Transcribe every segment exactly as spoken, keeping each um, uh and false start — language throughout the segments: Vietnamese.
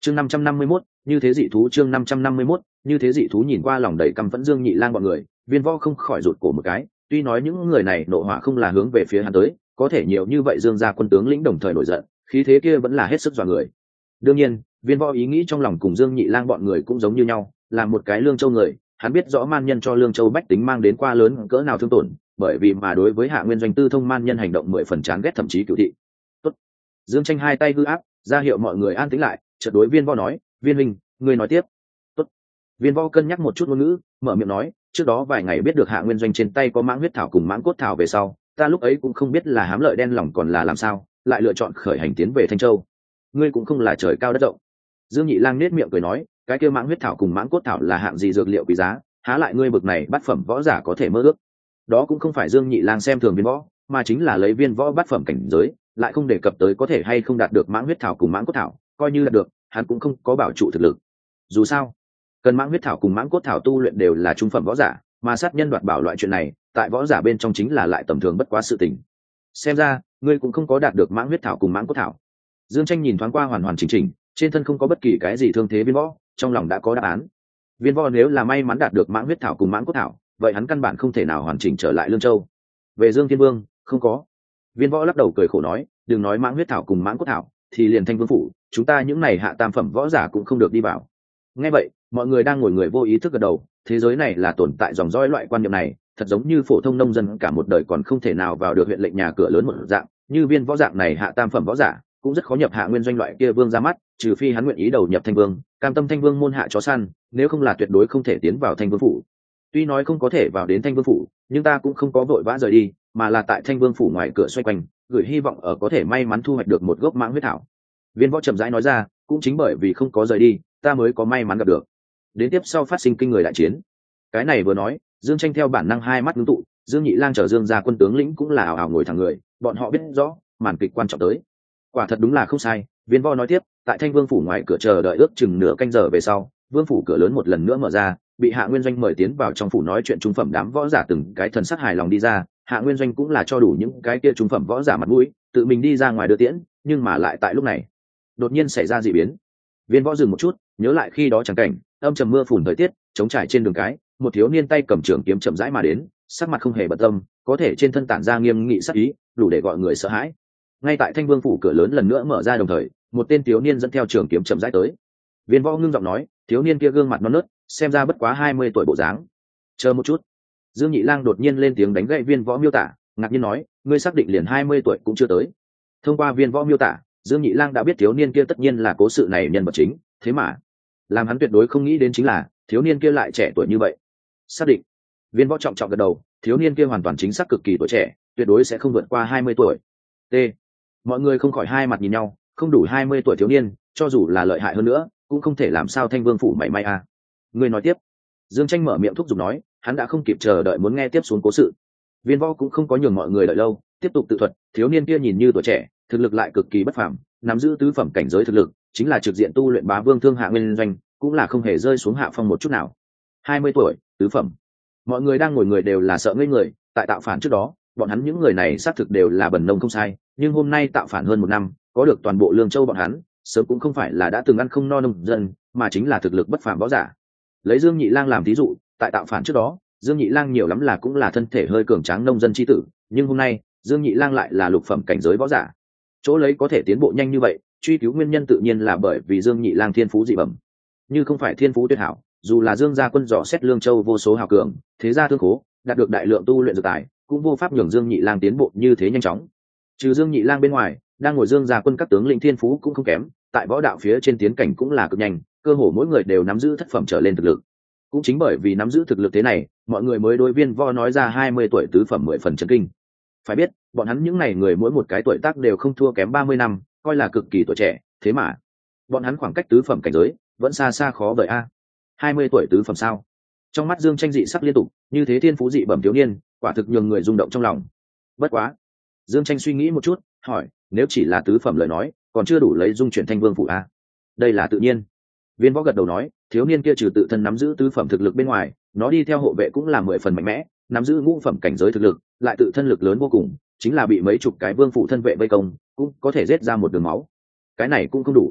chương năm trăm năm mươi mốt như thế dị thú chương năm trăm năm mươi mốt như thế dị thú nhìn qua lòng đầy căm phẫn Dương Nhị Lang bọn người, Viên Võ không khỏi rụt cổ một cái. Tuy nói những người này nộ hỏa không là hướng về phía hắn tới, có thể nhiều như vậy Dương gia quân tướng lĩnh đồng thời nổi giận, khí thế kia vẫn là hết sức dọa người. Đương nhiên, Viên Võ ý nghĩ trong lòng cùng Dương Nhị Lang bọn người cũng giống như nhau, là một cái Lương Châu người, hắn biết rõ man nhân cho Lương Châu bách tính mang đến qua lớn cỡ nào thương tổn, bởi vì mà đối với Hạ Nguyên Doanh Tư thông man nhân hành động mười phần chán ghét thậm chí cửu thị. Tốt. Dương Tranh hai tay hư áp, ra hiệu mọi người an tĩnh lại, chợt đối Viên Võ nói, "Viên huynh, ngươi nói tiếp." Tốt. Viên Võ cân nhắc một chút ngôn ngữ, mở miệng nói, "Trước đó vài ngày biết được Hạ Nguyên Doanh trên tay có mãng huyết thảo cùng mãng cốt thảo về sau, ta lúc ấy cũng không biết là hám lợi đen lòng còn là làm sao, lại lựa chọn khởi hành tiến về Thanh Châu. Ngươi cũng không là trời cao đất rộng." Dương Nhị Lang nết miệng cười nói, "Cái kia mãng huyết thảo cùng mãng cốt thảo là hạng gì dược liệu quý giá, há lại ngươi bực này bát phẩm võ giả có thể mơ ước." Đó cũng không phải Dương Nhị Lang xem thường Viên Võ, mà chính là lấy Viên Võ bát phẩm cảnh giới, lại không đề cập tới có thể hay không đạt được mãng huyết thảo cùng mãng cốt thảo, coi như đạt được, hắn cũng không có bảo trụ thực lực. Dù sao, cần mãng huyết thảo cùng mãng cốt thảo tu luyện đều là trung phẩm võ giả, mà sát nhân đoạt bảo loại chuyện này, tại võ giả bên trong chính là lại tầm thường bất quá sự tình. Xem ra, ngươi cũng không có đạt được mãng huyết thảo cùng mãng cốt thảo. Dương Tranh nhìn thoáng qua hoàn hoàn chỉnh chỉnh, trên thân không có bất kỳ cái gì thương thế Viên Võ, trong lòng đã có đáp án. Viên Võ nếu là may mắn đạt được mãng huyết thảo cùng mãng cốt thảo, vậy hắn căn bản không thể nào hoàn chỉnh trở lại Lương Châu. Về Dương Thiên Vương, không có. Viên Võ lắc đầu cười khổ nói, đừng nói mãng huyết thảo cùng mãng cốt thảo, thì liền Thanh Vương phủ, chúng ta những này hạ tam phẩm võ giả cũng không được đi vào. Nghe vậy, mọi người đang ngồi người vô ý thức gật đầu, thế giới này là tồn tại dòng dõi loại quan niệm này, thật giống như phổ thông nông dân cả một đời còn không thể nào vào được huyện lệnh nhà cửa lớn một dạng, như Viên Võ dạng này hạ tam phẩm võ giả, cũng rất khó nhập Hạ Nguyên Doanh loại kia vương ra mắt, trừ phi hắn nguyện ý đầu nhập Thanh Vương, cam tâm Thanh Vương môn hạ chó săn, nếu không là tuyệt đối không thể tiến vào Thanh Vương phủ. Tuy nói không có thể vào đến Thanh Vương phủ, nhưng ta cũng không có vội vã rời đi, mà là tại Thanh Vương phủ ngoài cửa xoay quanh, gửi hy vọng ở có thể may mắn thu hoạch được một gốc mãng huyết thảo. Viên Võ chậm rãi nói ra, cũng chính bởi vì không có rời đi, ta mới có may mắn gặp được. Đến tiếp sau phát sinh kinh người đại chiến. Cái này vừa nói, Dương Tranh theo bản năng hai mắt ngưng tụ, Dương Nhị Lang chở Dương gia quân tướng lĩnh cũng là ảo ảo ngồi thẳng người, bọn họ biết rõ, màn kịch quan trọng tới. Quả thật đúng là không sai, Viên Võ nói tiếp, tại Thanh Vương phủ ngoài cửa chờ đợi ước chừng nửa canh giờ về sau, vương phủ cửa lớn một lần nữa mở ra, bị Hạ Nguyên Doanh mời tiến vào trong phủ nói chuyện trung phẩm đám võ giả từng cái thần sắc hài lòng đi ra. Hạ Nguyên Doanh cũng là cho đủ những cái kia trung phẩm võ giả mặt mũi, tự mình đi ra ngoài đưa tiễn, nhưng mà lại tại lúc này, đột nhiên xảy ra dị biến. Viên Võ dừng một chút, nhớ lại khi đó chẳng cảnh, âm trầm mưa phùn thời tiết, trống trải trên đường cái, một thiếu niên tay cầm trường kiếm chậm rãi mà đến, sắc mặt không hề bận tâm, có thể trên thân tản ra nghiêm nghị sắc ý, đủ để gọi người sợ hãi. Ngay tại Thanh Vương phủ cửa lớn lần nữa mở ra đồng thời, một tên thiếu niên dẫn theo trường kiếm chậm rãi tới. Viên Võ ngưng giọng nói, thiếu niên kia gương mặt non nớt, xem ra bất quá hai mươi tuổi bộ dáng. Chờ một chút. Dương Nhị Lang đột nhiên lên tiếng đánh gậy Viên Võ miêu tả, ngạc nhiên nói, ngươi xác định liền hai mươi tuổi cũng chưa tới. Thông qua Viên Võ miêu tả, Dương Nhị Lang đã biết thiếu niên kia tất nhiên là cố sự này nhân vật chính, thế mà làm hắn tuyệt đối không nghĩ đến chính là thiếu niên kia lại trẻ tuổi như vậy. Xác định. Viên Võ trọng trọng gật đầu, thiếu niên kia hoàn toàn chính xác cực kỳ tuổi trẻ, tuyệt đối sẽ không vượt qua hai mươi tuổi. T. Mọi người không khỏi hai mặt nhìn nhau, không đủ hai mươi tuổi thiếu niên, cho dù là lợi hại hơn nữa, cũng không thể làm sao Thanh Vương phủ mảy may à. Người nói tiếp. Dương Tranh mở miệng thúc giục nói, hắn đã không kịp chờ đợi muốn nghe tiếp xuống cố sự. Viên Võ cũng không có nhường mọi người đợi lâu, tiếp tục tự thuật, thiếu niên kia nhìn như tuổi trẻ, thực lực lại cực kỳ bất phàm, nắm giữ tứ phẩm cảnh giới thực lực, chính là trực diện tu luyện bá vương thương Hạ Nguyên Doanh, cũng là không hề rơi xuống hạ phong một chút nào. hai mươi tuổi, tứ phẩm. Mọi người đang ngồi người đều là sợ ngây người, tại tạo phản trước đó, bọn hắn những người này xác thực đều là bần nông không sai, nhưng hôm nay tạo phản hơn một năm, có được toàn bộ Lương Châu bọn hắn, sớm cũng không phải là đã từng ăn không no nông dân, mà chính là thực lực bất phàm võ giả. Lấy Dương Nhị Lang làm ví dụ, tại tạo phản trước đó, Dương Nhị Lang nhiều lắm là cũng là thân thể hơi cường tráng nông dân chi tử, nhưng hôm nay, Dương Nhị Lang lại là lục phẩm cảnh giới võ giả. Chỗ lấy có thể tiến bộ nhanh như vậy, truy cứu nguyên nhân tự nhiên là bởi vì Dương Nhị Lang thiên phú dị bẩm. Như không phải thiên phú tuyệt hảo, dù là Dương gia quân dò xét Lương Châu vô số hào cường, thế gia thương khố, đạt được đại lượng tu luyện dược tài, cũng vô pháp nhường Dương Nhị Lang tiến bộ như thế nhanh chóng. Trừ Dương Nhị Lang bên ngoài, đang ngồi Dương gia quân các tướng lĩnh thiên phú cũng không kém, tại võ đạo phía trên tiến cảnh cũng là cực nhanh, cơ hồ mỗi người đều nắm giữ thất phẩm trở lên thực lực. Cũng chính bởi vì nắm giữ thực lực thế này, mọi người mới đối Viên Võ nói ra hai mươi tuổi tứ phẩm mười phần chấn kinh. Phải biết, bọn hắn những này người mỗi một cái tuổi tác đều không thua kém ba mươi năm, coi là cực kỳ tuổi trẻ, thế mà bọn hắn khoảng cách tứ phẩm cảnh giới vẫn xa xa khó vời a. hai mươi tuổi tứ phẩm sao? Trong mắt Dương Tranh dị sắc liên tục, như thế thiên phú dị bẩm thiếu niên, quả thực nhường người rung động trong lòng. Bất quá, Dương Tranh suy nghĩ một chút, hỏi, nếu chỉ là tứ phẩm lời nói, còn chưa đủ lấy dung chuyển Thanh Vương phủ a? Đây là tự nhiên. Viên Võ gật đầu nói, thiếu niên kia trừ tự thân nắm giữ tứ phẩm thực lực bên ngoài, nó đi theo hộ vệ cũng là mười phần mạnh mẽ, nắm giữ ngũ phẩm cảnh giới thực lực, lại tự thân lực lớn vô cùng, chính là bị mấy chục cái vương phủ thân vệ vây công, cũng có thể giết ra một đường máu. Cái này cũng không đủ.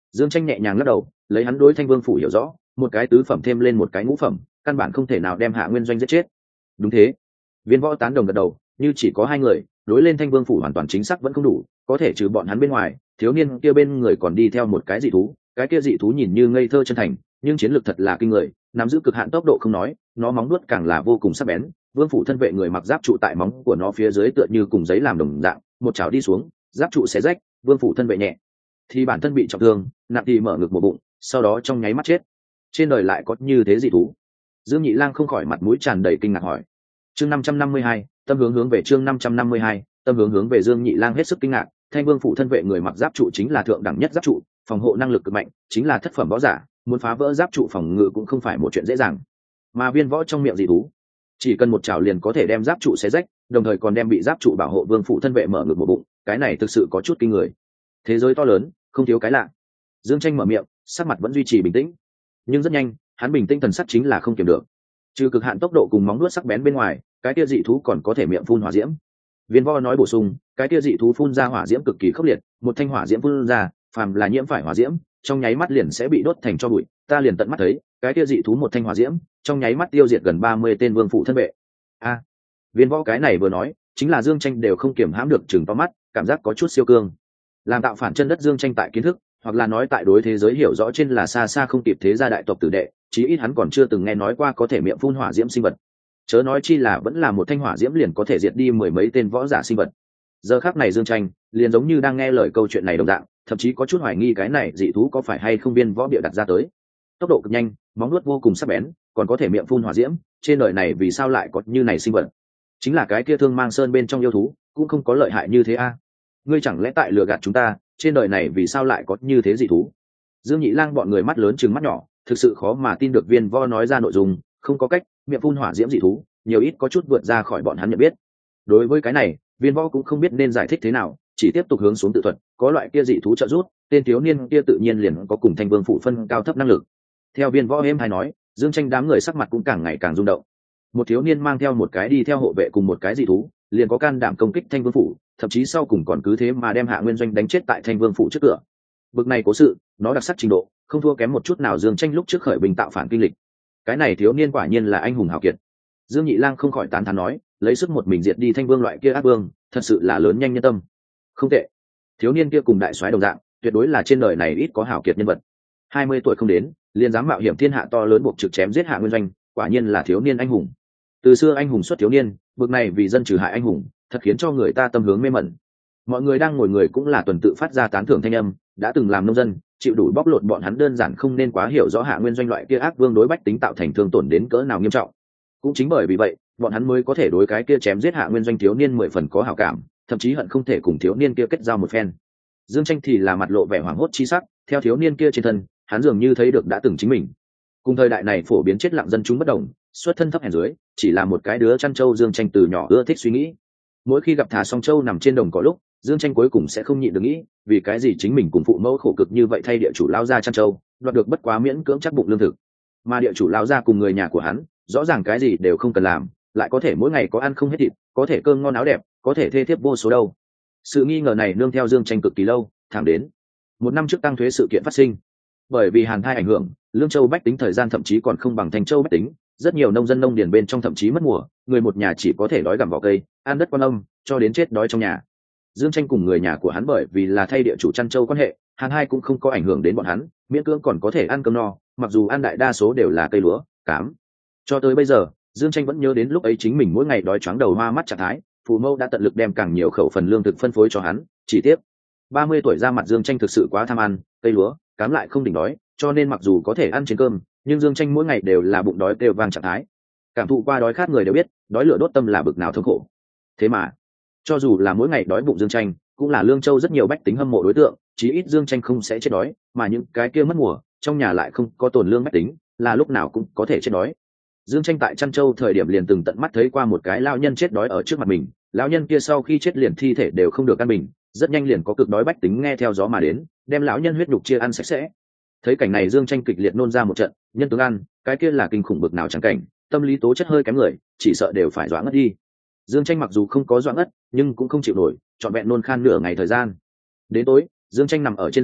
Dương Tranh nhẹ nhàng lắc đầu, lấy hắn đối Thanh Vương phủ hiểu rõ, một cái tứ phẩm thêm lên một cái ngũ phẩm, căn bản không thể nào đem Hạ Nguyên Doanh giết chết. Đúng thế. Viên Võ tán đồng gật đầu, như chỉ có hai người, đối lên Thanh Vương phủ hoàn toàn chính xác vẫn không đủ, có thể trừ bọn hắn bên ngoài, thiếu niên kia bên người còn đi theo một cái dị thú, cái kia dị thú nhìn như ngây thơ chân thành, nhưng chiến lược thật là kinh người, nắm giữ cực hạn tốc độ không nói, nó móng vuốt càng là vô cùng sắc bén. Vương phủ thân vệ người mặc giáp trụ tại móng của nó phía dưới tựa như cùng giấy làm đồng dạng, một chảo đi xuống, giáp trụ xé rách, Vương phủ thân vệ nhẹ thì bản thân bị trọng thương, nặng thì mở ngực một bụng, sau đó trong nháy mắt chết. Trên đời lại có như thế dị thú? Dương Nhị Lang không khỏi mặt mũi tràn đầy kinh ngạc hỏi. Chương năm trăm năm mươi hai, tâm hướng hướng về chương năm trăm năm mươi hai, tâm hướng hướng về Dương Nhị Lang hết sức kinh ngạc, Thanh Vương phủ thân vệ người mặc giáp trụ chính là thượng đẳng nhất giáp trụ, phòng hộ năng lực cực mạnh, chính là thất phẩm võ giả, muốn phá vỡ giáp trụ phòng ngự cũng không phải một chuyện dễ dàng. Mà Viên Võ trong miệng dị thú, chỉ cần một chảo liền có thể đem giáp trụ xé rách, đồng thời còn đem bị giáp trụ bảo hộ Vương phủ thân vệ mở ngực một bụng, cái này thực sự có chút kinh người. Thế giới to lớn, không thiếu cái lạ. Dương Tranh mở miệng, sắc mặt vẫn duy trì bình tĩnh, nhưng rất nhanh, hắn bình tĩnh thần sắc chính là không kiềm được. Trừ cực hạn tốc độ cùng móng vuốt sắc bén bên ngoài, cái kia dị thú còn có thể miệng phun hỏa diễm. Viên Võ nói bổ sung, cái kia dị thú phun ra hỏa diễm cực kỳ khốc liệt, một thanh hỏa diễm phun ra, phàm là nhiễm phải hỏa diễm, trong nháy mắt liền sẽ bị đốt thành tro bụi. Ta liền tận mắt thấy, cái kia dị thú một thanh hỏa diễm, trong nháy mắt tiêu diệt gần ba mươi tên vương phủ thân vệ. A, à, Viên Võ cái này vừa nói, chính là Dương Tranh đều không kiềm hãm được chừng to mắt, cảm giác có chút siêu cương. Làm tạo phản chân đất Dương Tranh tại kiến thức, hoặc là nói tại đối thế giới hiểu rõ trên là xa xa không kịp thế gia đại tộc tử đệ, chí ít hắn còn chưa từng nghe nói qua có thể miệng phun hỏa diễm sinh vật. Chớ nói chi là vẫn là một thanh hỏa diễm liền có thể diệt đi mười mấy tên võ giả sinh vật. Giờ khắc này Dương Tranh liền giống như đang nghe lời câu chuyện này đồng dạng, thậm chí có chút hoài nghi cái này dị thú có phải hay không Viên Võ bịa đặt ra tới. Tốc độ cực nhanh, móng vuốt vô cùng sắc bén, còn có thể miệng phun hỏa diễm, trên đời này vì sao lại có như này sinh vật? Chính là cái kia Thương Mang Sơn bên trong yêu thú, cũng không có lợi hại như thế a. À? Ngươi chẳng lẽ tại lừa gạt chúng ta, trên đời này vì sao lại có như thế dị thú? Dương Nhị Lang bọn người mắt lớn trừng mắt nhỏ, thực sự khó mà tin được Viên Võ nói ra nội dung, không có cách, miệng phun hỏa diễm dị thú, nhiều ít có chút vượt ra khỏi bọn hắn nhận biết. Đối với cái này, Viên Võ cũng không biết nên giải thích thế nào, chỉ tiếp tục hướng xuống tự thuật, có loại kia dị thú trợ giúp, tên thiếu niên kia tự nhiên liền có cùng Thanh Vương phủ phân cao thấp năng lực. Theo Viên Võ êm hay nói, Dương Tranh đám người sắc mặt cũng càng ngày càng rung động. Một thiếu niên mang theo một cái đi theo hộ vệ cùng một cái dị thú, liền có can đảm công kích Thanh Vương phủ, thậm chí sau cùng còn cứ thế mà đem Hạ Nguyên Doanh đánh chết tại Thanh Vương phủ trước cửa. Bực này cố sự, nó đặc sắc trình độ, không thua kém một chút nào Dương Tranh lúc trước khởi binh tạo phản kinh lịch. Cái này thiếu niên quả nhiên là anh hùng hào kiệt. Dương Nhị Lang không khỏi tán thán nói, lấy sức một mình diệt đi Thanh Vương loại kia ác vương, thật sự là lớn nhanh nhân tâm. Không tệ. Thiếu niên kia cùng đại soái đồng dạng, tuyệt đối là trên đời này ít có hào kiệt nhân vật. hai mươi tuổi không đến, liền dám mạo hiểm thiên hạ to lớn buộc trực chém giết Hạ Nguyên Doanh, quả nhiên là thiếu niên anh hùng. Từ xưa anh hùng xuất thiếu niên, bực này vì dân trừ hại anh hùng, thật khiến cho người ta tâm hướng mê mẩn. Mọi người đang ngồi người cũng là tuần tự phát ra tán thưởng thanh âm, đã từng làm nông dân, chịu đủ bóc lột bọn hắn đơn giản không nên quá hiểu rõ Hạ Nguyên Doanh loại kia ác vương đối bách tính tạo thành thương tổn đến cỡ nào nghiêm trọng. Cũng chính bởi vì vậy, bọn hắn mới có thể đối cái kia chém giết Hạ Nguyên Doanh thiếu niên mười phần có hảo cảm, thậm chí hận không thể cùng thiếu niên kia kết giao một phen. Dương Tranh thì là mặt lộ vẻ hoảng hốt chi sắc, theo thiếu niên kia trên thân, hắn dường như thấy được đã từng chính mình. Cùng thời đại này phổ biến chết lặng dân chúng bất đồng, xuất thân thấp hèn dưới, chỉ là một cái đứa chăn trâu. Dương Tranh từ nhỏ ưa thích suy nghĩ. Mỗi khi gặp thả song trâu nằm trên đồng cỏ lúc, Dương Tranh cuối cùng sẽ không nhịn được nghĩ, vì cái gì chính mình cùng phụ mẫu khổ cực như vậy thay địa chủ lao ra chăn trâu, đoạt được bất quá miễn cưỡng chắc bụng lương thực, mà địa chủ lao ra cùng người nhà của hắn, rõ ràng cái gì đều không cần làm, lại có thể mỗi ngày có ăn không hết thịt, có thể cơm ngon áo đẹp, có thể thê thiếp vô số đâu. Sự nghi ngờ này nương theo Dương Tranh cực kỳ lâu, thẳng đến một năm trước tăng thuế sự kiện phát sinh. Bởi vì hàn thai ảnh hưởng, Lương Châu bách tính thời gian thậm chí còn không bằng Thanh Châu bách tính, rất nhiều nông dân nông điền bên trong thậm chí mất mùa, người một nhà chỉ có thể đói gặm vỏ cây, ăn đất quan âm, cho đến chết đói trong nhà. Dương Tranh cùng người nhà của hắn bởi vì là thay địa chủ chăn trâu quan hệ, hàn hai cũng không có ảnh hưởng đến bọn hắn, miễn cưỡng còn có thể ăn cơm no, mặc dù ăn đại đa số đều là cây lúa, cám. Cho tới bây giờ, Dương Tranh vẫn nhớ đến lúc ấy chính mình mỗi ngày đói choáng đầu hoa mắt trạng thái, phụ mẫu đã tận lực đem càng nhiều khẩu phần lương thực phân phối cho hắn. Chỉ tiếp, ba mươi tuổi ra mặt Dương Tranh thực sự quá tham ăn, cây lúa, cám lại không đỉnh đói, cho nên mặc dù có thể ăn trên cơm, nhưng Dương Tranh mỗi ngày đều là bụng đói kêu vang trạng thái. Cảm thụ qua đói khát người đều biết, đói lửa đốt tâm là bực nào thống khổ. Thế mà, cho dù là mỗi ngày đói bụng Dương Tranh, cũng là Lương Châu rất nhiều bách tính hâm mộ đối tượng, chí ít Dương Tranh không sẽ chết đói, mà những cái kia mất mùa, trong nhà lại không có tồn lương bách tính, là lúc nào cũng có thể chết đói. Dương Tranh tại Trăn Châu thời điểm liền từng tận mắt thấy qua một cái lão nhân chết đói ở trước mặt mình, lão nhân kia sau khi chết liền thi thể đều không được ăn bình, rất nhanh liền có cực đói bách tính nghe theo gió mà đến, đem lão nhân huyết nhục chia ăn sạch sẽ. Thấy cảnh này Dương Tranh kịch liệt nôn ra một trận, nhân tướng ăn, cái kia là kinh khủng bực nào chẳng cảnh, tâm lý tố chất hơi kém người, chỉ sợ đều phải dọa ngất đi. Dương Tranh mặc dù không có dọa ngất, nhưng cũng không chịu nổi, trọn vẹn nôn khan nửa ngày thời gian. Đến tối, Dương Tranh nằm ở trên giường,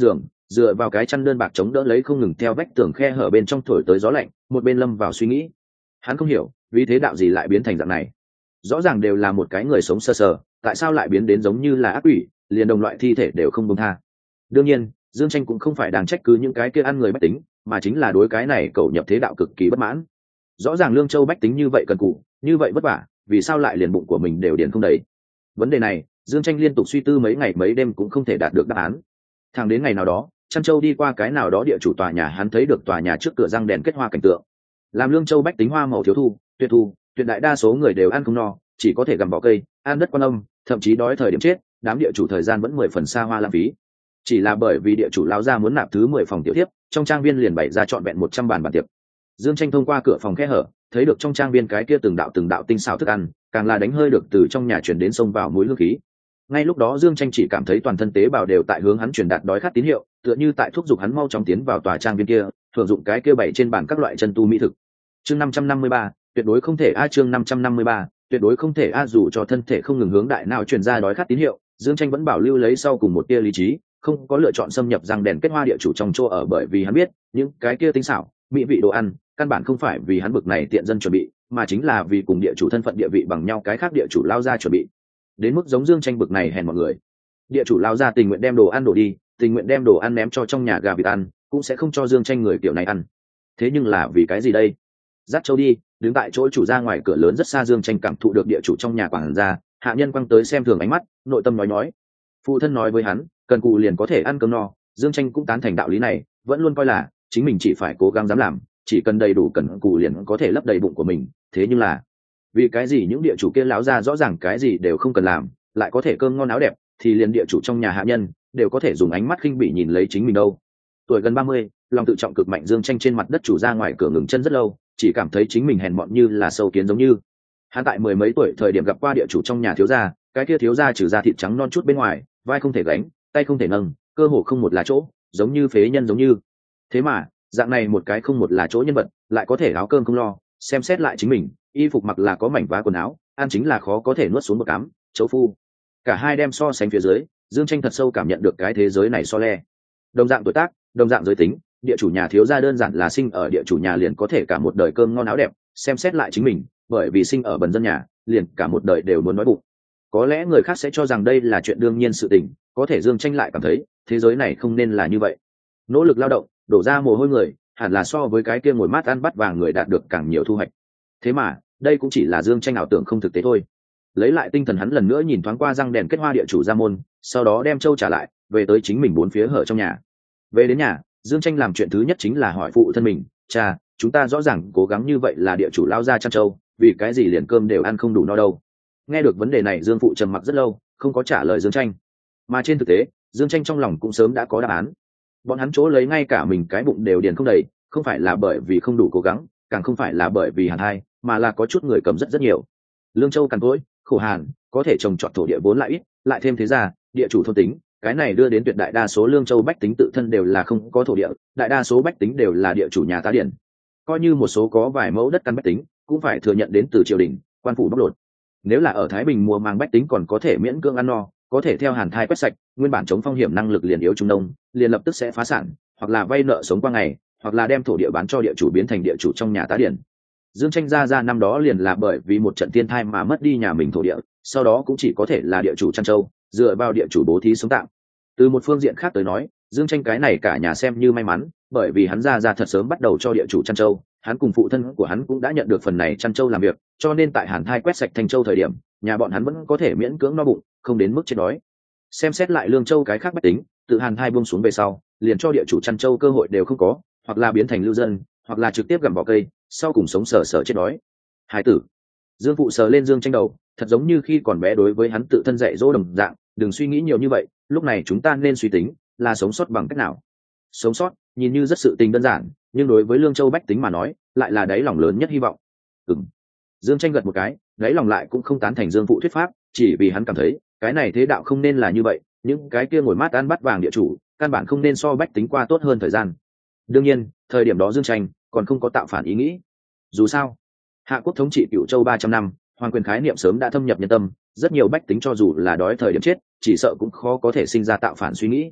dựa vào cái chăn đơn bạc chống đỡ lấy không ngừng theo vách tường khe hở bên trong thổi tới gió lạnh, một bên lâm vào suy nghĩ. Hắn không hiểu vì thế đạo gì lại biến thành dạng này, rõ ràng đều là một cái người sống sơ sờ, tại sao lại biến đến giống như là ác quỷ, liền đồng loại thi thể đều không buông tha. Đương nhiên Dương Tranh cũng không phải đang trách cứ những cái kia ăn người bách tính, mà chính là đối cái này cậu nhập thế đạo cực kỳ bất mãn. Rõ ràng Lương Châu bách tính như vậy cần cù, như vậy vất vả, vì sao lại liền bụng của mình đều điền không đầy? Vấn đề này Dương Tranh liên tục suy tư mấy ngày mấy đêm cũng không thể đạt được đáp án. Thẳng đến ngày nào đó, Trăn Châu đi qua cái nào đó địa chủ tòa nhà, hắn thấy được tòa nhà trước cửa răng đèn kết hoa cảnh tượng. Làm Lương Châu bách tính hoa màu thiếu thu, tuyệt thu, tuyệt đại đa số người đều ăn không no, chỉ có thể gặm vỏ cây, ăn đất quan âm, thậm chí đói thời điểm chết, đám địa chủ thời gian vẫn mười phần xa hoa lãng phí. Chỉ là bởi vì địa chủ lão gia muốn nạp thứ mười phòng tiểu thiếp, trong trang viên liền bày ra trọn vẹn một trăm bàn bàn tiệc. Dương Tranh thông qua cửa phòng khe hở, thấy được trong trang viên cái kia từng đạo từng đạo tinh xảo thức ăn, càng là đánh hơi được từ trong nhà truyền đến xông vào mũi hương khí. Ngay lúc đó Dương Tranh chỉ cảm thấy toàn thân tế bào đều tại hướng hắn truyền đạt đói khát tín hiệu, tựa như tại thúc giục hắn mau chóng tiến vào tòa trang viên kia, thưởng dụng cái kia bày trên bàn các loại chân tu mỹ thực. Chương năm trăm năm mươi ba, tuyệt đối không thể a chương năm trăm năm mươi ba, tuyệt đối không thể a dù cho thân thể không ngừng hướng đại não truyền ra đói khát tín hiệu, Dương Tranh vẫn bảo lưu lấy sau cùng một tia lý trí, không có lựa chọn xâm nhập răng đèn kết hoa địa chủ trong chỗ ở, bởi vì hắn biết những cái kia tinh xảo mỹ vị đồ ăn căn bản không phải vì hắn bực này tiện dân chuẩn bị, mà chính là vì cùng địa chủ thân phận địa vị bằng nhau cái khác địa chủ lao ra chuẩn bị. Đến mức giống Dương Tranh bực này hèn mọi người, địa chủ lao ra tình nguyện đem đồ ăn đổ đi, tình nguyện đem đồ ăn ném cho trong nhà gà vịt ăn, cũng sẽ không cho Dương Tranh người kiểu này ăn. Thế nhưng là vì cái gì đây? Dắt Châu đi, đứng tại chỗ chủ ra ngoài cửa lớn rất xa, Dương Tranh cảm thụ được địa chủ trong nhà quản gia hạ nhân quăng tới xem thường ánh mắt, nội tâm nói nói. Phụ thân nói với hắn, cần cù liền có thể ăn cơm no, Dương Tranh cũng tán thành đạo lý này, vẫn luôn coi là chính mình chỉ phải cố gắng dám làm, chỉ cần đầy đủ cần cù liền có thể lấp đầy bụng của mình. Thế nhưng là vì cái gì những địa chủ kia lão ra rõ ràng cái gì đều không cần làm, lại có thể cơm ngon áo đẹp, thì liền địa chủ trong nhà hạ nhân đều có thể dùng ánh mắt khinh bỉ nhìn lấy chính mình đâu? Tuổi gần ba mươi, lòng tự trọng cực mạnh, Dương Tranh trên mặt đất chủ ra ngoài cửa ngừng chân rất lâu, chỉ cảm thấy chính mình hèn mọn như là sâu kiến giống như. Hắn tại mười mấy tuổi thời điểm gặp qua địa chủ trong nhà thiếu gia, cái kia thiếu gia trừ da thịt trắng non chút bên ngoài, vai không thể gánh, tay không thể nâng, cơ hồ không một là chỗ, giống như phế nhân giống như. Thế mà dạng này một cái không một là chỗ nhân vật lại có thể áo cơm không lo, xem xét lại chính mình y phục mặc là có mảnh vá quần áo, ăn chính là khó có thể nuốt xuống một cám chấu phu. Cả hai đem so sánh phía dưới, Dương Tranh thật sâu cảm nhận được cái thế giới này so le. Đồng dạng tuổi tác, đồng dạng giới tính, địa chủ nhà thiếu gia đơn giản là sinh ở địa chủ nhà liền có thể cả một đời cơm ngon áo đẹp, xem xét lại chính mình bởi vì sinh ở bần dân nhà liền cả một đời đều muốn nói bụng. Có lẽ người khác sẽ cho rằng đây là chuyện đương nhiên sự tình, có thể Dương Tranh lại cảm thấy thế giới này không nên là như vậy. Nỗ lực lao động, đổ ra mồ hôi người, hẳn là so với cái kia ngồi mát ăn bắt vàng người đạt được càng nhiều thu hoạch. Thế mà đây cũng chỉ là Dương Tranh ảo tưởng không thực tế thôi. Lấy lại tinh thần, hắn lần nữa nhìn thoáng qua răng đèn kết hoa địa chủ ra môn, sau đó đem châu trả lại, về tới chính mình bốn phía hở trong nhà. Về đến nhà, Dương Tranh làm chuyện thứ nhất chính là hỏi phụ thân mình, cha, chúng ta rõ ràng cố gắng như vậy là địa chủ lao ra chăn trâu, vì cái gì liền cơm đều ăn không đủ no đâu? Nghe được vấn đề này, Dương phụ trầm mặc rất lâu, không có trả lời Dương Tranh. Mà trên thực tế, Dương Tranh trong lòng cũng sớm đã có đáp án. Bọn hắn chỗ lấy ngay cả mình cái bụng đều điền không đầy, không phải là bởi vì không đủ cố gắng, càng không phải là bởi vì hàn hai, mà là có chút người cầm rất rất nhiều. Lương Châu cằn cỗi, khổ hàn, có thể trồng trọt thổ địa vốn lại ít, lại thêm thế gia, địa chủ thôn tính, cái này đưa đến tuyệt đại đa số Lương Châu bách tính tự thân đều là không có thổ địa, đại đa số bách tính đều là địa chủ nhà tá điển. Coi như một số có vài mẫu đất căn bách tính, cũng phải thừa nhận đến từ triều đình, quan phủ bóc lột. Nếu là ở Thái Bình mùa màng bách tính còn có thể miễn cưỡng ăn no, có thể theo hàn thai quét sạch, nguyên bản chống phong hiểm năng lực liền yếu trung đông, liền lập tức sẽ phá sản, hoặc là vay nợ sống qua ngày, hoặc là đem thổ địa bán cho địa chủ biến thành địa chủ trong nhà tá điển. Dương Tranh ra ra năm đó liền là bởi vì một trận thiên thai mà mất đi nhà mình thổ địa, sau đó cũng chỉ có thể là địa chủ chăn trâu, dựa vào địa chủ bố thí sống tạm. Từ một phương diện khác tới nói, Dương Tranh cái này cả nhà xem như may mắn, bởi vì hắn ra ra thật sớm bắt đầu cho địa chủ chăn trâu, hắn cùng phụ thân của hắn cũng đã nhận được phần này chăn trâu làm việc, cho nên tại hàn thai quét sạch thành châu thời điểm, nhà bọn hắn vẫn có thể miễn cưỡng no bụng, không đến mức chết đói. Xem xét lại Lương Châu cái khác bách tính, tự hàn thai buông xuống về sau, liền cho địa chủ chăn trâu cơ hội đều không có, hoặc là biến thành lưu dân, hoặc là trực tiếp gặm bỏ cây, sau cùng sống sờ sờ chết đói. Hải tử. Dương phụ sờ lên Dương Tranh đầu, thật giống như khi còn bé đối với hắn tự thân dạy dỗ đồng dạng, đừng suy nghĩ nhiều như vậy, lúc này chúng ta nên suy tính là sống sót bằng cách nào. Sống sót nhìn như rất sự tình đơn giản, nhưng đối với Lương Châu bách tính mà nói lại là đáy lòng lớn nhất hy vọng. Ừm. Dương Tranh gật một cái, đáy lòng lại cũng không tán thành Dương phụ thuyết pháp, chỉ vì hắn cảm thấy cái này thế đạo không nên là như vậy, những cái kia ngồi mát ăn bắt vàng địa chủ căn bản không nên so bách tính qua tốt hơn thời gian. Đương nhiên thời điểm đó Dương Tranh còn không có tạo phản ý nghĩ. Dù sao Hạ quốc thống trị Cửu Châu ba trăm năm, hoàng quyền khái niệm sớm đã thâm nhập nhân tâm, rất nhiều bách tính cho dù là đói thời điểm chết, chỉ sợ cũng khó có thể sinh ra tạo phản suy nghĩ.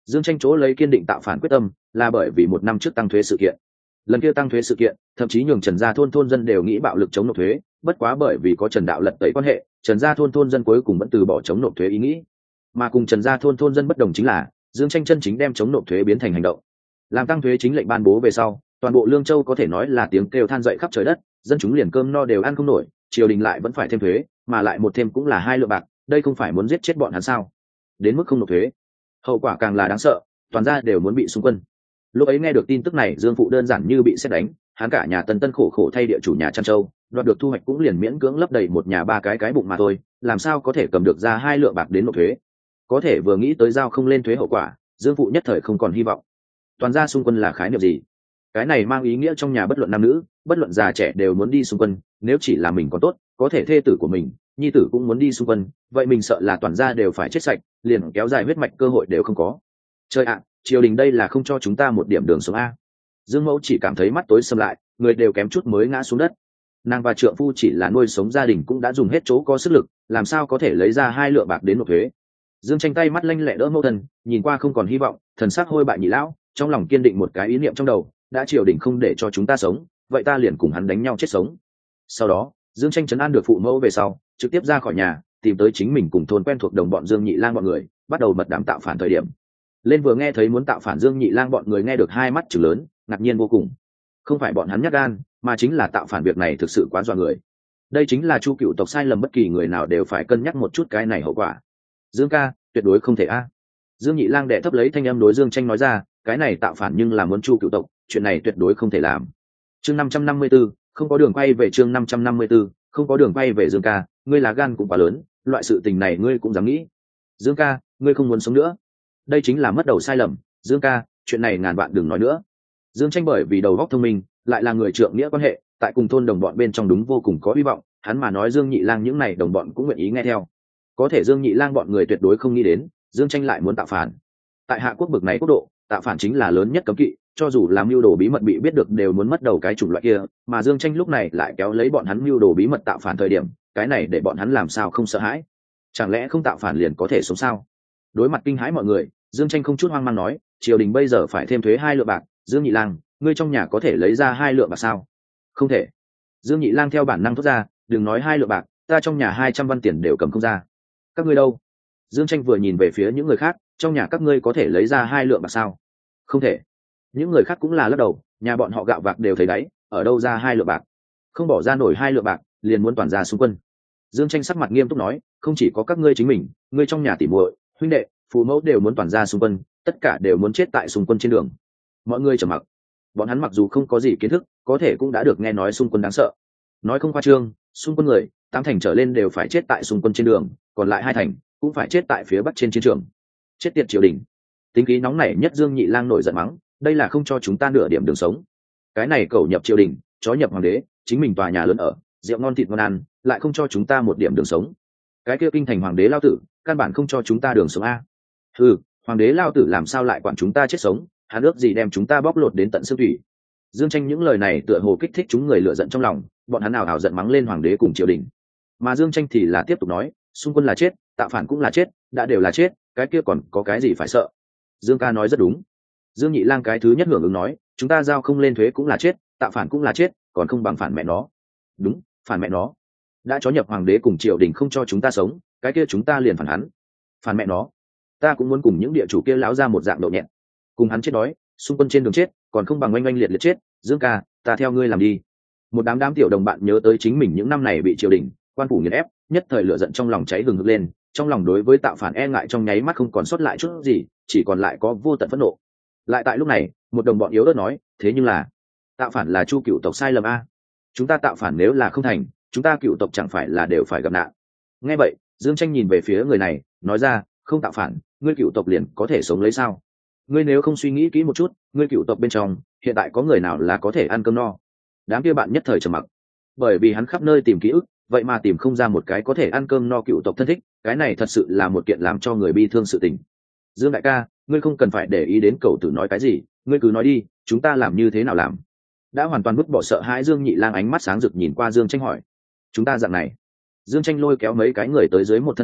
Dương Tranh chỗ lấy kiên định tạo phản quyết tâm là bởi vì một năm trước tăng thuế sự kiện. Lần kia tăng thuế sự kiện thậm chí nhường Trần gia thôn thôn dân đều nghĩ bạo lực chống nộp thuế, bất quá bởi vì có Trần đạo lật tẩy quan hệ, Trần gia thôn thôn dân cuối cùng vẫn từ bỏ chống nộp thuế ý nghĩ. Mà cùng Trần gia thôn thôn dân bất đồng chính là Dương Tranh chân chính đem chống nộp thuế biến thành hành động. Làm tăng thuế chính lệnh ban bố về sau, toàn bộ Lương Châu có thể nói là tiếng kêu than dậy khắp trời đất, dân chúng liền cơm no đều ăn không nổi, triều đình lại vẫn phải thêm thuế, mà lại một thêm cũng là hai lượng bạc, đây không phải muốn giết chết bọn hắn sao? Đến mức không nộp thuế, hậu quả càng là đáng sợ, toàn gia đều muốn bị xung quân. Lúc ấy nghe được tin tức này, Dương phụ đơn giản như bị sét đánh, hắn cả nhà tân tân khổ khổ thay địa chủ nhà Trăn Châu, đoạt được thu hoạch cũng liền miễn cưỡng lấp đầy một nhà ba cái cái bụng mà thôi, làm sao có thể cầm được ra hai lượng bạc đến nộp thuế? Có thể vừa nghĩ tới giao không lên thuế hậu quả, Dương phụ nhất thời không còn hy vọng. Toàn gia xung quân là khái niệm gì? Cái này mang ý nghĩa trong nhà bất luận nam nữ, bất luận già trẻ đều muốn đi xung quân, nếu chỉ là mình còn tốt, có thể thê tử của mình, nhi tử cũng muốn đi xung quân, vậy mình sợ là toàn gia đều phải chết sạch, liền kéo dài huyết mạch cơ hội đều không có. Trời ạ, triều đình đây là không cho chúng ta một điểm đường sống a. Dương mẫu chỉ cảm thấy mắt tối sầm lại, người đều kém chút mới ngã xuống đất. Nàng và trượng phu chỉ là nuôi sống gia đình cũng đã dùng hết chỗ có sức lực, làm sao có thể lấy ra hai lượng bạc đến nộp thuế? Dương Tranh tay mắt lanh lẹ đỡ mẫu thân, nhìn qua không còn hy vọng, thần sắc hôi bại nhị lão, trong lòng kiên định một cái ý niệm trong đầu, đã triều đình không để cho chúng ta sống, vậy ta liền cùng hắn đánh nhau chết sống. Sau đó, Dương Tranh trấn an được phụ mẫu về sau, trực tiếp ra khỏi nhà, tìm tới chính mình cùng thôn quen thuộc đồng bọn Dương Nhị Lang bọn người, bắt đầu mật đàm tạo phản thời điểm. Lên vừa nghe thấy muốn tạo phản Dương Nhị Lang bọn người nghe được hai mắt trừng lớn, ngạc nhiên vô cùng. Không phải bọn hắn nhát gan, mà chính là tạo phản việc này thực sự quá dọa người. Đây chính là Chu cựu tộc sai lầm, bất kỳ người nào đều phải cân nhắc một chút cái này hậu quả. Dương ca, tuyệt đối không thể a. Dương Nhị Lang đệ thấp lấy thanh âm đối Dương Tranh nói ra, cái này tạo phản nhưng là muốn Chu cựu tộc, chuyện này tuyệt đối không thể làm. Chương năm trăm năm mươi tư, không có đường quay về. Chương năm trăm năm mươi tư, không có đường quay về. Dương ca, ngươi là gan cũng quá lớn, loại sự tình này ngươi cũng dám nghĩ. Dương ca, ngươi không muốn sống nữa. Đây chính là mất đầu sai lầm, Dương ca, chuyện này ngàn vạn đừng nói nữa. Dương Tranh bởi vì đầu óc thông minh, lại là người trượng nghĩa quan hệ, tại cùng thôn đồng bọn bên trong đúng vô cùng có hy vọng, hắn mà nói Dương Nhị Lang những này đồng bọn cũng nguyện ý nghe theo. Có thể Dương Nhị Lang bọn người tuyệt đối không nghĩ đến, Dương Tranh lại muốn tạo phản. Tại Hạ quốc bực này quốc độ, tạo phản chính là lớn nhất cấm kỵ, cho dù làm mưu đồ bí mật bị biết được đều muốn mất đầu cái chủng loại kia, mà Dương Tranh lúc này lại kéo lấy bọn hắn mưu đồ bí mật tạo phản thời điểm, cái này để bọn hắn làm sao không sợ hãi? Chẳng lẽ không tạo phản liền có thể sống sao? Đối mặt kinh hãi mọi người, Dương Tranh không chút hoang mang nói, triều đình bây giờ phải thêm thuế hai lượng bạc, Dương Nhị Lang, ngươi trong nhà có thể lấy ra hai lượng bạc sao? Không thể. Dương Nhị Lang theo bản năng thốt ra, đừng nói hai lượng bạc, ta trong nhà hai trăm văn tiền đều cầm không ra. Các ngươi đâu? Dương Tranh vừa nhìn về phía những người khác, trong nhà các ngươi có thể lấy ra hai lượng bạc sao? Không thể. Những người khác cũng là lắc đầu, nhà bọn họ gạo bạc đều thấy đáy, ở đâu ra hai lượng bạc? Không bỏ ra nổi hai lượng bạc, liền muốn toàn ra xung quân. Dương Tranh sắc mặt nghiêm túc nói, không chỉ có các ngươi chính mình, ngươi trong nhà tỉ muội, huynh đệ, phụ mẫu đều muốn toàn ra xung quân, tất cả đều muốn chết tại xung quân trên đường. Mọi người trầm mặc. Bọn hắn mặc dù không có gì kiến thức, có thể cũng đã được nghe nói xung quân đáng sợ. Nói không khoa trương, xung quân người, tám thành trở lên đều phải chết tại xung quân trên đường, còn lại hai thành cũng phải chết tại phía bắc trên chiến trường. Chết tiệt triều đình. Tính khí nóng nảy nhất Dương Nhị Lang nổi giận mắng, đây là không cho chúng ta nửa điểm đường sống. Cái này cẩu nhập triều đình, chó nhập hoàng đế, chính mình tòa nhà lớn ở, rượu ngon thịt ngon ăn, lại không cho chúng ta một điểm đường sống. Cái kia kinh thành hoàng đế lao tử, căn bản không cho chúng ta đường sống a. Ừ, hoàng đế lao tử làm sao lại quản chúng ta chết sống, hắn ước gì đem chúng ta bóc lột đến tận xương thủy. Dương Tranh những lời này tựa hồ kích thích chúng người lửa giận trong lòng, bọn hắn nào hào giận mắng lên hoàng đế cùng triều đình. Mà Dương Tranh thì là tiếp tục nói, xung quân là chết, tạo phản cũng là chết, đã đều là chết, cái kia còn có cái gì phải sợ? Dương ca nói rất đúng. Dương Nhị Lang cái thứ nhất hưởng ứng nói, chúng ta giao không lên thuế cũng là chết, tạo phản cũng là chết, còn không bằng phản mẹ nó. Đúng, phản mẹ nó. Đã chó nhập hoàng đế cùng triều đình không cho chúng ta sống, cái kia chúng ta liền phản hắn. Phản mẹ nó. Ta cũng muốn cùng những địa chủ kia láo ra một dạng độ nhẹn, cùng hắn chết đói, xung quân trên đường chết, còn không bằng oanh oanh liệt liệt chết. Dương ca, ta theo ngươi làm đi. Một đám đám tiểu đồng bạn nhớ tới chính mình những năm này bị triều đình, quan phủ nghiền ép, nhất thời lửa giận trong lòng cháy hừng hực lên, trong lòng đối với tạo phản e ngại trong nháy mắt không còn sót lại chút gì, chỉ còn lại có vô tận phẫn nộ. Lại tại lúc này, một đồng bọn yếu ớt nói, thế nhưng là tạo phản là Chu cựu tộc sai lầm a, chúng ta tạo phản nếu là không thành, chúng ta cựu tộc chẳng phải là đều phải gặp nạn. Nghe vậy, Dương Tranh nhìn về phía người này, nói ra, không tạo phản, ngươi cựu tộc liền có thể sống lấy sao? Ngươi nếu không suy nghĩ kỹ một chút, ngươi cựu tộc bên trong hiện tại có người nào là có thể ăn cơm no? Đám kia bạn nhất thời trầm mặc, bởi vì hắn khắp nơi tìm ký ức, vậy mà tìm không ra một cái có thể ăn cơm no cựu tộc thân thích, cái này thật sự là một kiện làm cho người bi thương sự tình. Dương đại ca, ngươi không cần phải để ý đến cậu tử nói cái gì, ngươi cứ nói đi, chúng ta làm như thế nào làm? Đã hoàn toàn vứt bỏ sợ hãi Dương Nhị Lang ánh mắt sáng rực nhìn qua Dương Tranh hỏi, chúng ta dạng này. Dương Tranh lôi kéo mấy cái người tới dưới một thân cây,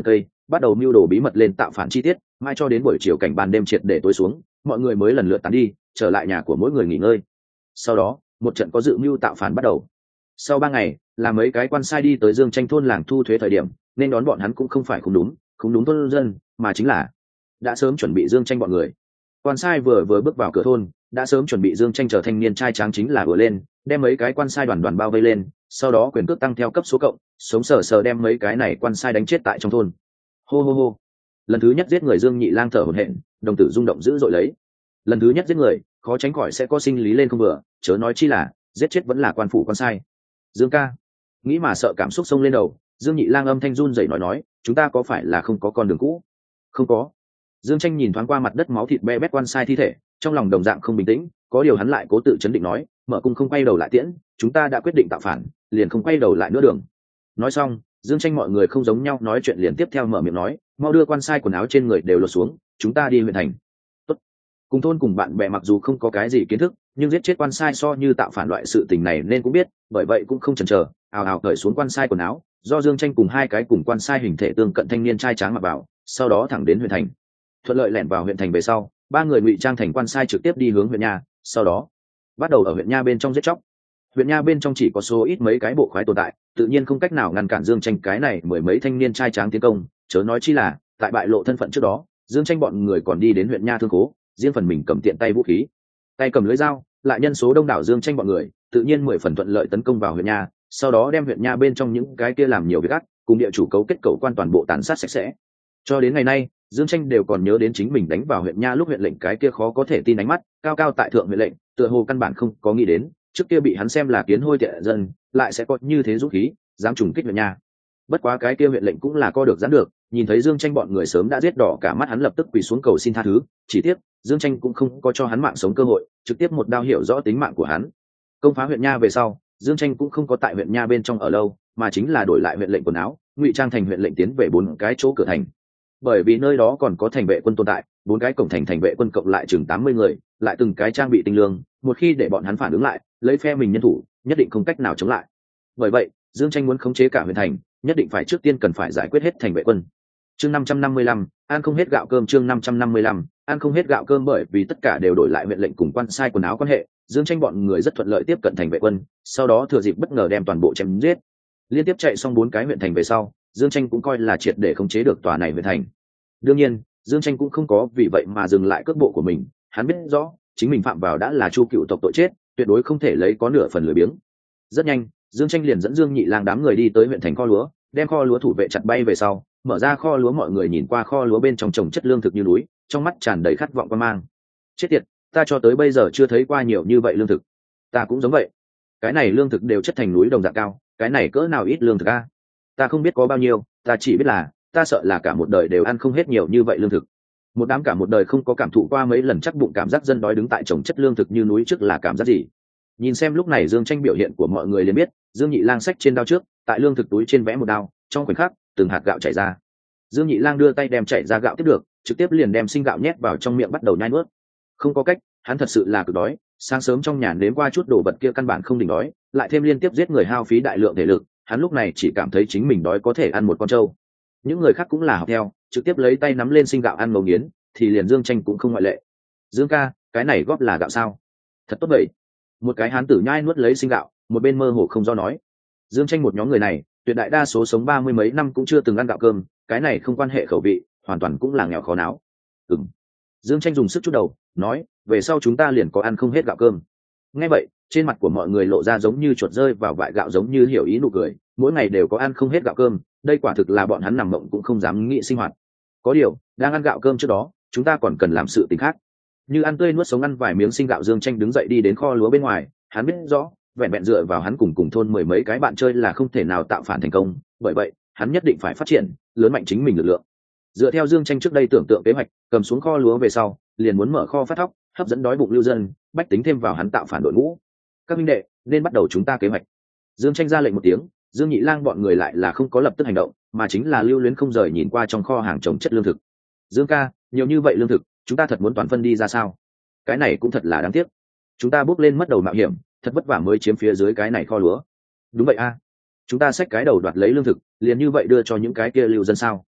bắt đầu mưu đồ bí mật lên tạo phản chi tiết, mai cho đến buổi chiều cảnh ban đêm triệt để tối xuống, mọi người mới lần lượt tán đi, trở lại nhà của mỗi người nghỉ ngơi. Sau đó một trận có dự mưu tạo phản bắt đầu. Sau ba ngày, là mấy cái quan sai đi tới Dương Tranh thôn làng thu thuế thời điểm, nên đón bọn hắn cũng không phải không đúng không đúng thôn dân, mà chính là đã sớm chuẩn bị Dương Tranh bọn người. Quan sai vừa vừa bước vào cửa thôn, đã sớm chuẩn bị Dương Tranh chờ thanh niên trai tráng chính là vừa lên, đem mấy cái quan sai đoàn đoàn bao vây lên, sau đó quyền cước tăng theo cấp số cộng, sống sờ sờ đem mấy cái này quan sai đánh chết tại trong thôn. Hô hô hô. Lần thứ nhất giết người Dương Nhị Lang thở hổn hển, đồng tử rung động dữ dội lấy. Lần thứ nhất giết người, khó tránh khỏi sẽ có sinh lý lên không vừa, chớ nói chi là giết chết vẫn là quan phủ quan sai. Dương ca, nghĩ mà sợ cảm xúc xông lên đầu, Dương Nhị Lang âm thanh run rẩy nói nói, chúng ta có phải là không có con đường cũ? Không có. Dương Tranh nhìn thoáng qua mặt đất máu thịt be bét quan sai thi thể, trong lòng đồng dạng không bình tĩnh, có điều hắn lại cố tự chấn định nói, mở cung không quay đầu lại tiễn, chúng ta đã quyết định tạo phản, liền không quay đầu lại nữa đường. Nói xong, Dương Tranh mọi người không giống nhau nói chuyện liền tiếp theo mở miệng nói, mau đưa quan sai quần áo trên người đều lột xuống, chúng ta đi huyện thành. Tốt. Cùng thôn cùng bạn bè mặc dù không có cái gì kiến thức, nhưng giết chết quan sai so như tạo phản loại sự tình này nên cũng biết, bởi vậy cũng không chần chờ, ào ào cởi xuống quan sai quần áo, do Dương Tranh cùng hai cái cùng quan sai hình thể tương cận thanh niên trai tráng mặc vào, sau đó thẳng đến huyện thành. Thuận lợi lẻn vào huyện thành về sau, ba người ngụy trang thành quan sai trực tiếp đi hướng huyện nha, sau đó bắt đầu ở huyện nha bên trong giết chóc. Huyện nha bên trong chỉ có số ít mấy cái bộ khoái tồn tại, tự nhiên không cách nào ngăn cản Dương Tranh cái này mười mấy thanh niên trai tráng tiến công, chớ nói chi là tại bại lộ thân phận trước đó, Dương Tranh bọn người còn đi đến huyện nha thương khố, riêng phần mình cầm tiện tay vũ khí, tay cầm lưỡi dao, lại nhân số đông đảo Dương Tranh bọn người, tự nhiên mười phần thuận lợi tấn công vào huyện nha, sau đó đem huyện nha bên trong những cái kia làm nhiều việc ác, cùng địa chủ cấu kết cấu quan toàn bộ tàn sát sạch sẽ. Cho đến ngày nay, Dương Tranh đều còn nhớ đến chính mình đánh vào huyện nha lúc huyện lệnh cái kia khó có thể tin ánh mắt, cao cao tại thượng huyện lệnh, tựa hồ căn bản không có nghĩ đến, trước kia bị hắn xem là kiến hôi tệ dân, lại sẽ có như thế dũng khí, dám trùng kích huyện nha. Bất quá cái kia huyện lệnh cũng là co được giãn được, nhìn thấy Dương Tranh bọn người sớm đã giết đỏ cả mắt, hắn lập tức quỳ xuống cầu xin tha thứ, chỉ tiếc Dương Tranh cũng không có cho hắn mạng sống cơ hội, trực tiếp một đao hiểu rõ tính mạng của hắn. Công phá huyện nha về sau, Dương Tranh cũng không có tại huyện nha bên trong ở lâu, mà chính là đổi lại huyện lệnh quần áo, ngụy trang thành huyện lệnh tiến về bốn cái chỗ cửa thành. Bởi vì nơi đó còn có thành vệ quân tồn tại, bốn cái cổng thành thành vệ quân cộng lại chừng tám mươi người, lại từng cái trang bị tinh lương, một khi để bọn hắn phản ứng lại, lấy phe mình nhân thủ, nhất định không cách nào chống lại. Bởi vậy, Dương Tranh muốn khống chế cả huyện thành, nhất định phải trước tiên cần phải giải quyết hết thành vệ quân. Chương năm trăm năm mươi lăm, ăn không hết gạo cơm. Chương năm trăm năm mươi lăm, ăn không hết gạo cơm. Bởi vì tất cả đều đổi lại huyện lệnh cùng quan sai quần áo quan hệ, Dương Tranh bọn người rất thuận lợi tiếp cận thành vệ quân, sau đó thừa dịp bất ngờ đem toàn bộ chém giết. Liên tiếp chạy xong bốn cái huyện thành về sau, Dương Tranh cũng coi là triệt để khống chế được tòa này huyện thành. Đương nhiên, Dương Tranh cũng không có vì vậy mà dừng lại cước bộ của mình, hắn biết rõ chính mình phạm vào đã là Chu cựu tộc tội chết, tuyệt đối không thể lấy có nửa phần lười biếng. Rất nhanh, Dương Tranh liền dẫn Dương Nhị Lang đám người đi tới huyện thành kho lúa, đem kho lúa thủ vệ chặt bay về sau, mở ra kho lúa, mọi người nhìn qua kho lúa bên trong trồng chất lương thực như núi, trong mắt tràn đầy khát vọng quan mang. Chết tiệt, ta cho tới bây giờ chưa thấy qua nhiều như vậy lương thực. Ta cũng giống vậy. Cái này lương thực đều chất thành núi đồng dạng cao, cái này cỡ nào ít lương thực a? Ta không biết có bao nhiêu, ta chỉ biết là ta sợ là cả một đời đều ăn không hết nhiều như vậy lương thực. Một đám cả một đời không có cảm thụ qua mấy lần chắc bụng cảm giác dân đói đứng tại trồng chất lương thực như núi trước là cảm giác gì. Nhìn xem lúc này Dương Tranh biểu hiện của mọi người liền biết, Dương Nhị Lang xách trên đao trước, tại lương thực túi trên vẽ một đao, trong khoảnh khắc từng hạt gạo chảy ra. Dương Nhị Lang đưa tay đem chảy ra gạo tiếp được, trực tiếp liền đem sinh gạo nhét vào trong miệng bắt đầu nhai nuốt. Không có cách, hắn thật sự là cực đói, sáng sớm trong nhà nếm qua chút đồ vật kia căn bản không đỉnh đói, lại thêm liên tiếp giết người hao phí đại lượng thể lực, hắn lúc này chỉ cảm thấy chính mình đói có thể ăn một con trâu. Những người khác cũng là học theo, trực tiếp lấy tay nắm lên sinh gạo ăn ngấu nghiến, thì liền Dương Tranh cũng không ngoại lệ. Dương ca, cái này góp là gạo sao? Thật tốt vậy. Một cái hán tử nhai nuốt lấy sinh gạo, một bên mơ hồ không do nói. Dương Tranh một nhóm người này, tuyệt đại đa số sống ba mươi mấy năm cũng chưa từng ăn gạo cơm, cái này không quan hệ khẩu vị, hoàn toàn cũng là nghèo khó não. Ừm. Dương Tranh dùng sức chút đầu, nói, về sau chúng ta liền có ăn không hết gạo cơm. Nghe vậy, trên mặt của mọi người lộ ra giống như chuột rơi vào vại gạo, giống như hiểu ý nụ cười, mỗi ngày đều có ăn không hết gạo cơm, đây quả thực là bọn hắn nằm mộng cũng không dám nghĩ sinh hoạt. Có điều, đang ăn gạo cơm trước đó, chúng ta còn cần làm sự tình khác. Như ăn tươi nuốt sống ăn vài miếng sinh gạo, Dương Tranh đứng dậy đi đến kho lúa bên ngoài, hắn biết rõ, vẹn vẹn dựa vào hắn cùng cùng thôn mười mấy cái bạn chơi là không thể nào tạo phản thành công, bởi vậy, hắn nhất định phải phát triển, lớn mạnh chính mình lực lượng. Dựa theo Dương Tranh trước đây tưởng tượng kế hoạch, cầm xuống kho lúa về sau, liền muốn mở kho phát thóc, hấp dẫn đói bụng lưu dân, bách tính thêm vào hắn tạo phản đội ngũ. Các minh đệ, nên bắt đầu chúng ta kế hoạch. Dương Tranh ra lệnh một tiếng, Dương Nhị Lang bọn người lại là không có lập tức hành động, mà chính là lưu luyến không rời nhìn qua trong kho hàng trồng chất lương thực. Dương ca, nhiều như vậy lương thực, chúng ta thật muốn toàn phân đi ra sao? Cái này cũng thật là đáng tiếc. Chúng ta bước lên mất đầu mạo hiểm, thật vất vả mới chiếm phía dưới cái này kho lúa. Đúng vậy a, chúng ta xách cái đầu đoạt lấy lương thực, liền như vậy đưa cho những cái kia lưu dân sao?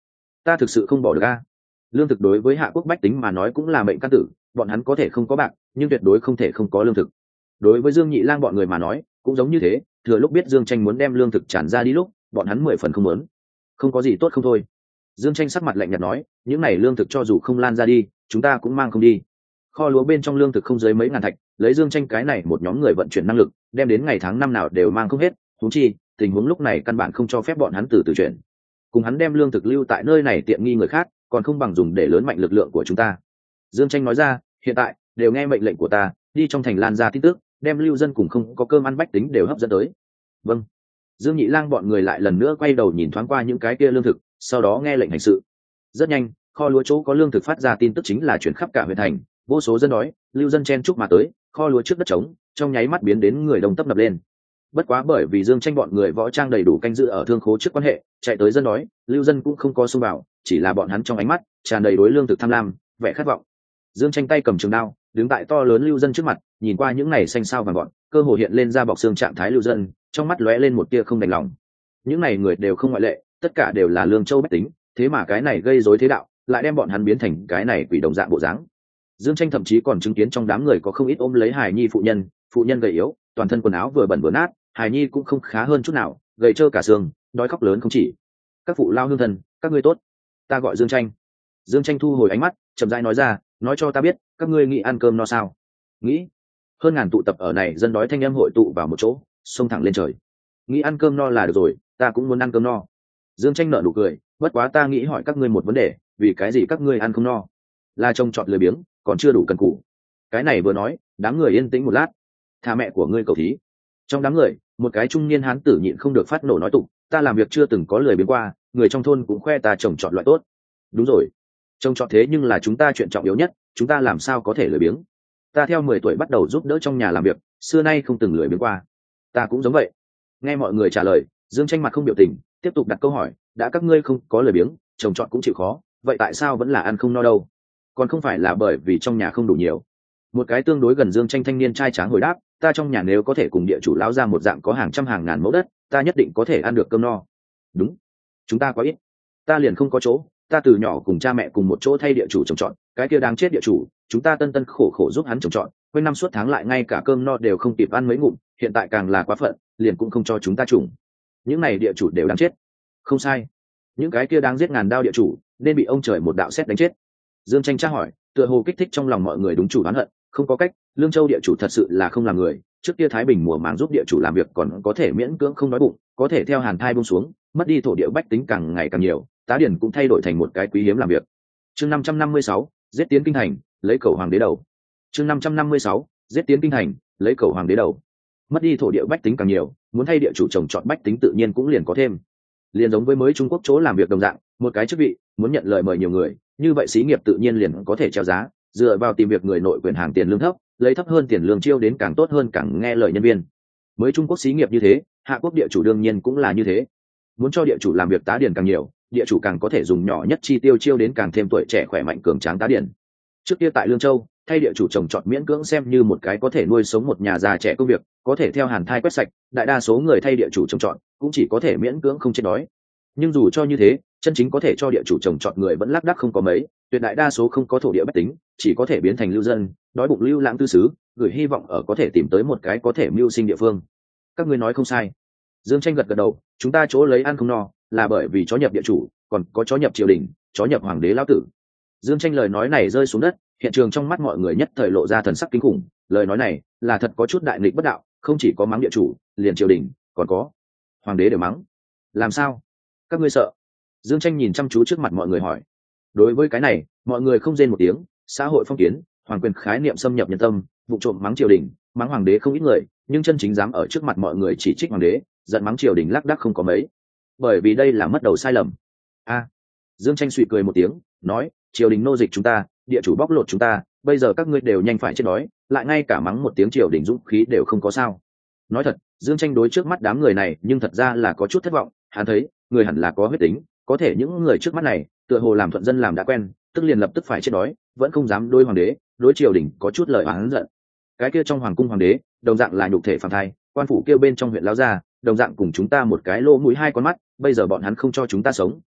ta thực sự không bỏ được a. Lương thực đối với hạ quốc bách tính mà nói cũng là mệnh căn tử, bọn hắn có thể không có bạc nhưng tuyệt đối không thể không có lương thực. Đối với Dương Nhị Lang bọn người mà nói cũng giống như thế, thừa lúc biết Dương Tranh muốn đem lương thực tràn ra đi lúc bọn hắn mười phần không muốn. Không có gì tốt không thôi. Dương Tranh sắc mặt lạnh nhạt nói, những này lương thực cho dù không lan ra đi chúng ta cũng mang không đi. Kho lúa bên trong lương thực không dưới mấy ngàn thạch, lấy Dương Tranh cái này một nhóm người vận chuyển năng lực đem đến ngày tháng năm nào đều mang không hết, huống chi tình huống lúc này căn bản không cho phép bọn hắn từ từ chuyển. Cùng hắn đem lương thực lưu tại nơi này tiện nghi người khác còn không bằng dùng để lớn mạnh lực lượng của chúng ta. Dương Tranh nói ra, hiện tại đều nghe mệnh lệnh của ta, đi trong thành lan ra tin tức, đem lưu dân cùng không có cơm ăn bách tính đều hấp dẫn tới. Vâng. Dương Nhị Lang bọn người lại lần nữa quay đầu nhìn thoáng qua những cái kia lương thực, sau đó nghe lệnh hành sự. Rất nhanh, kho lúa chỗ có lương thực phát ra tin tức chính là chuyển khắp cả huyện thành, vô số dân đói, lưu dân chen chúc mà tới, kho lúa trước đất trống, trong nháy mắt biến đến người đông tấp nập lên. Bất quá bởi vì Dương Tranh bọn người võ trang đầy đủ canh giữ ở thương khố trước quan hệ, chạy tới dân đói, lưu dân cũng không có xung vào, chỉ là bọn hắn trong ánh mắt tràn đầy đối lương thực tham lam, vẻ khát vọng. Dương Tranh tay cầm trường đao, đứng tại to lớn lưu dân trước mặt, nhìn qua những này xanh xao vàng gọn, cơ hồ hiện lên ra bọc xương trạng thái lưu dân, trong mắt lóe lên một tia không đành lòng. Những này người đều không ngoại lệ, tất cả đều là lương châu bách tính, thế mà cái này gây rối thế đạo, lại đem bọn hắn biến thành cái này quỷ đồng dạng bộ dáng. Dương Tranh thậm chí còn chứng kiến trong đám người có không ít ôm lấy hài nhi phụ nhân, phụ nhân gầy yếu, toàn thân quần áo vừa bẩn vừa nát, hài nhi cũng không khá hơn chút nào, gầy trơ cả xương, đói khóc lớn không chỉ. Các phụ lao hương thần, các ngươi tốt, ta gọi Dương Tranh. Dương Tranh thu hồi ánh mắt, chậm rãi nói ra, nói cho ta biết, các ngươi nghĩ ăn cơm no sao? Nghĩ. Hơn ngàn tụ tập ở này dân đói thanh âm hội tụ vào một chỗ, xông thẳng lên trời. Nghĩ ăn cơm no là được rồi, ta cũng muốn ăn cơm no. Dương Tranh nở nụ cười, bất quá ta nghĩ hỏi các ngươi một vấn đề, vì cái gì các ngươi ăn không no? Là trông trọt lười biếng, còn chưa đủ cần cù. Cái này vừa nói, đám người yên tĩnh một lát. Tha mẹ của ngươi cầu thí. Trong đám người, một cái trung niên hán tử nhịn không được phát nổ nói tục, ta làm việc chưa từng có lười biếng qua, người trong thôn cũng khoe ta trồng trọt loại tốt. Đúng rồi, trông trọt thế nhưng là chúng ta chuyện trọng yếu nhất, chúng ta làm sao có thể lười biếng? Ta theo mười tuổi bắt đầu giúp đỡ trong nhà làm việc, xưa nay không từng lười biếng qua. Ta cũng giống vậy. Nghe mọi người trả lời, Dương Tranh mặt không biểu tình, tiếp tục đặt câu hỏi, đã các ngươi không có lười biếng, trồng trọt cũng chịu khó, vậy tại sao vẫn là ăn không no đâu? Còn không phải là bởi vì trong nhà không đủ nhiều. Một cái tương đối gần Dương Tranh thanh niên trai tráng hồi đáp, ta trong nhà nếu có thể cùng địa chủ lão ra một dạng có hàng trăm hàng ngàn mẫu đất, ta nhất định có thể ăn được cơm no. Đúng, chúng ta quá ít, ta liền không có chỗ, ta từ nhỏ cùng cha mẹ cùng một chỗ thay địa chủ trồng trọt, cái kia đáng chết địa chủ, chúng ta tân tân khổ khổ giúp hắn trồng trọt, quanh năm suốt tháng lại ngay cả cơm no đều không kịp ăn mấy ngụm, hiện tại càng là quá phận, liền cũng không cho chúng ta trùng. Những này địa chủ đều đáng chết. Không sai, những cái kia đáng giết ngàn đao địa chủ nên bị ông trời một đạo sét đánh chết. Dương Tranh tra hỏi, tựa hồ kích thích trong lòng mọi người đúng chủ oán hận, không có cách, lương châu địa chủ thật sự là không làm người, trước kia thái bình mùa màng giúp địa chủ làm việc còn có thể miễn cưỡng không đói bụng, có thể theo hàn thai buông xuống, mất đi thổ địa bách tính càng ngày càng nhiều, tá điển cũng thay đổi thành một cái quý hiếm làm việc. Chương năm trăm năm mươi sáu, giết tiến kinh thành, lấy cầu hoàng đế đầu. Chương năm trăm năm mươi sáu, giết tiến kinh thành, lấy cầu hoàng đế đầu. Mất đi thổ địa bách tính càng nhiều, muốn thay địa chủ trồng trọt bách tính tự nhiên cũng liền có thêm. Liền giống với mới Trung Quốc chỗ làm việc đồng dạng, một cái chức vị muốn nhận lời mời nhiều người, như vậy xí nghiệp tự nhiên liền có thể treo giá, dựa vào tìm việc người nội quyền hàng tiền lương thấp, lấy thấp hơn tiền lương chiêu đến càng tốt hơn càng nghe lời nhân viên. Mới Trung Quốc xí nghiệp như thế, hạ quốc địa chủ đương nhiên cũng là như thế. Muốn cho địa chủ làm việc tá điển càng nhiều, địa chủ càng có thể dùng nhỏ nhất chi tiêu chiêu đến càng thêm tuổi trẻ khỏe mạnh cường tráng tá điển. Trước kia tại Lương Châu, thay địa chủ trồng trọt miễn cưỡng xem như một cái có thể nuôi sống một nhà già trẻ công việc, có thể theo hàn thai quét sạch, đại đa số người thay địa chủ trồng trọt cũng chỉ có thể miễn cưỡng không chết đói. Nhưng dù cho như thế, chân chính có thể cho địa chủ trồng trọt người vẫn lác đác không có mấy, tuyệt đại đa số không có thổ địa bách tính, chỉ có thể biến thành lưu dân, đói bụng lưu lãng tư xứ, gửi hy vọng ở có thể tìm tới một cái có thể mưu sinh địa phương. Các ngươi nói không sai. Dương Tranh gật gật đầu, chúng ta chỗ lấy ăn không no, là bởi vì chó nhập địa chủ, còn có chó nhập triều đình, chó nhập hoàng đế lão tử. Dương Tranh lời nói này rơi xuống đất, hiện trường trong mắt mọi người nhất thời lộ ra thần sắc kinh khủng, lời nói này là thật có chút đại nghịch bất đạo, không chỉ có mắng địa chủ, liền triều đình, còn có hoàng đế đều mắng. Làm sao? Các ngươi sợ? Dương Tranh nhìn chăm chú trước mặt mọi người hỏi. Đối với cái này, mọi người không rên một tiếng, xã hội phong kiến, hoàng quyền khái niệm xâm nhập nhân tâm, vụ trộm mắng triều đình, mắng hoàng đế không ít người, nhưng chân chính dám ở trước mặt mọi người chỉ trích hoàng đế, giận mắng triều đình lác đác không có mấy. Bởi vì đây là mất đầu sai lầm. A. À, Dương Tranh suy cười một tiếng, nói, triều đình nô dịch chúng ta, địa chủ bóc lột chúng ta, bây giờ các ngươi đều nhanh phải chết đói, lại ngay cả mắng một tiếng triều đình dũng khí đều không có sao. Nói thật, Dương Tranh đối trước mắt đám người này nhưng thật ra là có chút thất vọng, hắn thấy, người hẳn là có huyết tính, có thể những người trước mắt này, tựa hồ làm thuận dân làm đã quen, tức liền lập tức phải chết đói, vẫn không dám đối hoàng đế, đối triều đình có chút lời oán giận. Cái kia trong hoàng cung hoàng đế, đồng dạng là nhục thể phàm thai, quan phủ kêu bên trong huyện lão gia, đồng dạng cùng chúng ta một cái lỗ mũi hai con mắt, bây giờ bọn hắn không cho chúng ta sống,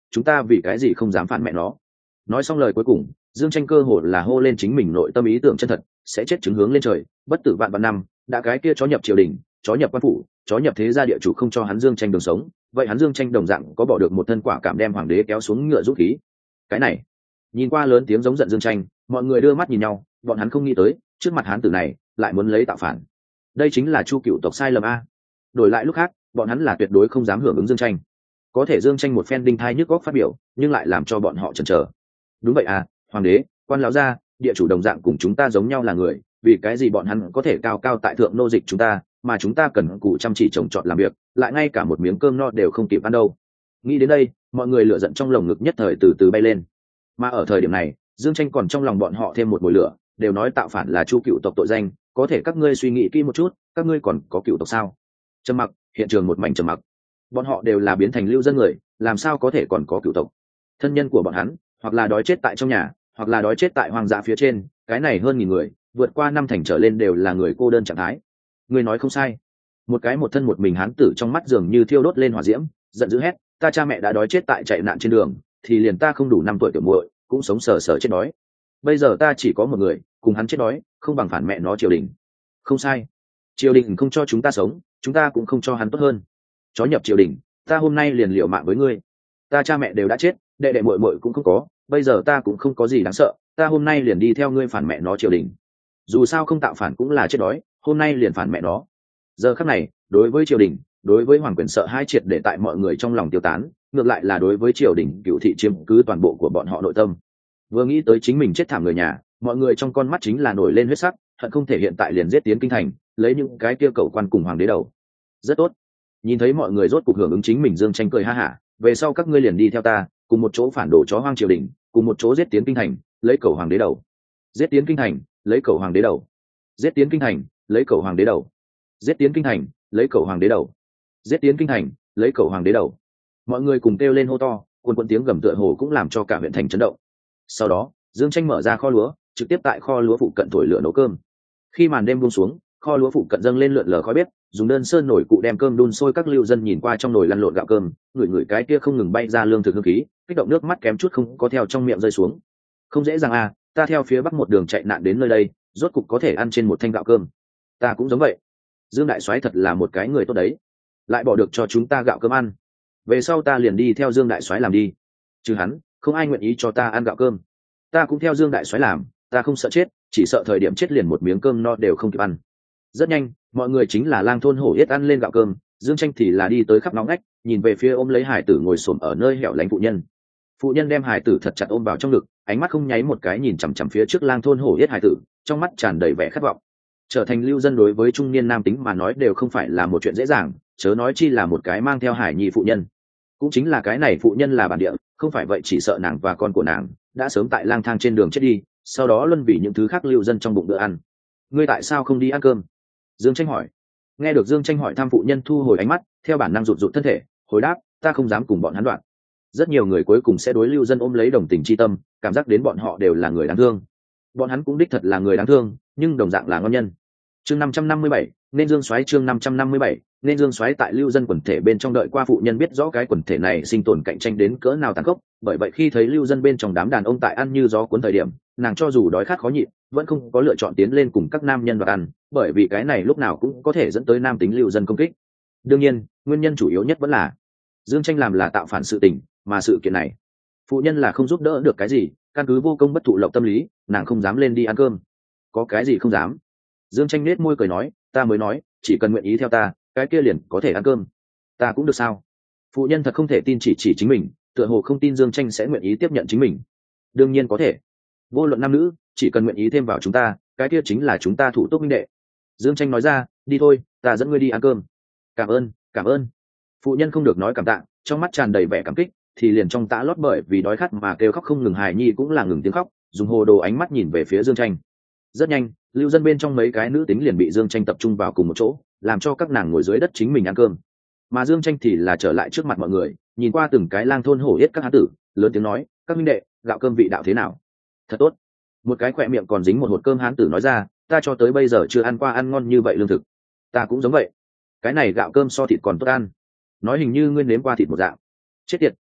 chúng ta vì cái gì không dám phản mẹ nó. Nói xong lời cuối cùng, Dương Tranh cơ hồ là hô lên chính mình nội tâm ý tưởng chân thật, sẽ chết chứng hướng lên trời, bất tử vạn vạn năm, đã cái kia chó nhập triều đình, chó nhập quan phủ, chó nhập thế gia địa chủ không cho hắn Dương Tranh đường sống, vậy hắn Dương Tranh đồng dạng có bỏ được một thân quả cảm đem hoàng đế kéo xuống ngựa rút khí. Cái này, nhìn qua lớn tiếng giống giận Dương Tranh, mọi người đưa mắt nhìn nhau, bọn hắn không nghĩ tới, trước mặt hán tử này lại muốn lấy tạo phản. Đây chính là Chu cựu tộc sai lầm a. Đổi lại lúc khác, bọn hắn là tuyệt đối không dám hưởng ứng Dương Tranh. Có thể Dương Tranh một phen đinh thai nhức góc phát biểu, nhưng lại làm cho bọn họ chần chờ. Đúng vậy à, hoàng đế, quan lão gia, địa chủ đồng dạng cùng chúng ta giống nhau là người, vì cái gì bọn hắn có thể cao cao tại thượng nô dịch chúng ta, mà chúng ta cần cù chăm chỉ trồng trọt làm việc, lại ngay cả một miếng cơm no đều không kịp ăn đâu. Nghĩ đến đây, mọi người lửa giận trong lồng ngực nhất thời từ từ bay lên. Mà ở thời điểm này, Dương Tranh còn trong lòng bọn họ thêm một mùi lửa, đều nói tạo phản là Chu cựu tộc tội danh, có thể các ngươi suy nghĩ kỹ một chút, các ngươi còn có cựu tộc sao? Trầm mặc, hiện trường một mảnh trầm mặc. Bọn họ đều là biến thành lưu dân người, làm sao có thể còn có cựu tộc? Thân nhân của bọn hắn, hoặc là đói chết tại trong nhà, hoặc là đói chết tại hoang dã phía trên, cái này hơn nghìn người, vượt qua năm thành trở lên đều là người cô đơn trạng thái. Ngươi nói không sai. Một cái một thân một mình hán tử trong mắt dường như thiêu đốt lên hỏa diễm, giận dữ hét, ta cha mẹ đã đói chết tại chạy nạn trên đường, thì liền ta không đủ năm tuổi tiểu muội cũng sống sờ sờ chết đói. Bây giờ ta chỉ có một người, cùng hắn chết đói, không bằng phản mẹ nó triều đình. Không sai, triều đình không cho chúng ta sống, chúng ta cũng không cho hắn tốt hơn. Chó nhập triều đình, ta hôm nay liền liều mạng với ngươi. Ta cha mẹ đều đã chết, đệ đệ muội muội cũng không có, bây giờ ta cũng không có gì đáng sợ, ta hôm nay liền đi theo ngươi phản mẹ nó triều đình. Dù sao không tạo phản cũng là chết đói, hôm nay liền phản mẹ nó. Giờ khắc này, đối với triều đình, đối với hoàng quyền sợ hai triệt để tại mọi người trong lòng tiêu tán, ngược lại là đối với triều đình cựu thị chiếm cứ toàn bộ của bọn họ nội tâm. Vừa nghĩ tới chính mình chết thảm người nhà, mọi người trong con mắt chính là nổi lên huyết sắc, hận không thể hiện tại liền giết tiến kinh thành, lấy những cái kia cầu quan cùng hoàng đế đầu. Rất tốt. Nhìn thấy mọi người rốt cuộc hưởng ứng chính mình, Dương Tranh cười ha hả, về sau các ngươi liền đi theo ta, cùng một chỗ phản đồ chó hoang triều đình, cùng một chỗ giết tiến kinh thành, lấy cầu hoàng đế đầu. Giết tiến kinh thành, lấy cầu hoàng đế đầu. Giết tiến kinh thành, lấy cầu hoàng đế đầu. Giết tiến kinh thành, lấy cầu hoàng đế đầu. Giết tiến kinh thành, lấy cầu hoàng đế đầu. Mọi người cùng kêu lên hô to, cuồn cuộn tiếng gầm tựa hồ cũng làm cho cả huyện thành chấn động. Sau đó, Dương Tranh mở ra kho lúa, trực tiếp tại kho lúa phụ cận thổi lửa nấu cơm. Khi màn đêm buông xuống, kho lúa phụ cận dâng lên lượn lờ khói bếp, dùng đơn sơn nổi cụ đem cơm đun sôi, các lưu dân nhìn qua trong nồi lăn lộn gạo cơm, ngửi ngửi cái kia không ngừng bay ra lương thực hương khí, kích động nước mắt kém chút không có theo trong miệng rơi xuống. Không dễ dàng à, ta theo phía bắc một đường chạy nạn đến nơi đây, rốt cục có thể ăn trên một thanh gạo cơm. Ta cũng giống vậy. Dương đại soái thật là một cái người tốt đấy, lại bỏ được cho chúng ta gạo cơm ăn. Về sau ta liền đi theo Dương đại soái làm đi. Chứ hắn, không ai nguyện ý cho ta ăn gạo cơm. Ta cũng theo Dương đại soái làm, ta không sợ chết, chỉ sợ thời điểm chết liền một miếng cơm no đều không kịp ăn. Rất nhanh, mọi người chính là lang thôn hổ yết ăn lên gạo cơm, Dương Tranh thì là đi tới khắp nóng ngách, nhìn về phía ôm lấy hải tử ngồi xổm ở nơi hẻo lánh phụ nhân. Phụ nhân đem hải tử thật chặt ôm vào trong ngực, ánh mắt không nháy một cái nhìn chằm chằm phía trước lang thôn hổ yết hải tử, trong mắt tràn đầy vẻ khát vọng. Trở thành lưu dân đối với trung niên nam tính mà nói đều không phải là một chuyện dễ dàng, chớ nói chi là một cái mang theo hải nhi phụ nhân. Cũng chính là cái này phụ nhân là bản địa, không phải vậy chỉ sợ nàng và con của nàng đã sớm tại lang thang trên đường chết đi, sau đó luân vì những thứ khác lưu dân trong bụng bữa ăn. Ngươi tại sao không đi ăn cơm? Dương Tranh hỏi. Nghe được Dương Tranh hỏi thăm, phụ nhân thu hồi ánh mắt, theo bản năng rụt rụt thân thể, hồi đáp, ta không dám cùng bọn hắn đoạn. Rất nhiều người cuối cùng sẽ đối lưu dân ôm lấy đồng tình chi tâm, cảm giác đến bọn họ đều là người đáng thương. Bọn hắn cũng đích thật là người đáng thương, nhưng đồng dạng là ngon nhân. Chương năm trăm năm mươi bảy, nên Dương Soái chương năm trăm năm mươi bảy, nên Dương Soái tại lưu dân quần thể bên trong đợi qua phụ nhân biết rõ cái quần thể này sinh tồn cạnh tranh đến cỡ nào tàn khốc, bởi vậy khi thấy lưu dân bên trong đám đàn ông tại ăn như gió cuốn thời điểm, nàng cho dù đói khát khó nhịn, vẫn không có lựa chọn tiến lên cùng các nam nhân đoạt ăn, bởi vì cái này lúc nào cũng có thể dẫn tới nam tính lưu dân công kích. Đương nhiên, nguyên nhân chủ yếu nhất vẫn là Dương Tranh làm là tạo phản sự tình, mà sự kiện này, phụ nhân là không giúp đỡ được cái gì, căn cứ vô công bất thụ lộc tâm lý, nàng không dám lên đi ăn cơm. Có cái gì không dám? Dương Tranh nết môi cười nói, ta mới nói, chỉ cần nguyện ý theo ta, cái kia liền có thể ăn cơm. Ta cũng được sao? Phụ nhân thật không thể tin chỉ chỉ chính mình, tựa hồ không tin Dương Tranh sẽ nguyện ý tiếp nhận chính mình. Đương nhiên có thể. Vô luận nam nữ, chỉ cần nguyện ý thêm vào chúng ta, cái kia chính là chúng ta thủ túc minh đệ. Dương Tranh nói ra, đi thôi, ta dẫn ngươi đi ăn cơm. Cảm ơn, cảm ơn. Phụ nhân không được nói cảm tạ, trong mắt tràn đầy vẻ cảm kích, thì liền trong tã lót bởi vì đói khát mà kêu khóc không ngừng, hài nhi cũng là ngừng tiếng khóc, dùng hồ đồ ánh mắt nhìn về phía Dương Tranh. Rất nhanh, lưu dân bên trong mấy cái nữ tính liền bị Dương Tranh tập trung vào cùng một chỗ, làm cho các nàng ngồi dưới đất chính mình ăn cơm. Mà Dương Tranh thì là trở lại trước mặt mọi người, nhìn qua từng cái lang thôn hổ yết các hán tử, lớn tiếng nói, các minh đệ, gạo cơm vị đạo thế nào? Thật tốt. Một cái khỏe miệng còn dính một hột cơm hán tử nói ra, ta cho tới bây giờ chưa ăn qua ăn ngon như vậy lương thực. Ta cũng giống vậy. Cái này gạo cơm so thịt còn tốt ăn. Nói hình như ngươi nếm qua thịt một dạng. Chết tiệt,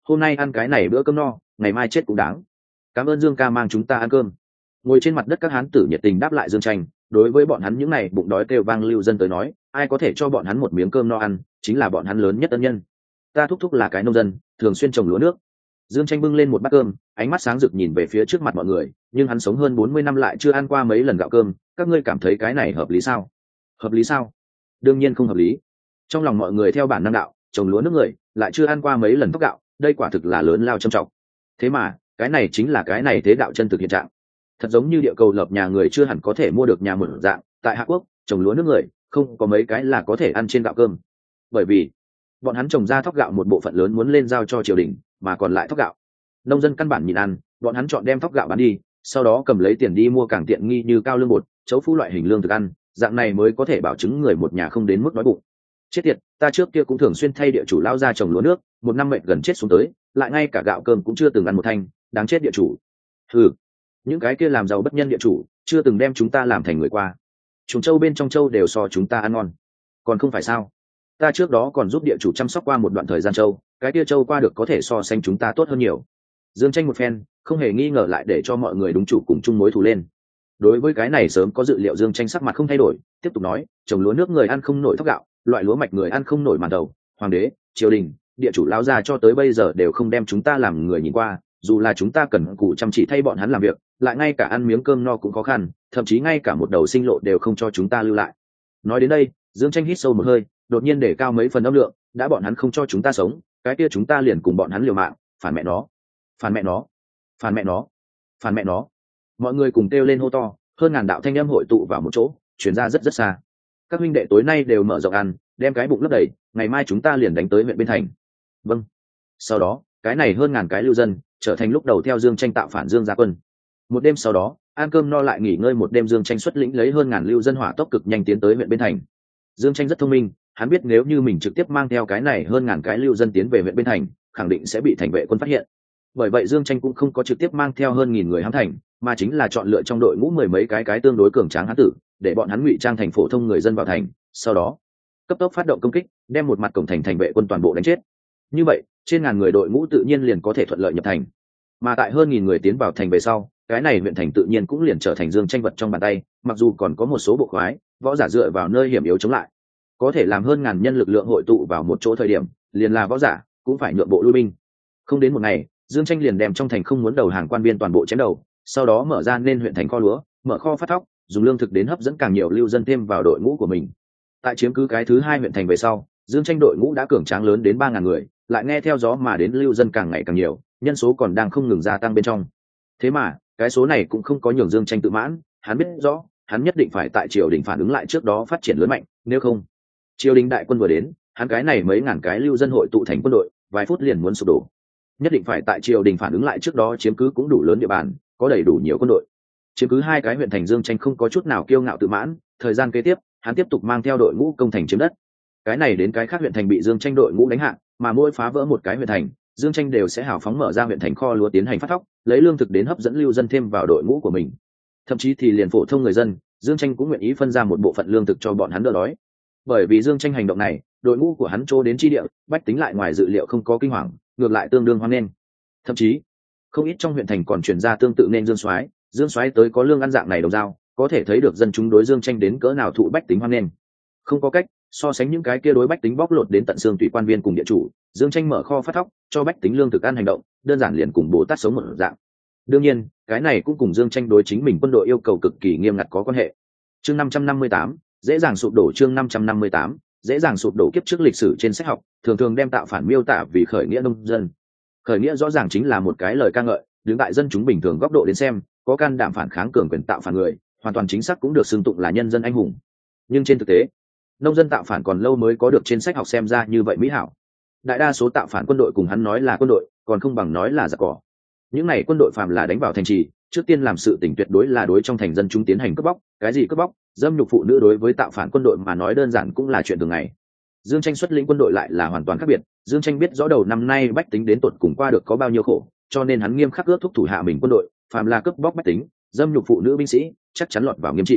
hôm nay ăn cái này bữa cơm no, ngày mai chết cũng đáng. Cảm ơn Dương ca mang chúng ta ăn cơm. Ngồi trên mặt đất các hán tử nhiệt tình đáp lại Dương Tranh. Đối với bọn hắn những này bụng đói kêu vang lưu dân tới nói, ai có thể cho bọn hắn một miếng cơm no ăn chính là bọn hắn lớn nhất ân nhân. Ta thúc thúc là cái nông dân, thường xuyên trồng lúa nước. Dương Tranh bưng lên một bát cơm, ánh mắt sáng rực nhìn về phía trước mặt mọi người, nhưng hắn sống hơn bốn mươi năm lại chưa ăn qua mấy lần gạo cơm, các ngươi cảm thấy cái này hợp lý sao? Hợp lý sao? Đương nhiên không hợp lý. Trong lòng mọi người theo bản năng đạo, trồng lúa nước người lại chưa ăn qua mấy lần thóc gạo, đây quả thực là lớn lao trầm trọng. Thế mà, cái này chính là cái này thế đạo chân thực hiện trạng. Thật giống như địa cầu lập nhà người chưa hẳn có thể mua được nhà một dạng, tại Hạ Quốc, trồng lúa nước người không có mấy cái là có thể ăn trên gạo cơm. Bởi vì bọn hắn trồng ra thóc gạo một bộ phận lớn muốn lên giao cho triều đình, mà còn lại thóc gạo nông dân căn bản nhìn ăn, bọn hắn chọn đem thóc gạo bán đi, sau đó cầm lấy tiền đi mua càng tiện nghi như cao lương bột, chấu phú loại hình lương thực ăn, dạng này mới có thể bảo chứng người một nhà không đến mức đói bụng. Chết tiệt, ta trước kia cũng thường xuyên thay địa chủ lao ra trồng lúa nước, một năm mệt gần chết xuống tới, lại ngay cả gạo cơm cũng chưa từng ăn một thanh, đáng chết địa chủ. Ừ, những cái kia làm giàu bất nhân địa chủ chưa từng đem chúng ta làm thành người qua. Chúng châu bên trong châu đều so chúng ta ăn ngon, còn không phải sao? Ta trước đó còn giúp địa chủ chăm sóc qua một đoạn thời gian châu, cái kia châu qua được có thể so sánh chúng ta tốt hơn nhiều. Dương Tranh một phen không hề nghi ngờ lại để cho mọi người đúng chủ cùng chung mối thù lên. Đối với cái này sớm có dự liệu, Dương Tranh sắc mặt không thay đổi, tiếp tục nói, trồng lúa nước người ăn không nổi thóc gạo, loại lúa mạch người ăn không nổi màn đầu, hoàng đế, triều đình, địa chủ lao ra cho tới bây giờ đều không đem chúng ta làm người nhìn qua, dù là chúng ta cần cù chăm chỉ thay bọn hắn làm việc, lại ngay cả ăn miếng cơm no cũng khó khăn, thậm chí ngay cả một đầu sinh lộ đều không cho chúng ta lưu lại. Nói đến đây, Dương Tranh hít sâu một hơi, đột nhiên để cao mấy phần âm lượng, đã bọn hắn không cho chúng ta sống, cái kia chúng ta liền cùng bọn hắn liều mạng, phản mẹ nó, phản mẹ nó, phản mẹ nó, phản mẹ nó. Mọi người cùng kêu lên hô to, hơn ngàn đạo thanh âm hội tụ vào một chỗ, chuyển ra rất rất xa. Các huynh đệ tối nay đều mở rộng ăn, đem cái bụng lấp đầy, ngày mai chúng ta liền đánh tới huyện Biên Thành. Vâng. Sau đó, cái này hơn ngàn cái lưu dân trở thành lúc đầu theo Dương Tranh tạo phản Dương gia quân. Một đêm sau đó, ăn cơm no lại nghỉ ngơi một đêm, Dương Tranh xuất lĩnh lấy hơn ngàn lưu dân hỏa tốc cực nhanh tiến tới huyện Biên Thành. Dương Tranh rất thông minh, hắn biết nếu như mình trực tiếp mang theo cái này hơn ngàn cái lưu dân tiến về huyện Biên Thành, khẳng định sẽ bị thành vệ quân phát hiện. Bởi vậy Dương Tranh cũng không có trực tiếp mang theo hơn nghìn người hãm thành, mà chính là chọn lựa trong đội ngũ mười mấy cái cái tương đối cường tráng hán tử, để bọn hắn ngụy trang thành phổ thông người dân vào thành, sau đó cấp tốc phát động công kích, đem một mặt cổng thành thành vệ quân toàn bộ đánh chết. Như vậy, trên ngàn người đội ngũ tự nhiên liền có thể thuận lợi nhập thành. Mà tại hơn nghìn người tiến vào thành về sau, cái này huyện thành tự nhiên cũng liền trở thành Dương Tranh vật trong bàn tay, mặc dù còn có một số bộ khoái, võ giả dựa vào nơi hiểm yếu chống lại. Có thể làm hơn ngàn nhân lực lượng hội tụ vào một chỗ thời điểm, liền là võ giả cũng phải nhượng bộ lui binh. Không đến một ngày, Dương Tranh liền đem trong thành không muốn đầu hàng quan viên toàn bộ chém đầu, sau đó mở ra nên huyện thành kho lúa, mở kho phát thóc, dùng lương thực đến hấp dẫn càng nhiều lưu dân thêm vào đội ngũ của mình. Tại chiếm cứ cái thứ hai huyện thành về sau, Dương Tranh đội ngũ đã cường tráng lớn đến ba ngàn người, lại nghe theo gió mà đến lưu dân càng ngày càng nhiều, nhân số còn đang không ngừng gia tăng bên trong. Thế mà, cái số này cũng không có nhường Dương Tranh tự mãn, hắn biết rõ, hắn nhất định phải tại triều đình phản ứng lại trước đó phát triển lớn mạnh, nếu không, triều đình đại quân vừa đến, hắn cái này mấy ngàn cái lưu dân hội tụ thành quân đội, vài phút liền muốn sụp đổ. Nhất định phải tại triều đình phản ứng lại trước đó chiếm cứ cũng đủ lớn địa bàn, có đầy đủ nhiều quân đội. Chiếm cứ hai cái huyện thành, Dương Tranh không có chút nào kiêu ngạo tự mãn, thời gian kế tiếp, hắn tiếp tục mang theo đội ngũ công thành chiếm đất. Cái này đến cái khác huyện thành bị Dương Tranh đội ngũ đánh hạ, mà mỗi phá vỡ một cái huyện thành, Dương Tranh đều sẽ hào phóng mở ra huyện thành kho lúa tiến hành phát thóc, lấy lương thực đến hấp dẫn lưu dân thêm vào đội ngũ của mình. Thậm chí thì liền phổ thông người dân, Dương Tranh cũng nguyện ý phân ra một bộ phận lương thực cho bọn hắn đỡ đói. Bởi vì Dương Tranh hành động này, đội ngũ của hắn trô đến chi địa, bách tính lại ngoài dự liệu không có kinh hoàng, ngược lại tương đương hoan nghênh. Thậm chí, không ít trong huyện thành còn truyền ra tương tự nên Dương Soái, Dương Soái tới có lương ăn dạng này đồng dao, có thể thấy được dân chúng đối Dương Tranh đến cỡ nào thụ bách tính hoan nghênh. Không có cách, so sánh những cái kia đối bách tính bóc lột đến tận xương tùy quan viên cùng địa chủ, Dương Tranh mở kho phát thóc cho bách tính lương thực ăn hành động, đơn giản liền cùng Bồ Tát sống một dạng. Đương nhiên, cái này cũng cùng Dương Tranh đối chính mình quân đội yêu cầu cực kỳ nghiêm ngặt có quan hệ. Chương năm trăm năm mươi tám, dễ dàng sụp đổ. Chương năm trăm năm mươi tám, dễ dàng sụp đổ. Kiếp trước lịch sử trên sách học thường thường đem tạo phản miêu tả vì khởi nghĩa nông dân. Khởi nghĩa rõ ràng chính là một cái lời ca ngợi, đứng tại dân chúng bình thường góc độ đến xem, có can đảm phản kháng cường quyền tạo phản người, hoàn toàn chính xác cũng được xưng tụng là nhân dân anh hùng. Nhưng trên thực tế, nông dân tạo phản còn lâu mới có được trên sách học xem ra như vậy mỹ hảo. Đại đa số tạo phản quân đội cùng hắn nói là quân đội, còn không bằng nói là giặc cỏ. Những này quân đội phàm là đánh vào thành trì, trước tiên làm sự tình tuyệt đối là đối trong thành dân chúng tiến hành cướp bóc, cái gì cướp bóc, dâm nhục phụ nữ đối với tạo phản quân đội mà nói đơn giản cũng là chuyện thường ngày. Dương Tranh xuất lĩnh quân đội lại là hoàn toàn khác biệt. Dương Tranh biết rõ đầu năm nay bách tính đến tột cùng qua được có bao nhiêu khổ, cho nên hắn nghiêm khắc ước thúc thủ hạ mình quân đội, phàm là cướp bóc bách tính, dâm nhục phụ nữ binh sĩ, chắc chắn lọt vào nghiêm trị.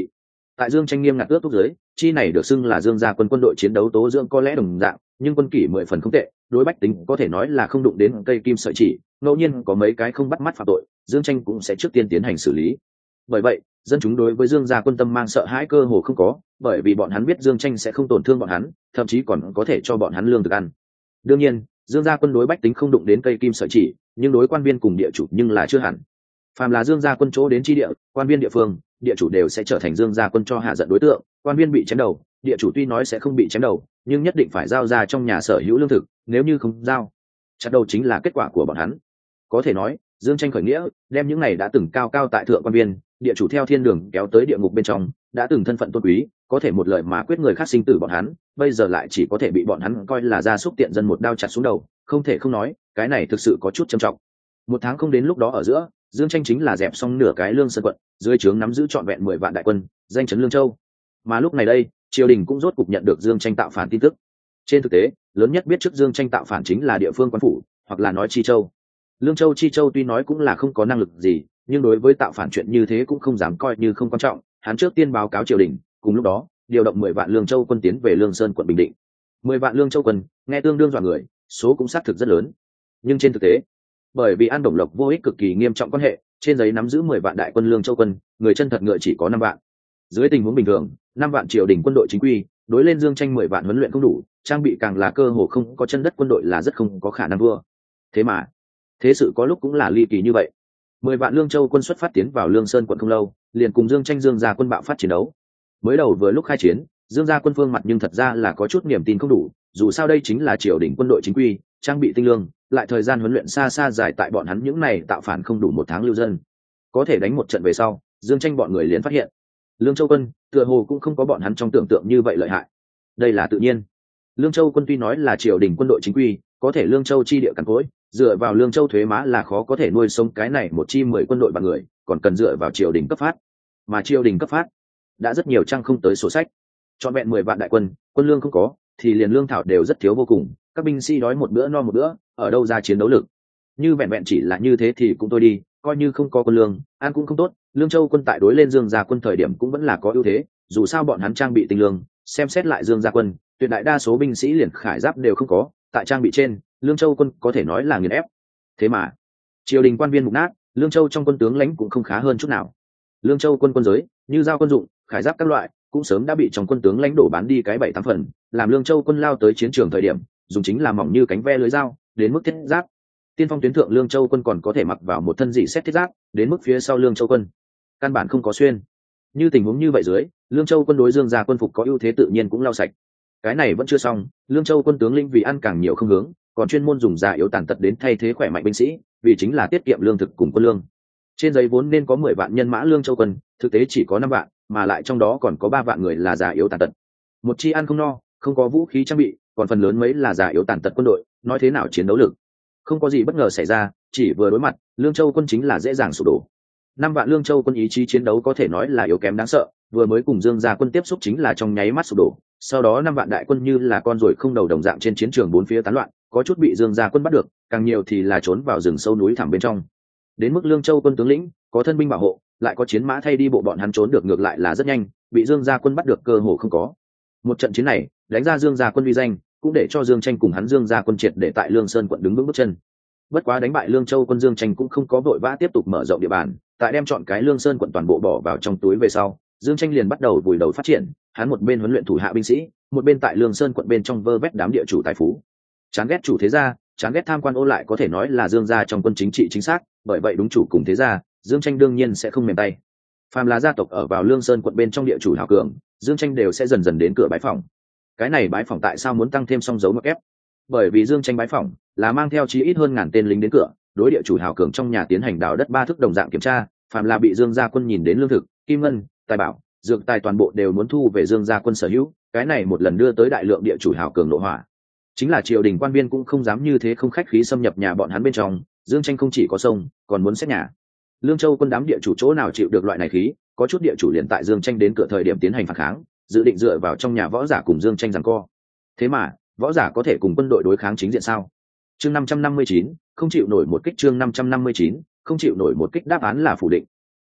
Tại Dương Tranh nghiêm ngặt ước thúc giới, chi này được xưng là Dương gia quân quân đội chiến đấu tố dưỡng có lẽ đồng dạng, nhưng quân kỷ mười phần không tệ, đối bách tính có thể nói là không đụng đến cây kim sợi chỉ, ngẫu nhiên có mấy cái không bắt mắt phạm tội, Dương Tranh cũng sẽ trước tiên tiến hành xử lý. Bởi vậy, dân chúng đối với Dương gia quân tâm mang sợ hãi cơ hồ không có, bởi vì bọn hắn biết Dương Tranh sẽ không tổn thương bọn hắn, thậm chí còn có thể cho bọn hắn lương thực ăn. Đương nhiên, Dương gia quân đối bách tính không đụng đến cây kim sợi chỉ, nhưng đối quan viên cùng địa chủ nhưng là chưa hẳn. Phàm là Dương gia quân chỗ đến chi địa, quan viên địa phương, địa chủ đều sẽ trở thành Dương gia quân cho hạ giận đối tượng, quan viên bị chém đầu, địa chủ tuy nói sẽ không bị chém đầu, nhưng nhất định phải giao ra trong nhà sở hữu lương thực, nếu như không giao, chặt đầu chính là kết quả của bọn hắn. Có thể nói, Dương Tranh khởi nghĩa, đem những này đã từng cao cao tại thượng quan viên, địa chủ theo thiên đường kéo tới địa ngục bên trong, đã từng thân phận tôn quý, có thể một lời mà quyết người khác sinh tử bọn hắn, bây giờ lại chỉ có thể bị bọn hắn coi là gia súc tiện dân một đao chặt xuống đầu, không thể không nói, cái này thực sự có chút trầm trọng. Một tháng không đến lúc đó ở giữa, Dương Tranh chính là dẹp xong nửa cái Lương Sơn quận, dưới trướng nắm giữ trọn vẹn mười vạn đại quân, danh chấn Lương Châu. Mà lúc này đây, triều đình cũng rốt cục nhận được Dương Tranh tạo phản tin tức. Trên thực tế, lớn nhất biết trước Dương Tranh tạo phản chính là địa phương quan phủ, hoặc là nói Chi Châu. Lương Châu Chi Châu tuy nói cũng là không có năng lực gì, nhưng đối với tạo phản chuyện như thế cũng không dám coi như không quan trọng. Hắn trước tiên báo cáo triều đình, cùng lúc đó điều động mười vạn Lương Châu quân tiến về Lương Sơn quận Bình Định. Mười vạn Lương Châu quân, nghe tương đương dọa người, số cũng xác thực rất lớn. Nhưng trên thực tế, bởi vì An Đồng Lộc vô ích cực kỳ nghiêm trọng quan hệ, trên giấy nắm giữ mười vạn đại quân Lương Châu quân, người chân thật ngựa chỉ có năm vạn. Dưới tình huống bình thường, năm vạn triều đình quân đội chính quy, đối lên Dương Tranh mười vạn huấn luyện không đủ, trang bị càng là cơ hồ không có chân đất quân đội là rất không có khả năng vua. Thế mà, thế sự có lúc cũng là ly kỳ như vậy. Mười vạn Lương Châu quân xuất phát tiến vào Lương Sơn quận không lâu, liền cùng Dương Tranh Dương gia quân bạo phát chiến đấu. Mới đầu vừa lúc khai chiến, Dương gia quân phương mặt nhưng thật ra là có chút niềm tin không đủ, dù sao đây chính là triều đình quân đội chính quy, trang bị tinh lương, lại thời gian huấn luyện xa xa dài tại bọn hắn những này tạo phản không đủ một tháng lưu dân. Có thể đánh một trận về sau, Dương Tranh bọn người liền phát hiện, Lương Châu quân tựa hồ cũng không có bọn hắn trong tưởng tượng như vậy lợi hại. Đây là tự nhiên. Lương Châu quân tuy nói là triều đình quân đội chính quy, có thể Lương Châu chi địa cằn cỗi, dựa vào Lương Châu thuế má là khó có thể nuôi sống cái này một chi mười quân đội bằng người, còn cần dựa vào triều đình cấp phát. Mà triều đình cấp phát đã rất nhiều trang không tới sổ sách. Trọn vẹn mười vạn đại quân, quân lương không có, thì liền lương thảo đều rất thiếu vô cùng, các binh sĩ đói một bữa no một bữa, ở đâu ra chiến đấu lực. Như vẹn vẹn chỉ là như thế thì cũng thôi đi, coi như không có quân lương, ăn cũng không tốt. Lương Châu quân tại đối lên Dương gia quân thời điểm cũng vẫn là có ưu thế, dù sao bọn hắn trang bị tinh lương, xem xét lại Dương gia quân, tuyệt đại đa số binh sĩ liền khải giáp đều không có, tại trang bị trên, Lương Châu quân có thể nói là nghiền ép. Thế mà, triều đình quan viên mục nát, Lương Châu trong quân tướng lãnh cũng không khá hơn chút nào. Lương Châu quân quân giới, như giao quân dụng, khải giáp các loại, cũng sớm đã bị trong quân tướng lãnh đổ bán đi cái bảy tám phần, làm Lương Châu quân lao tới chiến trường thời điểm, dùng chính là mỏng như cánh ve lưới dao, đến mức thiết giáp. Tiên phong tuyến thượng Lương Châu quân còn có thể mặc vào một thân dị xét thiết giáp, đến mức phía sau Lương Châu quân căn bản không có xuyên. Như tình huống như vậy dưới, Lương Châu quân đối Dương gia quân phục có ưu thế tự nhiên cũng lao sạch. Cái này vẫn chưa xong, Lương Châu quân tướng lĩnh vì ăn càng nhiều không hướng, còn chuyên môn dùng già yếu tàn tật đến thay thế khỏe mạnh binh sĩ, vì chính là tiết kiệm lương thực cùng quân lương. Trên giấy vốn nên có mười vạn nhân mã Lương Châu quân, thực tế chỉ có năm vạn, mà lại trong đó còn có ba vạn người là già yếu tàn tật. Một chi ăn không no, không có vũ khí trang bị, còn phần lớn mấy là già yếu tàn tật quân đội, nói thế nào chiến đấu lực? Không có gì bất ngờ xảy ra, chỉ vừa đối mặt, Lương Châu quân chính là dễ dàng sụp đổ. Năm vạn Lương Châu quân ý chí chiến đấu có thể nói là yếu kém đáng sợ, vừa mới cùng Dương gia quân tiếp xúc chính là trong nháy mắt sụp đổ. Sau đó năm vạn đại quân như là con ruồi không đầu đồng dạng trên chiến trường bốn phía tán loạn, có chút bị Dương gia quân bắt được, càng nhiều thì là trốn vào rừng sâu núi thẳm bên trong. Đến mức Lương Châu quân tướng lĩnh có thân binh bảo hộ, lại có chiến mã thay đi bộ bọn hắn trốn được ngược lại là rất nhanh, bị Dương gia quân bắt được cơ hồ không có. Một trận chiến này, đánh ra Dương gia quân uy danh, cũng để cho Dương Tranh cùng hắn Dương gia quân triệt để tại Lương Sơn quận đứng vững bước chân. Bất quá đánh bại Lương Châu quân, Dương Tranh cũng không có vội vã tiếp tục mở rộng địa bàn, tại đem chọn cái Lương Sơn quận toàn bộ bỏ vào trong túi về sau, Dương Tranh liền bắt đầu vùi đầu phát triển, hắn một bên huấn luyện thủ hạ binh sĩ, một bên tại Lương Sơn quận bên trong vơ vét đám địa chủ tài phú. Chán ghét chủ thế gia, chán ghét tham quan ô lại có thể nói là Dương gia trong quân chính trị chính xác, bởi vậy đúng chủ cùng thế gia, Dương Tranh đương nhiên sẽ không mềm tay. Phàm là gia tộc ở vào Lương Sơn quận bên trong địa chủ hào cường, Dương Tranh đều sẽ dần dần đến cửa bái phòng. Cái này bái phòng tại sao muốn tăng thêm song dấu ngoặc ép? Bởi vì Dương Tranh bái phòng là mang theo chí ít hơn ngàn tên lính đến cửa, đối địa chủ hào cường trong nhà tiến hành đào đất ba thước đồng dạng kiểm tra, phàm là bị Dương gia quân nhìn đến lương thực, kim ngân, tài bảo, dược tài toàn bộ đều muốn thu về Dương gia quân sở hữu, cái này một lần đưa tới đại lượng địa chủ hào cường nội hỏa. Chính là triều đình quan viên cũng không dám như thế không khách khí xâm nhập nhà bọn hắn bên trong, Dương Tranh không chỉ có sông, còn muốn xét nhà. Lương Châu quân đám địa chủ chỗ nào chịu được loại này khí, có chút địa chủ liền tại Dương Tranh đến cửa thời điểm tiến hành phản kháng, dự định dựa vào trong nhà võ giả cùng Dương Tranh giằng co. Thế mà, võ giả có thể cùng quân đội đối kháng chính diện sao? Chương năm trăm năm mươi chín, không chịu nổi một kích chương năm trăm năm mươi chín, không chịu nổi một kích đáp án là phủ định.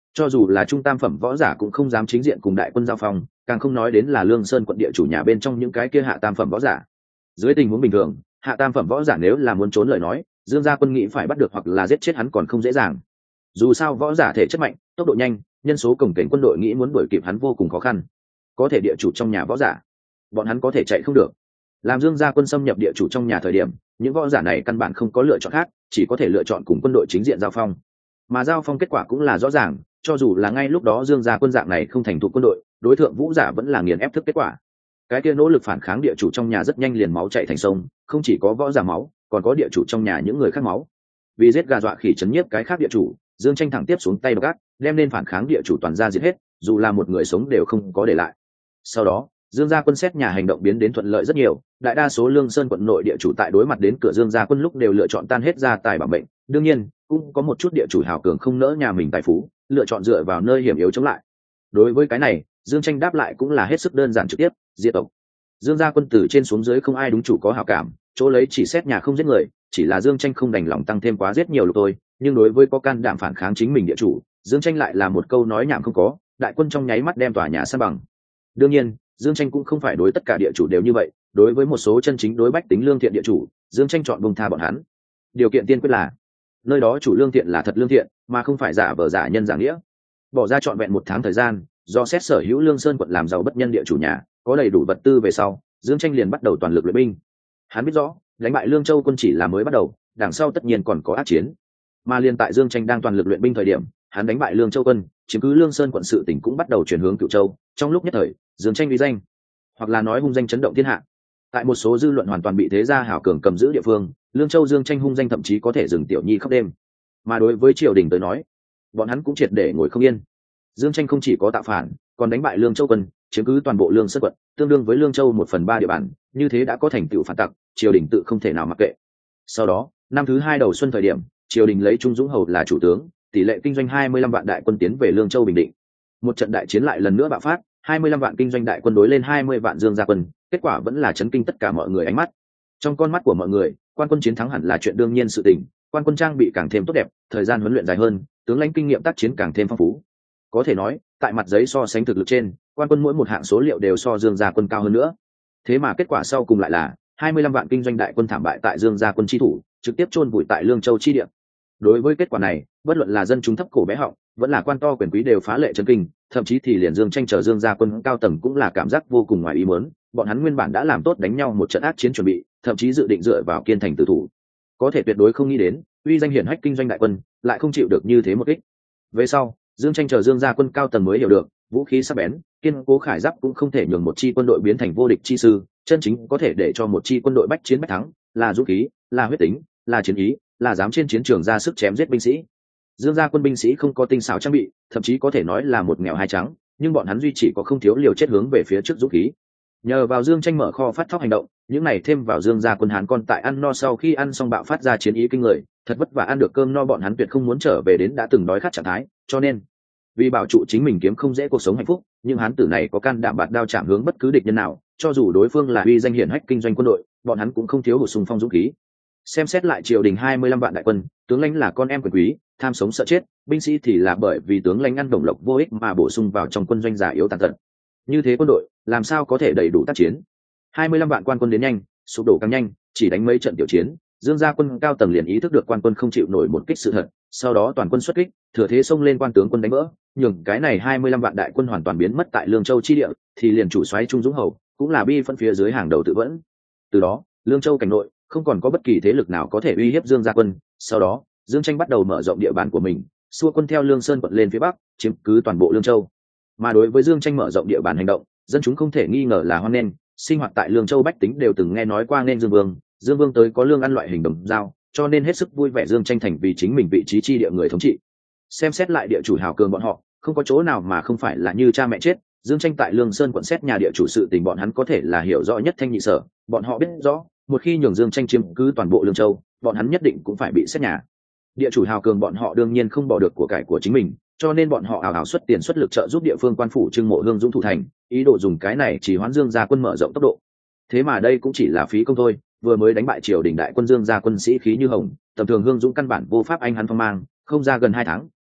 Cho dù là trung tam phẩm võ giả cũng không dám chính diện cùng đại quân giao phong, càng không nói đến là Lương Sơn quận địa chủ nhà bên trong những cái kia hạ tam phẩm võ giả. Dưới tình huống bình thường, hạ tam phẩm võ giả nếu là muốn trốn lời nói, Dương gia quân nghĩ phải bắt được hoặc là giết chết hắn còn không dễ dàng. Dù sao võ giả thể chất mạnh, tốc độ nhanh, nhân số cồng kềnh, quân đội nghĩ muốn đuổi kịp hắn vô cùng khó khăn. Có thể địa chủ trong nhà võ giả, bọn hắn có thể chạy không được. Làm Dương gia quân xâm nhập địa chủ trong nhà thời điểm, những võ giả này căn bản không có lựa chọn khác, chỉ có thể lựa chọn cùng quân đội chính diện giao phong. Mà giao phong kết quả cũng là rõ ràng, cho dù là ngay lúc đó Dương gia quân dạng này không thành thục quân đội, đối tượng vũ giả vẫn là nghiền ép thức kết quả. Cái kia nỗ lực phản kháng địa chủ trong nhà rất nhanh liền máu chảy thành sông, không chỉ có võ giả máu, còn có địa chủ trong nhà những người khác máu. Vì giết gà dọa khỉ chấn nhiếp cái khác địa chủ, Dương tranh thẳng tiếp xuống tay độc ác, đem nên phản kháng địa chủ toàn ra giết hết, dù là một người sống đều không có để lại. Sau đó, Dương gia quân xét nhà hành động biến đến thuận lợi rất nhiều, đại đa số Lương Sơn quận nội địa chủ tại đối mặt đến cửa Dương gia quân lúc đều lựa chọn tan hết gia tài bảo mệnh, đương nhiên, cũng có một chút địa chủ hào cường không nỡ nhà mình tài phú, lựa chọn dựa vào nơi hiểm yếu chống lại. Đối với cái này, Dương tranh đáp lại cũng là hết sức đơn giản trực tiếp, diệt tộc. Dương gia quân từ trên xuống dưới không ai đúng chủ có hảo cảm, chỗ lấy chỉ xét nhà không giết người, chỉ là Dương tranh không đành lòng tăng thêm quá giết nhiều lục thôi, nhưng đối với có can đảm phản kháng chính mình địa chủ, Dương tranh lại là một câu nói nhảm không có, đại quân trong nháy mắt đem tòa nhà san bằng. Đương nhiên, Dương tranh cũng không phải đối tất cả địa chủ đều như vậy, đối với một số chân chính đối bách tính lương thiện địa chủ, Dương tranh chọn buông tha bọn hắn. Điều kiện tiên quyết là nơi đó chủ lương thiện là thật lương thiện, mà không phải giả vờ giả nhân giả nghĩa. Bỏ ra trọn vẹn một tháng thời gian, do xét sở hữu Lương Sơn quận làm giàu bất nhân địa chủ nhà, có đầy đủ vật tư về sau, Dương tranh liền bắt đầu toàn lực luyện binh. Hắn biết rõ, đánh bại Lương Châu quân chỉ là mới bắt đầu, đằng sau tất nhiên còn có ác chiến. Mà liên tại Dương tranh đang toàn lực luyện binh thời điểm, hắn đánh bại Lương Châu quân, chiếm cứ Lương Sơn quận sự tỉnh cũng bắt đầu chuyển hướng Cửu Châu. Trong lúc nhất thời, Dương tranh uy danh, hoặc là nói hung danh chấn động thiên hạ. Tại một số dư luận hoàn toàn bị thế gia hảo cường cầm giữ địa phương, Lương Châu Dương tranh hung danh thậm chí có thể dừng tiểu nhi khóc đêm. Mà đối với triều đình tới nói, bọn hắn cũng triệt để ngồi không yên. Dương tranh không chỉ có tạo phản, còn đánh bại Lương Châu quân, chiếm cứ toàn bộ Lương Sơn quận, tương đương với Lương Châu một phần ba địa bàn, như thế đã có thành tựu phản tặc, triều đình tự không thể nào mặc kệ. Sau đó, năm thứ hai đầu xuân thời điểm, triều đình lấy Trung Dũng Hầu là chủ tướng, tỷ lệ kinh doanh hai mươi lăm vạn đại quân tiến về Lương Châu bình định. Một trận đại chiến lại lần nữa bạo phát, hai mươi lăm vạn kinh doanh đại quân đối lên hai mươi vạn Dương gia quân, kết quả vẫn là chấn kinh tất cả mọi người ánh mắt. Trong con mắt của mọi người, quan quân chiến thắng hẳn là chuyện đương nhiên sự tình, quan quân trang bị càng thêm tốt đẹp, thời gian huấn luyện dài hơn, tướng lãnh kinh nghiệm tác chiến càng thêm phong phú. Có thể nói, tại mặt giấy so sánh thực lực trên, quan quân mỗi một hạng số liệu đều so Dương gia quân cao hơn nữa. Thế mà kết quả sau cùng lại là hai mươi lăm vạn kinh doanh đại quân thảm bại tại Dương gia quân chi thủ, trực tiếp chôn vùi tại Lương Châu chi địa. Đối với kết quả này, bất luận là dân chúng thấp cổ bé họng, vẫn là quan to quyền quý đều phá lệ chấn kinh, thậm chí thì liền Dương tranh chờ Dương gia quân cao tầng cũng là cảm giác vô cùng ngoài ý muốn, bọn hắn nguyên bản đã làm tốt đánh nhau một trận ác chiến chuẩn bị, thậm chí dự định dựa vào kiên thành tử thủ. Có thể tuyệt đối không nghĩ đến, uy danh hiển hách kinh doanh đại quân lại không chịu được như thế một kích. Về sau, Dương tranh chờ Dương gia quân cao tầng mới hiểu được, vũ khí sắc bén, kiên cố khải giáp cũng không thể nhường một chi quân đội biến thành vô địch chi sư, chân chính có thể để cho một chi quân đội bách chiến bách thắng, là dũng khí, là huyết tính, là chiến ý, là dám trên chiến trường ra sức chém giết binh sĩ. Dương gia quân binh sĩ không có tinh xảo trang bị, thậm chí có thể nói là một nghèo hai trắng, nhưng bọn hắn duy chỉ có không thiếu liều chết hướng về phía trước dũng khí. Nhờ vào Dương tranh mở kho phát thóc hành động, những này thêm vào Dương gia quân Hán con tại ăn no sau khi ăn xong bạo phát ra chiến ý kinh người, thật vất vả ăn được cơm no bọn hắn tuyệt không muốn trở về đến đã từng đói khát trạng thái, cho nên vì bảo trụ chính mình kiếm không dễ cuộc sống hạnh phúc, nhưng Hán tử này có can đảm bạt đao chạm hướng bất cứ địch nhân nào, cho dù đối phương là uy danh hiển hách kinh doanh quân đội, bọn hắn cũng không thiếu hụt xung phong dũng khí. Xem xét lại triều đình hai mươi lăm vạn đại quân, tướng lãnh là con em quyền quý, tham sống sợ chết, binh sĩ thì là bởi vì tướng lãnh ăn đồng lộc vô ích mà bổ sung vào trong quân doanh già yếu tàn tật. Như thế quân đội làm sao có thể đầy đủ tác chiến? hai mươi lăm vạn quan quân đến nhanh, sụp đổ càng nhanh, chỉ đánh mấy trận tiểu chiến, Dương gia quân cao tầng liền ý thức được quan quân không chịu nổi một kích sự thật, sau đó toàn quân xuất kích, thừa thế xông lên quan tướng quân đánh vỡ, nhường cái này hai mươi lăm vạn đại quân hoàn toàn biến mất tại Lương Châu chi địa, thì liền chủ soái Trung Dũng Hầu cũng là bi phân phía dưới hàng đầu tự vẫn. Từ đó, Lương Châu cảnh nội không còn có bất kỳ thế lực nào có thể uy hiếp Dương gia quân. Sau đó, Dương tranh bắt đầu mở rộng địa bàn của mình, xua quân theo Lương Sơn quận lên phía bắc, chiếm cứ toàn bộ Lương Châu. Mà đối với Dương tranh mở rộng địa bàn hành động, dân chúng không thể nghi ngờ là hoan nghênh, sinh hoạt tại Lương Châu bách tính đều từng nghe nói qua nên Dương Vương, Dương Vương tới có lương ăn loại hình đồng dao, cho nên hết sức vui vẻ Dương tranh thành vì chính mình vị trí chi địa người thống trị. Xem xét lại địa chủ hào cường bọn họ, không có chỗ nào mà không phải là như cha mẹ chết. Dương tranh tại Lương Sơn quận xét nhà địa chủ sự tình bọn hắn có thể là hiểu rõ nhất thanh nhị sở, bọn họ biết rõ, một khi nhường Dương tranh chiếm cứ toàn bộ Lương Châu, bọn hắn nhất định cũng phải bị xét nhà. Địa chủ hào cường bọn họ đương nhiên không bỏ được của cải của chính mình, cho nên bọn họ ảo ảo xuất tiền xuất lực trợ giúp địa phương quan phủ trưng mộ hương dũng thủ thành, ý đồ dùng cái này chỉ hoán Dương gia quân mở rộng tốc độ. Thế mà đây cũng chỉ là phí công thôi, vừa mới đánh bại triều đình đại quân Dương gia quân sĩ khí như hồng, tầm thường hương dũng căn bản vô pháp anh hắn phong mang, không ra gần hai tháng,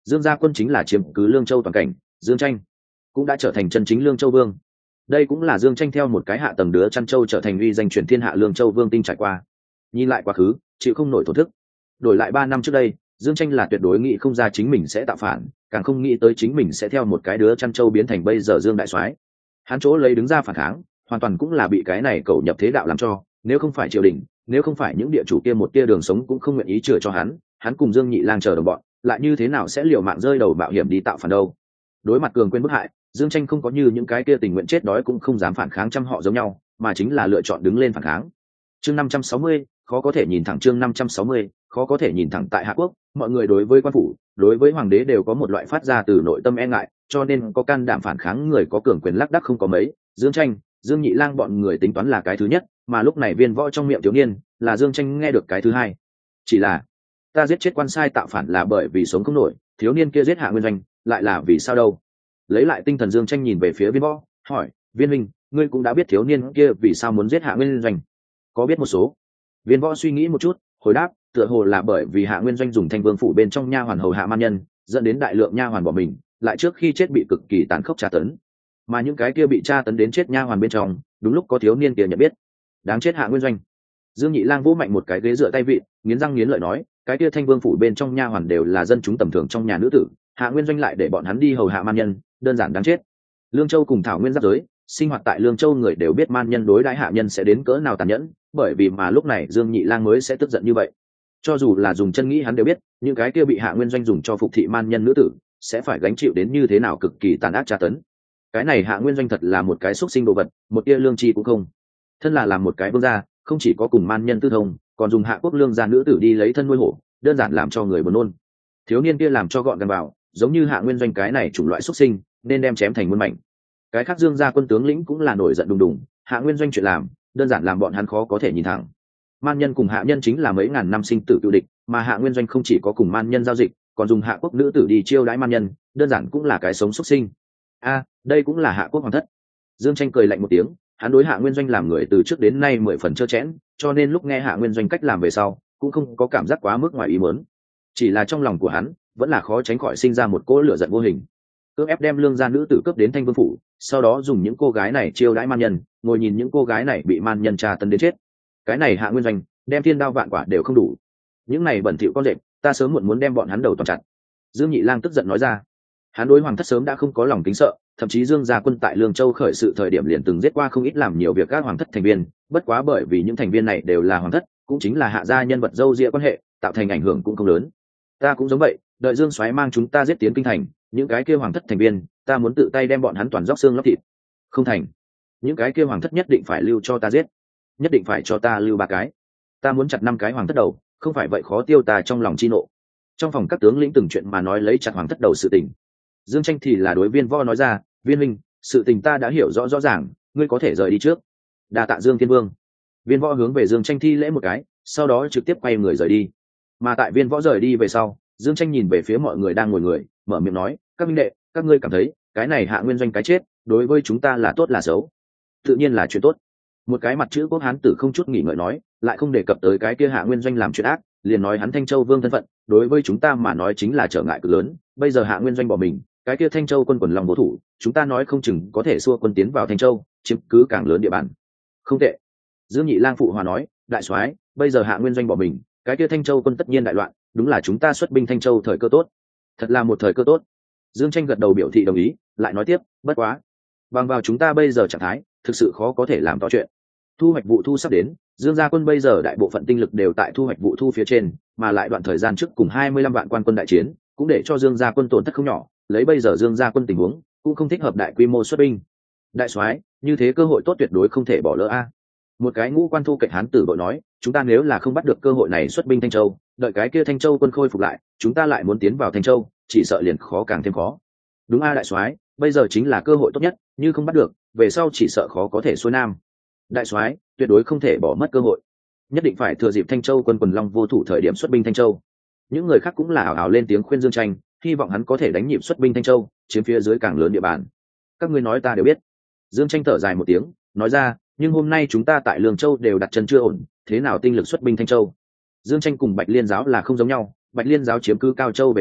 Dương gia quân chính là chiếm cứ Lương Châu toàn cảnh, Dương Tranh cũng đã trở thành chân chính Lương Châu vương. Đây cũng là Dương Tranh theo một cái hạ tầng đứa chăn châu trở thành uy danh truyền thiên hạ Lương Châu vương tinh trải qua. Nhìn lại quá khứ, chịu không nổi thổn thức. Đổi lại ba năm trước đây, Dương Tranh là tuyệt đối nghĩ không ra chính mình sẽ tạo phản, càng không nghĩ tới chính mình sẽ theo một cái đứa chăn châu biến thành bây giờ Dương đại soái. Hắn chỗ lấy đứng ra phản kháng, hoàn toàn cũng là bị cái này cậu nhập thế đạo làm cho, nếu không phải triều đình, nếu không phải những địa chủ kia một tia đường sống cũng không nguyện ý chừa cho hắn, hắn cùng Dương Nhị Lang chờ đồng bọn, lại như thế nào sẽ liều mạng rơi đầu mạo hiểm đi tạo phản đâu. Đối mặt cường quên bức hại, Dương Tranh không có như những cái kia tình nguyện chết đói cũng không dám phản kháng trăm họ giống nhau, mà chính là lựa chọn đứng lên phản kháng. Chương năm trăm sáu mươi, khó có thể nhìn thẳng chương năm trăm sáu mươi, khó có thể nhìn thẳng tại Hạ Quốc, mọi người đối với quan phủ, đối với hoàng đế đều có một loại phát ra từ nội tâm e ngại, cho nên có can đảm phản kháng người có cường quyền lác đác không có mấy. Dương Tranh, Dương Nhị Lang bọn người tính toán là cái thứ nhất, mà lúc này Viên Võ trong miệng thiếu niên là Dương Tranh nghe được cái thứ hai. Chỉ là ta giết chết quan sai tạo phản là bởi vì sống không nổi, thiếu niên kia giết Hạ Nguyên Doanh lại là vì sao đâu? Lấy lại tinh thần, Dương Tranh nhìn về phía Viên Võ, hỏi: Viên minh, ngươi cũng đã biết thiếu niên kia vì sao muốn giết Hạ Nguyên Doanh? Có biết một số. Viên Võ suy nghĩ một chút, hồi đáp: tựa hồ là bởi vì Hạ Nguyên Doanh dùng Thanh Vương phủ bên trong nha hoàn hầu hạ man nhân, dẫn đến đại lượng nha hoàn bỏ mình, lại trước khi chết bị cực kỳ tàn khốc tra tấn. Mà những cái kia bị tra tấn đến chết nha hoàn bên trong, đúng lúc có thiếu niên kia nhận biết. Đáng chết Hạ Nguyên Doanh. Dương Nhị Lang vỗ mạnh một cái ghế dựa tay vịn, nghiến răng nghiến lợi nói: cái kia Thanh Vương phủ bên trong nha hoàn đều là dân chúng tầm thường trong nhà nữ tử, Hạ Nguyên Doanh lại để bọn hắn đi hầu hạ man nhân, đơn giản đáng chết. Lương Châu cùng Thảo Nguyên giáp giới, sinh hoạt tại Lương Châu người đều biết man nhân đối đãi hạ nhân sẽ đến cỡ nào tàn nhẫn, bởi vì mà lúc này Dương Nhị Lang mới sẽ tức giận như vậy. Cho dù là dùng chân nghĩ hắn đều biết, những cái kia bị Hạ Nguyên Doanh dùng cho phục thị man nhân nữ tử, sẽ phải gánh chịu đến như thế nào cực kỳ tàn ác tra tấn. Cái này Hạ Nguyên Doanh thật là một cái xúc sinh đồ vật, một tia lương tri cũng không. Thân là làm một cái vương gia, không chỉ có cùng man nhân tư thông, còn dùng Hạ Quốc lương gia nữ tử đi lấy thân nuôi hổ, đơn giản làm cho người buồn nôn. Thiếu niên kia làm cho gọn gàng vào, giống như Hạ Nguyên Doanh cái này chủng loại xúc sinh, nên đem chém thành muôn mảnh. Cái khác Dương gia quân tướng lĩnh cũng là nổi giận đùng đùng, Hạ Nguyên Doanh chuyện làm, đơn giản làm bọn hắn khó có thể nhìn thẳng. Man nhân cùng hạ nhân chính là mấy ngàn năm sinh tử cựu địch, mà Hạ Nguyên Doanh không chỉ có cùng man nhân giao dịch, còn dùng Hạ Quốc nữ tử đi chiêu đãi man nhân, đơn giản cũng là cái sống xuất sinh. A, đây cũng là Hạ Quốc hoàng thất. Dương Tranh cười lạnh một tiếng, hắn đối Hạ Nguyên Doanh làm người từ trước đến nay mười phần trơ chẽn, cho nên lúc nghe Hạ Nguyên Doanh cách làm về sau, cũng không có cảm giác quá mức ngoài ý muốn. Chỉ là trong lòng của hắn vẫn là khó tránh khỏi sinh ra một cỗ lửa giận vô hình. Cưỡng ép đem lương gia nữ tử cướp đến Thanh Vương phủ, sau đó dùng những cô gái này chiêu đãi man nhân, ngồi nhìn những cô gái này bị man nhân tra tấn đến chết. Cái này Hạ Nguyên Doanh, đem thiên đao vạn quả đều không đủ. Những này bẩn thỉu con rệp, ta sớm muộn muốn đem bọn hắn đầu toàn chặt. Dương Nhị Lang tức giận nói ra. Hắn đối hoàng thất sớm đã không có lòng kính sợ, thậm chí Dương gia quân tại Lương Châu khởi sự thời điểm liền từng giết qua không ít làm nhiều việc các hoàng thất thành viên, bất quá bởi vì những thành viên này đều là hoàng thất, cũng chính là hạ gia nhân vật dâu dịa quan hệ, tạo thành ảnh hưởng cũng không lớn. Ta cũng giống vậy, đợi Dương soái mang chúng ta giết tiến kinh thành, những cái kia hoàng thất thành viên, ta muốn tự tay đem bọn hắn toàn róc xương lóc thịt. Không thành. Những cái kia hoàng thất nhất định phải lưu cho ta giết, nhất định phải cho ta lưu ba cái. Ta muốn chặt năm cái hoàng thất đầu, không phải vậy khó tiêu ta trong lòng chi nộ. Trong phòng các tướng lĩnh từng chuyện mà nói lấy chặt hoàng thất đầu sự tình. Dương Tranh thì là đối Viên Võ nói ra: Viên minh, sự tình ta đã hiểu rõ rõ ràng, ngươi có thể rời đi trước. Đa tạ Dương Thiên Vương. Viên Võ hướng về Dương Tranh thi lễ một cái, sau đó trực tiếp quay người rời đi. Mà tại Viên Võ rời đi về sau, Dương Tranh nhìn về phía mọi người đang ngồi người, mở miệng nói: các minh đệ, các ngươi cảm thấy cái này Hạ Nguyên Doanh cái chết đối với chúng ta là tốt là xấu? Tự nhiên là chuyện tốt. Một cái mặt chữ quốc hán tử không chút nghỉ ngợi nói, lại không đề cập tới cái kia Hạ Nguyên Doanh làm chuyện ác, liền nói hắn Thanh Châu vương thân phận đối với chúng ta mà nói chính là trở ngại cực lớn. Bây giờ Hạ Nguyên Doanh bỏ mình, cái kia Thanh Châu quân quần lòng vô thủ, chúng ta nói không chừng có thể xua quân tiến vào Thanh Châu, chiếm cứ càng lớn địa bàn. Không tệ. Dương Nhị Lang phụ hòa nói: đại soái, bây giờ Hạ Nguyên Doanh bỏ mình, cái kia Thanh Châu quân tất nhiên đại loạn, đúng là chúng ta xuất binh Thanh Châu thời cơ tốt. Thật là một thời cơ tốt. Dương Tranh gật đầu biểu thị đồng ý, lại nói tiếp: bất quá, bằng vào chúng ta bây giờ trạng thái, thực sự khó có thể làm to chuyện. Thu hoạch vụ thu sắp đến, Dương gia quân bây giờ đại bộ phận tinh lực đều tại thu hoạch vụ thu phía trên, mà lại đoạn thời gian trước cùng hai mươi lăm vạn quan quân đại chiến, cũng để cho Dương gia quân tổn thất không nhỏ, lấy bây giờ Dương gia quân tình huống, cũng không thích hợp đại quy mô xuất binh. Đại soái, như thế cơ hội tốt tuyệt đối không thể bỏ lỡ a. Một cái ngũ quan thu cạnh hán tử đội nói: chúng ta nếu là không bắt được cơ hội này xuất binh Thanh Châu, đợi cái kia Thanh Châu quân khôi phục lại, chúng ta lại muốn tiến vào Thanh Châu, chỉ sợ liền khó càng thêm khó. Đúng a đại soái, bây giờ chính là cơ hội tốt nhất, như không bắt được, về sau chỉ sợ khó có thể xuôi nam. Đại soái, tuyệt đối không thể bỏ mất cơ hội, nhất định phải thừa dịp Thanh Châu quân quần long vô thủ thời điểm xuất binh Thanh Châu. Những người khác cũng là ảo ảo lên tiếng khuyên Dương Tranh, hy vọng hắn có thể đánh nhịp xuất binh Thanh Châu, chiếm phía dưới càng lớn địa bàn. Các ngươi nói ta đều biết. Dương Tranh thở dài một tiếng, nói ra: nhưng hôm nay chúng ta tại Lương Châu đều đặt chân chưa ổn, thế nào tinh lực xuất binh Thanh Châu? Dương Tranh cùng Bạch Liên giáo là không giống nhau, Bạch Liên giáo chiếm cứ Cao Châu về sau,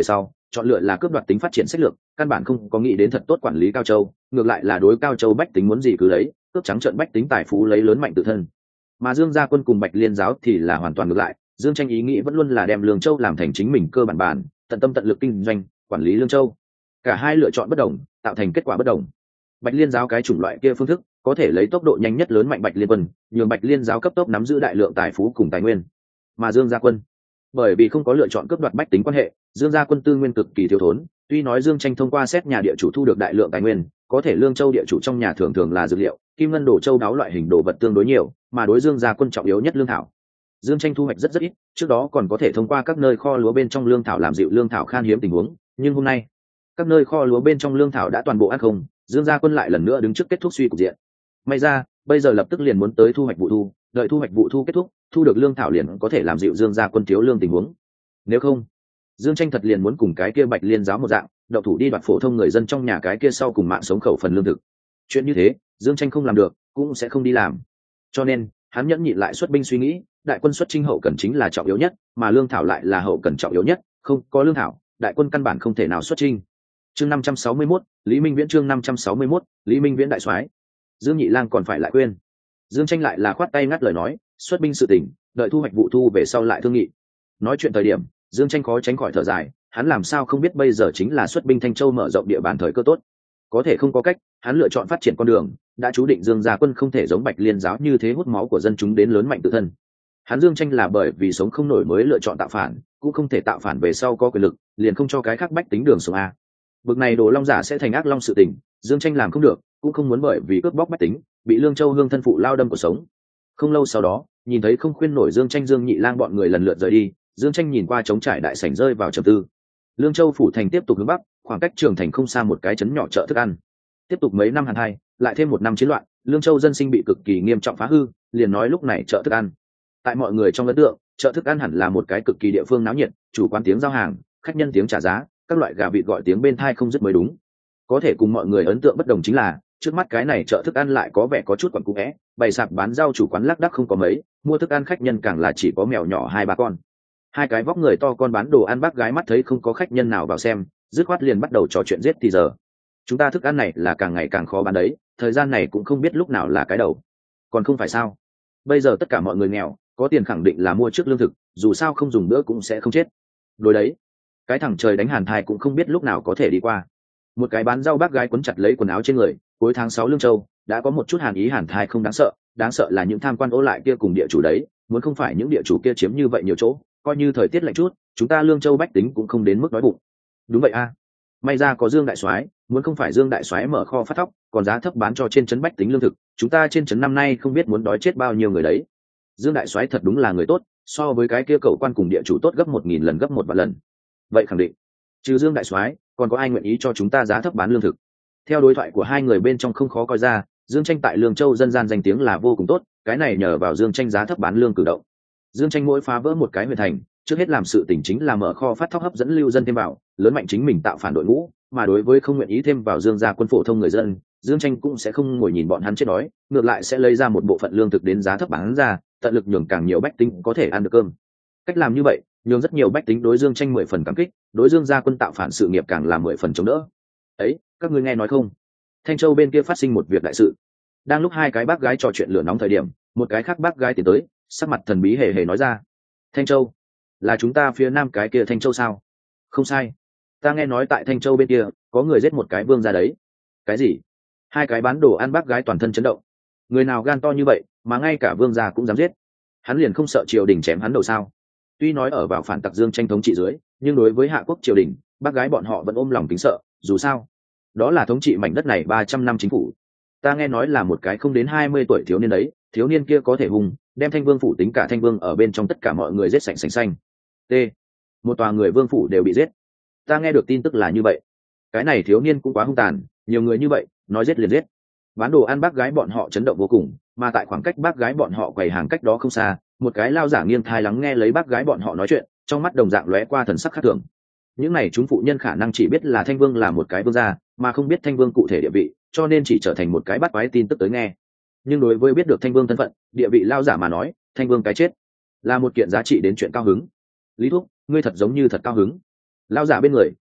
chọn lựa là cướp đoạt tính phát triển sách lược, căn bản không có nghĩ đến thật tốt quản lý Cao Châu, ngược lại là đối Cao Châu bách tính muốn gì cứ lấy, cướp trắng trợn bách tính tài phú lấy lớn mạnh tự thân. Mà Dương Gia Quân cùng Bạch Liên giáo thì là hoàn toàn ngược lại, Dương Tranh ý nghĩ vẫn luôn là đem Lương Châu làm thành chính mình cơ bản bản, tận tâm tận lực kinh doanh, quản lý Lương Châu. Cả hai lựa chọn bất đồng, tạo thành kết quả bất đồng. Bạch Liên giáo cái chủng loại kia phương thức, có thể lấy tốc độ nhanh nhất lớn mạnh Bạch Liên quân, nhường Bạch Liên giáo cấp tốc nắm giữ đại lượng tài phú cùng tài nguyên. Mà Dương Gia Quân, bởi vì không có lựa chọn cướp đoạt bách tính quan hệ, Dương Gia Quân tư nguyên cực kỳ thiếu thốn, tuy nói Dương Tranh thông qua xét nhà địa chủ thu được đại lượng tài nguyên, có thể Lương Châu địa chủ trong nhà thường thường là dược liệu, kim ngân đồ châu đáo loại hình đồ vật tương đối nhiều, mà đối Dương Gia Quân trọng yếu nhất lương thảo. Dương Tranh thu hoạch rất rất ít, trước đó còn có thể thông qua các nơi kho lúa bên trong lương thảo làm dịu lương thảo khan hiếm tình huống, nhưng hôm nay, các nơi kho lúa bên trong lương thảo đã toàn bộ ăn không, Dương Gia Quân lại lần nữa đứng trước kết thúc suy cục diện. May ra, bây giờ lập tức liền muốn tới thu hoạch vụ thu, đợi thu hoạch vụ thu kết thúc, thu được lương thảo liền có thể làm dịu Dương Gia Quân thiếu lương tình huống. Nếu không, Dương Tranh thật liền muốn cùng cái kia Bạch Liên giáo một dạng, đậu thủ đi đoạt phổ thông người dân trong nhà cái kia sau cùng mạng sống khẩu phần lương thực. Chuyện như thế, Dương Tranh không làm được, cũng sẽ không đi làm. Cho nên, hắn nhẫn nhịn lại xuất binh suy nghĩ, đại quân xuất chinh hậu cần chính là trọng yếu nhất, mà lương thảo lại là hậu cần trọng yếu nhất, không có lương thảo, đại quân căn bản không thể nào xuất chinh. Chương năm trăm sáu mươi mốt, Lý Minh Viễn chương năm trăm sáu mươi mốt, Lý Minh Viễn đại soái. Dương Nhị Lang còn phải lại khuyên. Dương Tranh lại là khoát tay ngắt lời nói, xuất binh sự tình, đợi thu hoạch vụ thu về sau lại thương nghị. Nói chuyện thời điểm, Dương Tranh khó tránh khỏi thở dài, hắn làm sao không biết bây giờ chính là xuất binh Thanh Châu mở rộng địa bàn thời cơ tốt. Có thể không có cách, hắn lựa chọn phát triển con đường, đã chú định Dương Gia Quân không thể giống Bạch Liên giáo như thế hút máu của dân chúng đến lớn mạnh tự thân. Hắn Dương Tranh là bởi vì sống không nổi mới lựa chọn tạo phản, cũng không thể tạo phản về sau có quyền lực, liền không cho cái khác bách tính đường sống a. Bực này Đồ Long giả sẽ thành ác long sự tình, Dương Tranh làm không được, cũng không muốn bởi vì cướp bóc bách tính, bị Lương Châu hương thân phụ lao đâm cuộc sống. Không lâu sau đó, nhìn thấy không khuyên nổi Dương Tranh Dương Nhị Lang bọn người lần lượt rời đi, Dương Tranh nhìn qua trống trải đại sảnh rơi vào trầm tư. Lương Châu phủ thành tiếp tục hướng bắc, khoảng cách Trường Thành không xa một cái trấn nhỏ chợ thức ăn. Tiếp tục mấy năm hàn hai, lại thêm một năm chiến loạn, Lương Châu dân sinh bị cực kỳ nghiêm trọng phá hư, liền nói lúc này chợ thức ăn. Tại mọi người trong ấn tượng, chợ thức ăn hẳn là một cái cực kỳ địa phương náo nhiệt, chủ quán tiếng giao hàng, khách nhân tiếng trả giá, các loại gà vịt gọi tiếng bên thai không dứt mới đúng. Có thể cùng mọi người ấn tượng bất đồng chính là, trước mắt cái này chợ thức ăn lại có vẻ có chút quẩn cũ é, bày sạp bán rau chủ quán lác đác không có mấy, mua thức ăn khách nhân càng là chỉ có mèo nhỏ hai ba con. Hai cái vóc người to con bán đồ ăn bác gái mắt thấy không có khách nhân nào vào xem, dứt khoát liền bắt đầu trò chuyện giết thì giờ. Chúng ta thức ăn này là càng ngày càng khó bán đấy, thời gian này cũng không biết lúc nào là cái đầu. Còn không phải sao? Bây giờ tất cả mọi người nghèo, có tiền khẳng định là mua trước lương thực, dù sao không dùng nữa cũng sẽ không chết. Đối đấy, cái thằng trời đánh hàn thai cũng không biết lúc nào có thể đi qua. Một cái bán rau bác gái quấn chặt lấy quần áo trên người, cuối tháng sáu Lương Châu đã có một chút hàn ý hàn thai không đáng sợ, đáng sợ là những tham quan ố lại kia cùng địa chủ đấy, muốn không phải những địa chủ kia chiếm như vậy nhiều chỗ, coi như thời tiết lạnh chút, chúng ta Lương Châu bách tính cũng không đến mức đói bụng. Đúng vậy a, à. May ra có Dương đại soái, muốn không phải Dương đại soái mở kho phát thóc, còn giá thấp bán cho trên trấn bách tính lương thực, chúng ta trên trấn năm nay không biết muốn đói chết bao nhiêu người đấy. Dương đại soái thật đúng là người tốt, so với cái kia cậu quan cùng địa chủ tốt gấp một nghìn lần gấp một vạn lần. Vậy khẳng định, trừ Dương đại soái, còn có ai nguyện ý cho chúng ta giá thấp bán lương thực? Theo đối thoại của hai người bên trong không khó coi ra, Dương Tranh tại Lương Châu dân gian danh tiếng là vô cùng tốt, cái này nhờ vào Dương Tranh giá thấp bán lương cử động. Dương Tranh mỗi phá vỡ một cái huyện thành, trước hết làm sự tỉnh chính là mở kho phát thóc hấp dẫn lưu dân thêm vào, lớn mạnh chính mình tạo phản đội ngũ, mà đối với không nguyện ý thêm vào Dương gia quân phổ thông người dân, Dương Tranh cũng sẽ không ngồi nhìn bọn hắn chết đói, ngược lại sẽ lấy ra một bộ phận lương thực đến giá thấp bán ra, tận lực nhường càng nhiều bách tính có thể ăn được cơm. Cách làm như vậy, nhường rất nhiều bách tính đối Dương Tranh mười phần cảm kích, đối Dương gia quân tạo phản sự nghiệp càng là mười phần chống đỡ. Ấy, các ngươi nghe nói không? Thanh Châu bên kia phát sinh một việc đại sự. Đang lúc hai cái bác gái trò chuyện lửa nóng thời điểm, một cái khác bác gái tiến tới, sắc mặt thần bí hề hề nói ra: Thanh Châu, là chúng ta phía nam cái kia Thanh Châu sao? Không sai, ta nghe nói tại Thanh Châu bên kia có người giết một cái vương gia đấy. Cái gì? Hai cái bán đồ ăn bác gái toàn thân chấn động. Người nào gan to như vậy mà ngay cả vương gia cũng dám giết? Hắn liền không sợ triều đình chém hắn đầu sao? Tuy nói ở vào phản tặc Dương Tranh thống trị dưới, nhưng đối với hạ quốc triều đình, bác gái bọn họ vẫn ôm lòng kính sợ, dù sao đó là thống trị mảnh đất này ba trăm năm chính phủ. Ta nghe nói là một cái không đến hai mươi tuổi thiếu niên đấy, thiếu niên kia có thể hùng đem Thanh Vương phủ tính cả Thanh Vương ở bên trong tất cả mọi người giết sạch sành xanh. T. Một tòa người vương phủ đều bị giết. Ta nghe được tin tức là như vậy. Cái này thiếu niên cũng quá hung tàn, nhiều người như vậy, nói giết liền giết. Bán đồ ăn bác gái bọn họ chấn động vô cùng, mà tại khoảng cách bác gái bọn họ quầy hàng cách đó không xa, một cái lao giả nghiêng thai lắng nghe lấy bác gái bọn họ nói chuyện, trong mắt đồng dạng lóe qua thần sắc khác thường. Những này chúng phụ nhân khả năng chỉ biết là Thanh Vương là một cái vương gia, mà không biết Thanh Vương cụ thể địa vị, cho nên chỉ trở thành một cái bắt quái tin tức tới nghe. Nhưng đối với biết được Thanh Vương thân phận, địa vị lao giả mà nói, Thanh Vương cái chết là một kiện giá trị đến chuyện cao hứng. Lý Thúc, ngươi thật giống như thật cao hứng. Lao giả bên người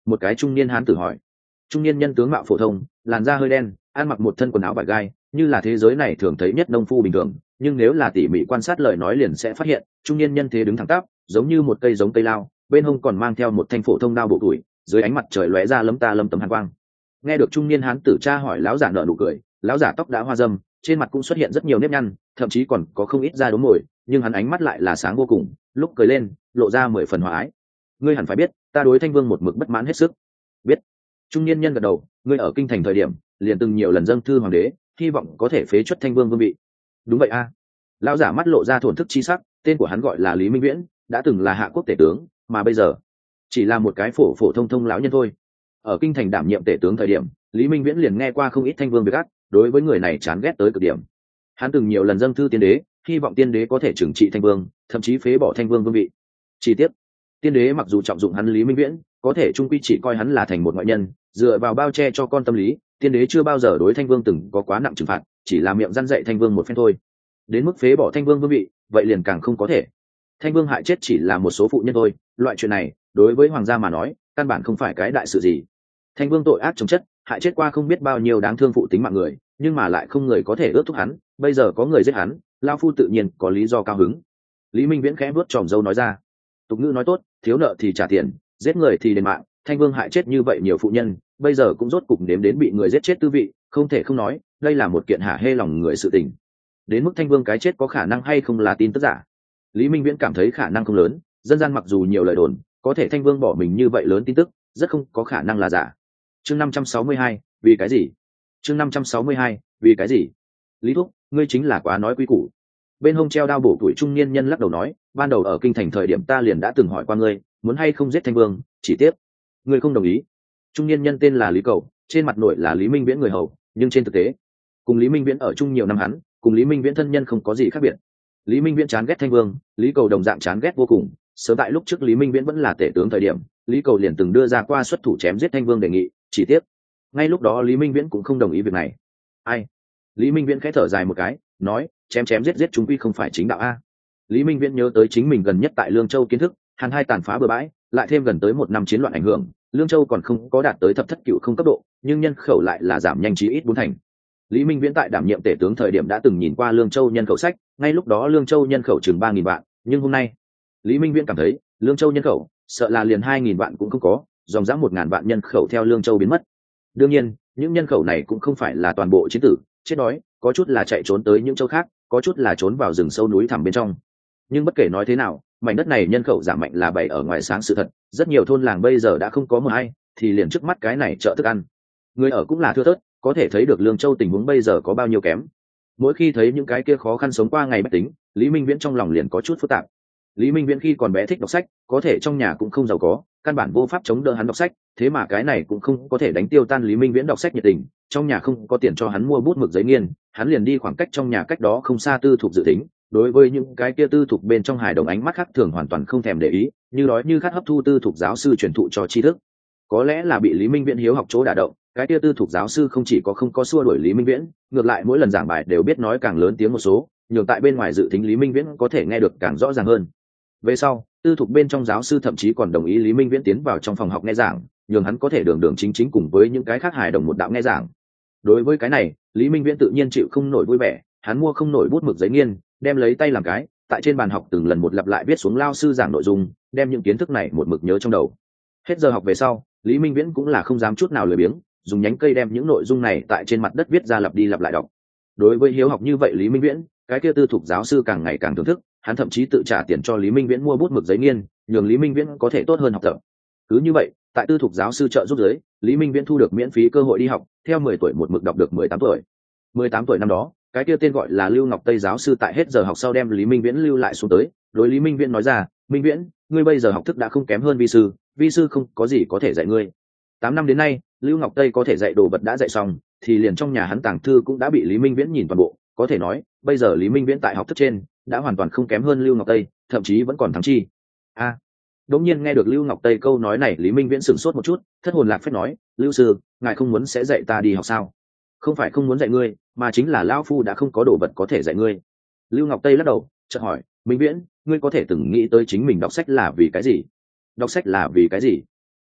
Một cái trung niên hán tử hỏi. Trung niên nhân tướng mạo phổ thông, làn da hơi đen, ăn mặc một thân quần áo vải gai, như là thế giới này thường thấy nhất nông phu bình thường, nhưng nếu là tỉ mỉ quan sát lời nói liền sẽ phát hiện trung niên nhân thế đứng thẳng tắp, giống như một cây giống cây lao, bên hông còn mang theo một thanh phổ thông đao bộ tuổi, dưới ánh mặt trời lóe ra lấm ta lấm tấm hàn quang. Nghe được trung niên hán tử tra hỏi, lão giả nở nụ cười, lão giả tóc đã hoa râm, trên mặt cũng xuất hiện rất nhiều nếp nhăn, thậm chí còn có không ít da đốm mồi, nhưng hắn ánh mắt lại là sáng vô cùng, lúc cười lên lộ ra mười phần hòa ái. Ngươi hẳn phải biết, ta đối Thanh Vương một mực bất mãn hết sức. Biết. Trung niên nhân gật đầu, ngươi ở kinh thành thời điểm liền từng nhiều lần dâng thư hoàng đế, hy vọng có thể phế truất Thanh Vương vương vị. Đúng vậy a. Lão giả mắt lộ ra thổn thức chi sắc, tên của hắn gọi là Lý Minh Viễn, đã từng là hạ quốc tể tướng, mà bây giờ chỉ là một cái phổ phổ thông thông lão nhân thôi. Ở kinh thành đảm nhiệm tể tướng thời điểm, Lý Minh Viễn liền nghe qua không ít Thanh Vương việc ác, đối với người này chán ghét tới cực điểm. Hắn từng nhiều lần dâng thư tiên đế, hy vọng tiên đế có thể trừng trị Thanh Vương, thậm chí phế bỏ Thanh Vương vương vị. Chi tiết, tiên đế mặc dù trọng dụng hắn Lý Minh Viễn, có thể trung quy chỉ coi hắn là thành một ngoại nhân, dựa vào bao che cho con tâm lý, tiên đế chưa bao giờ đối Thanh Vương từng có quá nặng trừng phạt, chỉ là miệng răn dạy Thanh Vương một phen thôi. Đến mức phế bỏ Thanh Vương vương vị, vậy liền càng không có thể. Thanh Vương hại chết chỉ là một số phụ nhân thôi, loại chuyện này đối với hoàng gia mà nói căn bản không phải cái đại sự gì. Thanh Vương tội ác chồng chất, hại chết qua không biết bao nhiêu đáng thương phụ tính mạng người, nhưng mà lại không người có thể ước thúc hắn, bây giờ có người giết hắn, lao phu tự nhiên có lý do cao hứng. Lý Minh Viễn khẽ vuốt tròm râu nói ra. Tục ngữ nói tốt, thiếu nợ thì trả tiền, giết người thì đền mạng. Thanh Vương hại chết như vậy nhiều phụ nhân, bây giờ cũng rốt cục nếm đến bị người giết chết tư vị, không thể không nói đây là một kiện hả hê lòng người sự tình. Đến mức Thanh Vương cái chết có khả năng hay không là tin tức giả, Lý Minh Viễn cảm thấy khả năng không lớn. Dân gian mặc dù nhiều lời đồn, có thể Thanh Vương bỏ mình như vậy lớn tin tức rất không có khả năng là giả. Chương năm trăm sáu mươi hai, vì cái gì? Chương năm trăm sáu mươi hai, vì cái gì? Lý thúc, ngươi chính là quá nói quy củ. Bên hông treo đao bổ tuổi trung niên nhân lắc đầu nói, ban đầu ở kinh thành thời điểm ta liền đã từng hỏi qua ngươi, muốn hay không giết Thanh Vương, chỉ tiếp ngươi không đồng ý. Trung niên nhân tên là Lý Cầu, trên mặt nội là Lý Minh Viễn người hầu, nhưng trên thực tế cùng Lý Minh Viễn ở chung nhiều năm, hắn cùng Lý Minh Viễn thân nhân không có gì khác biệt. Lý Minh Viễn chán ghét Thanh Vương, Lý Cầu đồng dạng chán ghét vô cùng. Sớm tại lúc trước Lý Minh Viễn vẫn là tể tướng thời điểm, Lý Cầu liền từng đưa ra qua xuất thủ chém giết Thanh Vương đề nghị, chỉ tiếp ngay lúc đó Lý Minh Viễn cũng không đồng ý việc này. Ai? Lý Minh Viễn khẽ thở dài một cái, nói, chém chém giết giết chúng quy không phải chính đạo a. Lý Minh Viễn nhớ tới chính mình gần nhất tại Lương Châu kiến thức, Hàn Hai tàn phá bừa bãi, lại thêm gần tới một năm chiến loạn ảnh hưởng, Lương Châu còn không có đạt tới thập thất cửu không cấp độ, nhưng nhân khẩu lại là giảm nhanh chí ít bốn thành. Lý Minh Viễn tại đảm nhiệm tể tướng thời điểm đã từng nhìn qua Lương Châu nhân khẩu sách, ngay lúc đó Lương Châu nhân khẩu chừng ba nghìn vạn, nhưng hôm nay Lý Minh Viễn cảm thấy Lương Châu nhân khẩu sợ là liền hai nghìn vạn cũng không có, dòng dã một ngàn vạn nhân khẩu theo Lương Châu biến mất. Đương nhiên, những nhân khẩu này cũng không phải là toàn bộ chiến tử, chết đói, có chút là chạy trốn tới những châu khác, có chút là trốn vào rừng sâu núi thẳm bên trong. Nhưng bất kể nói thế nào, mảnh đất này nhân khẩu giảm mạnh là bày ở ngoài sáng sự thật, rất nhiều thôn làng bây giờ đã không có một ai, thì liền trước mắt cái này chợ thức ăn, người ở cũng là thưa thớt, có thể thấy được Lương Châu tình huống bây giờ có bao nhiêu kém. Mỗi khi thấy những cái kia khó khăn sống qua ngày bách tính, Lý Minh Viễn trong lòng liền có chút phức tạp. Lý Minh Viễn khi còn bé thích đọc sách, có thể trong nhà cũng không giàu có, căn bản vô pháp chống đỡ hắn đọc sách, thế mà cái này cũng không có thể đánh tiêu tan Lý Minh Viễn đọc sách nhiệt tình. Trong nhà không có tiền cho hắn mua bút mực giấy nghiên, hắn liền đi khoảng cách trong nhà cách đó không xa tư thục dự tính. Đối với những cái kia tư thục bên trong hài đồng ánh mắt khác thường hoàn toàn không thèm để ý, như đói như khát hấp thu tư thục giáo sư truyền thụ cho tri thức. Có lẽ là bị Lý Minh Viễn hiếu học chỗ đả động, cái kia tư thục giáo sư không chỉ có không có xua đuổi Lý Minh Viễn, ngược lại mỗi lần giảng bài đều biết nói càng lớn tiếng một số, nhường tại bên ngoài dự tính Lý Minh Viễn có thể nghe được càng rõ ràng hơn. Về sau, tư thục bên trong giáo sư thậm chí còn đồng ý Lý Minh Viễn tiến vào trong phòng học nghe giảng, nhường hắn có thể đường đường chính chính cùng với những cái khác hài đồng một đạo nghe giảng. Đối với cái này, Lý Minh Viễn tự nhiên chịu không nổi vui vẻ, hắn mua không nổi bút mực giấy nghiên, đem lấy tay làm cái, tại trên bàn học từng lần một lặp lại viết xuống lao sư giảng nội dung, đem những kiến thức này một mực nhớ trong đầu. Hết giờ học về sau, Lý Minh Viễn cũng là không dám chút nào lười biếng, dùng nhánh cây đem những nội dung này tại trên mặt đất viết ra lặp đi lặp lại đọc. Đối với hiếu học như vậy Lý Minh Viễn, cái kia tư thục giáo sư càng ngày càng thưởng thức, hắn thậm chí tự trả tiền cho Lý Minh Viễn mua bút mực giấy nghiên, nhường Lý Minh Viễn có thể tốt hơn học tập. Cứ như vậy, tại tư thục giáo sư trợ giúp giới, Lý Minh Viễn thu được miễn phí cơ hội đi học, theo mười tuổi một mực đọc được mười tám tuổi. mười tám tuổi năm đó, cái kia tên gọi là Lưu Ngọc Tây giáo sư tại hết giờ học sau đem Lý Minh Viễn lưu lại xuống tới, đối Lý Minh Viễn nói ra, "Minh Viễn, ngươi bây giờ học thức đã không kém hơn vi sư, vi sư không có gì có thể dạy ngươi." Tám năm đến nay, Lưu Ngọc Tây có thể dạy đồ vật đã dạy xong, thì liền trong nhà hắn tàng thư cũng đã bị Lý Minh Viễn nhìn toàn bộ, có thể nói, bây giờ Lý Minh Viễn tại học thức trên đã hoàn toàn không kém hơn Lưu Ngọc Tây, thậm chí vẫn còn thắng chi. A. À, đống nhiên nghe được Lưu Ngọc Tây câu nói này, Lý Minh Viễn sửng sốt một chút, thất hồn lạc phách nói, "Lưu sư, ngài không muốn sẽ dạy ta đi học sao?" "Không phải không muốn dạy ngươi, mà chính là lão phu đã không có đồ vật có thể dạy ngươi." Lưu Ngọc Tây lắc đầu, chợt hỏi, "Minh Viễn, ngươi có thể từng nghĩ tới chính mình đọc sách là vì cái gì?" "Đọc sách là vì cái gì?"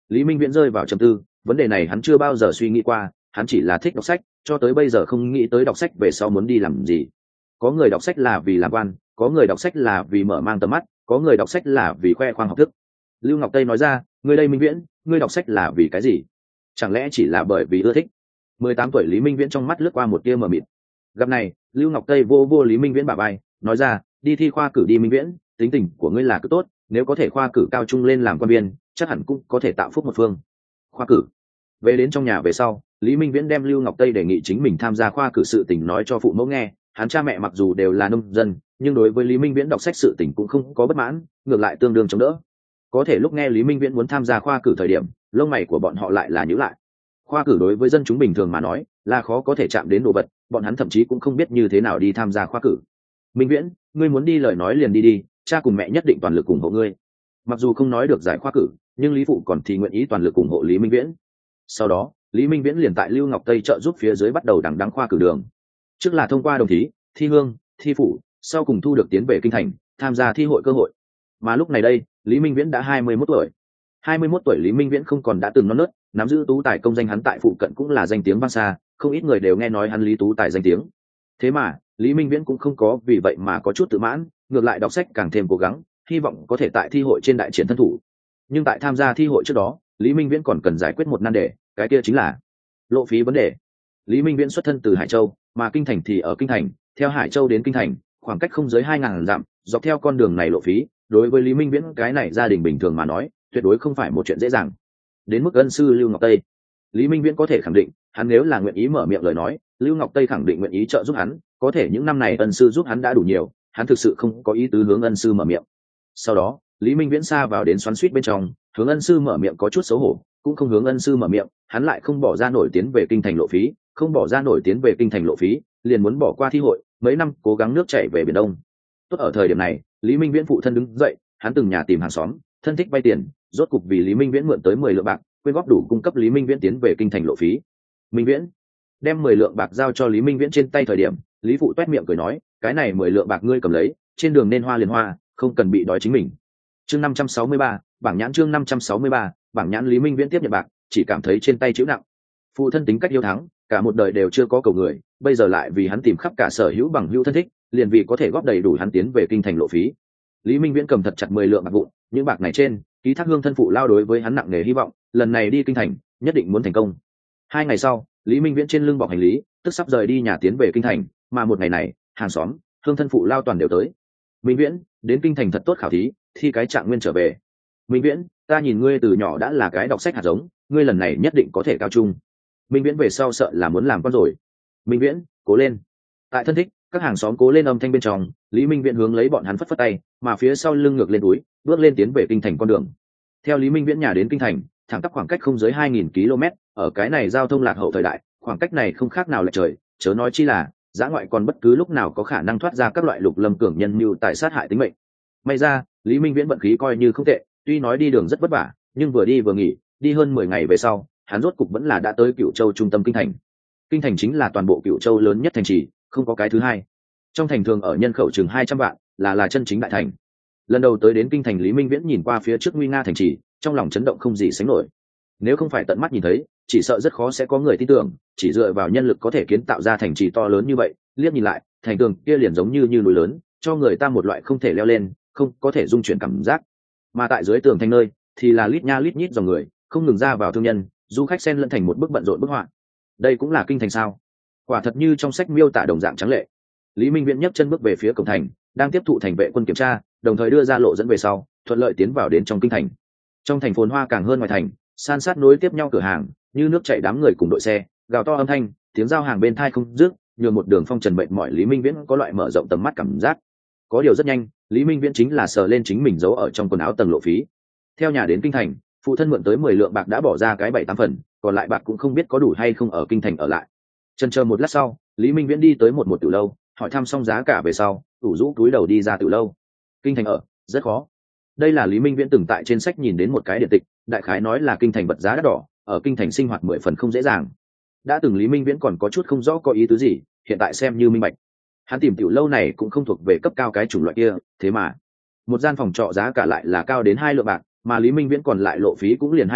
Lý Minh Viễn rơi vào trầm tư, vấn đề này hắn chưa bao giờ suy nghĩ qua, hắn chỉ là thích đọc sách, cho tới bây giờ không nghĩ tới đọc sách về sau muốn đi làm gì. Có người đọc sách là vì làm quan, có người đọc sách là vì mở mang tầm mắt, có người đọc sách là vì khoe khoang học thức. Lưu Ngọc Tây nói ra, ngươi đây Minh Viễn, ngươi đọc sách là vì cái gì? Chẳng lẽ chỉ là bởi vì ưa thích? mười tám tuổi Lý Minh Viễn trong mắt lướt qua một tia mờ mịt. Gặp này, Lưu Ngọc Tây vô vô Lý Minh Viễn bả vai, nói ra, đi thi khoa cử đi Minh Viễn, tính tình của ngươi là cứ tốt, nếu có thể khoa cử cao trung lên làm quan viên, chắc hẳn cũng có thể tạo phúc một phương. Khoa cử. Về đến trong nhà về sau, Lý Minh Viễn đem Lưu Ngọc Tây đề nghị chính mình tham gia khoa cử sự tình nói cho phụ mẫu nghe, hắn cha mẹ mặc dù đều là nông dân, nhưng đối với Lý Minh Viễn đọc sách sự tình cũng không có bất mãn, ngược lại tương đương chống đỡ. Có thể lúc nghe Lý Minh Viễn muốn tham gia khoa cử thời điểm, lông mày của bọn họ lại là nhíu lại. Khoa cử đối với dân chúng bình thường mà nói, là khó có thể chạm đến đồ vật, bọn hắn thậm chí cũng không biết như thế nào đi tham gia khoa cử. Minh Viễn, ngươi muốn đi lời nói liền đi đi, cha cùng mẹ nhất định toàn lực ủng hộ ngươi. Mặc dù không nói được giải khoa cử, nhưng Lý phụ còn thì nguyện ý toàn lực ủng hộ Lý Minh Viễn. Sau đó, Lý Minh Viễn liền tại Lưu Ngọc Tây trợ giúp phía dưới bắt đầu đằng đẵng khoa cử đường. Trước là thông qua đồng thí, thi hương, thi phủ, sau cùng thu được tiến về kinh thành, tham gia thi hội cơ hội. Mà lúc này đây, Lý Minh Viễn đã hai mươi mốt tuổi. hai mươi mốt tuổi Lý Minh Viễn không còn đã từng non nớt, nắm giữ tú tài công danh hắn tại phụ cận cũng là danh tiếng vang xa, không ít người đều nghe nói hắn Lý tú tài danh tiếng. Thế mà, Lý Minh Viễn cũng không có vì vậy mà có chút tự mãn, ngược lại đọc sách càng thêm cố gắng, hy vọng có thể tại thi hội trên đại triển thân thủ. Nhưng tại tham gia thi hội trước đó, Lý Minh Viễn còn cần giải quyết một nan đề, cái kia chính là lộ phí vấn đề. Lý Minh Viễn xuất thân từ Hải Châu, mà kinh thành thì ở kinh thành, theo Hải Châu đến kinh thành, khoảng cách không dưới hai ngàn dặm, dọc theo con đường này lộ phí, đối với Lý Minh Viễn cái này gia đình bình thường mà nói, tuyệt đối không phải một chuyện dễ dàng. Đến mức ân sư Lưu Ngọc Tây, Lý Minh Viễn có thể khẳng định, hắn nếu là nguyện ý mở miệng lời nói, Lưu Ngọc Tây khẳng định nguyện ý trợ giúp hắn, có thể những năm này ân sư giúp hắn đã đủ nhiều, hắn thực sự không có ý tứ hướng ân sư mở miệng. Sau đó, Lý Minh Viễn xa vào đến xoắn xuýt bên trong, hướng ân sư mở miệng có chút xấu hổ, cũng không hướng ân sư mở miệng, hắn lại không bỏ ra nổi tiến về kinh thành lộ phí, không bỏ ra nổi tiến về kinh thành lộ phí, liền muốn bỏ qua thi hội, mấy năm cố gắng nước chảy về biển Đông. Tốt ở thời điểm này, Lý Minh Viễn phụ thân đứng dậy, hắn từng nhà tìm hàng xóm, thân thích vay tiền, rốt cục vì Lý Minh Viễn mượn tới mười lượng bạc, quyên góp đủ cung cấp Lý Minh Viễn tiến về kinh thành lộ phí. Minh Viễn đem mười lượng bạc giao cho Lý Minh Viễn trên tay thời điểm, Lý phụ toét miệng cười nói, cái này mười lượng bạc ngươi cầm lấy, trên đường nên hoa liền hoa, không cần bị đói chính mình. Chương năm trăm sáu mươi ba, bảng nhãn chương năm trăm sáu mươi ba, bảng nhãn Lý Minh Viễn tiếp nhận bạc, chỉ cảm thấy trên tay chịu nặng. Phụ thân tính cách hiếu thắng, cả một đời đều chưa có cầu người, bây giờ lại vì hắn tìm khắp cả sở hữu bằng hữu thân thích, liền vì có thể góp đầy đủ hắn tiến về kinh thành lộ phí. Lý Minh Viễn cầm thật chặt mười lượng bạc vụn, những bạc này trên, ký thác hương thân phụ lao đối với hắn nặng nề hy vọng, lần này đi kinh thành, nhất định muốn thành công. Hai ngày sau, Lý Minh Viễn trên lưng bọc hành lý, tức sắp rời đi nhà tiến về kinh thành, mà một ngày này, hàng xóm, hương thân phụ lao toàn đều tới. Minh Viễn, đến kinh thành thật tốt khảo thí, thi cái trạng nguyên trở về. Minh Viễn, ta nhìn ngươi từ nhỏ đã là cái đọc sách hạt giống, ngươi lần này nhất định có thể cao trung. Minh Viễn về sau sợ là muốn làm con rồi. Minh Viễn, cố lên. Tại thân thích, các hàng xóm cố lên âm thanh bên trong, Lý Minh Viễn hướng lấy bọn hắn phất phất tay, mà phía sau lưng ngược lên túi, bước lên tiến về kinh thành con đường. Theo Lý Minh Viễn nhà đến kinh thành, thẳng tắp khoảng cách không dưới hai nghìn ki lô mét, ở cái này giao thông lạc hậu thời đại, khoảng cách này không khác nào lệch trời, chớ nói chi là dã ngoại còn bất cứ lúc nào có khả năng thoát ra các loại lục lâm cường nhân mưu tài sát hại tính mệnh. May ra, Lý Minh Viễn vận khí coi như không tệ, tuy nói đi đường rất vất vả, nhưng vừa đi vừa nghỉ, đi hơn mười ngày về sau, hắn rốt cục vẫn là đã tới Cửu Châu trung tâm kinh thành. Kinh thành chính là toàn bộ Cửu Châu lớn nhất thành trì, không có cái thứ hai. Trong thành thường ở nhân khẩu chừng hai trăm vạn, là là chân chính đại thành. Lần đầu tới đến kinh thành, Lý Minh Viễn nhìn qua phía trước nguy nga thành trì, trong lòng chấn động không gì sánh nổi. Nếu không phải tận mắt nhìn thấy, chỉ sợ rất khó sẽ có người tin tưởng, chỉ dựa vào nhân lực có thể kiến tạo ra thành trì to lớn như vậy, liếc nhìn lại, thành tường kia liền giống như như núi lớn, cho người ta một loại không thể leo lên, không có thể dung chuyển cảm giác. Mà tại dưới tường thành nơi, thì là lít nha lít nhít dòng người, không ngừng ra vào thương nhân, du khách xen lẫn thành một bức bận rộn bức họa. Đây cũng là kinh thành sao? Quả thật như trong sách miêu tả đồng dạng trắng lệ. Lý Minh Viễn nhấc chân bước về phía cổng thành, đang tiếp thụ thành vệ quân kiểm tra, đồng thời đưa ra lộ dẫn về sau, thuận lợi tiến vào đến trong kinh thành. Trong thành phồn hoa càng hơn ngoài thành, san sát nối tiếp nhau cửa hàng, như nước chảy đám người cùng đội xe, gào to âm thanh, tiếng giao hàng bên tai không dứt, nhường một đường phong trần mệt mỏi Lý Minh Viễn có loại mở rộng tầm mắt cảm giác. Có điều rất nhanh, Lý Minh Viễn chính là sờ lên chính mình giấu ở trong quần áo tầng lộ phí. Theo nhà đến kinh thành, phụ thân mượn tới mười lượng bạc đã bỏ ra cái bảy tám phần, còn lại bạc cũng không biết có đủ hay không ở kinh thành ở lại. Chần chờ một lát sau, Lý Minh Viễn đi tới một một tiểu lâu, hỏi thăm xong giá cả về sau, ủ rũ túi đầu đi ra tiểu lâu. Kinh thành ở rất khó. Đây là Lý Minh Viễn từng tại trên sách nhìn đến một cái điện tịch, đại khái nói là kinh thành vật giá đắt đỏ, ở kinh thành sinh hoạt mười phần không dễ dàng. Đã từng Lý Minh Viễn còn có chút không rõ có ý tứ gì, hiện tại xem như minh bạch. Hắn tìm tiểu lâu này cũng không thuộc về cấp cao cái chủng loại kia, thế mà một gian phòng trọ giá cả lại là cao đến hai lượng bạc, mà Lý Minh Viễn còn lại lộ phí cũng liền hai lượng,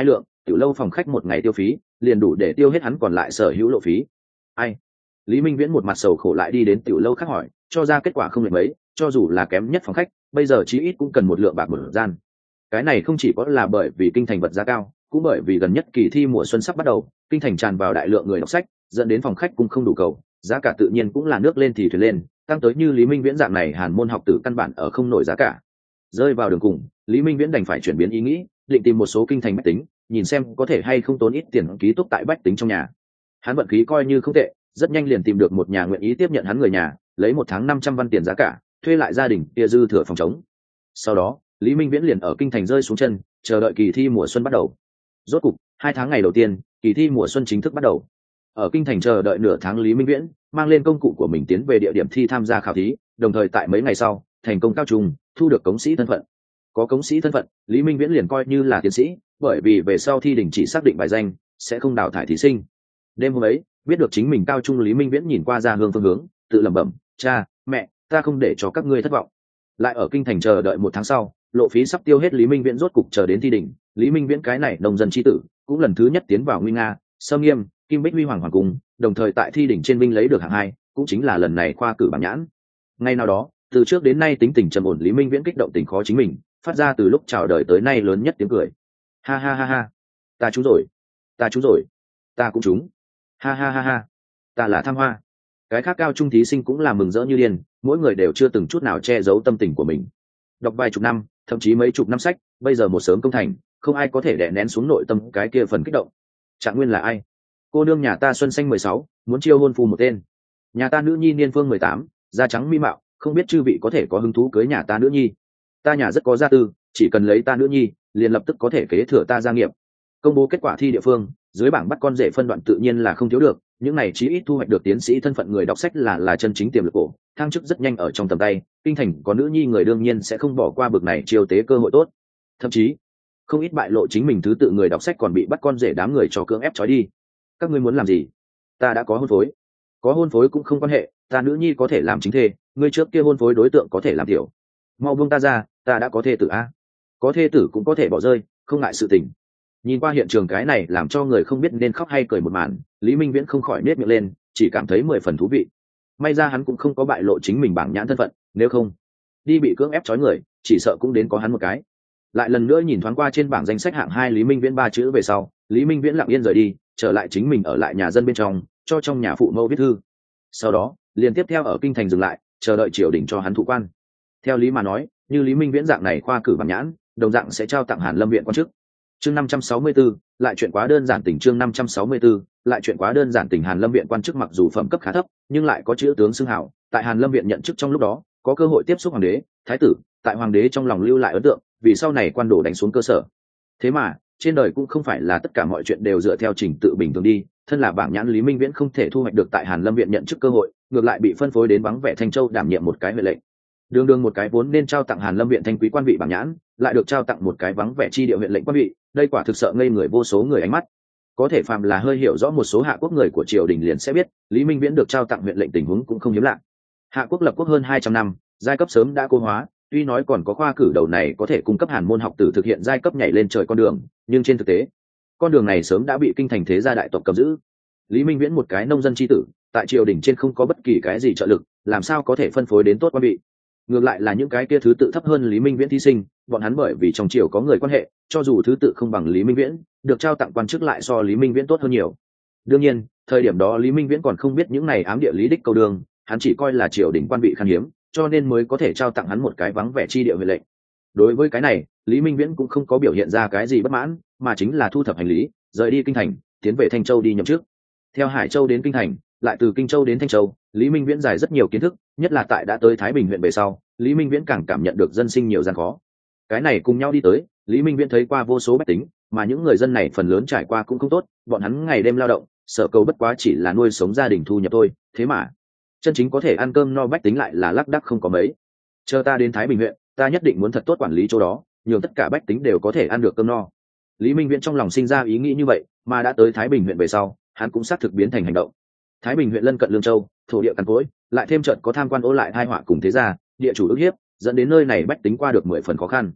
tiểu lâu phòng khách một ngày tiêu phí liền đủ để tiêu hết hắn còn lại sở hữu lộ phí. Ai? Lý Minh Viễn một mặt sầu khổ lại đi đến tiểu lâu khác hỏi, cho ra kết quả không lệch mấy, cho dù là kém nhất phòng khách bây giờ chí ít cũng cần một lượng bạc một gian. Cái này không chỉ có là bởi vì kinh thành vật giá cao, cũng bởi vì gần nhất kỳ thi mùa xuân sắp bắt đầu, kinh thành tràn vào đại lượng người đọc sách, dẫn đến phòng khách cũng không đủ cầu, giá cả tự nhiên cũng là nước lên thì thuyền lên, tăng tới như Lý Minh Viễn dạng này hàn môn học tử căn bản ở không nổi giá cả. Rơi vào đường cùng, Lý Minh Viễn đành phải chuyển biến ý nghĩ, định tìm một số kinh thành bách tính, nhìn xem có thể hay không tốn ít tiền ký túc tại bách tính trong nhà. Hắn vận khí coi như không tệ, rất nhanh liền tìm được một nhà nguyện ý tiếp nhận hắn người nhà, lấy một tháng năm trăm văn tiền giá cả, thuê lại gia đình kia dư thừa phòng chống. Sau đó, Lý Minh Viễn liền ở kinh thành rơi xuống chân, chờ đợi kỳ thi mùa xuân bắt đầu. Rốt cục, hai tháng ngày đầu tiên, kỳ thi mùa xuân chính thức bắt đầu. Ở kinh thành chờ đợi nửa tháng, Lý Minh Viễn mang lên công cụ của mình tiến về địa điểm thi tham gia khảo thí, đồng thời tại mấy ngày sau, thành công cao trùng, thu được cống sĩ thân phận. Có cống sĩ thân phận, Lý Minh Viễn liền coi như là tiến sĩ, bởi vì về sau thi đình chỉ xác định bài danh, sẽ không đào thải thí sinh. Đêm hôm ấy, biết được chính mình cao trung, Lý Minh Viễn nhìn qua ra hương phương hướng, tự lẩm bẩm, cha, mẹ, ta không để cho các ngươi thất vọng. Lại ở kinh thành chờ đợi một tháng sau, lộ phí sắp tiêu hết, Lý Minh Viễn rốt cục chờ đến thi đỉnh. Lý Minh Viễn cái này nông dân chi tử, cũng lần thứ nhất tiến vào nguy nga, sâm nghiêm, kim bích huy hoàng hoàng cung, đồng thời tại thi đỉnh trên binh lấy được hạng hai, cũng chính là lần này khoa cử bảng nhãn. Ngay nào đó, từ trước đến nay tính tình trầm ổn Lý Minh Viễn kích động tình khó chính mình, phát ra từ lúc chào đời tới nay lớn nhất tiếng cười. Ha ha ha ha, ta trúng rồi, ta trúng rồi, ta cũng trúng. Ha ha ha ha, ta là tham hoa. Cái khác cao trung thí sinh cũng là mừng rỡ như điên, mỗi người đều chưa từng chút nào che giấu tâm tình của mình. Đọc vài chục năm, thậm chí mấy chục năm sách, bây giờ một sớm công thành, không ai có thể đè nén xuống nội tâm cái kia phần kích động. Trạng nguyên là ai? Cô nương nhà ta xuân xanh mười sáu, muốn chiêu hôn phu một tên. Nhà ta nữ nhi niên phương mười tám, da trắng mi mạo, không biết chư vị có thể có hứng thú cưới nhà ta nữ nhi. Ta nhà rất có gia tư, chỉ cần lấy ta nữ nhi, liền lập tức có thể kế thừa ta gia nghiệp. Công bố kết quả thi địa phương, dưới bảng bắt con rể phân đoạn tự nhiên là không thiếu được, những này chí ít thu hoạch được tiến sĩ thân phận người đọc sách là là chân chính tiềm lực cổ, thăng chức rất nhanh ở trong tầm tay, kinh thành có nữ nhi người đương nhiên sẽ không bỏ qua bực này chiêu tế cơ hội tốt. Thậm chí, không ít bại lộ chính mình thứ tự người đọc sách còn bị bắt con rể đám người cho cưỡng ép trói đi. Các ngươi muốn làm gì? Ta đã có hôn phối. Có hôn phối cũng không quan hệ, ta nữ nhi có thể làm chính thê, ngươi trước kia hôn phối đối tượng có thể làm tiểu. Mau buông ta ra, ta đã có thê tử a. Có thê tử cũng có thể bỏ rơi, không ngại sự tình. Nhìn qua hiện trường cái này làm cho người không biết nên khóc hay cười một màn, Lý Minh Viễn không khỏi nết miệng lên, chỉ cảm thấy mười phần thú vị. May ra hắn cũng không có bại lộ chính mình bảng nhãn thân phận, nếu không đi bị cưỡng ép trói người, chỉ sợ cũng đến có hắn một cái. Lại lần nữa nhìn thoáng qua trên bảng danh sách hạng hai Lý Minh Viễn ba chữ về sau, Lý Minh Viễn lặng yên rời đi, trở lại chính mình ở lại nhà dân bên trong, cho trong nhà phụ mẫu viết thư. Sau đó, liền tiếp theo ở kinh thành dừng lại, chờ đợi triều đình cho hắn thụ quan. Theo lý mà nói, như Lý Minh Viễn dạng này khoa cử bảng nhãn, đồng dạng sẽ trao tặng Hàn Lâm viện quan chức. Chương năm trăm sáu mươi tư, lại chuyện quá đơn giản tình chương năm trăm sáu mươi tư, lại chuyện quá đơn giản tình Hàn Lâm viện quan chức mặc dù phẩm cấp khá thấp, nhưng lại có chữ tướng xưng hào, tại Hàn Lâm viện nhận chức trong lúc đó, có cơ hội tiếp xúc hoàng đế, thái tử, tại hoàng đế trong lòng lưu lại ấn tượng, vì sau này quan đổ đánh xuống cơ sở. Thế mà, trên đời cũng không phải là tất cả mọi chuyện đều dựa theo trình tự bình thường đi, thân là bảng nhãn Lý Minh Viễn không thể thu hoạch được tại Hàn Lâm viện nhận chức cơ hội, ngược lại bị phân phối đến vắng vẻ Thanh Châu đảm nhiệm một cái huệ lệnh. Đường đường một cái vốn nên trao tặng Hàn Lâm viện thanh quý quan vị bảng nhãn, lại được trao tặng một cái vắng vẻ chi địa huyện lệnh quan vị, đây quả thực sợ ngây người vô số người ánh mắt. Có thể phàm là hơi hiểu rõ một số hạ quốc người của triều đình liền sẽ biết, Lý Minh Viễn được trao tặng huyện lệnh tình huống cũng không hiếm lạ. Hạ quốc lập quốc hơn hai trăm năm, giai cấp sớm đã cô hóa, tuy nói còn có khoa cử đầu này có thể cung cấp Hàn môn học tử thực hiện giai cấp nhảy lên trời con đường, nhưng trên thực tế, con đường này sớm đã bị kinh thành thế gia đại tộc cầm giữ. Lý Minh Viễn một cái nông dân chi tử, tại triều đình trên không có bất kỳ cái gì trợ lực, làm sao có thể phân phối đến tốt quan vị. Ngược lại là những cái kia thứ tự thấp hơn Lý Minh Viễn thí sinh, bọn hắn bởi vì trong triều có người quan hệ, cho dù thứ tự không bằng Lý Minh Viễn, được trao tặng quan chức lại so Lý Minh Viễn tốt hơn nhiều. Đương nhiên, thời điểm đó Lý Minh Viễn còn không biết những này ám địa lý đích câu đường, hắn chỉ coi là triều đình quan vị khan hiếm, cho nên mới có thể trao tặng hắn một cái vắng vẻ chi địa huệ lệnh. Đối với cái này, Lý Minh Viễn cũng không có biểu hiện ra cái gì bất mãn, mà chính là thu thập hành lý, rời đi kinh thành, tiến về Thanh Châu đi nhậm chức. Theo Hải Châu đến kinh thành, lại từ Kinh Châu đến Thanh Châu, Lý Minh Viễn giải rất nhiều kiến thức, nhất là tại đã tới Thái Bình huyện về sau, Lý Minh Viễn càng cảm nhận được dân sinh nhiều gian khó. Cái này cùng nhau đi tới, Lý Minh Viễn thấy qua vô số bách tính, mà những người dân này phần lớn trải qua cũng không tốt, bọn hắn ngày đêm lao động, sở cầu bất quá chỉ là nuôi sống gia đình thu nhập thôi, thế mà chân chính có thể ăn cơm no bách tính lại là lác đác không có mấy. Chờ ta đến Thái Bình huyện, ta nhất định muốn thật tốt quản lý chỗ đó, nhường tất cả bách tính đều có thể ăn được cơm no. Lý Minh Viễn trong lòng sinh ra ý nghĩ như vậy, mà đã tới Thái Bình huyện về sau, hắn cũng xác thực biến thành hành động. Thái Bình huyện lân cận Lương Châu, thổ địa cằn cỗi, lại thêm trận có tham quan ô lại tai họa cùng thế gia, địa chủ ức hiếp, dẫn đến nơi này bách tính qua được mười phần khó khăn.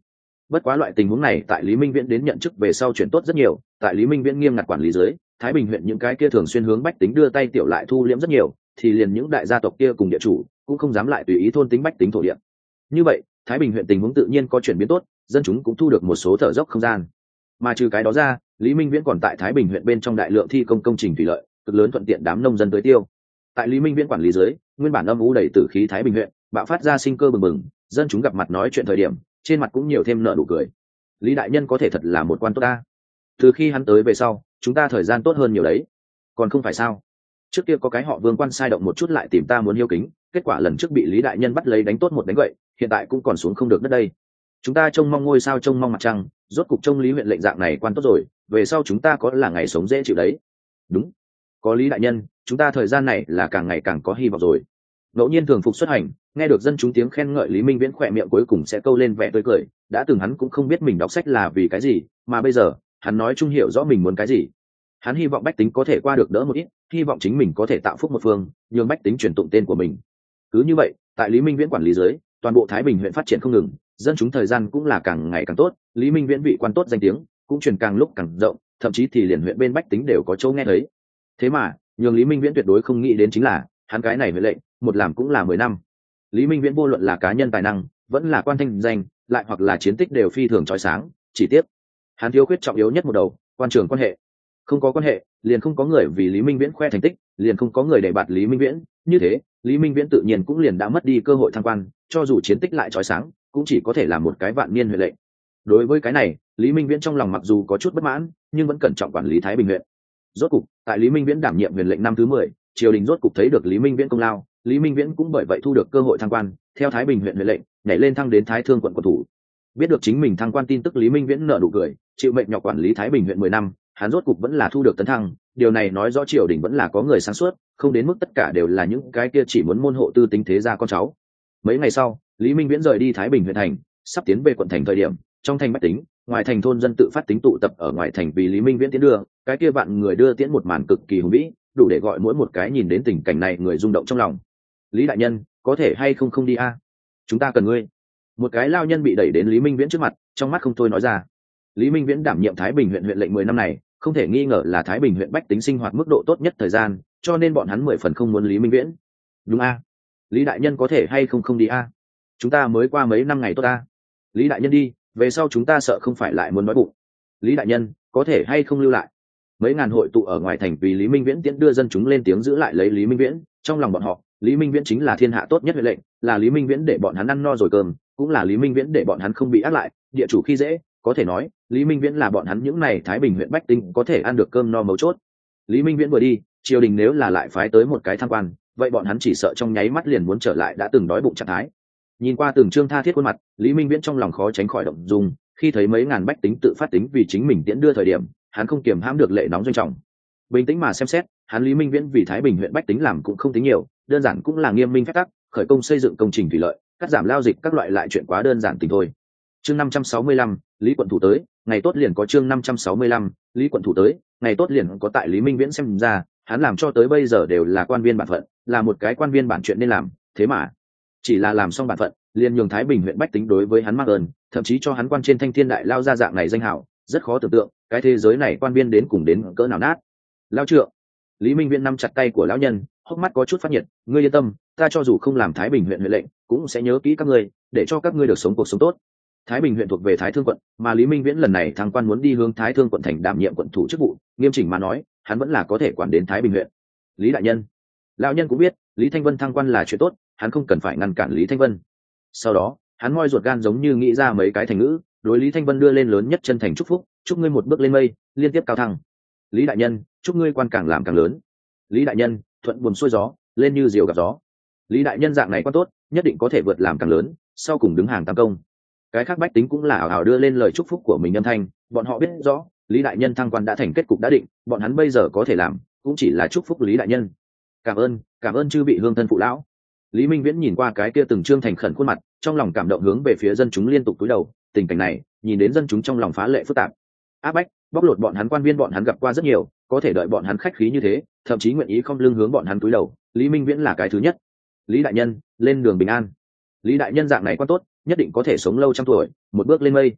Bất quá loại tình huống này tại Lý Minh Viễn đến nhận chức về sau chuyển tốt rất nhiều, tại Lý Minh Viễn nghiêm ngặt quản lý dưới, Thái Bình huyện những cái kia thường xuyên hướng bách tính đưa tay tiểu lại thu liễm rất nhiều, thì liền những đại gia tộc kia cùng địa chủ cũng không dám lại tùy ý thôn tính bách tính thổ địa. Như vậy, Thái Bình huyện tình huống tự nhiên có chuyển biến tốt, dân chúng cũng thu được một số thở dốc không gian. Mà trừ cái đó ra, Lý Minh Viễn còn tại Thái Bình huyện bên trong đại lượng thi công công trình thủy lợi, cực lớn thuận tiện đám nông dân tưới tiêu. Tại Lý Minh Viễn quản lý dưới, nguyên bản âm u đầy tử khí Thái Bình huyện bạo phát ra sinh cơ bừng bừng, dân chúng gặp mặt nói chuyện thời điểm, trên mặt cũng nhiều thêm nở nụ cười. Lý đại nhân có thể thật là một quan tốt ta. Từ khi hắn tới về sau, chúng ta thời gian tốt hơn nhiều đấy. Còn không phải sao? Trước kia có cái họ Vương quan sai động một chút lại tìm ta muốn hiếu kính, kết quả lần trước bị Lý đại nhân bắt lấy đánh tốt một đánh vậy, hiện tại cũng còn xuống không được đất đây. Chúng ta trông mong ngôi sao trông mong mặt trăng, rốt cục trông Lý huyện lệnh dạng này quan tốt rồi, về sau chúng ta có là ngày sống dễ chịu đấy. Đúng, có Lý đại nhân, chúng ta thời gian này là càng ngày càng có hy vọng rồi. Ngẫu nhiên thường phục xuất hành, nghe được dân chúng tiếng khen ngợi, Lý Minh Viễn khỏe miệng cuối cùng sẽ câu lên vẻ tươi cười. Đã từng hắn cũng không biết mình đọc sách là vì cái gì, mà bây giờ hắn nói chung hiểu rõ mình muốn cái gì. Hắn hy vọng bách tính có thể qua được đỡ một ít, hy vọng chính mình có thể tạo phúc một phương, nhường bách tính truyền tụng tên của mình. Cứ như vậy, tại Lý Minh Viễn quản lý dưới, toàn bộ Thái Bình huyện phát triển không ngừng, dân chúng thời gian cũng là càng ngày càng tốt, Lý Minh Viễn vị quan tốt danh tiếng cũng truyền càng lúc càng rộng, thậm chí thì liền huyện bên bách tính đều có chỗ nghe thấy. Thế mà, nhường Lý Minh Viễn tuyệt đối không nghĩ đến chính là, hắn cái này huệ lệnh, một làm cũng là mười năm. Lý Minh Viễn vô luận là cá nhân tài năng, vẫn là quan thanh danh, lại hoặc là chiến tích đều phi thường chói sáng, chỉ tiếc hắn thiếu khuyết trọng yếu nhất một đầu, quan trường quan hệ. Không có quan hệ, liền không có người vì Lý Minh Viễn khoe thành tích, liền không có người để bạt Lý Minh Viễn, như thế, Lý Minh Viễn tự nhiên cũng liền đã mất đi cơ hội thăng quan, cho dù chiến tích lại chói sáng, cũng chỉ có thể là một cái vạn niên huệ lệnh. Đối với cái này, Lý Minh Viễn trong lòng mặc dù có chút bất mãn, nhưng vẫn cẩn trọng quản lý Thái Bình huyện. Rốt cục, tại Lý Minh Viễn đảm nhiệm huyền lệnh năm thứ mười, triều đình rốt cục thấy được Lý Minh Viễn công lao, Lý Minh Viễn cũng bởi vậy thu được cơ hội thăng quan, theo Thái Bình huyện huyền lệnh, nhảy lên thăng đến Thái Thương quận quận thủ. Biết được chính mình thăng quan tin tức, Lý Minh Viễn nở nụ cười, chịu mệnh nhọc quản lý Thái Bình huyện mười năm, hắn rốt cục vẫn là thu được tấn thăng, điều này nói rõ triều đình vẫn là có người sáng suốt, không đến mức tất cả đều là những cái kia chỉ muốn môn hộ tư tính thế gia con cháu. Mấy ngày sau, Lý Minh Viễn rời đi Thái Bình huyện thành, sắp tiến về quận thành thời điểm, trong thành bách tính, ngoài thành thôn dân tự phát tính tụ tập ở ngoài thành vì Lý Minh Viễn tiến đưa, cái kia vạn người đưa tiễn một màn cực kỳ hùng vĩ, đủ để gọi mỗi một cái nhìn đến tình cảnh này người rung động trong lòng. Lý đại nhân, có thể hay không không đi a? Chúng ta cần ngươi. Một cái lao nhân bị đẩy đến Lý Minh Viễn trước mặt, trong mắt không thôi nói ra. Lý Minh Viễn đảm nhiệm Thái Bình huyện huyện lệnh mười năm này, không thể nghi ngờ là Thái Bình huyện bách tính sinh hoạt mức độ tốt nhất thời gian, cho nên bọn hắn mười phần không muốn Lý Minh Viễn. Đúng a? Lý đại nhân có thể hay không không đi a? Chúng ta mới qua mấy năm ngày tốt a. Lý đại nhân đi, về sau chúng ta sợ không phải lại muốn nói bụng. Lý đại nhân, có thể hay không lưu lại? Mấy ngàn hội tụ ở ngoài thành vì Lý Minh Viễn tiễn đưa dân chúng lên tiếng giữ lại lấy Lý Minh Viễn, trong lòng bọn họ, Lý Minh Viễn chính là thiên hạ tốt nhất huyện lệnh, là Lý Minh Viễn để bọn hắn ăn no rồi cơm, cũng là Lý Minh Viễn để bọn hắn không bị ác lại, địa chủ khi dễ, có thể nói, Lý Minh Viễn là bọn hắn những này Thái Bình huyện bách tính có thể ăn được cơm no mấu chốt. Lý Minh Viễn vừa đi, triều đình nếu là lại phái tới một cái tham quan, vậy bọn hắn chỉ sợ trong nháy mắt liền muốn trở lại đã từng đói bụng trạng thái. Nhìn qua từng trương tha thiết khuôn mặt, Lý Minh Viễn trong lòng khó tránh khỏi động dung, khi thấy mấy ngàn bách tính tự phát tính vì chính mình tiễn đưa thời điểm, hắn không kiềm hãm được lệ nóng doanh trọng. Bình tĩnh mà xem xét, hắn Lý Minh Viễn vì Thái Bình huyện bách tính làm cũng không tính nhiều, đơn giản cũng là nghiêm minh phép tắc, khởi công xây dựng công trình thủy lợi, cắt giảm lao dịch các loại lại chuyện quá đơn giản tình thôi. Chương năm trăm sáu mươi lăm, Lý quận thủ tới, ngày tốt liền có chương năm trăm sáu mươi lăm, Lý quận thủ tới, ngày tốt liền có tại Lý Minh Viễn xem ra, hắn làm cho tới bây giờ đều là quan viên bản phận, là một cái quan viên bản chuyện nên làm, thế mà chỉ là làm xong bản phận, liền nhường Thái Bình huyện bách tính đối với hắn mắc ơn, thậm chí cho hắn quan trên thanh thiên đại lao ra dạng này danh hảo, rất khó tưởng tượng, cái thế giới này quan viên đến cùng đến cỡ nào nát. Lao trượng. Lý Minh Viễn nắm chặt tay của lão nhân, hốc mắt có chút phát nhiệt, ngươi yên tâm, ta cho dù không làm Thái Bình huyện huyện lệnh, cũng sẽ nhớ kỹ các ngươi, để cho các ngươi được sống cuộc sống tốt. Thái Bình huyện thuộc về Thái Thương quận, mà Lý Minh Viễn lần này thăng quan muốn đi hướng Thái Thương quận thành đảm nhiệm quận thủ chức vụ, nghiêm chỉnh mà nói, hắn vẫn là có thể quản đến Thái Bình huyện. Lý đại nhân. Lão nhân cũng biết, Lý Thanh Vân thăng quan là chuyện tốt, hắn không cần phải ngăn cản Lý Thanh Vân. Sau đó, hắn ngoi ruột gan giống như nghĩ ra mấy cái thành ngữ, đối Lý Thanh Vân đưa lên lớn nhất chân thành chúc phúc, chúc ngươi một bước lên mây, liên tiếp cao thăng. Lý đại nhân, chúc ngươi quan càng làm càng lớn. Lý đại nhân, thuận buồm xuôi gió, lên như diều gặp gió. Lý đại nhân dạng này quan tốt, nhất định có thể vượt làm càng lớn, sau cùng đứng hàng tam công. Cái khác bách tính cũng là ảo ảo đưa lên lời chúc phúc của mình âm thanh, bọn họ biết rõ, Lý đại nhân thăng quan đã thành kết cục đã định, bọn hắn bây giờ có thể làm, cũng chỉ là chúc phúc Lý đại nhân. Cảm ơn, cảm ơn chư vị hương thân phụ lão. Lý Minh Viễn nhìn qua cái kia từng trương thành khẩn khuôn mặt, trong lòng cảm động hướng về phía dân chúng liên tục cúi đầu, tình cảnh này, nhìn đến dân chúng trong lòng phá lệ phức tạp. Áp bách, bóc lột bọn hắn quan viên bọn hắn gặp qua rất nhiều, có thể đợi bọn hắn khách khí như thế, thậm chí nguyện ý không lưng hướng bọn hắn cúi đầu, Lý Minh Viễn là cái thứ nhất. Lý đại nhân, lên đường bình an. Lý đại nhân dạng này quan tốt, nhất định có thể sống lâu trăm tuổi, một bước lên mây.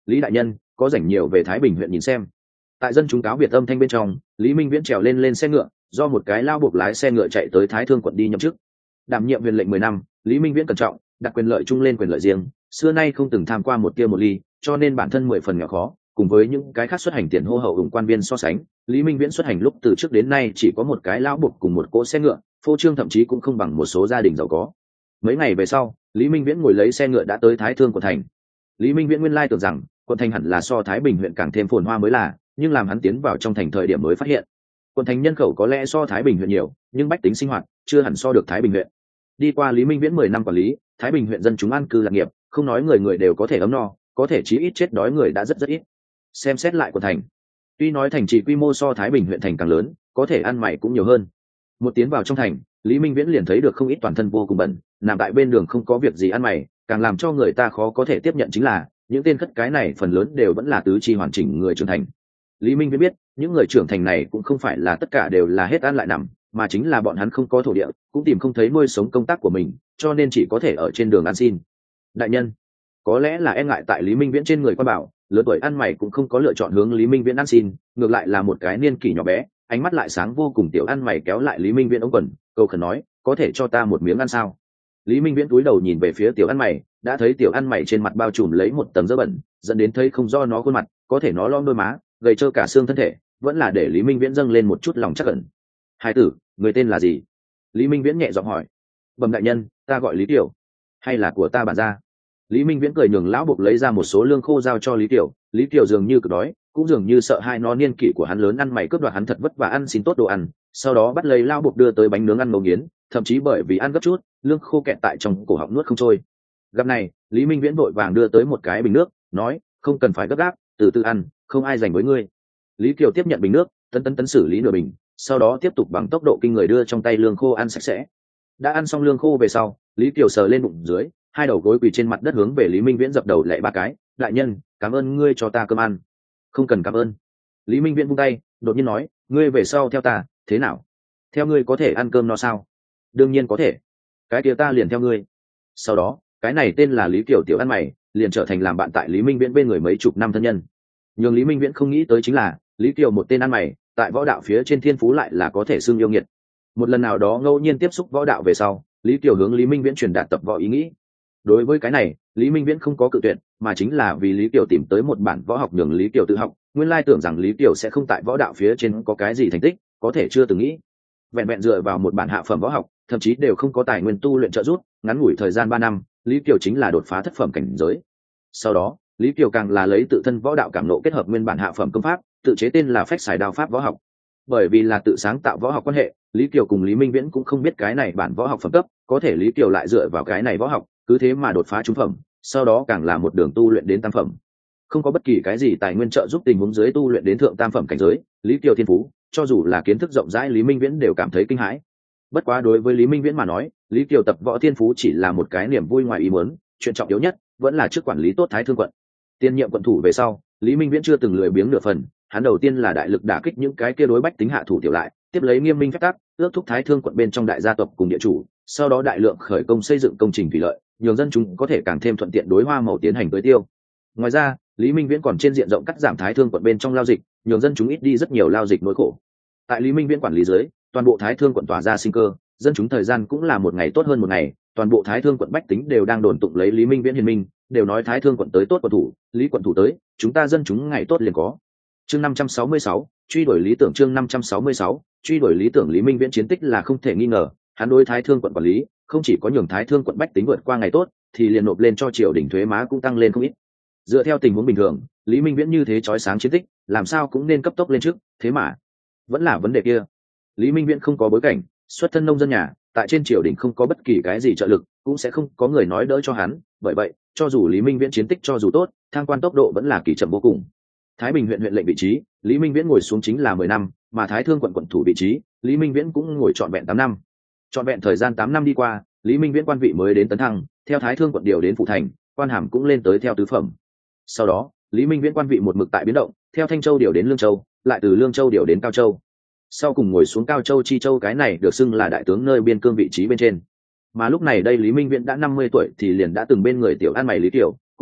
lý đại nhân có rảnh nhiều về Thái Bình huyện nhìn xem. Tại dân chúng cáo biệt âm thanh bên trong, Lý Minh Viễn trèo lên lên xe ngựa, do một cái lao buộc lái xe ngựa chạy tới Thái Thương quận đi nhậm chức. Đảm nhiệm huyền lệnh mười năm, Lý Minh Viễn cẩn trọng, đặt quyền lợi chung lên quyền lợi riêng, xưa nay không từng tham qua một tia một ly, cho nên bản thân mười phần nghèo khó. Cùng với những cái khác xuất hành tiền hô hậu ủng quan viên so sánh, Lý Minh Viễn xuất hành lúc từ trước đến nay chỉ có một cái lão buộc cùng một cỗ xe ngựa, phô trương thậm chí cũng không bằng một số gia đình giàu có. Mấy ngày về sau, Lý Minh Viễn ngồi lấy xe ngựa đã tới Thái Thương quận thành. Lý Minh Viễn nguyên lai tưởng rằng quận thành hẳn là so Thái Bình huyện càng thêm phồn hoa mới là, nhưng làm hắn tiến vào trong thành thời điểm mới phát hiện, quận thành nhân khẩu có lẽ so Thái Bình huyện nhiều, nhưng bách tính sinh hoạt chưa hẳn so được Thái Bình huyện. Đi qua Lý Minh Viễn mười năm quản lý, Thái Bình huyện dân chúng an cư lạc nghiệp, không nói người người đều có thể ấm no, có thể chí ít chết đói người đã rất rất ít. Xem xét lại quận thành, tuy nói thành trì quy mô so Thái Bình huyện thành càng lớn, có thể ăn mày cũng nhiều hơn. Một tiến vào trong thành, Lý Minh Viễn liền thấy được không ít toàn thân vô cùng bẩn, nằm tại bên đường không có việc gì ăn mày, càng làm cho người ta khó có thể tiếp nhận chính là những tên khất cái này phần lớn đều vẫn là tứ chi hoàn chỉnh người trưởng thành. Lý Minh Viễn biết những người trưởng thành này cũng không phải là tất cả đều là hết ăn lại nằm, mà chính là bọn hắn không có thổ địa, cũng tìm không thấy nuôi sống công tác của mình, cho nên chỉ có thể ở trên đường ăn xin. Đại nhân, có lẽ là e ngại tại Lý Minh Viễn trên người quan bảo, lớn tuổi ăn mày cũng không có lựa chọn hướng Lý Minh Viễn ăn xin, ngược lại là một cái niên kỷ nhỏ bé, ánh mắt lại sáng vô cùng tiểu ăn mày kéo lại Lý Minh Viễn ống quần, cầu khẩn nói, có thể cho ta một miếng ăn sao? Lý Minh Viễn cúi đầu nhìn về phía tiểu ăn mày, đã thấy tiểu ăn mày trên mặt bao trùm lấy một tầng dơ bẩn, dẫn đến thấy không do nó khuôn mặt, có thể nó lom đôi má, gầy trơ cả xương thân thể, vẫn là để Lý Minh Viễn dâng lên một chút lòng chắc ẩn. Hai tử, người tên là gì? Lý Minh Viễn nhẹ giọng hỏi. Bẩm đại nhân, ta gọi Lý Tiểu. Hay là của ta bản gia? Lý Minh Viễn cười nhường lão buộc lấy ra một số lương khô giao cho Lý Tiểu. Lý Tiểu dường như cực đói, cũng dường như sợ hai nó niên kỷ của hắn lớn ăn mày cướp đoạt hắn thật vất vả ăn xin tốt đồ ăn, sau đó bắt lấy lão buộc đưa tới bánh nướng ăn ngấu nghiến, thậm chí bởi vì ăn gấp chút, lương khô kẹt tại trong cổ họng nuốt không trôi. Gặp này, Lý Minh Viễn vội vàng đưa tới một cái bình nước, nói, không cần phải gấp gáp, từ từ ăn, không ai giành với ngươi. Lý Kiều tiếp nhận bình nước, tấn tấn tấn xử lý nửa bình, sau đó tiếp tục bằng tốc độ kinh người đưa trong tay lương khô ăn sạch sẽ. Đã ăn xong lương khô về sau, Lý Kiều sờ lên bụng dưới, hai đầu gối quỳ trên mặt đất hướng về Lý Minh Viễn dập đầu lạy ba cái, đại nhân, cảm ơn ngươi cho ta cơm ăn. Không cần cảm ơn. Lý Minh Viễn vung tay, đột nhiên nói, ngươi về sau theo ta, thế nào? Theo ngươi có thể ăn cơm no sao? Đương nhiên có thể. Cái kia ta liền theo ngươi. Sau đó, cái này tên là Lý Kiều tiểu ăn mày, liền trở thành làm bạn tại Lý Minh Viễn bên người mấy chục năm thân nhân. Nhưng Lý Minh Viễn không nghĩ tới chính là, Lý Kiều một tên ăn mày, tại võ đạo phía trên thiên phú lại là có thể xưng yêu nghiệt. Một lần nào đó ngẫu nhiên tiếp xúc võ đạo về sau, Lý Kiều hướng Lý Minh Viễn truyền đạt tập võ ý nghĩ. Đối với cái này, Lý Minh Viễn không có cự tuyệt, mà chính là vì Lý Kiều tìm tới một bản võ học nhường Lý Kiều tự học, nguyên lai tưởng rằng Lý Kiều sẽ không tại võ đạo phía trên có cái gì thành tích, có thể chưa từng nghĩ. Vẹn vẹn dựa vào một bản hạ phẩm võ học, thậm chí đều không có tài nguyên tu luyện trợ giúp, ngắn ngủi thời gian ba năm, Lý Kiều chính là đột phá thất phẩm cảnh giới. Sau đó, Lý Kiều càng là lấy tự thân võ đạo cảm nộ kết hợp nguyên bản hạ phẩm công pháp, tự chế tên là Phách Xài Đao pháp võ học. Bởi vì là tự sáng tạo võ học quan hệ, Lý Kiều cùng Lý Minh Viễn cũng không biết cái này bản võ học phẩm cấp, có thể Lý Kiều lại dựa vào cái này võ học, cứ thế mà đột phá trung phẩm, sau đó càng là một đường tu luyện đến tam phẩm. Không có bất kỳ cái gì tài nguyên trợ giúp tình huống dưới tu luyện đến thượng tam phẩm cảnh giới, Lý Kiều thiên phú, cho dù là kiến thức rộng rãi Lý Minh Viễn đều cảm thấy kinh hãi. Bất quá đối với Lý Minh Viễn mà nói, Lý Kiều tập võ thiên phú chỉ là một cái niềm vui ngoài ý muốn, chuyện trọng yếu nhất vẫn là trước quản lý tốt Thái Thương quận. Tiên nhiệm quận thủ về sau, Lý Minh Viễn chưa từng lười biếng nửa phần, hắn đầu tiên là đại lực đả kích những cái kia đối bách tính hạ thủ tiểu lại, tiếp lấy nghiêm minh phép tắc, ước thúc Thái Thương quận bên trong đại gia tộc cùng địa chủ, sau đó đại lượng khởi công xây dựng công trình thủy lợi, nhường dân chúng có thể càng thêm thuận tiện đối hoa màu tiến hành tưới tiêu. Ngoài ra, Lý Minh Viễn còn trên diện rộng cắt giảm Thái Thương quận bên trong lao dịch, nhường dân chúng ít đi rất nhiều lao dịch nỗi khổ. Tại Lý Minh Viễn quản lý dưới, toàn bộ Thái Thương quận tỏa ra sinh cơ, dân chúng thời gian cũng là một ngày tốt hơn một ngày, toàn bộ Thái Thương quận bách tính đều đang đồn tụng lấy Lý Minh Viễn hiền minh, đều nói Thái Thương quận tới tốt quận thủ, Lý quận thủ tới, chúng ta dân chúng ngày tốt liền có. Chương năm trăm sáu mươi sáu, truy đuổi lý tưởng chương năm trăm sáu mươi sáu, truy đuổi lý tưởng Lý Minh Viễn chiến tích là không thể nghi ngờ, hắn đối Thái Thương quận quản lý, không chỉ có nhường Thái Thương quận bách tính vượt qua ngày tốt, thì liền nộp lên cho triều đình thuế má cũng tăng lên không ít. Dựa theo tình huống bình thường, Lý Minh Viễn như thế chói sáng chiến tích, làm sao cũng nên cấp tốc lên trước, thế mà vẫn là vấn đề kia. Lý Minh Viễn không có bối cảnh, xuất thân nông dân nhà, tại trên triều đình không có bất kỳ cái gì trợ lực, cũng sẽ không có người nói đỡ cho hắn, bởi vậy, cho dù Lý Minh Viễn chiến tích cho dù tốt, thăng quan tốc độ vẫn là kỳ chậm vô cùng. Thái Bình huyện huyện lệnh vị trí, Lý Minh Viễn ngồi xuống chính là mười năm, mà Thái Thương quận quận thủ vị trí, Lý Minh Viễn cũng ngồi trọn vẹn tám năm. Trọn vẹn thời gian tám năm đi qua, Lý Minh Viễn quan vị mới đến tấn thăng, theo Thái Thương quận điều đến phụ thành, quan hàm cũng lên tới theo tứ phẩm. Sau đó, Lý Minh Viễn quan vị một mực tại biến động, theo Thanh Châu điều đến Lương Châu, lại từ Lương Châu điều đến Cao Châu. Sau cùng ngồi xuống Cao Châu Chi Châu, cái này được xưng là đại tướng nơi biên cương vị trí bên trên. Mà lúc này đây Lý Minh Viễn đã năm mươi tuổi thì liền đã từng bên người tiểu an mày Lý Kiều,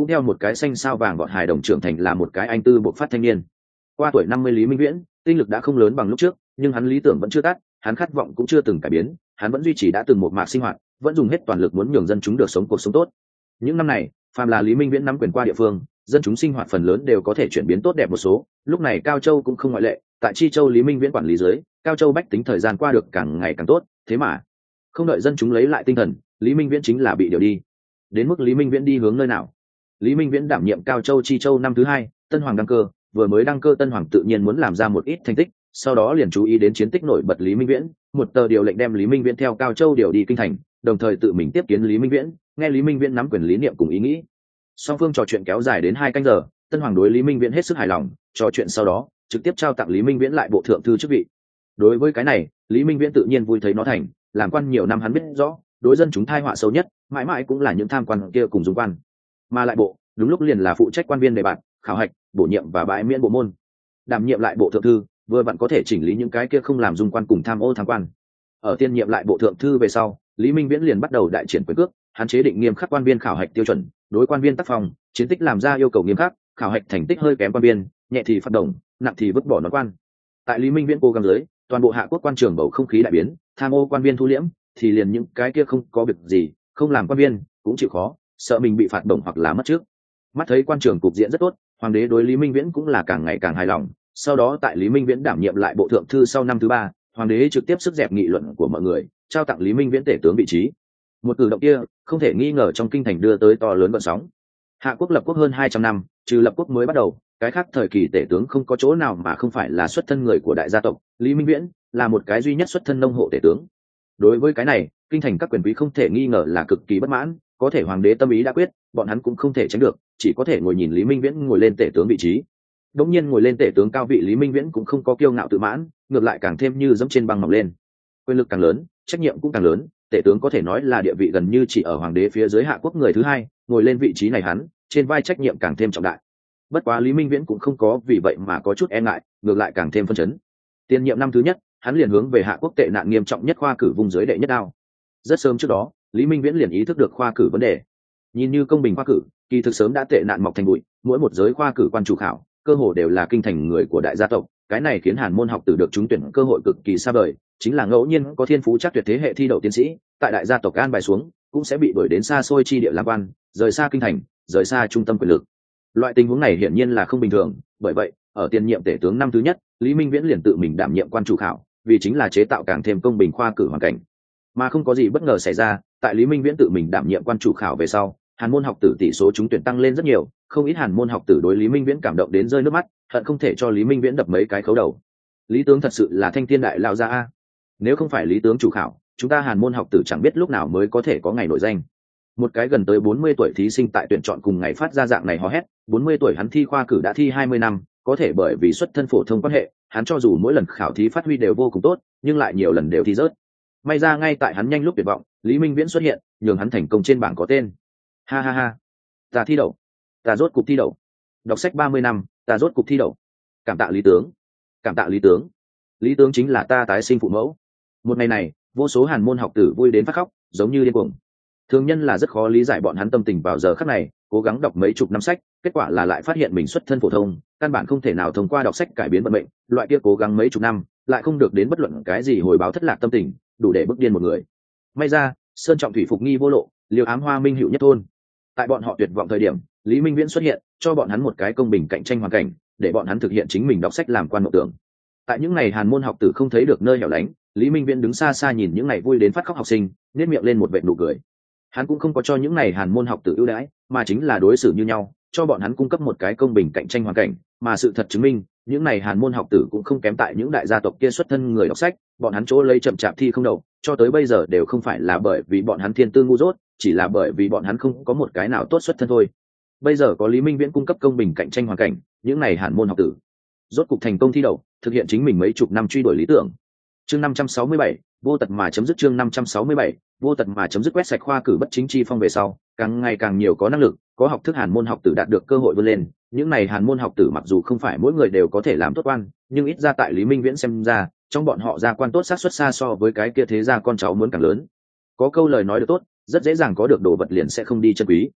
cũng theo một cái xanh sao vàng gọn hài đồng trưởng thành là một cái anh tư bộc phát thanh niên. Qua tuổi năm mươi Lý Minh Viễn tinh lực đã không lớn bằng lúc trước, nhưng hắn lý tưởng vẫn chưa tắt, hắn khát vọng cũng chưa từng cải biến, hắn vẫn duy trì đã từng một mạc sinh hoạt, vẫn dùng hết toàn lực muốn nhường dân chúng được sống cuộc sống tốt. Những năm này phàm là Lý Minh Viễn nắm quyền qua địa phương, dân chúng sinh hoạt phần lớn đều có thể chuyển biến tốt đẹp một số, lúc này Cao Châu cũng không ngoại lệ. Tại Chi Châu Lý Minh Viễn quản lý dưới, Cao Châu bách tính thời gian qua được càng ngày càng tốt, thế mà không đợi dân chúng lấy lại tinh thần, Lý Minh Viễn chính là bị điều đi. Đến mức Lý Minh Viễn đi hướng nơi nào? Lý Minh Viễn đảm nhiệm Cao Châu Chi Châu năm thứ hai, Tân Hoàng đăng cơ, vừa mới đăng cơ Tân Hoàng tự nhiên muốn làm ra một ít thành tích, sau đó liền chú ý đến chiến tích nổi bật Lý Minh Viễn, một tờ điều lệnh đem Lý Minh Viễn theo Cao Châu điều đi kinh thành, đồng thời tự mình tiếp kiến Lý Minh Viễn, nghe Lý Minh Viễn nắm quyền lý niệm cùng ý nghĩ. Song phương trò chuyện kéo dài đến hai canh giờ, Tân Hoàng đối Lý Minh Viễn hết sức hài lòng, trò chuyện sau đó trực tiếp trao tặng Lý Minh Viễn lại bộ thượng thư chức vị. Đối với cái này, Lý Minh Viễn tự nhiên vui thấy nó thành, làm quan nhiều năm hắn biết rõ, đối dân chúng tai họa xấu nhất, mãi mãi cũng là những tham quan kia cùng dùng quan. Mà lại bộ, đúng lúc liền là phụ trách quan viên đề bạt, khảo hạch, bổ nhiệm và bãi miễn bộ môn. Đảm nhiệm lại bộ thượng thư, vừa vặn có thể chỉnh lý những cái kia không làm dung quan cùng tham ô tham quan. Ở tiên nhiệm lại bộ thượng thư về sau, Lý Minh Viễn liền bắt đầu đại triển quyền cước, hắn chế định nghiêm khắc quan viên khảo hạch tiêu chuẩn, đối quan viên tác phong, chiến tích làm ra yêu cầu nghiêm khắc, khảo hạch thành tích hơi kém quan viên, nhẹ thì phạt đồng, nặng thì vứt bỏ nón quan. Tại Lý Minh Viễn cố gắng dưới, toàn bộ hạ quốc quan trường bầu không khí đại biến, tham ô quan viên thu liễm, thì liền những cái kia không có việc gì, không làm quan viên cũng chịu khó, sợ mình bị phạt đồng hoặc là mất trước. Mắt thấy quan trường cục diện rất tốt, hoàng đế đối Lý Minh Viễn cũng là càng ngày càng hài lòng. Sau đó tại Lý Minh Viễn đảm nhiệm lại bộ thượng thư sau năm thứ ba, hoàng đế trực tiếp sức dẹp nghị luận của mọi người, trao tặng Lý Minh Viễn tể tướng vị trí. Một cử động kia không thể nghi ngờ trong kinh thành đưa tới to lớn vận sóng. Hạ quốc lập quốc hơn hai trăm năm, trừ lập quốc mới bắt đầu, cái khác thời kỳ tể tướng không có chỗ nào mà không phải là xuất thân người của đại gia tộc. Lý Minh Viễn là một cái duy nhất xuất thân nông hộ tể tướng. Đối với cái này, kinh thành các quyền quý không thể nghi ngờ là cực kỳ bất mãn, có thể hoàng đế tâm ý đã quyết, bọn hắn cũng không thể tránh được, chỉ có thể ngồi nhìn Lý Minh Viễn ngồi lên tể tướng vị trí. Đống nhiên ngồi lên tể tướng cao vị, Lý Minh Viễn cũng không có kiêu ngạo tự mãn, ngược lại càng thêm như dẫm trên băng mỏng lên. Quyền lực càng lớn, trách nhiệm cũng càng lớn, tể tướng có thể nói là địa vị gần như chỉ ở hoàng đế phía dưới hạ quốc người thứ hai, ngồi lên vị trí này hắn, trên vai trách nhiệm càng thêm trọng đại. Bất quá Lý Minh Viễn cũng không có vì vậy mà có chút e ngại, ngược lại càng thêm phấn chấn. Tiền nhiệm năm thứ nhất, hắn liền hướng về hạ quốc tệ nạn nghiêm trọng nhất khoa cử vùng dưới đệ nhất đao. Rất sớm trước đó, Lý Minh Viễn liền ý thức được khoa cử vấn đề. Nhìn như công bình khoa cử, kỳ thực sớm đã tệ nạn mọc thành bụi, mỗi một giới khoa cử quan chủ khảo, cơ hồ đều là kinh thành người của đại gia tộc, cái này khiến Hàn môn học tử được trúng tuyển cơ hội cực kỳ xa vời, chính là ngẫu nhiên có thiên phú chắc tuyệt thế hệ thi đậu tiến sĩ, tại đại gia tộc an bài xuống, cũng sẽ bị đuổi đến xa xôi chi địa làm quan, rời xa kinh thành, rời xa trung tâm quyền lực. Loại tình huống này hiển nhiên là không bình thường, bởi vậy, ở tiền nhiệm tể tướng năm thứ nhất, Lý Minh Viễn liền tự mình đảm nhiệm quan chủ khảo, vì chính là chế tạo càng thêm công bình khoa cử hoàn cảnh. Mà không có gì bất ngờ xảy ra, tại Lý Minh Viễn tự mình đảm nhiệm quan chủ khảo về sau, Hàn môn học tử tỷ số trúng tuyển tăng lên rất nhiều, không ít Hàn môn học tử đối Lý Minh Viễn cảm động đến rơi nước mắt, hận không thể cho Lý Minh Viễn đập mấy cái khấu đầu. Lý tướng thật sự là thanh thiên đại lão gia a. Nếu không phải Lý tướng chủ khảo, chúng ta Hàn môn học tử chẳng biết lúc nào mới có thể có ngày nổi danh. Một cái gần tới bốn mươi tuổi thí sinh tại tuyển chọn cùng ngày phát ra dạng này hò hét, bốn mươi tuổi hắn thi khoa cử đã thi hai mươi năm, có thể bởi vì xuất thân phổ thông quan hệ, hắn cho dù mỗi lần khảo thí phát huy đều vô cùng tốt, nhưng lại nhiều lần đều thi rớt. May ra ngay tại hắn nhanh lúc tuyệt vọng, Lý Minh Viễn xuất hiện, nhường hắn thành công trên bảng có tên. Ha ha ha, ta thi đậu, ta rốt cục thi đậu. Đọc sách ba mươi năm, ta rốt cục thi đậu. Cảm tạ Lý tướng, cảm tạ Lý tướng. Lý tướng chính là ta tái sinh phụ mẫu. Một ngày này, vô số Hàn môn học tử vui đến phát khóc, giống như điên cuồng. Thường nhân là rất khó lý giải bọn hắn tâm tình vào giờ khắc này, cố gắng đọc mấy chục năm sách, kết quả là lại phát hiện mình xuất thân phổ thông, căn bản không thể nào thông qua đọc sách cải biến vận mệnh, loại kia cố gắng mấy chục năm, lại không được đến bất luận cái gì hồi báo thất lạc tâm tình, đủ để bức điên một người. May ra, sơn trọng thủy phục nghi vô lộ, liều ám hoa minh hữu nhất thôn. Tại bọn họ tuyệt vọng thời điểm, Lý Minh Viễn xuất hiện, cho bọn hắn một cái công bình cạnh tranh hoàn cảnh, để bọn hắn thực hiện chính mình đọc sách làm quan mộng tưởng. Tại những ngày Hàn môn học tử không thấy được nơi hẻo lánh, Lý Minh Viễn đứng xa xa nhìn những ngày vui đến phát khóc học sinh, nhếch miệng lên một vệt nụ cười. Hắn cũng không có cho những ngày Hàn môn học tử ưu đãi, mà chính là đối xử như nhau, cho bọn hắn cung cấp một cái công bình cạnh tranh hoàn cảnh, mà sự thật chứng minh, những ngày Hàn môn học tử cũng không kém tại những đại gia tộc kia xuất thân người đọc sách, bọn hắn chỗ lấy chậm chạp thi không đậu, cho tới bây giờ đều không phải là bởi vì bọn hắn thiên tư ngu dốt, chỉ là bởi vì bọn hắn không có một cái nào tốt xuất thân thôi. Bây giờ có Lý Minh Viễn cung cấp công bình cạnh tranh hoàn cảnh, những ngày Hàn môn học tử rốt cục thành công thi đậu, thực hiện chính mình mấy chục năm truy đuổi lý tưởng. Chương năm trăm sáu mươi bảy, vô tật mà chấm dứt. Chương năm trăm sáu mươi bảy, vô tật mà chấm dứt. Quét sạch khoa cử bất chính chi phong về sau, càng ngày càng nhiều có năng lực, có học thức Hàn môn học tử đạt được cơ hội vươn lên. Những này Hàn môn học tử mặc dù không phải mỗi người đều có thể làm tốt quan, nhưng ít ra tại Lý Minh Viễn xem ra, trong bọn họ gia quan tốt xác suất xa so với cái kia thế gia con cháu muốn càng lớn. Có câu lời nói được tốt, rất dễ dàng có được đồ vật liền sẽ không đi chân quý.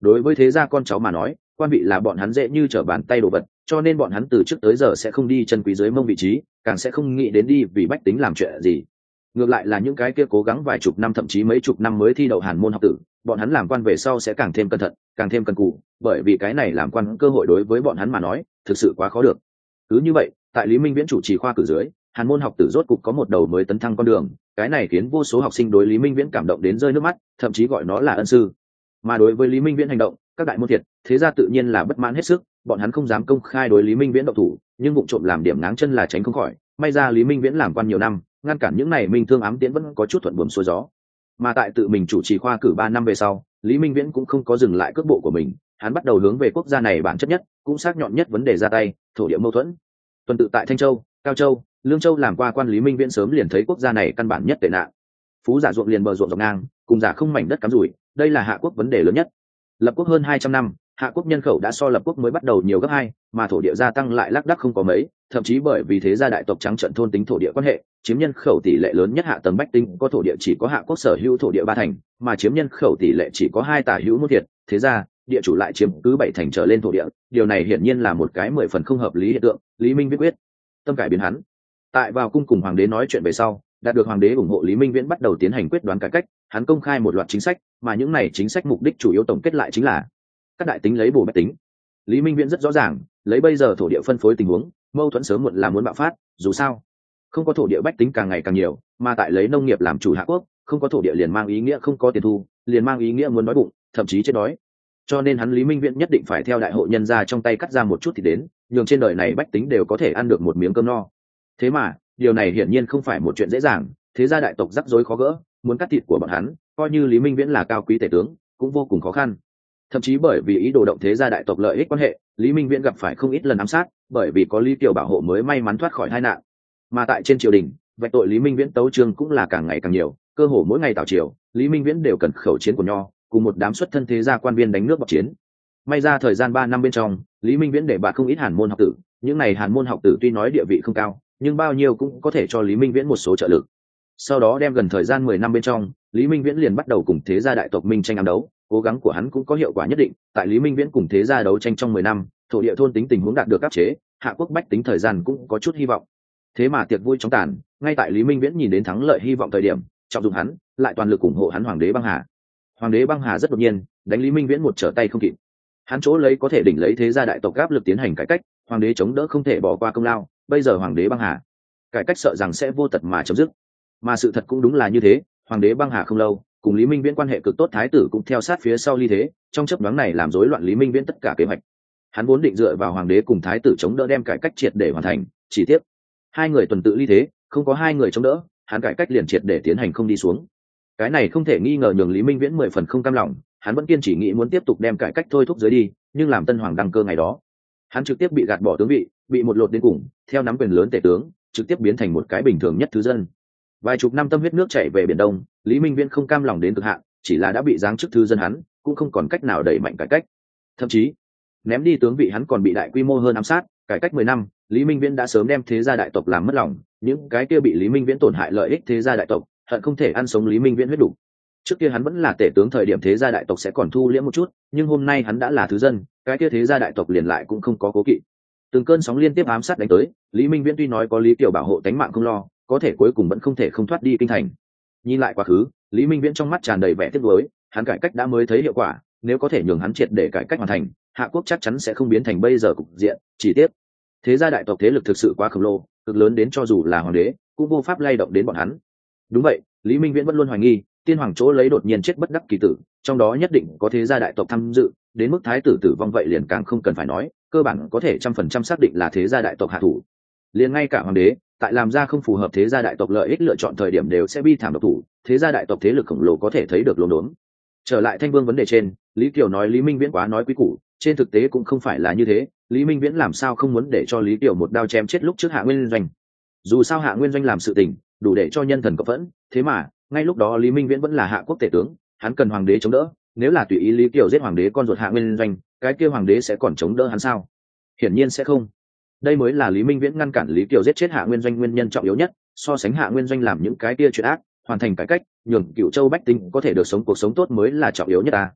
đối với thế gia con cháu mà nói, quan vị là bọn hắn dễ như trở bàn tay đồ vật, cho nên bọn hắn từ trước tới giờ sẽ không đi chân quý dưới mông vị trí, càng sẽ không nghĩ đến đi vì bách tính làm chuyện gì. Ngược lại là những cái kia cố gắng vài chục năm thậm chí mấy chục năm mới thi đậu hàn môn học tử, bọn hắn làm quan về sau sẽ càng thêm cẩn thận, càng thêm cần cù, bởi vì cái này làm quan cơ hội đối với bọn hắn mà nói thực sự quá khó được. Cứ như vậy, tại Lý Minh Viễn chủ trì khoa cử dưới, hàn môn học tử rốt cục có một đầu mới tấn thăng con đường, cái này khiến vô số học sinh đối Lý Minh Viễn cảm động đến rơi nước mắt, thậm chí gọi nó là ân sư. Mà đối với Lý Minh Viễn hành động, các đại môn thiệt thế gia tự nhiên là bất mãn hết sức, bọn hắn không dám công khai đối Lý Minh Viễn động thủ, nhưng vụ trộm làm điểm ngáng chân là tránh không khỏi. May ra Lý Minh Viễn làm quan nhiều năm, ngăn cản những này minh thương ám tiễn vẫn có chút thuận buồm xuôi gió. Mà tại tự mình chủ trì khoa cử ba năm về sau, Lý Minh Viễn cũng không có dừng lại cước bộ của mình, hắn bắt đầu hướng về quốc gia này bản chất nhất, cũng sắc nhọn nhất vấn đề ra tay, thổ địa mâu thuẫn. Tuần tự tại Thanh Châu, Cao Châu, Lương Châu làm qua quan, Lý Minh Viễn sớm liền thấy quốc gia này căn bản nhất tệ nạn. Phú giả ruộng liền bờ ruộng dọc ngang, cùng giả không mảnh đất cắm rủi, đây là hạ quốc vấn đề lớn nhất. Lập quốc hơn hai trăm năm, hạ quốc nhân khẩu đã so lập quốc mới bắt đầu nhiều gấp hai, mà thổ địa gia tăng lại lác đác không có mấy, thậm chí bởi vì thế gia đại tộc trắng trợn thôn tính thổ địa quan hệ, chiếm nhân khẩu tỷ lệ lớn nhất hạ tầng bách tính có thổ địa chỉ có hạ quốc sở hữu thổ địa ba thành, mà chiếm nhân khẩu tỷ lệ chỉ có hai tả hữu môn thiệt, thế ra địa chủ lại chiếm cứ bảy thành trở lên thổ địa, điều này hiển nhiên là một cái mười phần không hợp lý hiện tượng. Lý Minh Viễn quyết tâm cải biến hắn. Tại vào cung cùng hoàng đế nói chuyện về sau, đạt được hoàng đế ủng hộ, Lý Minh Viễn bắt đầu tiến hành quyết đoán cải cách, hắn công khai một loạt chính sách, mà những này chính sách mục đích chủ yếu tổng kết lại chính là các đại tính lấy bổ bách tính. Lý Minh Viễn rất rõ ràng, lấy bây giờ thổ địa phân phối tình huống, mâu thuẫn sớm muộn là muốn bạo phát, dù sao không có thổ địa bách tính càng ngày càng nhiều, mà tại lấy nông nghiệp làm chủ hạ quốc, không có thổ địa liền mang ý nghĩa không có tiền thu, liền mang ý nghĩa muốn đói bụng, thậm chí chết đói. Cho nên hắn Lý Minh Viễn nhất định phải theo đại hội nhân gia trong tay cắt ra một chút thì đến, nhường trên đời này bách tính đều có thể ăn được một miếng cơm no. Thế mà điều này hiển nhiên không phải một chuyện dễ dàng, thế gia đại tộc rắc rối khó gỡ, muốn cắt thịt của bọn hắn, coi như Lý Minh Viễn là cao quý tể tướng, cũng vô cùng khó khăn. Thậm chí bởi vì ý đồ động thế gia đại tộc lợi ích quan hệ, Lý Minh Viễn gặp phải không ít lần ám sát, bởi vì có Lý Kiều bảo hộ mới may mắn thoát khỏi tai nạn. Mà tại trên triều đình, vạch tội Lý Minh Viễn tấu chương cũng là càng ngày càng nhiều, cơ hồ mỗi ngày tảo triều, Lý Minh Viễn đều cần khẩu chiến của nho, cùng một đám xuất thân thế gia quan viên đánh nước bọt chiến. May ra thời gian ba năm bên trong, Lý Minh Viễn để bạt không ít hàn môn học tử, những này hàn môn học tử tuy nói địa vị không cao, nhưng bao nhiêu cũng có thể cho Lý Minh Viễn một số trợ lực. Sau đó đem gần thời gian mười năm bên trong, Lý Minh Viễn liền bắt đầu cùng thế gia đại tộc minh tranh ám đấu, cố gắng của hắn cũng có hiệu quả nhất định. Tại Lý Minh Viễn cùng thế gia đấu tranh trong mười năm, thổ địa thôn tính tình huống đạt được áp chế, hạ quốc bách tính thời gian cũng có chút hy vọng. Thế mà tiệc vui chóng tàn, ngay tại Lý Minh Viễn nhìn đến thắng lợi hy vọng thời điểm, trọng dụng hắn, lại toàn lực ủng hộ hắn hoàng đế Băng Hà. Hoàng đế Băng Hà rất đột nhiên, đánh Lý Minh Viễn một trở tay không kịp. Hắn chỗ lấy có thể đỉnh lấy thế gia đại tộc áp lực tiến hành cải cách, hoàng đế chống đỡ không thể bỏ qua công lao, bây giờ hoàng đế Băng Hà cải cách sợ rằng sẽ vô tật mà chấm dứt. Mà sự thật cũng đúng là như thế, hoàng đế Băng Hà không lâu, cùng Lý Minh Viễn quan hệ cực tốt thái tử cũng theo sát phía sau ly thế, trong chớp nhoáng này làm rối loạn Lý Minh Viễn tất cả kế hoạch. Hắn vốn định dựa vào hoàng đế cùng thái tử chống đỡ đem cải cách triệt để hoàn thành, chỉ tiếc hai người tuần tự ly thế, không có hai người chống đỡ, hắn cải cách liền triệt để tiến hành không đi xuống. Cái này không thể nghi ngờ nhường Lý Minh Viễn mười phần không cam lòng, hắn vẫn kiên trì nghĩ muốn tiếp tục đem cải cách thôi thúc dưới đi, nhưng làm tân hoàng đăng cơ ngày đó, hắn trực tiếp bị gạt bỏ tướng vị, bị một lột đến cùng, theo nắm quyền lớn tể tướng, trực tiếp biến thành một cái bình thường nhất thứ dân. Vài chục năm tâm huyết nước chảy về biển Đông, Lý Minh Viễn không cam lòng đến cực hạn, chỉ là đã bị giáng chức thứ dân hắn, cũng không còn cách nào đẩy mạnh cải cách. Thậm chí, ném đi tướng vị hắn còn bị đại quy mô hơn ám sát, cải cách mười năm, Lý Minh Viễn đã sớm đem thế gia đại tộc làm mất lòng, những cái kia bị Lý Minh Viễn tổn hại lợi ích thế gia đại tộc, hận không thể ăn sống Lý Minh Viễn huyết đủ. Trước kia hắn vẫn là tể tướng thời điểm thế gia đại tộc sẽ còn thu liễm một chút, nhưng hôm nay hắn đã là thứ dân, cái kia thế gia đại tộc liền lại cũng không có cố kỵ. Từng cơn sóng liên tiếp ám sát đánh tới, Lý Minh Viễn tuy nói có Lý Kiều bảo hộ tánh mạng không lo, có thể cuối cùng vẫn không thể không thoát đi kinh thành. Nhìn lại quá khứ, Lý Minh Viễn trong mắt tràn đầy vẻ tiếc nuối, hắn cải cách đã mới thấy hiệu quả, nếu có thể nhường hắn triệt để cải cách hoàn thành, hạ quốc chắc chắn sẽ không biến thành bây giờ cục diện, chỉ tiếc thế gia đại tộc thế lực thực sự quá khổng lồ, cực lớn đến cho dù là hoàng đế cũng vô pháp lay động đến bọn hắn. Đúng vậy, Lý Minh Viễn vẫn luôn hoài nghi, tiên hoàng chỗ lấy đột nhiên chết bất đắc kỳ tử, trong đó nhất định có thế gia đại tộc tham dự, đến mức thái tử tử vong vậy liền càng không cần phải nói, cơ bản có thể trăm phần trăm xác định là thế gia đại tộc hạ thủ. Liền ngay cả hoàng đế, tại làm ra không phù hợp thế gia đại tộc lợi ích lựa chọn thời điểm đều sẽ bi thảm độc thủ, thế gia đại tộc thế lực khổng lồ có thể thấy được lốm đốm. Trở lại Thanh Vương vấn đề trên, Lý Kiều nói Lý Minh Viễn quá nói quý củ, trên thực tế cũng không phải là như thế, Lý Minh Viễn làm sao không muốn để cho Lý Kiều một đao chém chết lúc trước Hạ Nguyên Doanh. Dù sao Hạ Nguyên Doanh làm sự tình, đủ để cho nhân thần cộng phẫn, thế mà, ngay lúc đó Lý Minh Viễn vẫn là hạ quốc tể tướng, hắn cần hoàng đế chống đỡ, nếu là tùy ý Lý Kiều giết hoàng đế con ruột Hạ Nguyên Doanh, cái kia hoàng đế sẽ còn chống đỡ hắn sao? Hiển nhiên sẽ không. Đây mới là Lý Minh Viễn ngăn cản Lý Kiều giết chết Hạ Nguyên Doanh nguyên nhân trọng yếu nhất, so sánh Hạ Nguyên Doanh làm những cái kia chuyện ác, hoàn thành cải cách, nhường Cửu Châu bách tính có thể được sống cuộc sống tốt mới là trọng yếu nhất ta.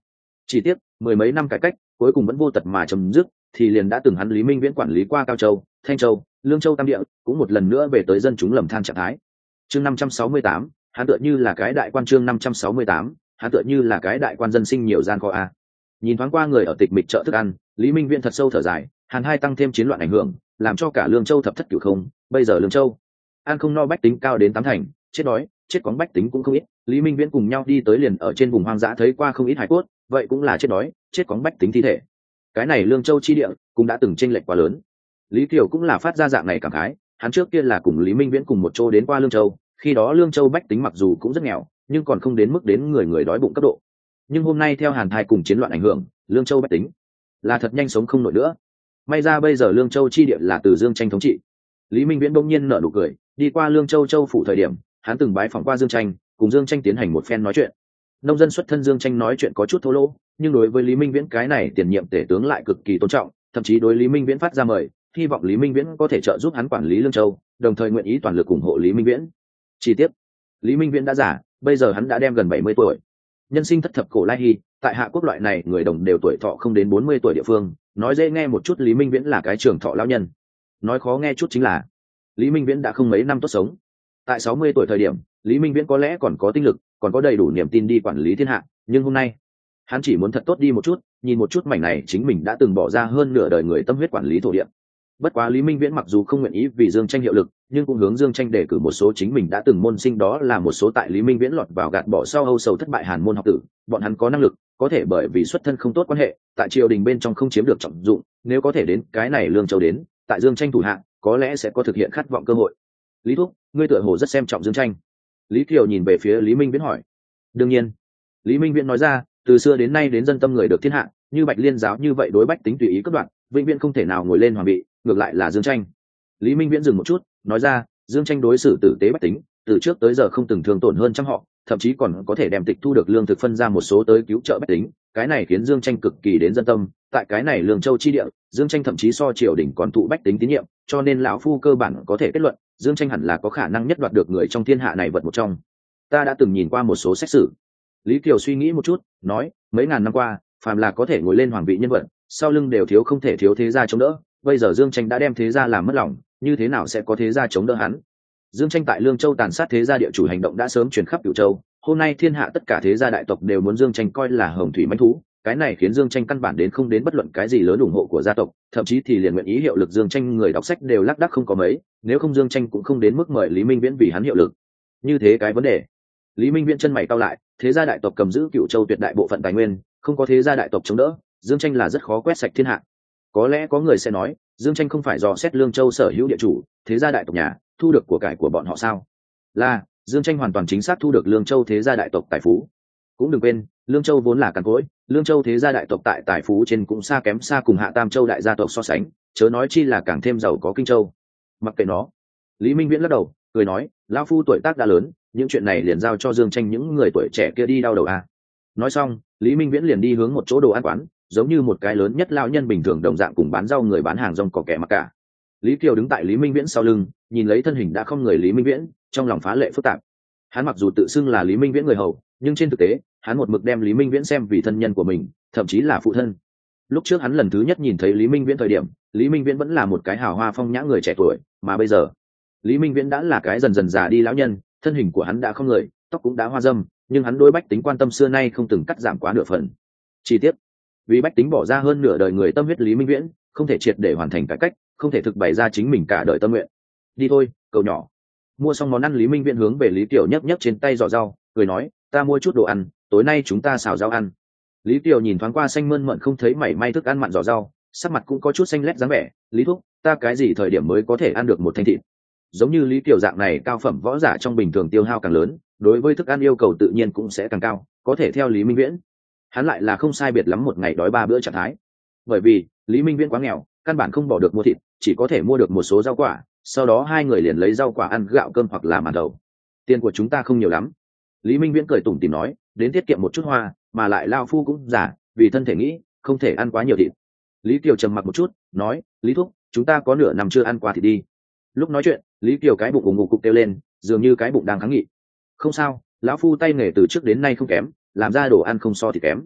Chỉ tiếc mười mấy năm cải cách cuối cùng vẫn vô tật mà chấm dứt, thì liền đã từng hắn Lý Minh Viễn quản lý qua Cao Châu, Thanh Châu, Lương Châu tam địa cũng một lần nữa về tới dân chúng lầm than trạng thái. Chương năm trăm sáu mươi tám, hắn tựa như là cái đại quan. Chương năm trăm sáu mươi tám, hắn tựa như là cái đại quan dân sinh nhiều gian khó a. Nhìn thoáng qua người ở tịch mịch chợ thức ăn, Lý Minh Viễn thật sâu thở dài, hàn hai tăng thêm chiến loạn ảnh hưởng, làm cho cả Lương Châu thập thất cửu không, bây giờ Lương Châu ăn không no bách tính cao đến tám thành, chết đói, chết cóng bách tính cũng không ít. Lý Minh Viễn cùng nhau đi tới liền ở trên vùng hoang dã thấy qua không ít hải cốt, vậy cũng là chết đói, chết cóng bách tính thi thể. Cái này Lương Châu chi địa cũng đã từng chênh lệch quá lớn. Lý Kiều cũng là phát ra dạng này cảm khái, hắn trước kia là cùng Lý Minh Viễn cùng một chỗ đến qua Lương Châu, khi đó Lương Châu bách tính mặc dù cũng rất nghèo, nhưng còn không đến mức đến người người đói bụng cấp độ. Nhưng hôm nay theo hàn thai cùng chiến loạn ảnh hưởng, Lương Châu bách tính là thật nhanh sống không nổi nữa. May ra bây giờ Lương Châu chi địa là từ Dương Tranh thống trị. Lý Minh Viễn bỗng nhiên nở nụ cười, đi qua Lương Châu châu phủ thời điểm, hắn từng bái phỏng qua Dương Tranh, cùng Dương Tranh tiến hành một phen nói chuyện. Nông dân xuất thân Dương Tranh nói chuyện có chút thô lỗ, nhưng đối với Lý Minh Viễn cái này tiền nhiệm tể tướng lại cực kỳ tôn trọng, thậm chí đối Lý Minh Viễn phát ra mời, hy vọng Lý Minh Viễn có thể trợ giúp hắn quản lý Lương Châu, đồng thời nguyện ý toàn lực ủng hộ Lý Minh Viễn. Chi tiết, Lý Minh Viễn đã già, bây giờ hắn đã đem gần bảy mươi tuổi. Nhân sinh thất thập cổ lai hy, tại Hạ Quốc loại này người đồng đều tuổi thọ không đến bốn mươi tuổi địa phương, nói dễ nghe một chút Lý Minh Viễn là cái trường thọ lão nhân. Nói khó nghe chút chính là Lý Minh Viễn đã không mấy năm tốt sống. Tại sáu mươi tuổi thời điểm, Lý Minh Viễn có lẽ còn có tinh lực, còn có đầy đủ niềm tin đi quản lý thiên hạ, nhưng hôm nay, hắn chỉ muốn thật tốt đi một chút, nhìn một chút mảnh này chính mình đã từng bỏ ra hơn nửa đời người tâm huyết quản lý thổ địa. Bất quá Lý Minh Viễn mặc dù không nguyện ý vì Dương Tranh hiệu lực, nhưng cũng hướng Dương Tranh đề cử một số chính mình đã từng môn sinh, đó là một số tại Lý Minh Viễn lọt vào gạt bỏ sau âu sầu thất bại hàn môn học tử, bọn hắn có năng lực, có thể bởi vì xuất thân không tốt quan hệ, tại triều đình bên trong không chiếm được trọng dụng, nếu có thể đến cái này Lương Châu đến, tại Dương Tranh thủ hạ, có lẽ sẽ có thực hiện khát vọng cơ hội. Lý thúc, ngươi tựa hồ rất xem trọng Dương Tranh. Lý Kiều nhìn về phía Lý Minh Viễn hỏi. Đương nhiên, Lý Minh Viễn nói ra, từ xưa đến nay đến dân tâm người được thiên hạ, như Bạch Liên giáo như vậy đối bách tính tùy ý cất đoạn, vĩnh viễn không thể nào ngồi lên hoàng vị, ngược lại là Dương Tranh. Lý Minh Viễn dừng một chút, nói ra, Dương Tranh đối xử tử tế bách tính, từ trước tới giờ không từng thương tổn hơn trăm họ, thậm chí còn có thể đem tịch thu được lương thực phân ra một số tới cứu trợ bách tính, cái này khiến Dương Tranh cực kỳ đến dân tâm. Tại cái này Lương Châu chi địa, Dương Tranh thậm chí so triều đình còn thụ bách tính tín nhiệm, cho nên lão phu cơ bản có thể kết luận, Dương Tranh hẳn là có khả năng nhất đoạt được người trong thiên hạ này vật một trong. Ta đã từng nhìn qua một số xét xử. Lý Kiều suy nghĩ một chút, nói, mấy ngàn năm qua, phàm là có thể ngồi lên hoàng vị nhân vật, sau lưng đều thiếu không thể thiếu thế gia chống đỡ, bây giờ Dương Tranh đã đem thế gia làm mất lòng, như thế nào sẽ có thế gia chống đỡ hắn? Dương Tranh tại Lương Châu tàn sát thế gia địa chủ hành động đã sớm truyền khắp Cửu Châu, hôm nay thiên hạ tất cả thế gia đại tộc đều muốn Dương Tranh coi là hồng thủy mãnh thú, cái này khiến Dương Tranh căn bản đến không đến bất luận cái gì lớn ủng hộ của gia tộc, thậm chí thì liền nguyện ý hiệu lực Dương Tranh người đọc sách đều lác đác không có mấy, nếu không Dương Tranh cũng không đến mức mời Lý Minh Viễn vì hắn hiệu lực. Như thế cái vấn đề, Lý Minh Viễn chân mày cau lại, thế gia đại tộc cầm giữ Cửu Châu tuyệt đại bộ phận tài nguyên, không có thế gia đại tộc chống đỡ, Dương Tranh là rất khó quét sạch thiên hạ. Có lẽ có người sẽ nói, Dương Tranh không phải dò xét Lương Châu sở hữu địa chủ, thế gia đại tộc nhà, thu được của cải của bọn họ sao? Là, Dương Tranh hoàn toàn chính xác thu được Lương Châu thế gia đại tộc tài phú. Cũng đừng quên, Lương Châu vốn là cằn cỗi, Lương Châu thế gia đại tộc tại tài phú trên cũng xa kém xa cùng Hạ Tam Châu đại gia tộc so sánh, chớ nói chi là càng thêm giàu có Kinh Châu. Mặc kệ nó, Lý Minh Viễn lắc đầu, cười nói, lão phu tuổi tác đã lớn, những chuyện này liền giao cho Dương Tranh những người tuổi trẻ kia đi đau đầu à. Nói xong, Lý Minh Viễn liền đi hướng một chỗ đồ ăn quán, giống như một cái lớn nhất lão nhân bình thường đồng dạng cùng bán rau người bán hàng rong cỏ kẻ mặc cả. Lý Kiều đứng tại Lý Minh Viễn sau lưng, nhìn lấy thân hình đã không người Lý Minh Viễn, trong lòng phá lệ phức tạp. Hắn mặc dù tự xưng là Lý Minh Viễn người hầu, nhưng trên thực tế, hắn một mực đem Lý Minh Viễn xem vì thân nhân của mình, thậm chí là phụ thân. Lúc trước hắn lần thứ nhất nhìn thấy Lý Minh Viễn thời điểm, Lý Minh Viễn vẫn là một cái hào hoa phong nhã người trẻ tuổi, mà bây giờ, Lý Minh Viễn đã là cái dần dần già đi lão nhân, thân hình của hắn đã không người, tóc cũng đã hoa râm, nhưng hắn đối bách tính quan tâm xưa nay không từng cắt giảm quá nửa phần. Chi tiết, vì bách tính bỏ ra hơn nửa đời người tâm huyết Lý Minh Viễn, không thể triệt để hoàn thành cải cách, không thể thực bày ra chính mình cả đời tâm nguyện. Đi thôi, cậu nhỏ. Mua xong món ăn, Lý Minh Viễn hướng về Lý Kiều nhấc nhấc trên tay giỏ rau, cười nói, ta mua chút đồ ăn, tối nay chúng ta xào rau ăn. Lý Kiều nhìn thoáng qua xanh mơn mận không thấy mảy may thức ăn mặn giỏ rau, sắc mặt cũng có chút xanh lét dáng vẻ. Lý thúc, ta cái gì thời điểm mới có thể ăn được một thanh thịt? Giống như Lý Kiều dạng này cao phẩm võ giả trong bình thường tiêu hao càng lớn, đối với thức ăn yêu cầu tự nhiên cũng sẽ càng cao, có thể theo Lý Minh Viễn, hắn lại là không sai biệt lắm một ngày đói ba bữa trạng thái. Bởi vì Lý Minh Viễn quá nghèo, căn bản không bỏ được mua thịt, chỉ có thể mua được một số rau quả, sau đó hai người liền lấy rau quả ăn gạo cơm hoặc là màn thầu. Tiền của chúng ta không nhiều lắm. Lý Minh Viễn cười tủm tỉm nói, đến tiết kiệm một chút hoa, mà lại lao phu cũng già, vì thân thể nghĩ, không thể ăn quá nhiều thịt. Lý Kiều trầm mặc một chút, nói, Lý thúc, chúng ta có nửa năm chưa ăn qua thịt đi. Lúc nói chuyện, Lý Kiều cái bụng ủng ngục cục kêu lên, dường như cái bụng đang kháng nghị. Không sao, lão phu tay nghề từ trước đến nay không kém, làm ra đồ ăn không so thì kém.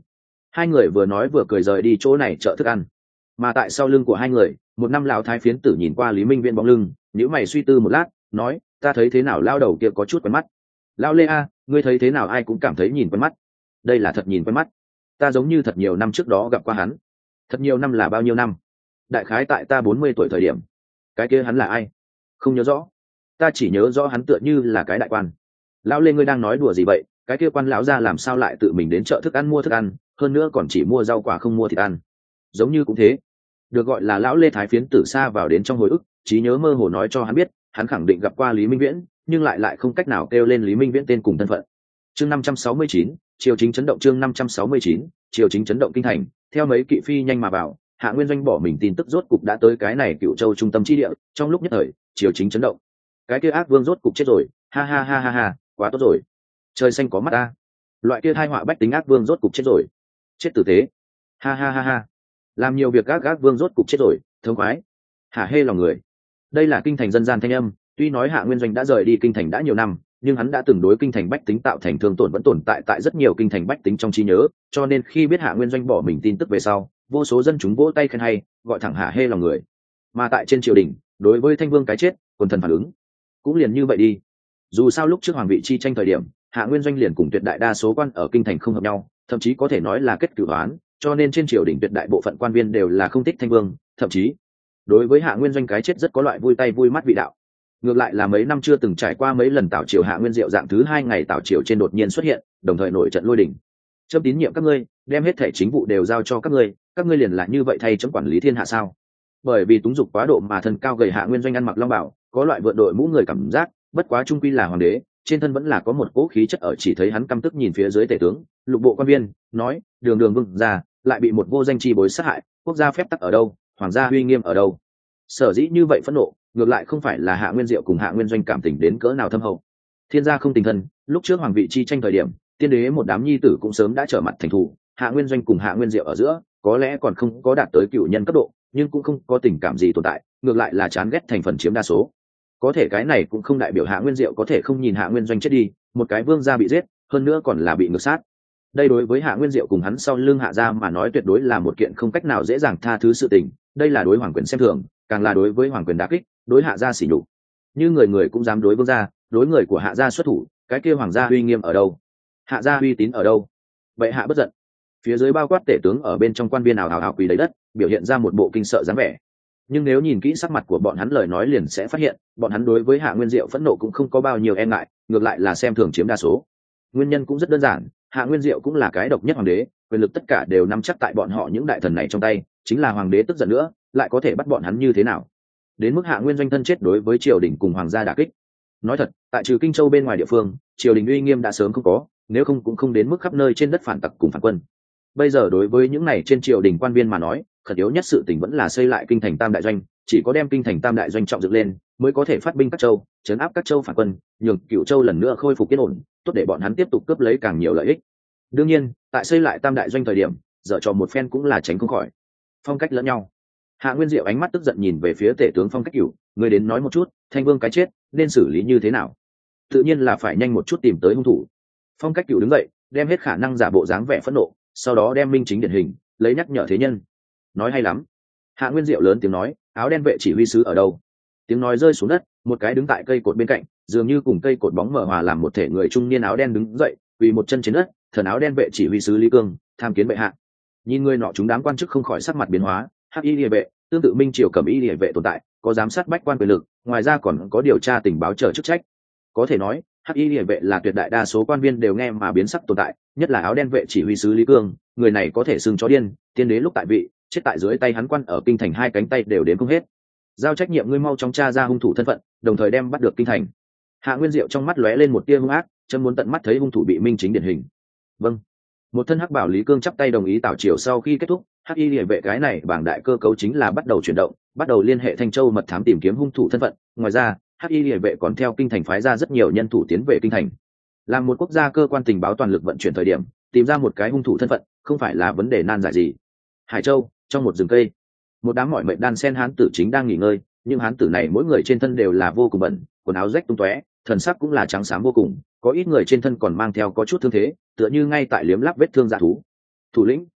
Hai người vừa nói vừa cười rời đi chỗ này chợ thức ăn. Mà tại sau lưng của hai người, một năm lão thái phiến tử nhìn qua Lý Minh Viễn bóng lưng, nhíu mày suy tư một lát, nói, ta thấy thế nào lao đầu kia có chút quen mắt. Lão Lê a, ngươi thấy thế nào ai cũng cảm thấy nhìn quen mắt. Đây là thật nhìn quen mắt. Ta giống như thật nhiều năm trước đó gặp qua hắn. Thật nhiều năm là bao nhiêu năm? Đại khái tại ta bốn mươi tuổi thời điểm. Cái kia hắn là ai? Không nhớ rõ. Ta chỉ nhớ rõ hắn tựa như là cái đại quan. Lão Lê, ngươi đang nói đùa gì vậy? Cái kia quan lão gia làm sao lại tự mình đến chợ thức ăn mua thức ăn, hơn nữa còn chỉ mua rau quả không mua thịt ăn. Giống như cũng thế. Được gọi là lão Lê thái phiến tử xa vào đến trong hồi ức, trí nhớ mơ hồ nói cho hắn biết, hắn khẳng định gặp qua Lý Minh Viễn, nhưng lại lại không cách nào kêu lên Lý Minh Viễn tên cùng thân phận. Chương năm trăm sáu mươi chín, triều chính chấn động. Chương năm trăm sáu mươi chín, triều chính chấn động kinh thành. Theo mấy kỵ phi nhanh mà vào, Hạ Nguyên Doanh bỏ mình tin tức rốt cục đã tới cái này Cựu Châu trung tâm chi địa, trong lúc nhất thời, triều chính chấn động. Cái kia ác vương rốt cục chết rồi, ha ha ha ha ha, quá tốt rồi. Trời xanh có mắt ta. Loại kia tai họa bách tính ác vương rốt cục chết rồi. Chết tử tế. Ha ha ha ha. Làm nhiều việc gác gác vương rốt cục chết rồi, thương khoái. Hả hê lòng người. Đây là kinh thành dân gian thanh âm, tuy nói Hạ Nguyên Doanh đã rời đi kinh thành đã nhiều năm, nhưng hắn đã từng đối kinh thành bách tính tạo thành thương tổn vẫn tồn tại tại rất nhiều kinh thành bách tính trong trí nhớ, cho nên khi biết Hạ Nguyên Doanh bỏ mình tin tức về sau, vô số dân chúng vỗ tay khen hay, gọi thẳng hả hê lòng người. Mà tại trên triều đình, đối với Thanh Vương cái chết, quần thần phản ứng cũng liền như vậy đi. Dù sao lúc trước hoàng vị chi tranh thời điểm, Hạ Nguyên Doanh liền cùng tuyệt đại đa số quan ở kinh thành không hợp nhau, thậm chí có thể nói là kết cửu oán, cho nên trên triều đình tuyệt đại bộ phận quan viên đều là không thích Thanh Vương, thậm chí đối với Hạ Nguyên Doanh cái chết rất có loại vui tay vui mắt vị đạo. Ngược lại là mấy năm chưa từng trải qua mấy lần tảo triều Hạ Nguyên Diệu dạng thứ hai ngày tảo triều trên đột nhiên xuất hiện, đồng thời nổi trận lôi đình. Chấm tín nhiệm các ngươi, đem hết thể chính vụ đều giao cho các ngươi, các ngươi liền là như vậy thay chấm quản lý thiên hạ sao? Bởi vì túng dục quá độ mà thân cao gầy Hạ Nguyên Doanh ăn mặc long bào, có loại vượn đội mũ người cảm giác, bất quá trung quy là hoàng đế, trên thân vẫn là có một cỗ khí chất ở, chỉ thấy hắn căm tức nhìn phía dưới tể tướng, lục bộ quan viên, nói, đường đường vương gia lại bị một vô danh chi bối sát hại, quốc gia phép tắc ở đâu, hoàng gia uy nghiêm ở đâu? Sở dĩ như vậy phẫn nộ, ngược lại không phải là Hạ Nguyên Diệu cùng Hạ Nguyên Doanh cảm tình đến cỡ nào thâm hậu. Thiên gia không tình thân, lúc trước hoàng vị chi tranh thời điểm, tiên đế một đám nhi tử cũng sớm đã trở mặt thành thù, Hạ Nguyên Doanh cùng Hạ Nguyên Diệu ở giữa, có lẽ còn không có đạt tới cựu nhân cấp độ, nhưng cũng không có tình cảm gì tồn tại, ngược lại là chán ghét thành phần chiếm đa số. Có thể cái này cũng không đại biểu Hạ Nguyên Diệu có thể không nhìn Hạ Nguyên Doanh chết đi, một cái vương gia bị giết, hơn nữa còn là bị ngược sát. Đây đối với Hạ Nguyên Diệu cùng hắn sau lưng Hạ gia mà nói tuyệt đối là một kiện không cách nào dễ dàng tha thứ sự tình, đây là đối hoàng quyền xem thường, càng là đối với hoàng quyền đả kích, đối Hạ gia sỉ nhục. Như người người cũng dám đối vương gia, đối người của Hạ gia xuất thủ, cái kia hoàng gia uy nghiêm ở đâu? Hạ gia uy tín ở đâu? Vậy Hạ bất giận. Phía dưới bao quát tể tướng ở bên trong quan viên ảo ảo ảo quỳ lấy đất, biểu hiện ra một bộ kinh sợ dáng vẻ. Nhưng nếu nhìn kỹ sắc mặt của bọn hắn lời nói liền sẽ phát hiện, bọn hắn đối với Hạ Nguyên Diệu phẫn nộ cũng không có bao nhiêu e ngại, ngược lại là xem thường chiếm đa số. Nguyên nhân cũng rất đơn giản, Hạ Nguyên Diệu cũng là cái độc nhất hoàng đế, quyền lực tất cả đều nắm chắc tại bọn họ những đại thần này trong tay, chính là hoàng đế tức giận nữa, lại có thể bắt bọn hắn như thế nào? Đến mức Hạ Nguyên Doanh thân chết đối với triều đình cùng hoàng gia đả kích. Nói thật, tại trừ Kinh Châu bên ngoài địa phương, triều đình uy nghiêm đã sớm không có, nếu không cũng không đến mức khắp nơi trên đất phản tặc cùng phản quân. Bây giờ đối với những này trên triều đình quan viên mà nói, khẩn yếu nhất sự tình vẫn là xây lại kinh thành Tam đại doanh, chỉ có đem kinh thành Tam đại doanh trọng dựng lên, mới có thể phát binh các châu, trấn áp các châu phản quân, nhường Cửu Châu lần nữa khôi phục yên ổn, tốt để bọn hắn tiếp tục cướp lấy càng nhiều lợi ích. Đương nhiên, tại xây lại Tam đại doanh thời điểm, dở trò một phen cũng là tránh không khỏi. Phong cách lẫn nhau. Hạ Nguyên Diệu ánh mắt tức giận nhìn về phía tể tướng Phong Cách Cửu, người đến nói một chút, Thanh Vương cái chết nên xử lý như thế nào? Tự nhiên là phải nhanh một chút tìm tới hung thủ. Phong Cách Cửu đứng dậy, đem hết khả năng giả bộ dáng vẻ phẫn nộ, sau đó đem minh chính điển hình, lấy nhắc nhở thế nhân. Nói hay lắm. Hạ Nguyên Diệu lớn tiếng nói, áo đen vệ chỉ huy sứ ở đâu? Tiếng nói rơi xuống đất, một cái đứng tại cây cột bên cạnh, dường như cùng cây cột bóng mở hòa làm một thể người trung niên áo đen đứng dậy, quỳ một chân trên đất, thần áo đen vệ chỉ huy sứ Lý Cương, tham kiến bệ hạ. Nhìn người nọ chúng đám quan chức không khỏi sắc mặt biến hóa, Hắc Y Liề vệ, tương tự Minh Triều Cẩm Y Liề vệ tồn tại, có giám sát bách quan quyền lực, ngoài ra còn có điều tra tình báo chờ chức trách. Có thể nói, Hắc Y Liề vệ là tuyệt đại đa số quan viên đều nghe mà biến sắc tồn tại, nhất là áo đen vệ chỉ huy sứ Lý Cương, người này có thể xưng chó điên, tiên đế lúc tại vị, chết tại dưới tay hắn quan ở kinh thành hai cánh tay đều đến không hết. Giao trách nhiệm ngươi mau chóng tra ra hung thủ thân phận, đồng thời đem bắt được kinh thành. Hạ Nguyên Diệu trong mắt lóe lên một tia hung ác, chân muốn tận mắt thấy hung thủ bị minh chính điển hình. Vâng. Một thân hắc bảo Lý Cương chắp tay đồng ý tảo triều. Sau khi kết thúc, Hắc Y Liề vệ cái này bảng đại cơ cấu chính là bắt đầu chuyển động, bắt đầu liên hệ Thanh Châu mật thám tìm kiếm hung thủ thân phận. Ngoài ra, Hắc Y Liề vệ còn theo kinh thành phái ra rất nhiều nhân thủ tiến về kinh thành. Làm một quốc gia cơ quan tình báo toàn lực vận chuyển thời điểm, tìm ra một cái hung thủ thân phận, không phải là vấn đề nan giải gì. Hải Châu, trong một rừng cây, một đám mỏi mệt đan sen hán tử chính đang nghỉ ngơi, nhưng hán tử này mỗi người trên thân đều là vô cùng bẩn, quần áo rách tung tóe, thần sắc cũng là trắng xám vô cùng, có ít người trên thân còn mang theo có chút thương thế, tựa như ngay tại liếm láp vết thương dạ thú. Thủ lĩnh,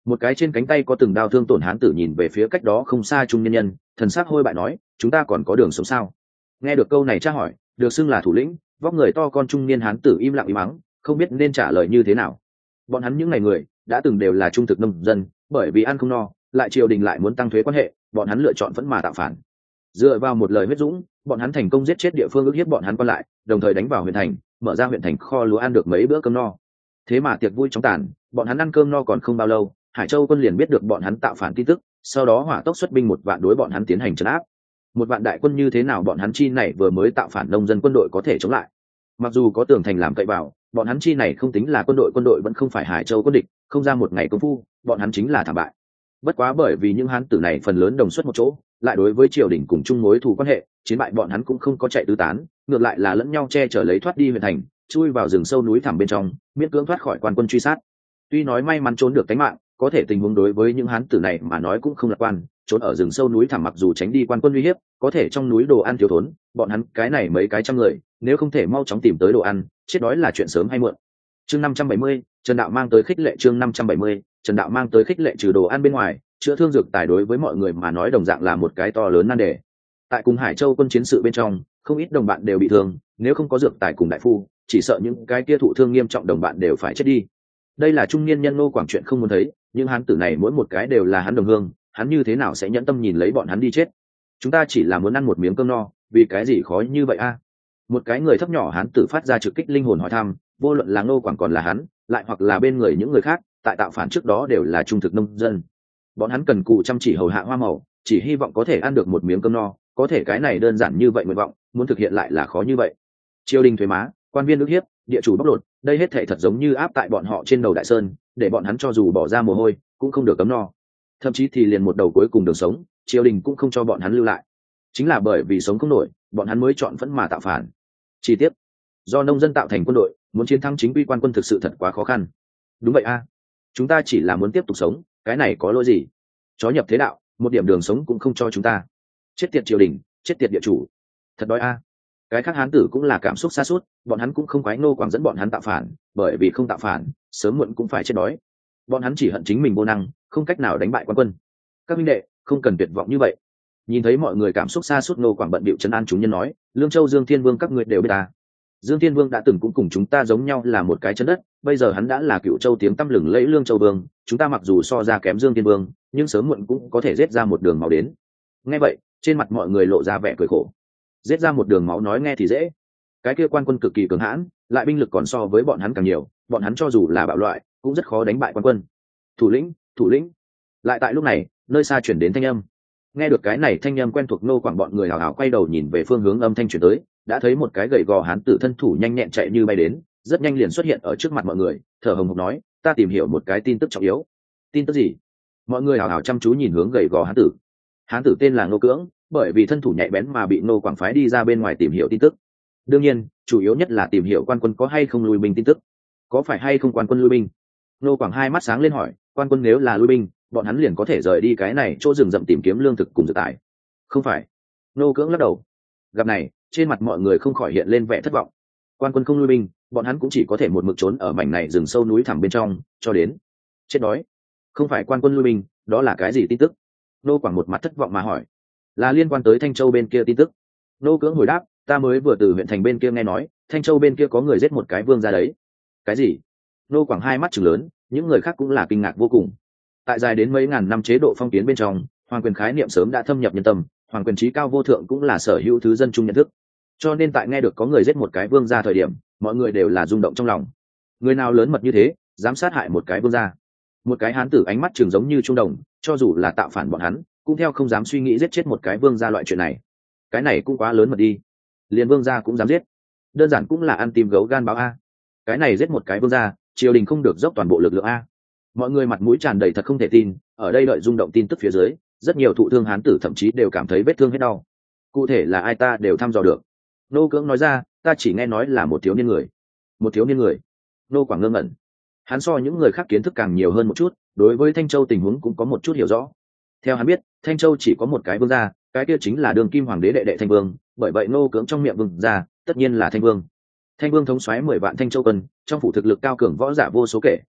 Một cái trên cánh tay có từng đao thương tổn hán tử nhìn về phía cách đó không xa trung nhân nhân, thần sắc hôi bại nói, chúng ta còn có đường sống sao? Nghe được câu này tra hỏi, được xưng là thủ lĩnh, vóc người to con trung niên hán tử im lặng im mắng, không biết nên trả lời như thế nào. Bọn hắn những ngày người đã từng đều là trung thực nông dân, bởi vì ăn không no, lại triều đình lại muốn tăng thuế quan hệ, bọn hắn lựa chọn vẫn mà tạo phản. Dựa vào một lời huyết dũng, bọn hắn thành công giết chết địa phương ức hiếp bọn hắn quan lại, đồng thời đánh vào huyện thành, mở ra huyện thành kho lúa ăn được mấy bữa cơm no. Thế mà tiệc vui chóng tàn, bọn hắn ăn cơm no còn không bao lâu, Hải Châu quân liền biết được bọn hắn tạo phản tin tức, sau đó hỏa tốc xuất binh một vạn đối bọn hắn tiến hành trấn áp. Một vạn đại quân như thế nào bọn hắn chi này vừa mới tạo phản nông dân quân đội có thể chống lại? Mặc dù có tường thành làm cậy vào, bọn hắn chi này không tính là quân đội, quân đội vẫn không phải Hải Châu quân địch, không ra một ngày công phu, bọn hắn chính là thảm bại. Bất quá bởi vì những hán tử này phần lớn đồng xuất một chỗ, lại đối với triều đình cùng chung mối thù quan hệ, chiến bại bọn hắn cũng không có chạy tứ tán, ngược lại là lẫn nhau che chở lấy thoát đi huyện thành, chui vào rừng sâu núi thẳm bên trong, miễn cưỡng thoát khỏi quan quân truy sát. Tuy nói may mắn trốn được tính mạng, có thể tình huống đối với những hán tử này mà nói cũng không lạc quan, trốn ở rừng sâu núi thẳm mặc dù tránh đi quan quân uy hiếp, có thể trong núi đồ ăn thiếu thốn, bọn hắn cái này mấy cái trăm người, nếu không thể mau chóng tìm tới đồ ăn, chết đói là chuyện sớm hay muộn. Chương năm trăm bảy mươi, Trần Đạo mang tới khích lệ. Chương năm trăm bảy mươi, Trần Đạo mang tới khích lệ. Trừ đồ ăn bên ngoài, chữa thương dược tài đối với mọi người mà nói đồng dạng là một cái to lớn nan đề. Tại cùng Hải Châu quân chiến sự bên trong, không ít đồng bạn đều bị thương, nếu không có dược tài cùng đại phu, chỉ sợ những cái kia thụ thương nghiêm trọng đồng bạn đều phải chết đi. Đây là trung niên nhân Ngô Quảng chuyện không muốn thấy, nhưng hán tử này mỗi một cái đều là hắn đồng hương, hắn như thế nào sẽ nhẫn tâm nhìn lấy bọn hắn đi chết? Chúng ta chỉ là muốn ăn một miếng cơm no, vì cái gì khó như vậy a? Một cái người thấp nhỏ hán tử phát ra trực kích linh hồn hỏi thăm, vô luận là Ngô Quảng còn là hắn, lại hoặc là bên người những người khác, tại tạo phản trước đó đều là trung thực nông dân. Bọn hắn cần cù chăm chỉ hầu hạ hoa màu, chỉ hy vọng có thể ăn được một miếng cơm no, có thể cái này đơn giản như vậy nguyện vọng, muốn thực hiện lại là khó như vậy. Triều đình thuế má, quan viên ức hiếp, địa chủ bóc lột, đây hết thảy thật giống như áp tại bọn họ trên đầu đại sơn, để bọn hắn cho dù bỏ ra mồ hôi, cũng không được cấm no. Thậm chí thì liền một đầu cuối cùng đường sống, triều đình cũng không cho bọn hắn lưu lại. Chính là bởi vì sống không nổi, bọn hắn mới chọn vẫn mà tạo phản. Chi tiết, do nông dân tạo thành quân đội, muốn chiến thắng chính quy quan quân thực sự thật quá khó khăn. Đúng vậy a, chúng ta chỉ là muốn tiếp tục sống, cái này có lỗi gì? Chó nhập thế đạo, một điểm đường sống cũng không cho chúng ta. Chết tiệt triều đình, chết tiệt địa chủ, thật đói a. Cái khác hán tử cũng là cảm xúc xa suốt, bọn hắn cũng không quái Ngô Quảng dẫn bọn hắn tạo phản, bởi vì không tạo phản, sớm muộn cũng phải chết đói. Bọn hắn chỉ hận chính mình vô năng, không cách nào đánh bại quan quân. Các huynh đệ, không cần tuyệt vọng như vậy. Nhìn thấy mọi người cảm xúc xa suốt, Ngô Quảng bận bịu trấn an chúng nhân nói, Lương Châu Dương Thiên Vương các ngươi đều biết ta. Dương Thiên Vương đã từng cũng cùng chúng ta giống nhau là một cái chân đất, bây giờ hắn đã là Cựu Châu tiếng tăm lừng lẫy Lương Châu Vương, chúng ta mặc dù so ra kém Dương Thiên Vương, nhưng sớm muộn cũng có thể giết ra một đường máu đến. Nghe vậy, trên mặt mọi người lộ ra vẻ cười khổ. Giết ra một đường máu nói nghe thì dễ, cái kia quan quân cực kỳ cường hãn, lại binh lực còn so với bọn hắn càng nhiều, bọn hắn cho dù là bạo loại cũng rất khó đánh bại quan quân. Thủ lĩnh, thủ lĩnh. Lại tại lúc này, nơi xa chuyển đến thanh âm. Nghe được cái này thanh âm quen thuộc, Ngô Quảng bọn người hào hào quay đầu nhìn về phương hướng âm thanh chuyển tới, đã thấy một cái gầy gò hán tử thân thủ nhanh nhẹn chạy như bay đến, rất nhanh liền xuất hiện ở trước mặt mọi người, thở hồng hộc nói, ta tìm hiểu một cái tin tức trọng yếu. Tin tức gì? Mọi người hào hào chăm chú nhìn hướng gầy gò hán tử. Hán tử tên là Ngô Cưỡng, bởi vì thân thủ nhạy bén mà bị Ngô Quảng phái đi ra bên ngoài tìm hiểu tin tức. Đương nhiên, chủ yếu nhất là tìm hiểu quan quân có hay không lui binh tin tức. Có phải hay không quan quân lui binh? Ngô Quảng hai mắt sáng lên hỏi, quan quân nếu là lui binh, bọn hắn liền có thể rời đi cái này chỗ rừng rậm tìm kiếm lương thực cùng dược tài. Không phải. Ngô Cưỡng lắc đầu. Gặp này, trên mặt mọi người không khỏi hiện lên vẻ thất vọng. Quan quân không lui binh, bọn hắn cũng chỉ có thể một mực trốn ở mảnh này rừng sâu núi thẳm bên trong, cho đến chết đói. Không phải quan quân lui binh, đó là cái gì tin tức? Ngô Quảng một mặt thất vọng mà hỏi. Là liên quan tới Thanh Châu bên kia tin tức. Ngô Cưỡng hồi đáp, ta mới vừa từ huyện thành bên kia nghe nói, Thanh Châu bên kia có người giết một cái vương ra đấy. Cái gì? Ngô Quảng hai mắt trừng lớn, những người khác cũng là kinh ngạc vô cùng. Tại dài đến mấy ngàn năm chế độ phong kiến bên trong, hoàng quyền khái niệm sớm đã thâm nhập nhân tâm, hoàng quyền trí cao vô thượng cũng là sở hữu thứ dân chung nhận thức. Cho nên tại nghe được có người giết một cái vương gia thời điểm, mọi người đều là rung động trong lòng. Người nào lớn mật như thế, dám sát hại một cái vương gia? Một cái hán tử ánh mắt trường giống như trung đồng, cho dù là tạo phản bọn hắn, cũng theo không dám suy nghĩ giết chết một cái vương gia loại chuyện này. Cái này cũng quá lớn mật đi. Liền vương gia cũng dám giết, đơn giản cũng là ăn tim gấu gan báo a. Cái này giết một cái vương gia, triều đình không được dốc toàn bộ lực lượng a. Mọi người mặt mũi tràn đầy thật không thể tin, ở đây đợi rung động tin tức phía dưới, rất nhiều thụ thương hán tử thậm chí đều cảm thấy vết thương hết đau. Cụ thể là ai ta đều thăm dò được. Nô Cưỡng nói ra, ta chỉ nghe nói là một thiếu niên người. Một thiếu niên người? Nô Quảng ngơ ngẩn. Hắn so những người khác kiến thức càng nhiều hơn một chút, đối với Thanh Châu tình huống cũng có một chút hiểu rõ. Theo hắn biết, Thanh Châu chỉ có một cái vương gia, cái kia chính là đường kim hoàng đế đệ đệ Thanh Vương, bởi vậy Nô Cưỡng trong miệng vương gia, tất nhiên là Thanh Vương. Thanh Vương thống soái mười vạn Thanh Châu quân, trong phủ thực lực cao cường võ giả vô số kể,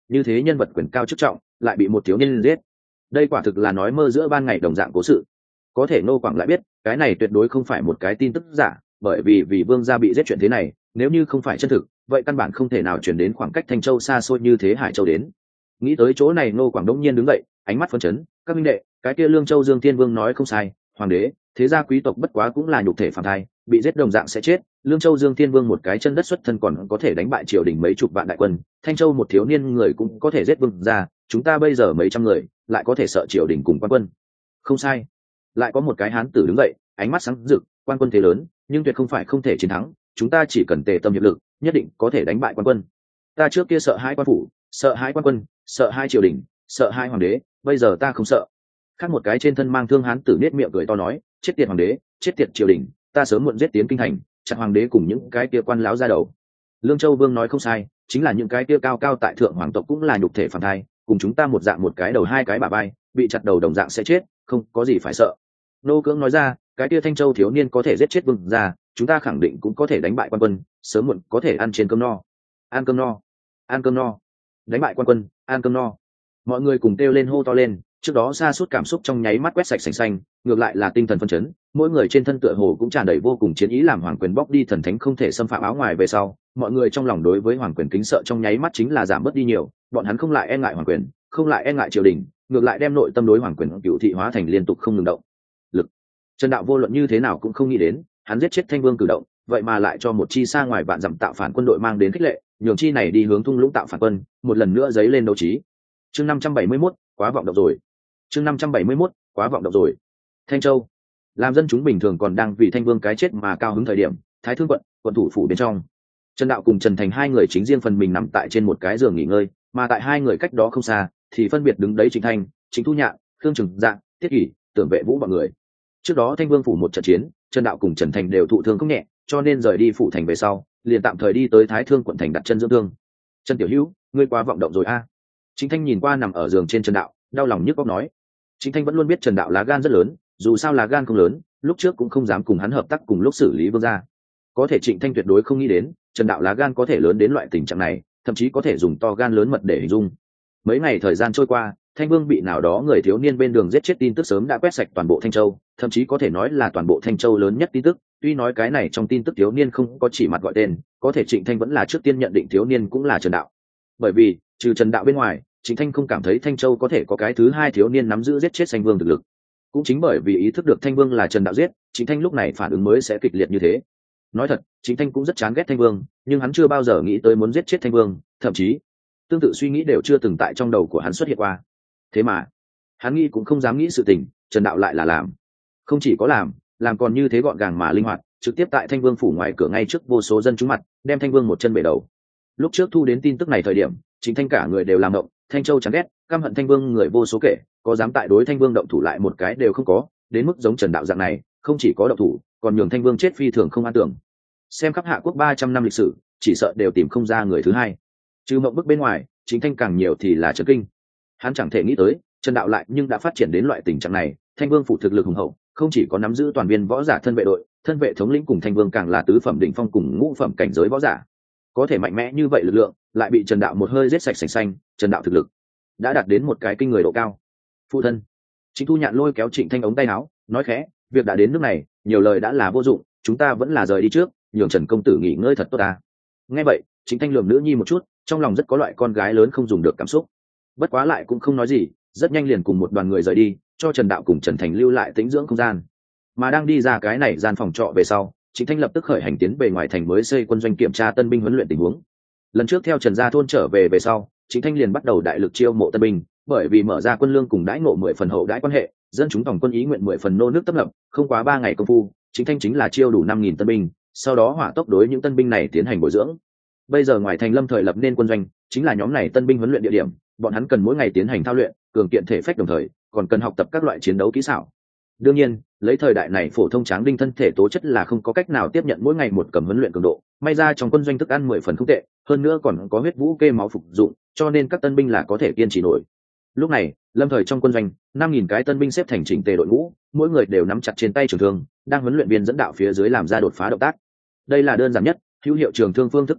như thế nhân vật quyền cao chức trọng lại bị một thiếu niên giết, đây quả thực là nói mơ giữa ban ngày đồng dạng cố sự. Có thể Ngô Quảng lại biết cái này tuyệt đối không phải một cái tin tức giả, bởi vì vì vương gia bị giết chuyện thế này nếu như không phải chân thực vậy căn bản không thể nào chuyển đến khoảng cách Thanh Châu xa xôi như thế Hải Châu đến. Nghĩ tới chỗ này Ngô Quảng đống nhiên đứng dậy, ánh mắt phấn chấn, các minh đệ, cái kia Lương Châu Dương Thiên Vương nói không sai, hoàng đế thế gia quý tộc bất quá cũng là nhục thể phàm thai, bị giết đồng dạng sẽ chết. Lương Châu Dương Thiên Vương một cái chân đất xuất thân còn có thể đánh bại triều đình mấy chục vạn đại quân, Thanh Châu một thiếu niên người cũng có thể giết vương gia, chúng ta bây giờ mấy trăm người lại có thể sợ triều đình cùng quan quân. Không sai. Lại có một cái hán tử đứng dậy, ánh mắt sáng rực, quan quân thế lớn nhưng tuyệt không phải không thể chiến thắng, chúng ta chỉ cần tề tâm hiệp lực nhất định có thể đánh bại quan quân. Ta trước kia sợ hai quan phủ, sợ hai quan quân, sợ hai triều đình, sợ hai hoàng đế, bây giờ ta không sợ. Khác một cái trên thân mang thương hán tử nết miệng cười to nói, chết tiệt hoàng đế, chết tiệt triều đình, ta sớm muộn giết tiến kinh thành, chặt hoàng đế cùng những cái kia quan láo ra đầu. Lương Châu Vương nói không sai, chính là những cái kia cao cao tại thượng hoàng tộc cũng là nhục thể phàm thai, cùng chúng ta một dạng một cái đầu hai cái bả vai, bị chặt đầu đồng dạng sẽ chết, không có gì phải sợ. Nô Cưỡng nói ra, cái kia Thanh Châu thiếu niên có thể giết chết vương gia, chúng ta khẳng định cũng có thể đánh bại quan quân, sớm muộn có thể ăn trên cơm no. Ăn cơm no, ăn cơm no, đánh bại quan quân, ăn cơm no. Mọi người cùng kêu lên hô to lên, trước đó sa sút cảm xúc trong nháy mắt quét sạch sành xanh, ngược lại là tinh thần phân chấn, mỗi người trên thân tựa hồ cũng tràn đầy vô cùng chiến ý, làm hoàng quyền bóc đi thần thánh không thể xâm phạm áo ngoài về sau, mọi người trong lòng đối với hoàng quyền kính sợ trong nháy mắt chính là giảm bớt đi nhiều, bọn hắn không lại e ngại hoàng quyền, không lại e ngại triều đình, ngược lại đem nội tâm đối hoàng quyền cựu thị hóa thành liên tục không ngừng động lực. Trần Đạo vô luận như thế nào cũng không nghĩ đến, hắn giết chết Thanh Vương cử động, vậy mà lại cho một chi xa ngoài vạn dặm tạo phản quân đội mang đến khích lệ, nhường chi này đi hướng thung lũng tạo phản quân, một lần nữa dấy lên đấu trí. Chương năm trăm bảy mươi mốt, quá vọng động rồi. Chương năm trăm bảy mươi mốt, quá vọng động rồi. Thanh Châu, làm dân chúng bình thường còn đang vì Thanh Vương cái chết mà cao hứng thời điểm, Thái Thương quận, quận thủ phủ bên trong, Trần Đạo cùng Trần Thành hai người chính riêng phần mình nằm tại trên một cái giường nghỉ ngơi, mà tại hai người cách đó không xa, thì phân biệt đứng đấy Trịnh Thanh, Trịnh Thu Nhạn, Khương Trừng Dạ, Tiết Kỷ, Tưởng Vệ Vũ bọn người. Trước đó Thanh Vương phủ một trận chiến, Trần Đạo cùng Trần Thành đều thụ thương không nhẹ, cho nên rời đi phủ thành về sau, liền tạm thời đi tới Thái Thương quận thành đặt chân dưỡng thương. Trần Tiểu Hữu, ngươi quá vọng động rồi a. À. Trịnh Thanh nhìn qua nằm ở giường trên Trần Đạo, đau lòng nhức óc nói. Trịnh Thanh vẫn luôn biết Trần Đạo lá gan rất lớn, dù sao lá gan không lớn, lúc trước cũng không dám cùng hắn hợp tác cùng lúc xử lý vương gia. Có thể Trịnh Thanh tuyệt đối không nghĩ đến, Trần Đạo lá gan có thể lớn đến loại tình trạng này, thậm chí có thể dùng to gan lớn mật để hình dung. Mấy ngày thời gian trôi qua, Thanh Vương bị nào đó người thiếu niên bên đường giết chết tin tức sớm đã quét sạch toàn bộ Thanh Châu, thậm chí có thể nói là toàn bộ Thanh Châu lớn nhất tin tức. Tuy nói cái này trong tin tức thiếu niên không có chỉ mặt gọi tên, có thể Trịnh Thanh vẫn là trước tiên nhận định thiếu niên cũng là Trần Đạo. Bởi vì, trừ Trần Đạo bên ngoài, Trịnh Thanh không cảm thấy Thanh Châu có thể có cái thứ hai thiếu niên nắm giữ giết chết Thanh Vương thực lực. Cũng chính bởi vì ý thức được Thanh Vương là Trần Đạo giết, Trịnh Thanh lúc này phản ứng mới sẽ kịch liệt như thế. Nói thật, Trịnh Thanh cũng rất chán ghét Thanh Vương, nhưng hắn chưa bao giờ nghĩ tới muốn giết chết Thanh Vương, thậm chí tương tự suy nghĩ đều chưa từng tại trong đầu của hắn xuất hiện qua. Thế mà, hắn nghĩ cũng không dám nghĩ sự tình, Trần Đạo lại là làm. Không chỉ có làm, làm còn như thế gọn gàng mà linh hoạt, trực tiếp tại Thanh Vương phủ ngoài cửa ngay trước vô số dân chúng mặt, đem Thanh Vương một chân bể đầu. Lúc trước thu đến tin tức này thời điểm, Trịnh Thanh cả người đều làm động, Thanh Châu chán ghét, căm hận Thanh Vương người vô số kể, có dám tại đối Thanh Vương động thủ lại một cái đều không có, đến mức giống Trần Đạo dạng này, không chỉ có động thủ, còn nhường Thanh Vương chết phi thường không an tưởng. Xem khắp Hạ Quốc ba trăm năm lịch sử, chỉ sợ đều tìm không ra người thứ hai. Trừ mộng bức bên ngoài, Trịnh Thanh càng nhiều thì là chấn kinh. Hắn chẳng thể nghĩ tới, Trần Đạo lại nhưng đã phát triển đến loại tình trạng này, Thanh Vương phủ thực lực hùng hậu, không chỉ có nắm giữ toàn viên võ giả thân vệ đội, thân vệ thống lĩnh cùng Thanh Vương càng là tứ phẩm đỉnh phong cùng ngũ phẩm cảnh giới võ giả. Có thể mạnh mẽ như vậy lực lượng, lại bị Trần Đạo một hơi giết sạch sành xanh, Trần Đạo thực lực đã đạt đến một cái kinh người độ cao. Phụ thân, Trịnh Thu Nhạn lôi kéo Trịnh Thanh ống tay áo, nói khẽ, việc đã đến nước này, nhiều lời đã là vô dụng, chúng ta vẫn là rời đi trước, nhường Trần công tử nghỉ ngơi thật tốt ta. Nghe vậy, Trịnh Thanh lườm nữ nhi một chút, trong lòng rất có loại con gái lớn không dùng được cảm xúc. Bất quá lại cũng không nói gì, rất nhanh liền cùng một đoàn người rời đi, cho Trần Đạo cùng Trần Thành lưu lại tĩnh dưỡng không gian. Mà đang đi ra cái này gian phòng trọ về sau, Trịnh Thanh lập tức khởi hành tiến về ngoài thành mới xây quân doanh kiểm tra tân binh huấn luyện tình huống. Lần trước theo Trần Gia thôn trở về về sau, Trịnh Thanh liền bắt đầu đại lực chiêu mộ tân binh, bởi vì mở ra quân lương cùng đãi ngộ mười phần hậu đãi quan hệ, dân chúng tổng quân ý nguyện mười phần nô nước tấp nập, không quá ba ngày công phu, Trịnh Thanh chính là chiêu đủ năm nghìn tân binh, sau đó hỏa tốc đối những tân binh này tiến hành bồi dưỡng. Bây giờ ngoài thành Lâm thời lập nên quân doanh, chính là nhóm này tân binh huấn luyện địa điểm, bọn hắn cần mỗi ngày tiến hành thao luyện, cường kiện thể phách đồng thời, còn cần học tập các loại chiến đấu kỹ xảo. Đương nhiên, lấy thời đại này phổ thông tráng đinh thân thể tố chất là không có cách nào tiếp nhận mỗi ngày một cầm huấn luyện cường độ, may ra trong quân doanh thức ăn mười phần không tệ, hơn nữa còn có huyết vũ kê máu phục dụng, cho nên các tân binh là có thể kiên trì nổi. Lúc này, Lâm thời trong quân doanh, năm nghìn cái tân binh xếp thành chỉnh tề đội ngũ, mỗi người đều nắm chặt trên tay trường thương, đang huấn luyện viên dẫn đạo phía dưới làm ra đột phá động tác. Đây là đơn giản nhất, hữu hiệu trường thương phương thức công kích,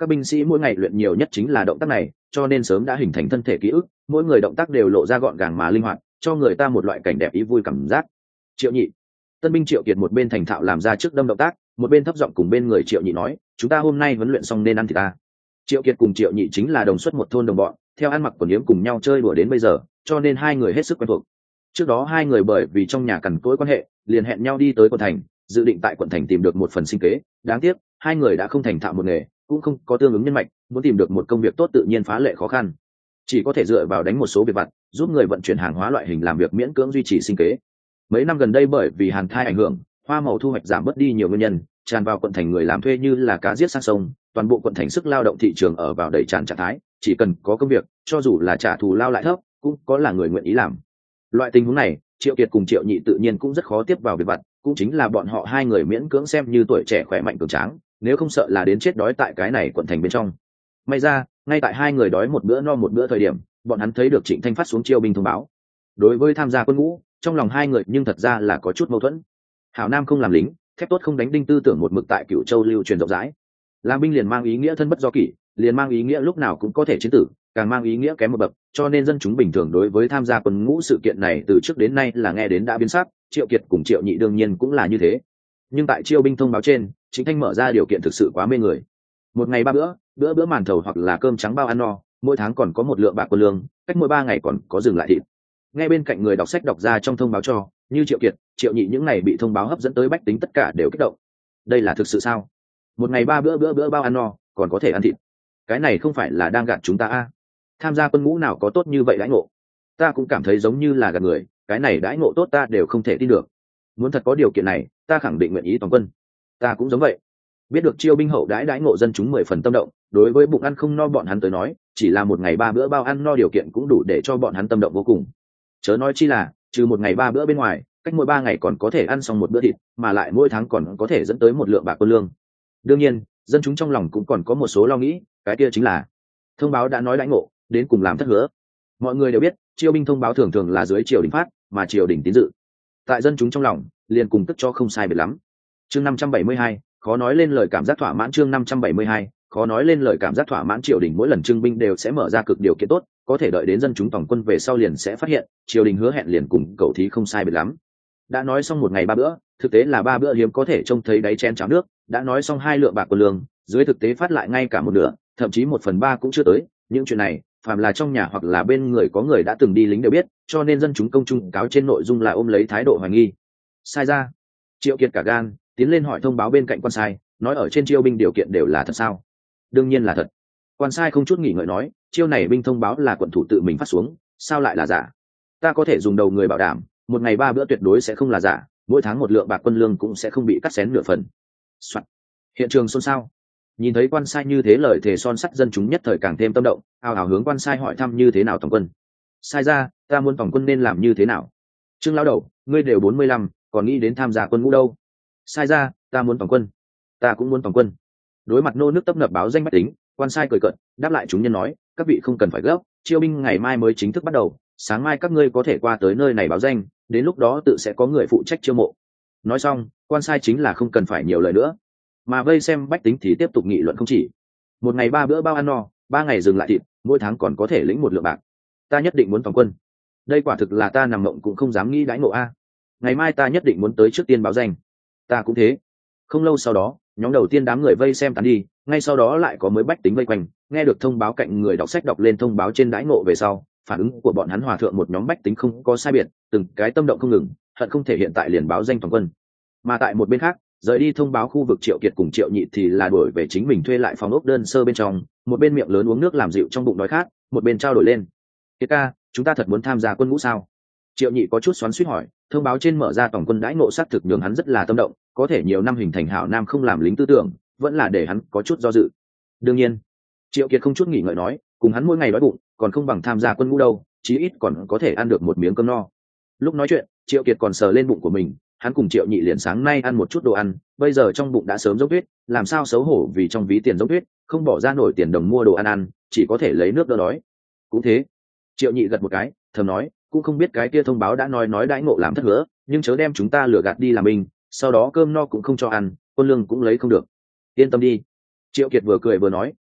các binh sĩ mỗi ngày luyện nhiều nhất chính là động tác này, cho nên sớm đã hình thành thân thể ký ức, mỗi người động tác đều lộ ra gọn gàng mà linh hoạt, cho người ta một loại cảnh đẹp ý vui cảm giác. Triệu Nhị, tân binh Triệu Kiệt một bên thành thạo làm ra trước đâm động tác, một bên thấp giọng cùng bên người Triệu Nhị nói, chúng ta hôm nay huấn luyện xong nên ăn thịt ta. Triệu Kiệt cùng Triệu Nhị chính là đồng xuất một thôn đồng bọn, theo ăn mặc quần yếm cùng nhau chơi đùa đến bây giờ, cho nên hai người hết sức quen thuộc. Trước đó hai người bởi vì trong nhà cằn cỗi quan hệ, liền hẹn nhau đi tới quận thành, dự định tại quận thành tìm được một phần sinh kế. Đáng tiếc, hai người đã không thành thạo một nghề, cũng không có tương ứng nhân mạch, muốn tìm được một công việc tốt tự nhiên phá lệ khó khăn. Chỉ có thể dựa vào đánh một số việc vặt, giúp người vận chuyển hàng hóa loại hình làm việc miễn cưỡng duy trì sinh kế. Mấy năm gần đây bởi vì hàn thai ảnh hưởng, hoa màu thu hoạch giảm bớt đi nhiều nguyên nhân, tràn vào quận thành người làm thuê như là cá giết sang sông, toàn bộ quận thành sức lao động thị trường ở vào đầy tràn trạng thái, chỉ cần có công việc, cho dù là trả thù lao lại thấp, cũng có là người nguyện ý làm. Loại tình huống này, Triệu Kiệt cùng Triệu Nhị tự nhiên cũng rất khó tiếp vào việc vặt, cũng chính là bọn họ hai người miễn cưỡng xem như tuổi trẻ khỏe mạnh cường tráng, nếu không sợ là đến chết đói tại cái này quận thành bên trong. May ra, ngay tại hai người đói một bữa no một bữa thời điểm, bọn hắn thấy được Trịnh Thanh phát xuống chiêu binh thông báo. Đối với tham gia quân ngũ, trong lòng hai người nhưng thật ra là có chút mâu thuẫn. Hảo Nam không làm lính, thép tốt không đánh đinh tư tưởng một mực tại Cửu Châu lưu truyền rộng rãi. Làm binh liền mang ý nghĩa thân bất do kỷ, liền mang ý nghĩa lúc nào cũng có thể chiến tử, càng mang ý nghĩa kém một bậc, cho nên dân chúng bình thường đối với tham gia quân ngũ sự kiện này từ trước đến nay là nghe đến đã biến sắc. Triệu Kiệt cùng Triệu Nhị đương nhiên cũng là như thế. Nhưng tại chiêu binh thông báo trên, Trịnh Thanh mở ra điều kiện thực sự quá mê người. Một ngày ba bữa, bữa bữa màn thầu hoặc là cơm trắng bao ăn no, mỗi tháng còn có một lượng bạc quân lương, cách mỗi ba ngày còn có dừng lại thịt. Nghe bên cạnh người đọc sách đọc ra trong thông báo cho, như Triệu Kiệt, Triệu Nhị những này bị thông báo hấp dẫn tới bách tính tất cả đều kích động. Đây là thực sự sao? Một ngày ba bữa bữa bữa bao ăn no, còn có thể ăn thịt. Cái này không phải là đang gạt chúng ta à? Tham gia quân ngũ nào có tốt như vậy đãi ngộ? Ta cũng cảm thấy giống như là gạt người, cái này đãi ngộ tốt ta đều không thể tin được. Muốn thật có điều kiện này, ta khẳng định nguyện ý toàn quân. Ta cũng giống vậy. Biết được chiêu binh hậu đãi đãi ngộ dân chúng mười phần tâm động, đối với bụng ăn không no bọn hắn tới nói, chỉ là một ngày ba bữa bao ăn no điều kiện cũng đủ để cho bọn hắn tâm động vô cùng. Chớ nói chi là, trừ một ngày ba bữa bên ngoài, cách mỗi ba ngày còn có thể ăn xong một bữa thịt, mà lại mỗi tháng còn có thể dẫn tới một lượng bạc quân lương. Đương nhiên, dân chúng trong lòng cũng còn có một số lo nghĩ, cái kia chính là thông báo đã nói đãi ngộ, đến cùng làm thất hứa. Mọi người đều biết, chiêu binh thông báo thường thường là dưới triều đình phát, mà triều đình tín dự. Tại dân chúng trong lòng, liền cùng tức cho không sai biệt lắm. Chương năm trăm bảy mươi hai, khó nói lên lời cảm giác thỏa mãn. Chương năm trăm bảy mươi hai, khó nói lên lời cảm giác thỏa mãn. Triều đình mỗi lần trưng binh đều sẽ mở ra cực điều kiện tốt, có thể đợi đến dân chúng tổng quân về sau liền sẽ phát hiện, triều đình hứa hẹn liền cùng cầu thí không sai biệt lắm. Đã nói xong một ngày ba bữa, thực tế là ba bữa hiếm có thể trông thấy đáy chén cháo nước. Đã nói xong hai lượng bạc quân lương, dưới thực tế phát lại ngay cả một nửa, thậm chí một phần ba cũng chưa tới. Những chuyện này, phàm là trong nhà hoặc là bên người có người đã từng đi lính đều biết, cho nên dân chúng công chung cáo trên nội dung là ôm lấy thái độ hoài nghi. Sai ra, Triệu Kiệt cả gan tiến lên hỏi thông báo bên cạnh quan sai, nói ở trên chiêu binh điều kiện đều là thật sao? Đương nhiên là thật. Quan sai không chút nghỉ ngợi nói, chiêu này binh thông báo là quận thủ tự mình phát xuống, sao lại là giả? Ta có thể dùng đầu người bảo đảm, một ngày ba bữa tuyệt đối sẽ không là giả, mỗi tháng một lượng bạc quân lương cũng sẽ không bị cắt xén nửa phần. Soạn. Hiện trường xôn xao. Nhìn thấy quan sai như thế lời thề son sắt, dân chúng nhất thời càng thêm tâm động, ào ào hướng quan sai hỏi thăm như thế nào tổng quân. Sai ra, ta muốn tổng quân nên làm như thế nào? Trương lão đầu, ngươi đều bốn mươi lăm, còn nghĩ đến tham gia quân ngũ đâu? Sai ra, ta muốn tổng quân. Ta cũng muốn tổng quân. Đối mặt nô nước tấp nập báo danh bách tính, quan sai cười cợt, đáp lại chúng nhân nói, các vị không cần phải gấp, chiêu binh ngày mai mới chính thức bắt đầu, sáng mai các ngươi có thể qua tới nơi này báo danh, đến lúc đó tự sẽ có người phụ trách chiêu mộ. Nói xong, quan sai chính là không cần phải nhiều lời nữa, mà vây xem bách tính thì tiếp tục nghị luận không chỉ. Một ngày ba bữa bao ăn no, ba ngày dừng lại thịt, mỗi tháng còn có thể lĩnh một lượng bạc. Ta nhất định muốn toàn quân. Đây quả thực là ta nằm mộng cũng không dám nghĩ đãi ngộ a. Ngày mai ta nhất định muốn tới trước tiên báo danh. Ta cũng thế. Không lâu sau đó, nhóm đầu tiên đám người vây xem tán đi, ngay sau đó lại có mới bách tính vây quanh, nghe được thông báo cạnh người đọc sách đọc lên thông báo trên đãi ngộ về sau, phản ứng của bọn hắn hòa thượng một nhóm bách tính không có sai biệt, từng cái tâm động không ngừng, hận không thể hiện tại liền báo danh toàn quân. Mà tại một bên khác, rời đi thông báo khu vực Triệu Kiệt cùng Triệu Nhị thì là đuổi về chính mình thuê lại phòng ốc đơn sơ bên trong, một bên miệng lớn uống nước làm dịu trong bụng đói khát, một bên trao đổi lên. Kiệt ca, chúng ta thật muốn tham gia quân ngũ sao? Triệu Nhị có chút xoắn xuýt hỏi, thông báo trên mở ra tổng quân đãi ngộ xác thực nhường hắn rất là tâm động, có thể nhiều năm hình thành hảo nam không làm lính tư tưởng, vẫn là để hắn có chút do dự. Đương nhiên, Triệu Kiệt không chút nghỉ ngợi nói, cùng hắn mỗi ngày đói bụng, còn không bằng tham gia quân ngũ đâu, chí ít còn có thể ăn được một miếng cơm no. Lúc nói chuyện, Triệu Kiệt còn sờ lên bụng của mình, hắn cùng Triệu Nhị liền sáng nay ăn một chút đồ ăn, bây giờ trong bụng đã sớm dốc tuyết, làm sao xấu hổ vì trong ví tiền dốc tuyết, không bỏ ra nổi tiền đồng mua đồ ăn ăn, chỉ có thể lấy nước đỡ đói. Cũng thế. Triệu Nhị gật một cái, thầm nói, cũng không biết cái kia thông báo đã nói nói đãi ngộ làm thất hứa, nhưng chớ đem chúng ta lừa gạt đi làm binh, sau đó cơm no cũng không cho ăn, quân lương cũng lấy không được. Yên tâm đi. Triệu Kiệt vừa cười vừa nói,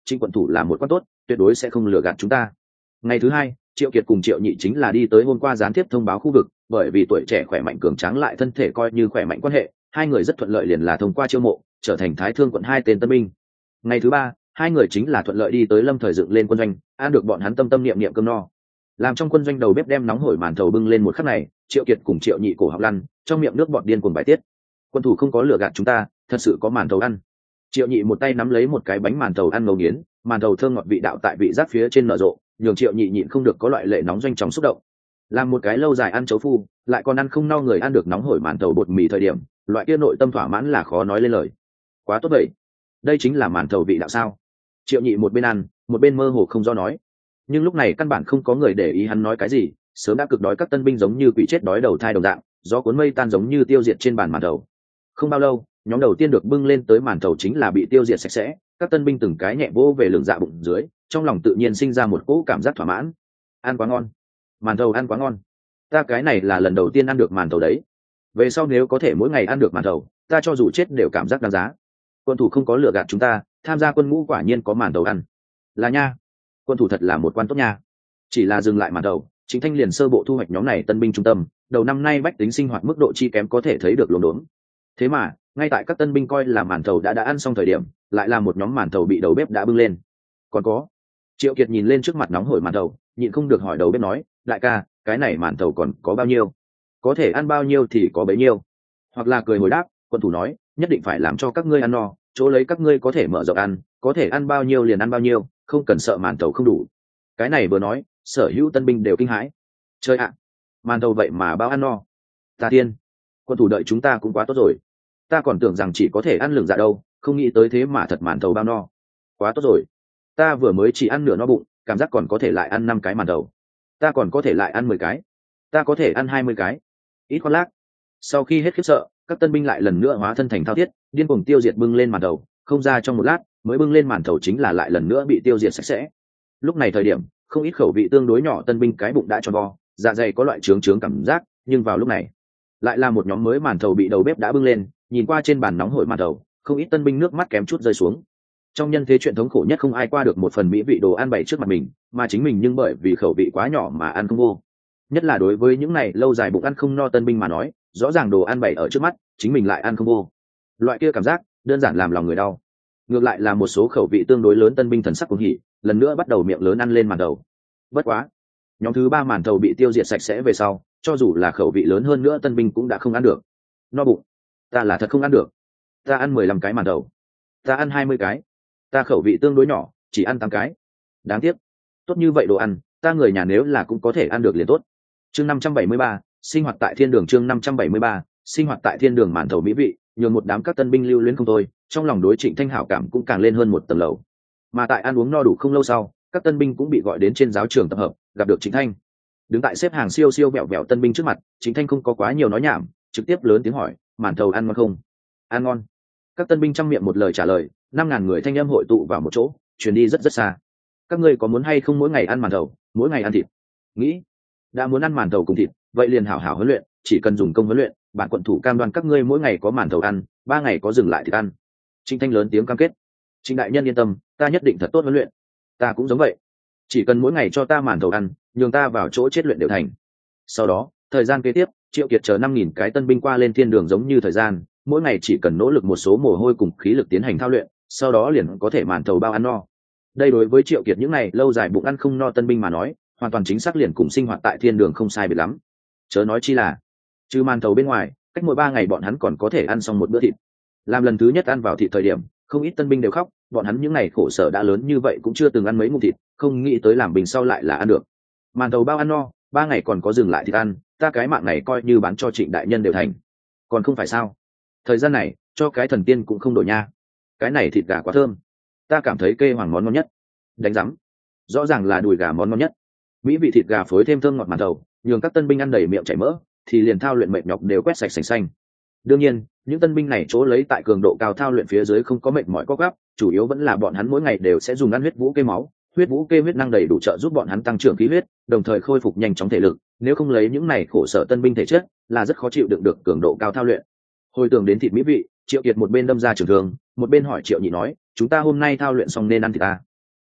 Trịnh quận thủ là một quan tốt, tuyệt đối sẽ không lừa gạt chúng ta. Ngày thứ hai, Triệu Kiệt cùng Triệu Nhị chính là đi tới hôm qua gián tiếp thông báo khu vực, bởi vì tuổi trẻ khỏe mạnh cường tráng lại thân thể coi như khỏe mạnh quan hệ, hai người rất thuận lợi liền là thông qua chiêu mộ, trở thành Thái Thương quận hai tên tân binh. Ngày thứ ba, hai người chính là thuận lợi đi tới Lâm Thời dựng lên quân doanh, ăn được bọn hắn tâm tâm niệm niệm cơm no. Làm trong quân doanh đầu bếp đem nóng hổi màn thầu bưng lên một khắc này, Triệu Kiệt cùng Triệu Nhị cổ học lăn, trong miệng nước bọt điên cuồng bài tiết. Quân thủ không có lừa gạt chúng ta, thật sự có màn thầu ăn. Triệu Nhị một tay nắm lấy một cái bánh màn thầu ăn ngấu nghiến, màn thầu thơm ngọt vị đạo tại vị giác phía trên nở rộ, nhường Triệu Nhị nhịn không được có loại lệ nóng doanh chóng xúc động. Làm một cái lâu dài ăn chấu phu, lại còn ăn không no người ăn được nóng hổi màn thầu bột mì thời điểm, loại kia nội tâm thỏa mãn là khó nói lên lời. Quá tốt vậy, đây chính là màn thầu vị đạo sao? Triệu Nhị một bên ăn, một bên mơ hồ không do nói. Nhưng lúc này căn bản không có người để ý hắn nói cái gì, sớm đã cực đói các tân binh giống như quỷ chết đói đầu thai đồng dạng, gió cuốn mây tan giống như tiêu diệt trên bàn màn thầu. Không bao lâu, nhóm đầu tiên được bưng lên tới màn thầu chính là bị tiêu diệt sạch sẽ, các tân binh từng cái nhẹ vỗ về lưng dạ bụng dưới, trong lòng tự nhiên sinh ra một cỗ cảm giác thỏa mãn. Ăn quá ngon, màn thầu ăn quá ngon, ta cái này là lần đầu tiên ăn được màn thầu đấy. Về sau nếu có thể mỗi ngày ăn được màn thầu, ta cho dù chết đều cảm giác đáng giá. Quân thủ không có lừa gạt chúng ta, tham gia quân ngũ quả nhiên có màn thầu ăn. Là nha, quân thủ thật là một quan tốt nha. Chỉ là dừng lại màn thầu, Chính Thanh liền sơ bộ thu hoạch nhóm này tân binh trung tâm, đầu năm nay bách tính sinh hoạt mức độ chi kém có thể thấy được luống đốn. Thế mà ngay tại các tân binh coi là màn thầu đã đã ăn xong thời điểm, lại là một nhóm màn thầu bị đầu bếp đã bưng lên. Còn có, Triệu Kiệt nhìn lên trước mặt nóng hổi màn thầu, nhịn không được hỏi đầu bếp nói, đại ca, cái này màn thầu còn có bao nhiêu? Có thể ăn bao nhiêu thì có bấy nhiêu. Hoặc là cười hồi đáp, quân thủ nói, nhất định phải làm cho các ngươi ăn no, chỗ lấy các ngươi có thể mở rộng ăn, có thể ăn bao nhiêu liền ăn bao nhiêu, không cần sợ màn thầu không đủ. Cái này vừa nói, sở hữu tân binh đều kinh hãi. Chơi ạ, màn thầu vậy mà bao ăn no. Ta tiên, quân thủ đợi chúng ta cũng quá tốt rồi. Ta còn tưởng rằng chỉ có thể ăn lửng dạ đâu, không nghĩ tới thế mà thật màn thầu bao no. Quá tốt rồi, ta vừa mới chỉ ăn nửa no bụng, cảm giác còn có thể lại ăn năm cái màn thầu. Ta còn có thể lại ăn mười cái, ta có thể ăn hai mươi cái. Ít khoác lác. Sau khi hết khiếp sợ, các tân binh lại lần nữa hóa thân thành thao thiết, điên cuồng tiêu diệt bưng lên màn thầu, không ra trong một lát, mới bưng lên màn thầu chính là lại lần nữa bị tiêu diệt sạch sẽ. Lúc này thời điểm, không ít khẩu vị tương đối nhỏ tân binh cái bụng đã tròn vo, dạ dày có loại trướng trướng cảm giác, nhưng vào lúc này, lại là một nhóm mới màn thầu bị đầu bếp đã bưng lên, nhìn qua trên bàn nóng hổi màn thầu, không ít tân binh nước mắt kém chút rơi xuống. Trong nhân thế chuyện thống khổ nhất không ai qua được một phần mỹ vị đồ ăn bày trước mặt mình, mà chính mình nhưng bởi vì khẩu vị quá nhỏ mà ăn không vô. Nhất là đối với những này lâu dài bụng ăn không no tân binh mà nói, rõ ràng đồ ăn bày ở trước mắt, chính mình lại ăn không vô. Loại kia cảm giác đơn giản làm lòng người đau. Ngược lại là một số khẩu vị tương đối lớn tân binh thần sắc cuồng hỉ, lần nữa bắt đầu miệng lớn ăn lên màn thầu. Bất quá, nhóm thứ ba màn thầu bị tiêu diệt sạch sẽ về sau, cho dù là khẩu vị lớn hơn nữa tân binh cũng đã không ăn được. No bụng, ta là thật không ăn được. Ta ăn mười lăm cái màn thầu, ta ăn hai mươi cái, ta khẩu vị tương đối nhỏ, chỉ ăn tám cái. Đáng tiếc, tốt như vậy đồ ăn, ta người nhà nếu là cũng có thể ăn được liền tốt. Chương năm trăm bảy mươi ba, sinh hoạt tại thiên đường. Chương năm trăm bảy mươi ba, sinh hoạt tại thiên đường. Màn thầu mỹ vị, nhường một đám các tân binh lưu luyến không thôi, trong lòng đối Trịnh Thanh hảo cảm cũng càng lên hơn một tầng lầu. Mà tại ăn uống no đủ không lâu sau, các tân binh cũng bị gọi đến trên giáo trường tập hợp, gặp được Trịnh Thanh. Đứng tại xếp hàng siêu siêu bẹo bẹo tân binh trước mặt, Trịnh Thanh không có quá nhiều nói nhảm, trực tiếp lớn tiếng hỏi, màn thầu ăn ngon không? Ăn ngon. Các tân binh trăm miệng một lời trả lời, năm ngàn người thanh âm hội tụ vào một chỗ, truyền đi rất rất xa. Các ngươi có muốn hay không mỗi ngày ăn màn thầu, mỗi ngày ăn thịt? Nghĩ, đã muốn ăn màn thầu cùng thịt, vậy liền hảo hảo huấn luyện, chỉ cần dùng công huấn luyện, bản quận thủ cam đoan các ngươi mỗi ngày có màn thầu ăn, ba ngày có dừng lại thịt ăn. Trịnh Thanh lớn tiếng cam kết. Trịnh đại nhân yên tâm, ta nhất định thật tốt huấn luyện. Ta cũng giống vậy, chỉ cần mỗi ngày cho ta màn thầu ăn, nhường ta vào chỗ chết luyện đều thành. Sau đó, thời gian kế tiếp, Triệu Kiệt chờ năm nghìn cái tân binh qua lên thiên đường giống như thời gian, mỗi ngày chỉ cần nỗ lực một số mồ hôi cùng khí lực tiến hành thao luyện, sau đó liền có thể màn thầu bao ăn no. Đây đối với Triệu Kiệt những ngày lâu dài bụng ăn không no tân binh mà nói, hoàn toàn chính xác liền cùng sinh hoạt tại thiên đường không sai biệt lắm. Chớ nói chi là, trừ màn thầu bên ngoài, cách mỗi ba ngày bọn hắn còn có thể ăn xong một bữa thịt. Làm lần thứ nhất ăn vào thịt thời điểm, không ít tân binh đều khóc, bọn hắn những ngày khổ sở đã lớn như vậy cũng chưa từng ăn mấy ngụm thịt, không nghĩ tới làm bình sau lại là ăn được. Màn thầu bao ăn no, ba ngày còn có dừng lại thịt ăn, ta cái mạng này coi như bán cho Trịnh đại nhân đều thành. Còn không phải sao? Thời gian này, cho cái thần tiên cũng không đổi nha. Cái này thịt gà quá thơm, ta cảm thấy kê hoàng món ngon nhất. Đánh rắm, rõ ràng là đùi gà món ngon nhất. Mỹ vị thịt gà phối thêm thơm ngọt màn thầu, nhường các tân binh ăn đầy miệng chảy mỡ, thì liền thao luyện mệt nhọc đều quét sạch sành xanh. Đương nhiên, những tân binh này chỗ lấy tại cường độ cao thao luyện phía dưới không có mệt mỏi co gắp, chủ yếu vẫn là bọn hắn mỗi ngày đều sẽ dùng ăn huyết vũ kê máu, huyết vũ kê huyết năng đầy đủ trợ giúp bọn hắn tăng trưởng khí huyết, đồng thời khôi phục nhanh chóng thể lực, nếu không lấy những này khổ sở tân binh thể chất, là rất khó chịu đựng được cường độ cao thao luyện. Hồi tưởng đến thịt mỹ vị, Triệu Kiệt một bên đâm ra trường thương, một bên hỏi Triệu Nhị nói, chúng ta hôm nay thao luyện xong nên ăn thịt ta.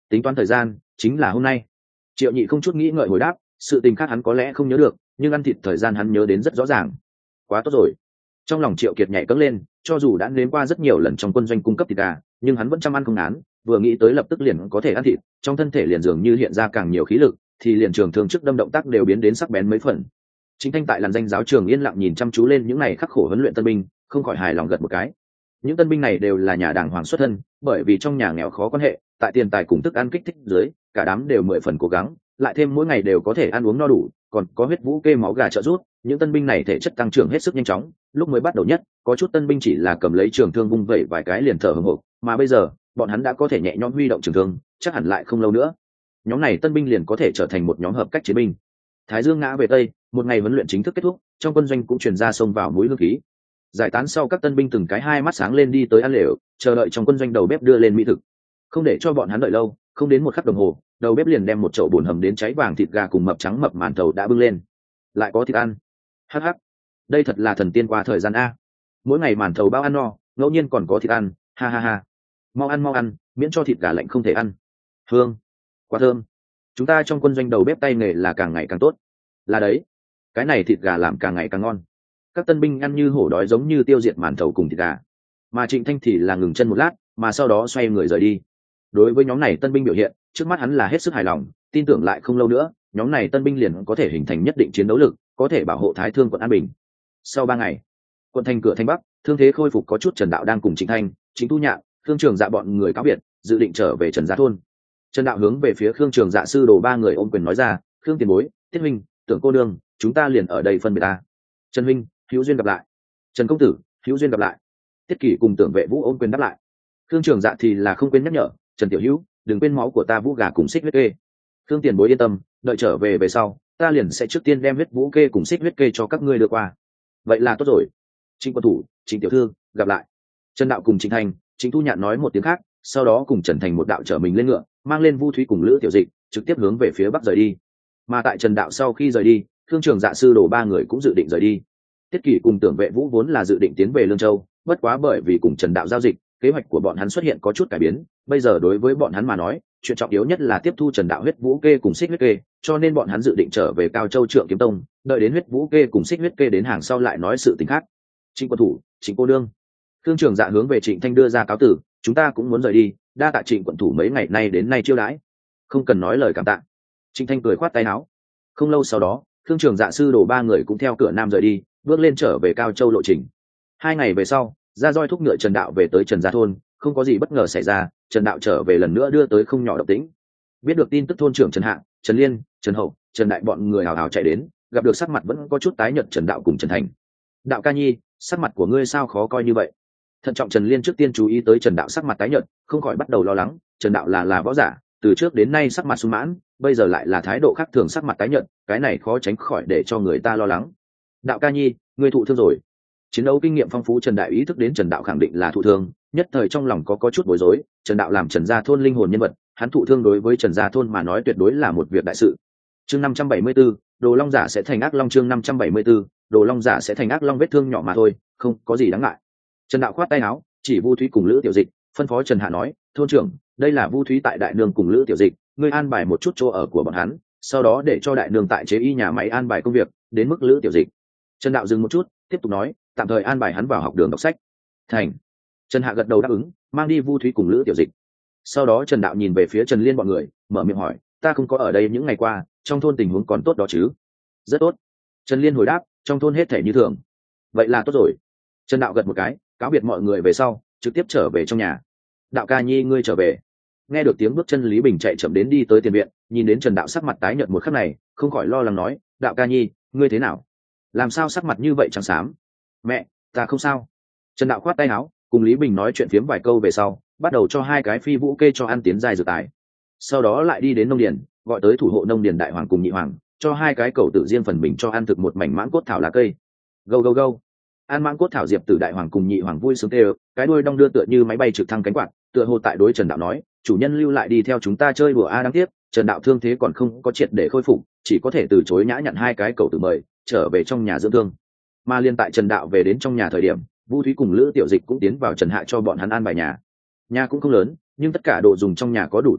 tính toán thời gian chính là hôm nay. Triệu nhị không chút nghĩ ngợi hồi đáp, sự tình khác hắn có lẽ không nhớ được, nhưng ăn thịt thời gian hắn nhớ đến rất rõ ràng. Quá tốt rồi. Trong lòng Triệu Kiệt nhảy cẫng lên, cho dù đã nếm qua rất nhiều lần trong quân doanh cung cấp thịt gà, nhưng hắn vẫn chăm ăn không ngán, vừa nghĩ tới lập tức liền có thể ăn thịt, trong thân thể liền dường như hiện ra càng nhiều khí lực, thì liền trường thương trước đâm động tác đều biến đến sắc bén mấy phần. Chính Thanh tại làn danh giáo trường yên lặng nhìn chăm chú lên những này khắc khổ huấn luyện tân binh, không khỏi hài lòng gật một cái. Những tân binh này đều là nhà đàng hoàng xuất thân, bởi vì trong nhà nghèo khó quan hệ, tại tiền tài cùng thức ăn kích thích dưới, cả đám đều mười phần cố gắng, lại thêm mỗi ngày đều có thể ăn uống no đủ, còn có huyết vũ kê máu gà trợ giúp, những tân binh này thể chất tăng trưởng hết sức nhanh chóng. Lúc mới bắt đầu nhất, có chút tân binh chỉ là cầm lấy trường thương vung vẩy vài cái liền thở hổn hộc, mà bây giờ, bọn hắn đã có thể nhẹ nhõm huy động trường thương, chắc hẳn lại không lâu nữa, nhóm này tân binh liền có thể trở thành một nhóm hợp cách chiến binh. Thái dương ngã về tây, một ngày huấn luyện chính thức kết thúc, trong quân doanh cũng truyền ra xông vào mũi hương khí. Giải tán sau, các tân binh từng cái hai mắt sáng lên đi tới ăn lều, chờ đợi trong quân doanh đầu bếp đưa lên mỹ thực. Không để cho bọn hắn đợi lâu, không đến một khắc đồng hồ, đầu bếp liền đem một chậu bùn hầm đến cháy vàng thịt gà cùng mập trắng mập màn thầu đã bưng lên. Lại có thịt ăn. Hắc hắc, đây thật là thần tiên qua thời gian a. Mỗi ngày màn thầu bao ăn no, ngẫu nhiên còn có thịt ăn, ha ha ha. Mau ăn mau ăn, miễn cho thịt gà lạnh không thể ăn. Hương, quá thơm. Chúng ta trong quân doanh đầu bếp tay nghề là càng ngày càng tốt. Là đấy, cái này thịt gà làm càng ngày càng ngon. Các tân binh ăn như hổ đói giống như tiêu diệt màn thầu cùng thịt gà. Mà Trịnh Thanh thì là ngừng chân một lát, mà sau đó xoay người rời đi. Đối với nhóm này tân binh biểu hiện, trước mắt hắn là hết sức hài lòng, tin tưởng lại không lâu nữa, nhóm này tân binh liền có thể hình thành nhất định chiến đấu lực, có thể bảo hộ Thái Thương quận an bình. Sau ba ngày, quận thành cửa thành bắc, thương thế khôi phục có chút, Trần Đạo đang cùng Trịnh Thanh, Chính Tu Nhạn, Khương Trường Dạ bọn người cáo biệt, dự định trở về Trần Gia thôn. Trần Đạo hướng về phía Khương Trường Dạ sư đồ ba người ôm quyền nói ra, Khương tiền bối, Tiết huynh, Tưởng cô đương, chúng ta liền ở đây phân biệt ta. Trần huynh, hữu duyên gặp lại. Trần công tử, hữu duyên gặp lại. Tiết Kỷ cùng Tưởng Vệ Vũ ôm quyền đáp lại. Khương Trường Dạ thì là không quên nhắc nhở, Trần tiểu hữu, đừng quên máu của ta vũ gà cùng xích huyết kê. Khương tiền bối yên tâm, đợi trở về về sau, ta liền sẽ trước tiên đem huyết vũ kê cùng xích huyết kê cho các ngươi đưa qua. Vậy là tốt rồi. Trịnh quân thủ, Trịnh tiểu thư, gặp lại. Trần Đạo cùng Trịnh Thành, Trịnh Thu Nhạn nói một tiếng khác, sau đó cùng Trần Thành một đạo trở mình lên ngựa, mang lên Vu Thúy cùng Lữ Tiểu Dịch, trực tiếp hướng về phía bắc rời đi. Mà tại Trần Đạo sau khi rời đi, Khương Trường Dạ sư đồ ba người cũng dự định rời đi. Tiết Kỷ cùng Tưởng Vệ Vũ vốn là dự định tiến về Lương Châu, bất quá bởi vì cùng Trần Đạo giao dịch, kế hoạch của bọn hắn xuất hiện có chút cải biến. Bây giờ đối với bọn hắn mà nói, chuyện trọng yếu nhất là tiếp thu Trần Đạo huyết vũ kê cùng xích huyết kê, cho nên bọn hắn dự định trở về Cao Châu Trượng Kiếm Tông, đợi đến huyết vũ kê cùng xích huyết kê đến hàng sau lại nói sự tình khác. Trịnh quân thủ, Trịnh cô đương. Khương Trường Dạ hướng về Trịnh Thanh đưa ra cáo tử, chúng ta cũng muốn rời đi, đa tạ Trịnh quận thủ mấy ngày nay đến nay chiêu đãi. Không cần nói lời cảm tạ. Trịnh Thanh cười khoát tay áo. Không lâu sau đó, Khương Trường Dạ sư đồ ba người cũng theo cửa nam rời đi, bước lên trở về Cao Châu lộ trình. Hai ngày về sau, ra roi thúc ngựa Trần Đạo về tới Trần Gia thôn, không có gì bất ngờ xảy ra, Trần Đạo trở về lần nữa đưa tới không nhỏ động tĩnh. Biết được tin tức, thôn trưởng Trần Hạ, Trần Liên, Trần Hậu, Trần Đại bọn người hào hào chạy đến, gặp được sắc mặt vẫn có chút tái nhợt Trần Đạo cùng Trần Thành. Đạo ca nhi, sắc mặt của ngươi sao khó coi như vậy? Thận trọng Trần Liên trước tiên chú ý tới Trần Đạo sắc mặt tái nhợt, không khỏi bắt đầu lo lắng. Trần Đạo là là võ giả, từ trước đến nay sắc mặt sung mãn, bây giờ lại là thái độ khác thường, sắc mặt tái nhợt, cái này khó tránh khỏi để cho người ta lo lắng. Đạo ca nhi, ngươi thụ thương rồi. Chiến đấu kinh nghiệm phong phú Trần Đại ý thức đến Trần Đạo khẳng định là thụ thương, nhất thời trong lòng có có chút bối rối. Trần Đạo làm Trần Gia thôn linh hồn nhân vật, hắn thụ thương đối với Trần Gia thôn mà nói tuyệt đối là một việc đại sự. Chương năm trăm bảy mươi 'Đồ Long giả sẽ thành ác long, chương năm trăm bảy mươi 'Đồ Long giả sẽ thành ác long, vết thương nhỏ mà thôi, không có gì đáng ngại. Trần Đạo khoát tay áo, chỉ Vu Thúy cùng Lữ Tiểu Dịch, phân phó Trần Hạ nói, thôn trưởng, đây là Vu Thúy tại đại nương cùng Lữ Tiểu Dịch, ngươi an bài một chút chỗ ở của bọn hắn, sau đó để cho đại nương tại chế y nhà máy an bài công việc, đến mức Lữ Tiểu Dịch. Trần Đạo dừng một chút, tiếp tục nói, tạm thời an bài hắn vào học đường đọc sách. Thành. Trần Hạ gật đầu đáp ứng, mang đi Vu Thúy cùng Lữ Tiểu Dịch. Sau đó Trần Đạo nhìn về phía Trần Liên bọn người, mở miệng hỏi, ta không có ở đây những ngày qua, trong thôn tình huống còn tốt đó chứ? Rất tốt. Trần Liên hồi đáp, trong thôn hết thể như thường. Vậy là tốt rồi. Trần Đạo gật một cái, cáo biệt mọi người về sau, trực tiếp trở về trong nhà. Đạo ca nhi, ngươi trở về. Nghe được tiếng bước chân, Lý Bình chạy chậm đến đi tới tiền viện, nhìn đến Trần Đạo sắc mặt tái nhợt một khắc này, không khỏi lo lắng nói, Đạo ca nhi, ngươi thế nào? Làm sao sắc mặt như vậy trắng xám? Mẹ, ta không sao. Trần Đạo khoát tay áo, cùng Lý Bình nói chuyện phiếm vài câu về sau, bắt đầu cho hai cái phi vũ kê cho ăn tiến dài dược tài. Sau đó lại đi đến nông điền, gọi tới thủ hộ nông điền đại hoàng cùng nhị hoàng, cho hai cái cầu tử riêng phần mình cho ăn thực một mảnh mãng cốt thảo lá cây. Gâu gâu gâu. Ăn mãng cốt thảo, diệp tử đại hoàng cùng nhị hoàng vui sướng tê ơ, cái đuôi đong đưa tựa như máy bay trực thăng cánh quạt, tựa hồ tại đối Trần Đạo nói, chủ nhân lưu lại đi theo chúng ta chơi đùa a, đáng tiếc Trần Đạo thương thế còn không có triệt để khôi phục, chỉ có thể từ chối nhã nhận hai cái cầu tử mời trở về trong nhà dưỡng thương. Mà liên tại Trần Đạo về đến trong nhà thời điểm, Vu Thúy cùng Lữ Tiểu Dịch cũng tiến vào Trần Hạ cho bọn hắn an bài nhà. Nhà cũng không lớn, nhưng tất cả đồ dùng trong nhà có đủ tất cả,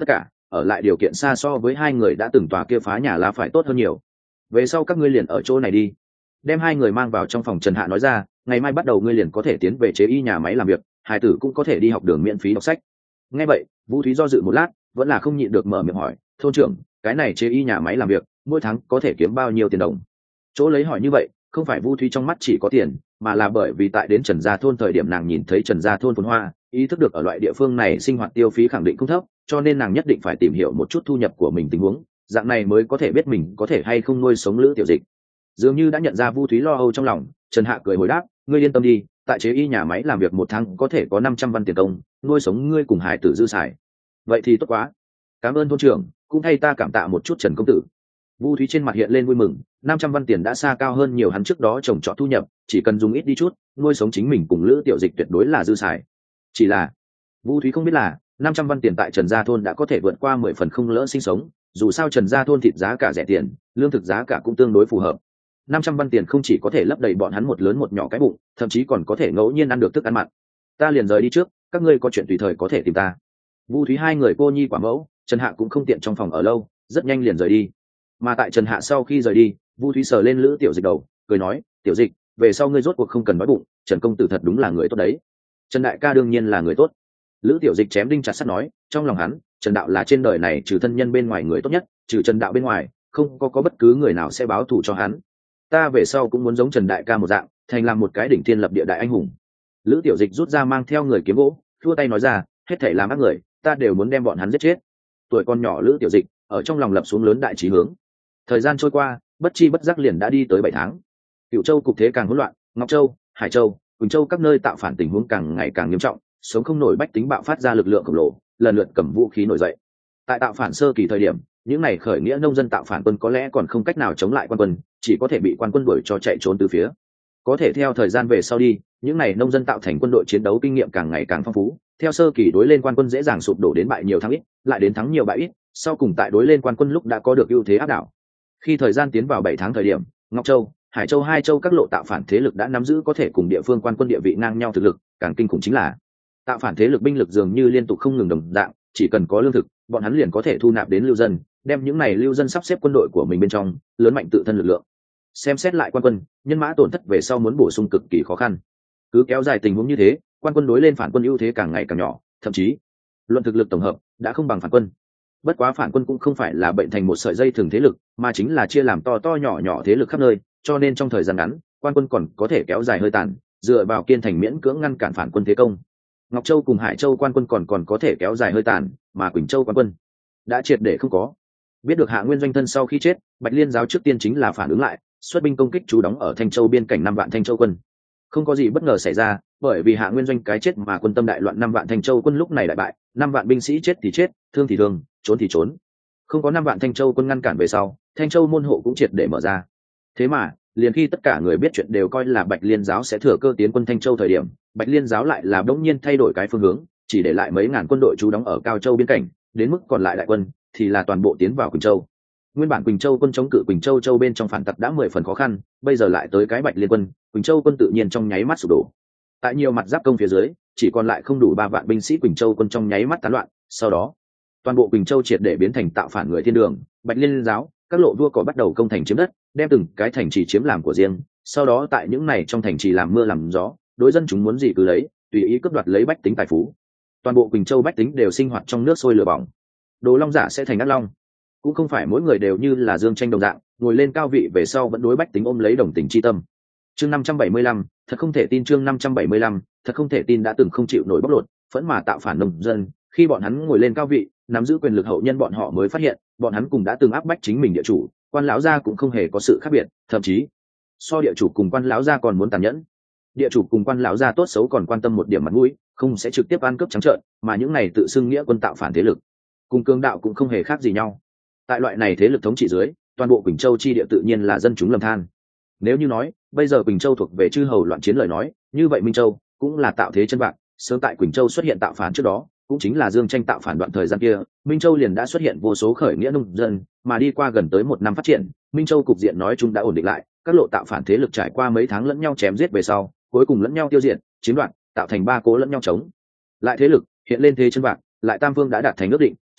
ở lại điều kiện xa so với hai người đã từng tòa kia phá nhà lá phải tốt hơn nhiều. Về sau các ngươi liền ở chỗ này đi. Đem hai người mang vào trong phòng, Trần Hạ nói ra, ngày mai bắt đầu ngươi liền có thể tiến về chế y nhà máy làm việc, hải tử cũng có thể đi học đường miễn phí đọc sách. Nghe vậy, Vũ Thúy do dự một lát, vẫn là không nhịn được mở miệng hỏi, thôn trưởng, cái này chế y nhà máy làm việc mỗi tháng có thể kiếm bao nhiêu tiền đồng? Chỗ lấy hỏi như vậy không phải Vũ Thúy trong mắt chỉ có tiền, mà là bởi vì tại đến Trần Gia thôn thời điểm nàng nhìn thấy Trần Gia thôn phồn hoa, ý thức được ở loại địa phương này sinh hoạt tiêu phí khẳng định không thấp, cho nên nàng nhất định phải tìm hiểu một chút thu nhập của mình tình huống, dạng này mới có thể biết mình có thể hay không nuôi sống Lữ Tiểu Dịch. Dường như đã nhận ra Vũ Thúy lo âu trong lòng, Trần Hạ cười hồi đáp, ngươi yên tâm đi, tại chế y nhà máy làm việc một tháng có thể có năm trăm văn tiền công, nuôi sống ngươi cùng hải tử dư xài. Vậy thì tốt quá, cảm ơn thôn trưởng, cũng thay ta cảm tạ một chút Trần công tử. Vũ Thúy trên mặt hiện lên vui mừng, năm trăm văn tiền đã xa cao hơn nhiều hắn trước đó trồng trọt thu nhập, chỉ cần dùng ít đi chút, nuôi sống chính mình cùng Lữ Tiểu Dịch tuyệt đối là dư xài. Chỉ là, Vũ Thúy không biết là, năm trăm văn tiền tại Trần Gia thôn đã có thể vượt qua mười phần không lỡ sinh sống, dù sao Trần Gia thôn thịt giá cả rẻ tiền, lương thực giá cả cũng tương đối phù hợp. năm trăm văn tiền không chỉ có thể lấp đầy bọn hắn một lớn một nhỏ cái bụng, thậm chí còn có thể ngẫu nhiên ăn được thức ăn mặn. Ta liền rời đi trước, các ngươi có chuyện tùy thời có thể tìm ta. Vũ Thúy hai người cô nhi quả mẫu, Trần Hạ cũng không tiện trong phòng ở lâu, rất nhanh liền rời đi. Mà tại Trần Hạ sau khi rời đi, Vũ Thúy sờ lên Lữ Tiểu Dịch đầu, cười nói, Tiểu Dịch, về sau ngươi rốt cuộc không cần nói bụng, Trần công tử thật đúng là người tốt đấy. Trần đại ca đương nhiên là người tốt. Lữ Tiểu Dịch chém đinh chặt sắt nói, trong lòng hắn, Trần đạo là trên đời này trừ thân nhân bên ngoài người tốt nhất, trừ Trần đạo bên ngoài, không có có bất cứ người nào sẽ báo thù cho hắn. Ta về sau cũng muốn giống Trần đại ca một dạng, thành làm một cái đỉnh thiên lập địa đại anh hùng. Lữ Tiểu Dịch rút ra mang theo người kiếm gỗ, thua tay nói ra, hết thảy làm ác người, ta đều muốn đem bọn hắn giết chết. Tuổi con nhỏ Lữ Tiểu Dịch ở trong lòng lập xuống lớn đại chí hướng. Thời gian trôi qua, bất chi bất giác liền đã đi tới bảy tháng. Cửu Châu cục thế càng hỗn loạn, Ngọc Châu, Hải Châu, Quỳnh Châu các nơi tạo phản tình huống càng ngày càng nghiêm trọng, sống không nổi bách tính bạo phát ra lực lượng khổng lồ, lần lượt cầm vũ khí nổi dậy. Tại tạo phản sơ kỳ thời điểm, những này khởi nghĩa nông dân tạo phản quân có lẽ còn không cách nào chống lại quan quân, chỉ có thể bị quan quân đuổi cho chạy trốn từ phía. Có thể theo thời gian về sau đi, những này nông dân tạo thành quân đội chiến đấu kinh nghiệm càng ngày càng phong phú, theo sơ kỳ đối lên quan quân dễ dàng sụp đổ đến bại nhiều thắng ít, lại đến thắng nhiều bại ít, sau cùng tại đối lên quan quân lúc đã có được ưu thế áp đảo. Khi thời gian tiến vào bảy tháng thời điểm, Ngọc Châu, Hải Châu hai châu các lộ tạo phản thế lực đã nắm giữ có thể cùng địa phương quan quân địa vị ngang nhau thực lực, càng kinh khủng chính là tạo phản thế lực binh lực dường như liên tục không ngừng đồng dạng, chỉ cần có lương thực, bọn hắn liền có thể thu nạp đến lưu dân, đem những này lưu dân sắp xếp quân đội của mình bên trong, lớn mạnh tự thân lực lượng. Xem xét lại quan quân, nhân mã tổn thất về sau muốn bổ sung cực kỳ khó khăn. Cứ kéo dài tình huống như thế, quan quân đối lên phản quân ưu thế càng ngày càng nhỏ, thậm chí luận thực lực tổng hợp đã không bằng phản quân. Bất quá phản quân cũng không phải là bệnh thành một sợi dây thường thế lực, mà chính là chia làm to to nhỏ nhỏ thế lực khắp nơi, cho nên trong thời gian ngắn, quan quân còn có thể kéo dài hơi tàn, dựa vào kiên thành miễn cưỡng ngăn cản phản quân thế công. Ngọc Châu cùng Hải Châu quan quân còn còn có thể kéo dài hơi tàn, mà Quỳnh Châu quan quân đã triệt để không có. Biết được Hạ Nguyên Doanh thân sau khi chết, Bạch Liên giáo trước tiên chính là phản ứng lại, xuất binh công kích trú đóng ở Thanh Châu biên cảnh năm vạn Thanh Châu quân. Không có gì bất ngờ xảy ra, bởi vì Hạ Nguyên Doanh cái chết mà quân tâm đại loạn, năm vạn Thanh Châu quân lúc này đại bại, năm vạn binh sĩ chết thì chết, thương thì thương, trốn thì trốn. Không có năm vạn Thanh Châu quân ngăn cản về sau, Thanh Châu môn hộ cũng triệt để mở ra. Thế mà, liền khi tất cả người biết chuyện đều coi là Bạch Liên giáo sẽ thừa cơ tiến quân Thanh Châu thời điểm, Bạch Liên giáo lại là bỗng nhiên thay đổi cái phương hướng, chỉ để lại mấy ngàn quân đội trú đóng ở Cao Châu biên cảnh, đến mức còn lại đại quân thì là toàn bộ tiến vào Quỳnh Châu. Nguyên bản Quỳnh Châu quân chống cự Quỳnh Châu châu bên trong phản tặc đã mười phần khó khăn, bây giờ lại tới cái Bạch Liên quân, Quỳnh Châu quân tự nhiên trong nháy mắt sụp đổ. Tại nhiều mặt giáp công phía dưới, chỉ còn lại không đủ ba vạn binh sĩ Quỳnh Châu quân trong nháy mắt tán loạn, sau đó, toàn bộ Quỳnh Châu triệt để biến thành tạo phản người thiên đường, Bạch Liên giáo, các lộ vua cỏ bắt đầu công thành chiếm đất, đem từng cái thành trì chiếm làm của riêng, sau đó tại những này trong thành trì làm mưa làm gió, đối dân chúng muốn gì cứ lấy, tùy ý cướp đoạt lấy bách tính tài phú. Toàn bộ Quỳnh Châu bách tính đều sinh hoạt trong nước sôi lửa bỏng. Đồ Long giả sẽ thành Ác Long, cũng không phải mỗi người đều như là Dương Tranh đồng dạng, ngồi lên cao vị về sau vẫn đối bách tính ôm lấy đồng tình chi tâm. Chương năm trăm bảy mươi lăm, thật không thể tin. Chương năm trăm bảy mươi lăm, thật không thể tin đã từng không chịu nổi bóc lột, phẫn mà tạo phản nông dân, khi bọn hắn ngồi lên cao vị, nắm giữ quyền lực hậu nhân bọn họ mới phát hiện, bọn hắn cùng đã từng áp bách chính mình địa chủ, quan lão gia cũng không hề có sự khác biệt, thậm chí so địa chủ cùng quan lão gia còn muốn tàn nhẫn. Địa chủ cùng quan lão gia tốt xấu còn quan tâm một điểm mặt mũi, không sẽ trực tiếp ăn cướp trắng trợn, mà những này tự xưng nghĩa quân tạo phản thế lực, cùng cường đạo cũng không hề khác gì nhau. Tại loại này thế lực thống trị dưới, toàn bộ Quỳnh Châu chi địa tự nhiên là dân chúng lầm than. Nếu như nói bây giờ Quỳnh Châu thuộc về chư hầu loạn chiến lời nói, như vậy Minh Châu cũng là tạo thế chân vạc. Sớm tại Quỳnh Châu xuất hiện tạo phản trước đó, cũng chính là Dương Tranh tạo phản đoạn thời gian kia, Minh Châu liền đã xuất hiện vô số khởi nghĩa nông dân, mà đi qua gần tới một năm phát triển, Minh Châu cục diện nói chung đã ổn định lại. Các lộ tạo phản thế lực trải qua mấy tháng lẫn nhau chém giết về sau, cuối cùng lẫn nhau tiêu diệt, chiếm đoạt, tạo thành ba cố lẫn nhau chống lại thế lực, hiện lên thế chân vạc. Lại Tam Vương đã đạt thành ước định,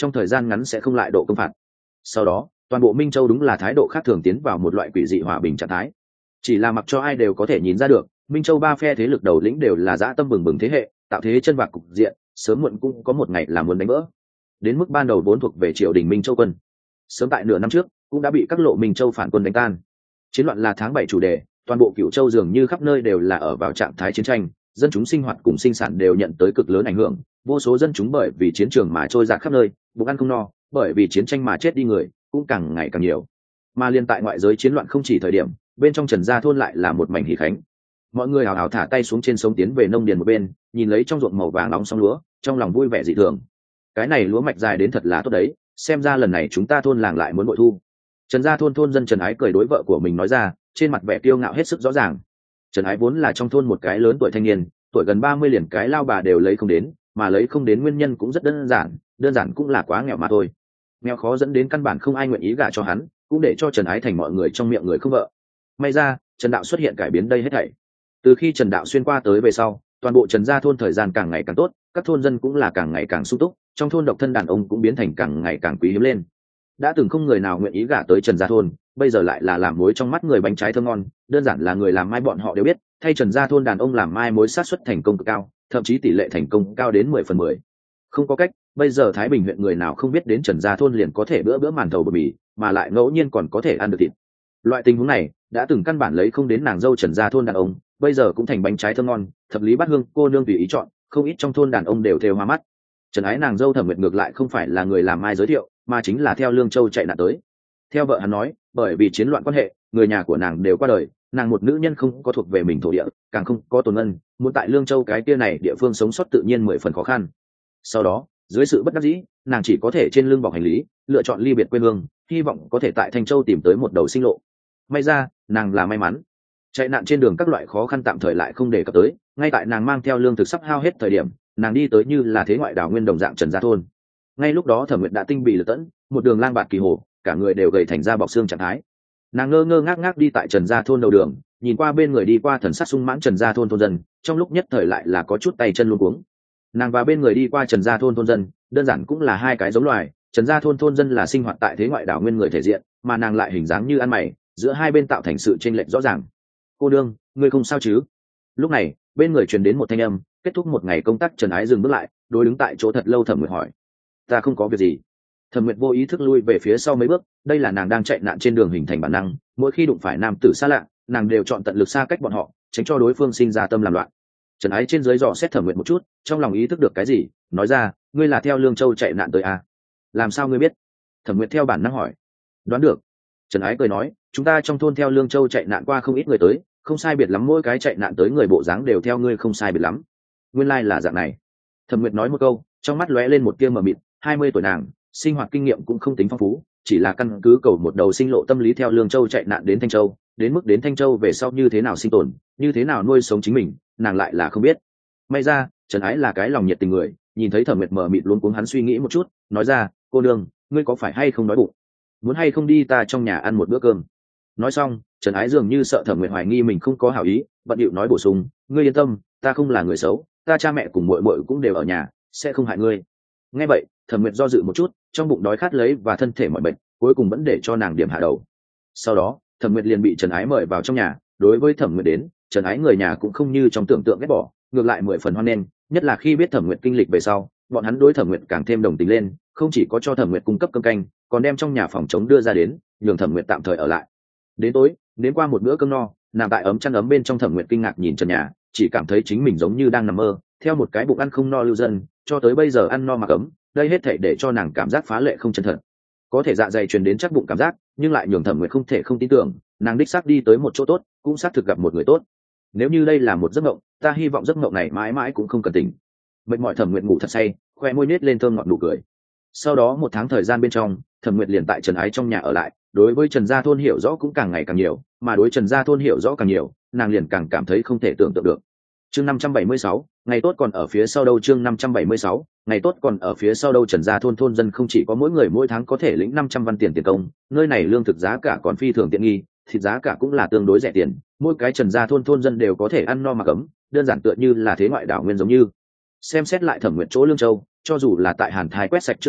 trong thời gian ngắn sẽ không lại độ công phạt. Sau đó toàn bộ Minh Châu đúng là thái độ khác thường tiến vào một loại quỷ dị hòa bình trạng thái. Chỉ là mặc cho ai đều có thể nhìn ra được, Minh Châu ba phe thế lực đầu lĩnh đều là dã tâm bừng bừng thế hệ, tạo thế chân vạc cục diện, sớm muộn cũng có một ngày là muốn đánh vỡ. Đến mức ban đầu vốn thuộc về triều đình Minh Châu quân, sớm tại nửa năm trước cũng đã bị các lộ Minh Châu phản quân đánh tan. Chiến loạn là tháng bảy chủ đề, toàn bộ Cửu Châu dường như khắp nơi đều là ở vào trạng thái chiến tranh, dân chúng sinh hoạt cùng sinh sản đều nhận tới cực lớn ảnh hưởng, vô số dân chúng bởi vì chiến trường mà trôi dạt khắp nơi, bụng ăn không no, bởi vì chiến tranh mà chết đi người cũng càng ngày càng nhiều. Mà liên tại ngoại giới chiến loạn không chỉ thời điểm, bên trong Trần Gia thôn lại là một mảnh hỉ khánh. Mọi người hào hào thả tay xuống trên sông tiến về nông điền một bên, nhìn lấy trong ruộng màu vàng nóng sóng lúa, trong lòng vui vẻ dị thường. Cái này lúa mạch dài đến thật là tốt đấy, xem ra lần này chúng ta thôn làng lại muốn bội thu. Trần Gia thôn thôn dân Trần Ái cười đối vợ của mình nói ra, trên mặt vẻ kiêu ngạo hết sức rõ ràng. Trần Ái vốn là trong thôn một cái lớn tuổi thanh niên, tuổi gần ba mươi liền cái lao bà đều lấy không đến, mà lấy không đến nguyên nhân cũng rất đơn giản, đơn giản cũng là quá nghèo mà thôi. Nghèo khó dẫn đến căn bản không ai nguyện ý gả cho hắn, cũng để cho Trần Ái thành mọi người trong miệng người không vợ. May ra, Trần Đạo xuất hiện cải biến đây hết thảy. Từ khi Trần Đạo xuyên qua tới về sau, toàn bộ Trần Gia thôn thời gian càng ngày càng tốt, các thôn dân cũng là càng ngày càng sung túc, trong thôn độc thân đàn ông cũng biến thành càng ngày càng quý hiếm lên. Đã từng không người nào nguyện ý gả tới Trần Gia thôn, bây giờ lại là làm mối trong mắt người bánh trái thơm ngon, đơn giản là người làm mai bọn họ đều biết, thay Trần Gia thôn đàn ông làm mai mối sát suất thành công cực cao, thậm chí tỷ lệ thành công cao đến mười phần mười. Không có cách, bây giờ Thái Bình huyện người nào không biết đến Trần Gia thôn liền có thể bữa bữa màn thầu bột mì, mà lại ngẫu nhiên còn có thể ăn được thịt. Loại tình huống này đã từng căn bản lấy không đến nàng dâu Trần Gia thôn đàn ông, bây giờ cũng thành bánh trái thơm ngon, thập lý bát hương, cô nương tùy ý chọn, không ít trong thôn đàn ông đều thèm hoa mắt. Trần Ái nàng dâu Thẩm Nguyệt ngược lại không phải là người làm mai giới thiệu, mà chính là theo Lương Châu chạy nạn tới. Theo vợ hắn nói, bởi vì chiến loạn quan hệ, người nhà của nàng đều qua đời, nàng một nữ nhân không có thuộc về mình thổ địa, càng không có tồn ngân, muốn tại Lương Châu cái kia này địa phương sống sót tự nhiên mười phần khó khăn. Sau đó, dưới sự bất đắc dĩ, nàng chỉ có thể trên lưng bọc hành lý, lựa chọn ly biệt quê hương, hy vọng có thể tại Thanh Châu tìm tới một đầu sinh lộ. May ra, nàng là may mắn. Chạy nạn trên đường các loại khó khăn tạm thời lại không đề cập tới, ngay tại nàng mang theo lương thực sắp hao hết thời điểm, nàng đi tới như là thế ngoại đảo nguyên đồng dạng Trần Gia thôn. Ngay lúc đó Thẩm Nguyệt đã tinh bị lật tẫn, một đường lang bạt kỳ hồ, cả người đều gầy thành da bọc xương trạng thái. Nàng ngơ ngơ ngác ngác đi tại Trần Gia thôn đầu đường, nhìn qua bên người đi qua thần sắc sung mãn Trần Gia thôn thôn dân, trong lúc nhất thời lại là có chút tay chân luống cuống. Nàng và bên người đi qua Trần Gia thôn thôn dân, đơn giản cũng là hai cái giống loài. Trần Gia thôn thôn dân là sinh hoạt tại thế ngoại đảo nguyên người thể diện, mà nàng lại hình dáng như ăn mày, giữa hai bên tạo thành sự chênh lệch rõ ràng. Cô đương, ngươi không sao chứ? Lúc này bên người truyền đến một thanh âm. Kết thúc một ngày công tác, Trần Ái dừng bước lại, đối đứng tại chỗ thật lâu Thẩm Nguyệt hỏi. Ta không có việc gì. Thẩm Nguyệt vô ý thức lui về phía sau mấy bước, đây là nàng đang chạy nạn trên đường hình thành bản năng, mỗi khi đụng phải nam tử xa lạ, nàng đều chọn tận lực xa cách bọn họ, tránh cho đối phương sinh ra tâm làm loạn. Trần Ái trên dưới dò xét Thẩm Nguyệt một chút, trong lòng ý thức được cái gì, nói ra, ngươi là theo Lương Châu chạy nạn tới à? Làm sao ngươi biết? Thẩm Nguyệt theo bản năng hỏi. Đoán được. Trần Ái cười nói, chúng ta trong thôn theo Lương Châu chạy nạn qua không ít người tới, không sai biệt lắm mỗi cái chạy nạn tới người bộ dáng đều theo ngươi không sai biệt lắm. Nguyên lai là dạng này. Thẩm Nguyệt nói một câu, trong mắt lóe lên một tia mờ mịt. Hai mươi tuổi nàng, sinh hoạt kinh nghiệm cũng không tính phong phú, chỉ là căn cứ cầu một đầu sinh lộ tâm lý theo Lương Châu chạy nạn đến Thanh Châu, đến mức đến Thanh Châu về sau như thế nào sinh tồn, như thế nào nuôi sống chính mình, nàng lại là không biết. May ra, Trần Ái là cái lòng nhiệt tình người, nhìn thấy Thẩm Nguyệt mờ mịt luống cuống hắn suy nghĩ một chút, nói ra, cô nương, ngươi có phải hay không đói bụng? Muốn hay không đi ta trong nhà ăn một bữa cơm? Nói xong, Trần Ái dường như sợ Thẩm Nguyệt hoài nghi mình không có hảo ý, bận điệu nói bổ sung, ngươi yên tâm, ta không là người xấu, ta cha mẹ cùng muội muội cũng đều ở nhà, sẽ không hại ngươi. Nghe vậy, Thẩm Nguyệt do dự một chút, trong bụng đói khát lấy và thân thể mọi bệnh, cuối cùng vẫn để cho nàng điểm hạ đầu. Sau đó, Thẩm Nguyệt liền bị Trần Ái mời vào trong nhà, đối với Thẩm Nguyệt đến, Trần Ái người nhà cũng không như trong tưởng tượng ghét bỏ, ngược lại mười phần hoan nghênh, nhất là khi biết Thẩm Nguyệt kinh lịch về sau, bọn hắn đối Thẩm Nguyệt càng thêm đồng tình lên, không chỉ có cho Thẩm Nguyệt cung cấp cơm canh, còn đem trong nhà phòng chống đưa ra đến, nhường Thẩm Nguyệt tạm thời ở lại. Đến tối, đến qua một bữa cơm no, nằm tại ấm chăn ấm bên trong, Thẩm Nguyệt kinh ngạc nhìn trần nhà, chỉ cảm thấy chính mình giống như đang nằm mơ, theo một cái bụng ăn không no lưu dân, cho tới bây giờ ăn no mà cấm, đây hết thảy để cho nàng cảm giác phá lệ không chân thật. Có thể dạ dày truyền đến chắc bụng cảm giác, nhưng lại nhường Thẩm Nguyệt không thể không tin tưởng, nàng đích xác đi tới một chỗ tốt, cũng xác thực gặp một người tốt. Nếu như đây là một giấc mộng, ta hy vọng giấc mộng này mãi mãi cũng không cần tỉnh. Mệt mỏi Thẩm Nguyệt ngủ thật say, khoe môi nết lên thơm ngọt nụ cười. Sau đó một tháng thời gian bên trong, Thẩm Nguyệt liền tại Trần Ái trong nhà ở lại, đối với Trần Gia thôn hiểu rõ cũng càng ngày càng nhiều, mà đối Trần Gia thôn hiểu rõ càng nhiều, nàng liền càng cảm thấy không thể tưởng tượng được. Chương năm trăm bảy mươi sáu, ngày tốt còn ở phía sau đâu. Chương năm trăm bảy mươi sáu, ngày tốt còn ở phía sau đâu. Trần Gia thôn thôn dân không chỉ có mỗi người mỗi tháng có thể lĩnh năm trăm văn tiền tiền công, nơi này lương thực giá cả còn phi thường tiện nghi, thịt giá cả cũng là tương đối rẻ tiền, mỗi cái Trần Gia thôn thôn dân đều có thể ăn no mặc ấm, đơn giản tựa như là thế ngoại đảo nguyên giống như. Xem xét lại Thẩm Nguyệt chỗ Lương Châu, cho dù là tại Hàn Thái quét sạch trước đó,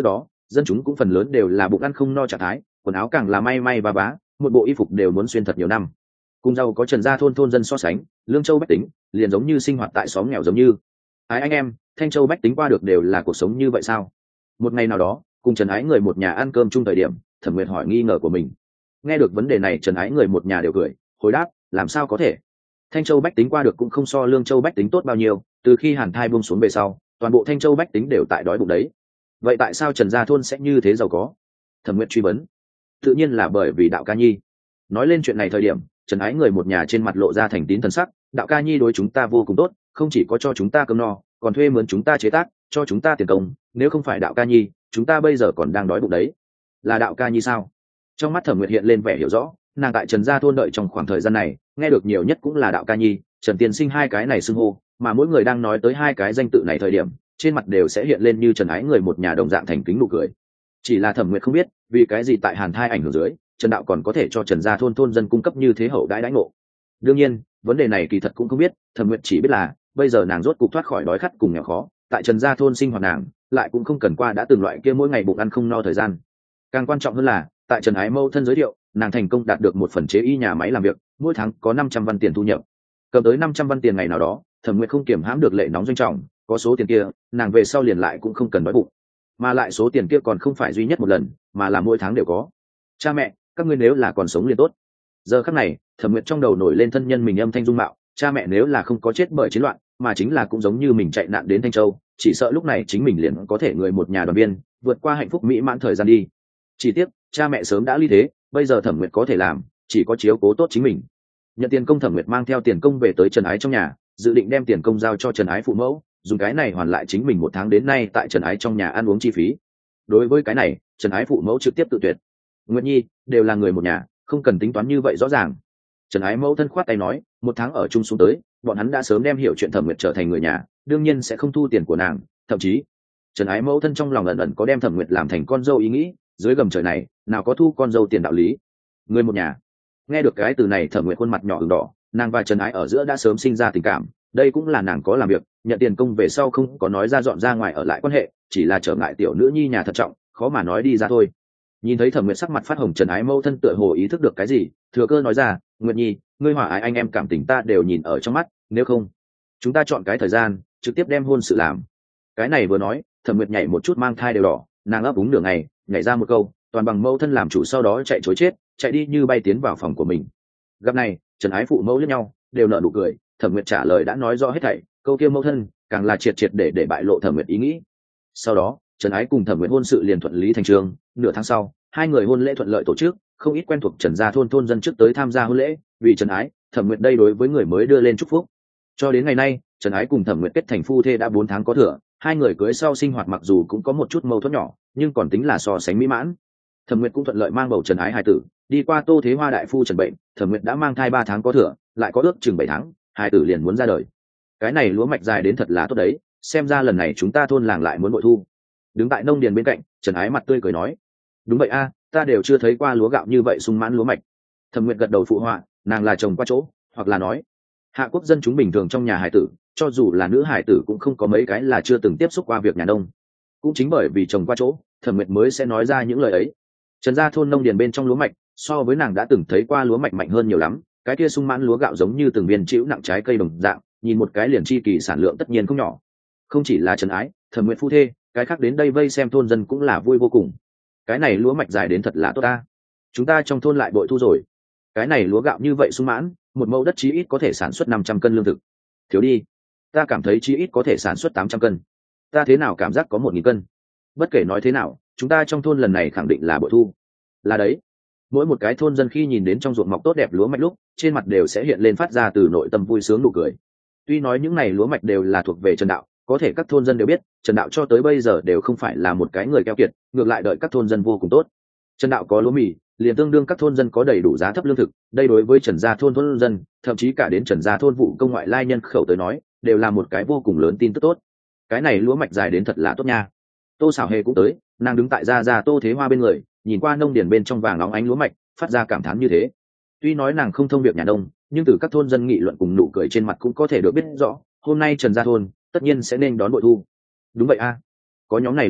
dân chúng cũng phần lớn đều là bụng ăn không no trạng thái, quần áo càng là may may và bá, một bộ y phục đều muốn xuyên thật nhiều năm. Cùng giàu có Trần gia thôn thôn dân so sánh, lương châu bách tính liền giống như sinh hoạt tại xóm nghèo giống như. Ái anh em, Thanh Châu bách tính qua được đều là cuộc sống như vậy sao? Một ngày nào đó, cùng Trần Ái người một nhà ăn cơm chung thời điểm, Thẩm Nguyệt hỏi nghi ngờ của mình. Nghe được vấn đề này, Trần Ái người một nhà đều cười, hồi đáp, làm sao có thể? Thanh Châu bách tính qua được cũng không so lương châu bách tính tốt bao nhiêu, từ khi Hàn Thai buông xuống về sau, toàn bộ Thanh Châu bách tính đều tại đói bụng đấy. Vậy tại sao Trần gia thôn sẽ như thế giàu có? Thẩm Nguyệt truy vấn. Tự nhiên là bởi vì Đạo Ca Nhi. Nói lên chuyện này thời điểm, Trần Ái người một nhà trên mặt lộ ra thành tín thần sắc. Đạo Ca Nhi đối chúng ta vô cùng tốt, không chỉ có cho chúng ta cơm no, còn thuê mướn chúng ta chế tác, cho chúng ta tiền công. Nếu không phải Đạo Ca Nhi, chúng ta bây giờ còn đang đói bụng đấy. Là Đạo Ca Nhi sao? Trong mắt Thẩm Nguyệt hiện lên vẻ hiểu rõ, nàng tại Trần gia thôn đợi trong khoảng thời gian này, nghe được nhiều nhất cũng là Đạo Ca Nhi, Trần Tiên Sinh hai cái này xưng hô, mà mỗi người đang nói tới hai cái danh tự này thời điểm, trên mặt đều sẽ hiện lên như Trần Ái người một nhà đồng dạng thành kính nụ cười. Chỉ là Thẩm Nguyệt không biết, vì cái gì tại Hàn Thai ảnh hưởng dưới, Trần Đạo còn có thể cho Trần gia thôn thôn dân cung cấp như thế hậu đãi đãi ngộ. Đương nhiên, vấn đề này kỳ thật cũng không biết, Thẩm Nguyệt chỉ biết là bây giờ nàng rốt cục thoát khỏi đói khát cùng nghèo khó, tại Trần gia thôn sinh hoạt nàng, lại cũng không cần qua đã từng loại kia mỗi ngày bụng ăn không no thời gian. Càng quan trọng hơn là, tại Trần Ái mâu thân giới thiệu, nàng thành công đạt được một phần chế y nhà máy làm việc, mỗi tháng có năm trăm văn tiền thu nhập. Cầm tới năm trăm văn tiền ngày nào đó, Thẩm Nguyệt không kiềm hãm được lệ nóng doanh trọng, có số tiền kia, nàng về sau liền lại cũng không cần đói bụng. Mà lại số tiền kia còn không phải duy nhất một lần, mà là mỗi tháng đều có. Cha mẹ, các ngươi nếu là còn sống liền tốt. Giờ khắc này, Thẩm Nguyệt trong đầu nổi lên thân nhân mình âm thanh dung mạo, cha mẹ nếu là không có chết bởi chiến loạn, mà chính là cũng giống như mình chạy nạn đến Thanh Châu, chỉ sợ lúc này chính mình liền có thể người một nhà đoàn viên, vượt qua hạnh phúc mỹ mãn thời gian đi. Chỉ tiếc, cha mẹ sớm đã ly thế, bây giờ Thẩm Nguyệt có thể làm, chỉ có chiếu cố tốt chính mình. Nhận tiền công, Thẩm Nguyệt mang theo tiền công về tới Trần Ái trong nhà, dự định đem tiền công giao cho Trần Ái phụ mẫu, dùng cái này hoàn lại chính mình một tháng đến nay tại Trần Ái trong nhà ăn uống chi phí. Đối với cái này, Trần Ái phụ mẫu trực tiếp tự tuyệt. Nguyệt Nhi, đều là người một nhà, không cần tính toán như vậy rõ ràng. Trần Ái mẫu thân khoát tay nói, một tháng ở chung xuống tới, bọn hắn đã sớm đem hiểu chuyện Thẩm Nguyệt trở thành người nhà, đương nhiên sẽ không thu tiền của nàng, thậm chí Trần Ái mẫu thân trong lòng ẩn ẩn có đem Thẩm Nguyệt làm thành con dâu ý nghĩ, dưới gầm trời này, nào có thu con dâu tiền đạo lý. Người một nhà. Nghe được cái từ này, Thẩm Nguyệt khuôn mặt nhỏ ửng đỏ, nàng và Trần Ái ở giữa đã sớm sinh ra tình cảm, đây cũng là nàng có làm việc, nhận tiền công về sau không có nói ra dọn ra ngoài ở lại quan hệ, chỉ là trở ngại tiểu nữ nhi nhà thận trọng, khó mà nói đi ra thôi. Nhìn thấy Thẩm Nguyệt sắc mặt phát hồng, Trần Ái mâu thân tựa hồ ý thức được cái gì, thừa cơ nói ra, Nguyệt Nhi, ngươi hòa ái anh em cảm tình ta đều nhìn ở trong mắt, nếu không chúng ta chọn cái thời gian trực tiếp đem hôn sự làm. Cái này vừa nói, Thẩm Nguyệt nhảy một chút mang thai đều đỏ, nàng ấp úng nửa ngày, nhảy ra một câu, toàn bằng mâu thân làm chủ, sau đó chạy chối chết, chạy đi như bay tiến vào phòng của mình. Gặp này, Trần Ái phụ mẫu liếc nhau, đều nở nụ cười. Thẩm Nguyệt trả lời đã nói rõ hết thảy, câu kia mâu thân càng là triệt triệt để để bại lộ Thẩm Nguyệt ý nghĩ. Sau đó, Trần Ái cùng Thẩm Nguyệt hôn sự liền thuận lý thành chương, nửa tháng sau, hai người hôn lễ thuận lợi tổ chức, không ít quen thuộc Trần gia thôn thôn dân trước tới tham gia hôn lễ, vì Trần Ái, Thẩm Nguyệt đây đối với người mới đưa lên chúc phúc. Cho đến ngày nay, Trần Ái cùng Thẩm Nguyệt kết thành phu thê đã bốn tháng có thừa, hai người cưới sau sinh hoạt mặc dù cũng có một chút mâu thuẫn nhỏ, nhưng còn tính là so sánh mỹ mãn. Thẩm Nguyệt cũng thuận lợi mang bầu Trần Ái hài tử, đi qua Tô Thế Hoa đại phu trần bệnh, Thẩm Nguyệt đã mang thai ba tháng có thừa, lại có ước chừng bảy tháng, hài tử liền muốn ra đời. Cái này lúa mạch dài đến thật là tốt đấy, xem ra lần này chúng ta thôn làng lại muốn bội thu. Đứng tại nông điền bên cạnh, Trần Ái mặt tươi cười nói, đúng vậy a, ta đều chưa thấy qua lúa gạo như vậy sung mãn lúa mạch. Thẩm Nguyệt gật đầu phụ họa, nàng là chồng qua chỗ, hoặc là nói hạ quốc dân chúng bình thường trong nhà hải tử, cho dù là nữ hải tử cũng không có mấy cái là chưa từng tiếp xúc qua việc nhà nông. Cũng chính bởi vì chồng qua chỗ, Thẩm Nguyệt mới sẽ nói ra những lời ấy. Trần gia thôn nông điền bên trong lúa mạch, so với nàng đã từng thấy qua lúa mạch mạnh hơn nhiều lắm, cái kia sung mãn lúa gạo giống như từng viên chịu nặng trái cây đồng dạng, nhìn một cái liền chi kỳ sản lượng tất nhiên không nhỏ. Không chỉ là Trần Ái, Thẩm Nguyệt phu thê, cái khác đến đây vây xem thôn dân cũng là vui vô cùng. Cái này lúa mạch dài đến thật là tốt ta, chúng ta trong thôn lại bội thu rồi. Cái này lúa gạo như vậy sung mãn, một mẫu đất chí ít có thể sản xuất năm trăm cân lương thực. Thiếu đi, ta cảm thấy chí ít có thể sản xuất tám trăm cân. Ta thế nào cảm giác có một nghìn cân. Bất kể nói thế nào, chúng ta trong thôn lần này khẳng định là bội thu. Là đấy, mỗi một cái thôn dân khi nhìn đến trong ruộng mọc tốt đẹp lúa mạch lúc, trên mặt đều sẽ hiện lên phát ra từ nội tâm vui sướng nụ cười. Tuy nói những này lúa mạch đều là thuộc về Trần Đạo, có thể các thôn dân đều biết, Trần Đạo cho tới bây giờ đều không phải là một cái người keo kiệt, ngược lại đợi các thôn dân vô cùng tốt. Trần Đạo có lúa mì, liền tương đương các thôn dân có đầy đủ giá thấp lương thực, đây đối với Trần gia thôn thôn dân, thậm chí cả đến Trần gia thôn vụ công ngoại lai nhân khẩu tới nói, đều là một cái vô cùng lớn tin tức tốt. Cái này lúa mạch dài đến thật là tốt nha. Tô Sảo Hề cũng tới, nàng đứng tại gia gia Tô Thế Hoa bên người, nhìn qua nông điền bên trong vàng óng ánh lúa mạch, phát ra cảm thán như thế. Tuy nói nàng không thông việc nhà nông, nhưng từ các thôn dân nghị luận cùng nụ cười trên mặt cũng có thể được biết rõ, hôm nay Trần gia thôn tất nhiên sẽ nên đón bội thu. Đúng vậy a, có nhóm này lúa mạch,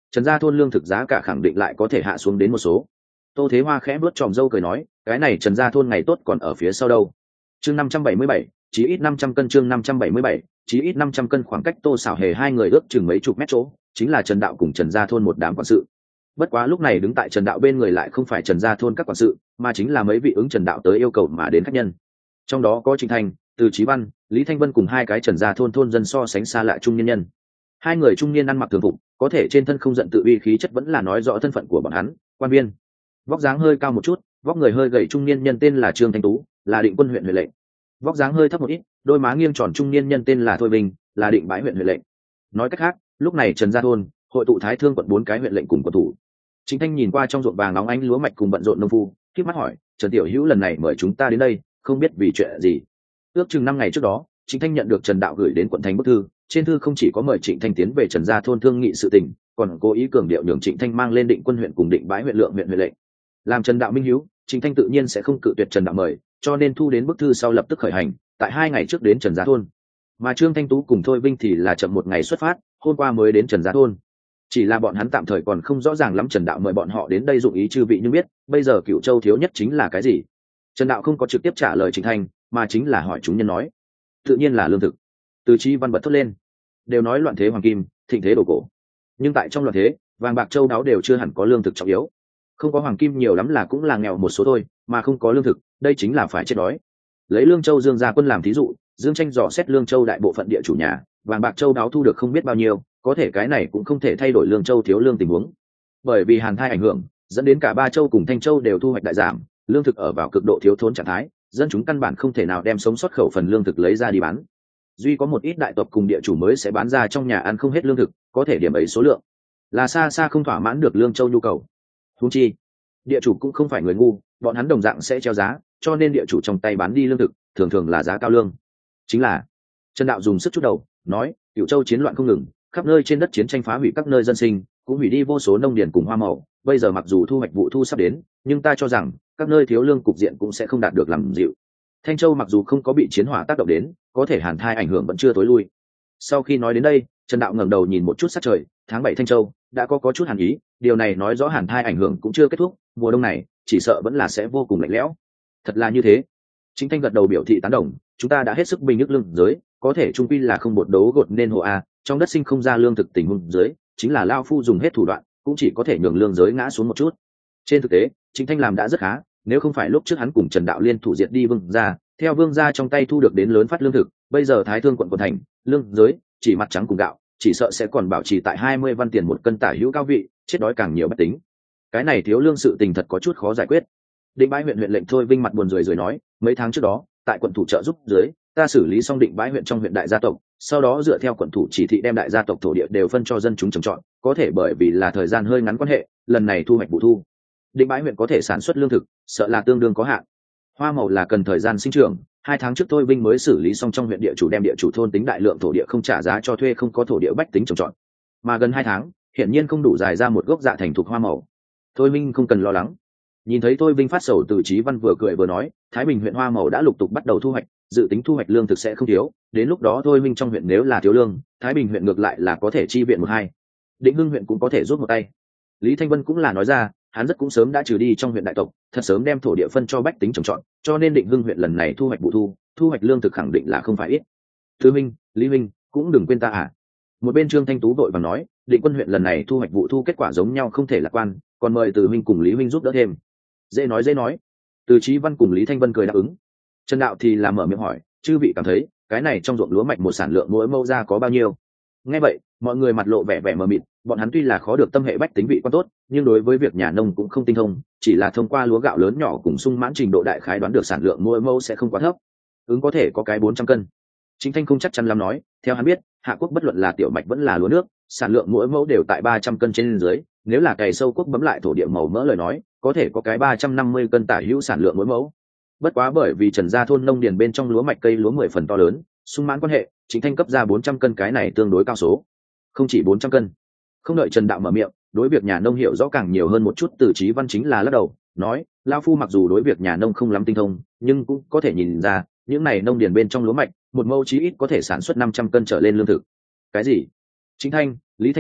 Trần gia thôn lương thực giá cả khẳng định lại có thể hạ xuống đến một số. Tô Thế Hoa khẽ vuốt tròm râu cười nói, cái này Trần gia thôn ngày tốt còn ở phía sau đâu. Chương năm trăm bảy mươi bảy, chí ít năm trăm cân. Chương năm trăm bảy mươi bảy, chí ít năm trăm cân. Khoảng cách Tô Sảo Hề hai người ước chừng mấy chục mét chỗ, chính là Trần đạo cùng Trần gia thôn một đám quản sự. Bất quá lúc này đứng tại Trần đạo bên người lại không phải Trần gia thôn các quản sự, mà chính là mấy vị ứng Trần đạo tới yêu cầu mà đến khách nhân. Trong đó có Trịnh Thành, Từ Chí Văn, Lý Thanh Vân cùng hai cái Trần gia thôn thôn dân so sánh xa lạ trung niên nhân. Hai người trung niên ăn mặc thường phục, có thể trên thân không giận tự uy khí chất vẫn là nói rõ thân phận của bọn hắn, quan viên. Vóc dáng hơi cao một chút, vóc người hơi gầy trung niên nhân tên là Trương Thanh Tú, là Định Quân huyện huyện lệnh. Vóc dáng hơi thấp một ít, đôi má nghiêng tròn trung niên nhân tên là Thôi Bình, là Định Bãi huyện huyện lệnh. Nói cách khác, lúc này Trần gia thôn hội tụ Thái Thương quận bốn cái huyện lệnh cùng quận thủ. Chính Thanh nhìn qua trong ruộng vàng nóng ánh lúa mạch cùng bận rộn nông phu, khép mắt hỏi, Trần tiểu hữu lần này mời chúng ta đến đây, không biết vì chuyện gì. Ước chừng năm ngày trước đó, Chính Thanh nhận được Trần đạo gửi đến quận thành bức thư, trên thư không chỉ có mời Trịnh Thanh tiến về Trần gia thôn thương nghị sự tình, còn cố ý cường điệu nhường Trịnh Thanh mang lên Định Quân huyện cùng Định Bãi huyện lượng huyện huyện lệnh. Làm Trần đạo minh hiếu, Trịnh Thanh tự nhiên sẽ không cự tuyệt Trần đạo mời, cho nên thu đến bức thư sau lập tức khởi hành, tại hai ngày trước đến Trần gia thôn. Mà Trương Thanh Tú cùng Thôi Vinh thì là chậm một ngày xuất phát, hôm qua mới đến Trần gia thôn. Chỉ là bọn hắn tạm thời còn không rõ ràng lắm Trần đạo mời bọn họ đến đây dụng ý chư vị nhưng biết, bây giờ Cửu Châu thiếu nhất chính là cái gì. Trần đạo không có trực tiếp trả lời Trịnh Thanh, mà chính là hỏi chúng nhân nói, tự nhiên là lương thực. Từ Chí Văn bật thốt lên, đều nói loạn thế hoàng kim, thịnh thế đồ cổ, nhưng tại trong loạn thế, vàng bạc châu đáo đều chưa hẳn có lương thực trọng yếu. Không có hoàng kim nhiều lắm là cũng là nghèo một số thôi, mà không có lương thực, đây chính là phải chết đói. Lấy Lương Châu Dương gia quân làm thí dụ, Dương Tranh dò xét Lương Châu đại bộ phận địa chủ nhà, vàng bạc châu đáo thu được không biết bao nhiêu, có thể cái này cũng không thể thay đổi Lương Châu thiếu lương tình huống. Bởi vì Hàn Thai ảnh hưởng, dẫn đến cả ba châu cùng Thanh Châu đều thu hoạch đại giảm, lương thực ở vào cực độ thiếu thốn trạng thái, dân chúng căn bản không thể nào đem sống sót khẩu phần lương thực lấy ra đi bán. Duy có một ít đại tộc cùng địa chủ mới sẽ bán ra trong nhà ăn không hết lương thực, có thể điểm ấy số lượng là xa xa không thỏa mãn được Lương Châu nhu cầu. Huống chi, địa chủ cũng không phải người ngu, bọn hắn đồng dạng sẽ treo giá, cho nên địa chủ trong tay bán đi lương thực thường thường là giá cao lương. Chính là Trần đạo dùng sức chút đầu nói, Cửu Châu chiến loạn không ngừng, khắp nơi trên đất chiến tranh phá hủy các nơi dân sinh, cũng hủy đi vô số nông điền cùng hoa màu, bây giờ mặc dù thu hoạch vụ thu sắp đến, nhưng ta cho rằng các nơi thiếu lương cục diện cũng sẽ không đạt được làm dịu. Thanh Châu mặc dù không có bị chiến hỏa tác động đến, có thể Hàn Thai ảnh hưởng vẫn chưa tối lui. Sau khi nói đến đây, Trần đạo ngẩng đầu nhìn một chút sát trời, tháng bảy Thanh Châu đã có có chút hàn ý, điều này nói rõ Hàn Thai ảnh hưởng cũng chưa kết thúc, mùa đông này chỉ sợ vẫn là sẽ vô cùng lạnh lẽo. Thật là như thế. Chính Thanh gật đầu biểu thị tán đồng, chúng ta đã hết sức bình ức lương giới, có thể trung quy là không một đấu gột nên hộ a, trong đất sinh không ra lương thực tình huống dưới, chính là lao phu dùng hết thủ đoạn, cũng chỉ có thể nhường lương giới ngã xuống một chút. Trên thực tế, Chính Thanh làm đã rất khá, nếu không phải lúc trước hắn cùng Trần đạo liên thủ diệt đi Vương gia, theo Vương gia trong tay thu được đến lớn phát lương thực, bây giờ Thái Thương quận quận thành, lương giới chỉ mặt trắng cùng gạo, chỉ sợ sẽ còn bảo trì tại hai mươi văn tiền một cân tả hữu cao vị, chết đói càng nhiều bất tính. Cái này thiếu lương sự tình thật có chút khó giải quyết. Định Bãi huyện huyện lệnh Thôi Vinh mặt buồn rười rượi nói, mấy tháng trước đó, tại quận thủ trợ giúp dưới, ta xử lý xong Định Bãi huyện trong huyện đại gia tộc, sau đó dựa theo quận thủ chỉ thị đem đại gia tộc thổ địa đều phân cho dân chúng trồng trọt, có thể bởi vì là thời gian hơi ngắn quan hệ, lần này thu hoạch vụ thu, Định Bãi huyện có thể sản xuất lương thực, sợ là tương đương có hạn. Hoa màu là cần thời gian sinh trưởng, hai tháng trước Thôi Vinh mới xử lý xong trong huyện địa chủ đem địa chủ thôn tính đại lượng thổ địa không trả giá cho thuê không có thổ địa bách tính trồng trọt, mà gần hai tháng, hiển nhiên không đủ dài ra một gốc dạ thành thục hoa màu. Thôi Vinh không cần lo lắng. Nhìn thấy Thôi Vinh phát sầu, Từ Chí Văn vừa cười vừa nói, Thái Bình huyện hoa màu đã lục tục bắt đầu thu hoạch, dự tính thu hoạch lương thực sẽ không thiếu, đến lúc đó Thôi Vinh trong huyện nếu là thiếu lương, Thái Bình huyện ngược lại là có thể chi viện một hai. Định Hưng huyện cũng có thể rút một tay. Lý Thanh Vân cũng là nói ra, hắn rất cũng sớm đã trừ đi trong huyện đại tộc, thật sớm đem thổ địa phân cho bách tính trồng trọt, cho nên Định Hưng huyện lần này thu hoạch vụ thu, thu hoạch lương thực khẳng định là không phải ít. Thứ Minh, Lý Minh, cũng đừng quên ta à. Một bên Trương Thanh Tú vội vàng nói, Định Quân huyện lần này thu hoạch vụ thu kết quả giống nhau không thể lạc quan, còn mời Từ Minh cùng Lý Minh giúp đỡ thêm. Dễ nói dễ nói. Từ Chí Văn cùng Lý Thanh Vân cười đáp ứng. Trần đạo thì làm mở miệng hỏi, chư vị cảm thấy cái này trong ruộng lúa mạch một sản lượng mỗi mẫu ra có bao nhiêu? Nghe vậy, mọi người mặt lộ vẻ vẻ mờ mịt, bọn hắn tuy là khó được tâm hệ bách tính vị quan tốt, nhưng đối với việc nhà nông cũng không tinh thông, chỉ là thông qua lúa gạo lớn nhỏ cùng sung mãn trình độ đại khái đoán được sản lượng mỗi mẫu sẽ không quá thấp, ứng có thể có cái bốn trăm cân. Chính Thanh không chắc chắn lắm nói, theo hắn biết, Hạ quốc bất luận là tiểu mạch vẫn là lúa nước, sản lượng mỗi mẫu đều tại ba trăm cân trên dưới, nếu là cày sâu quốc bấm lại thổ địa màu mỡ lời nói, có thể có cái ba trăm năm mươi cân tả hữu sản lượng mỗi mẫu. Bất quá bởi vì Trần gia thôn nông điền bên trong lúa mạch cây lúa mười phần to lớn, sung mãn quan hệ, Chính Thanh cấp ra bốn trăm cân, cái này tương đối cao số. Không chỉ bốn trăm cân. Không đợi Trần đạo mở miệng, đối việc nhà nông hiểu rõ càng nhiều hơn một chút, Từ Chí Văn chính là lắc đầu, nói, lão phu mặc dù đối việc nhà nông không lắm tinh thông, nhưng cũng có thể nhìn ra, những này nông điền bên trong lúa mạch, một mẫu chí ít có thể sản xuất năm trăm cân trở lên lương thực. Cái gì? Chính Thanh, Lý Thanh Vân,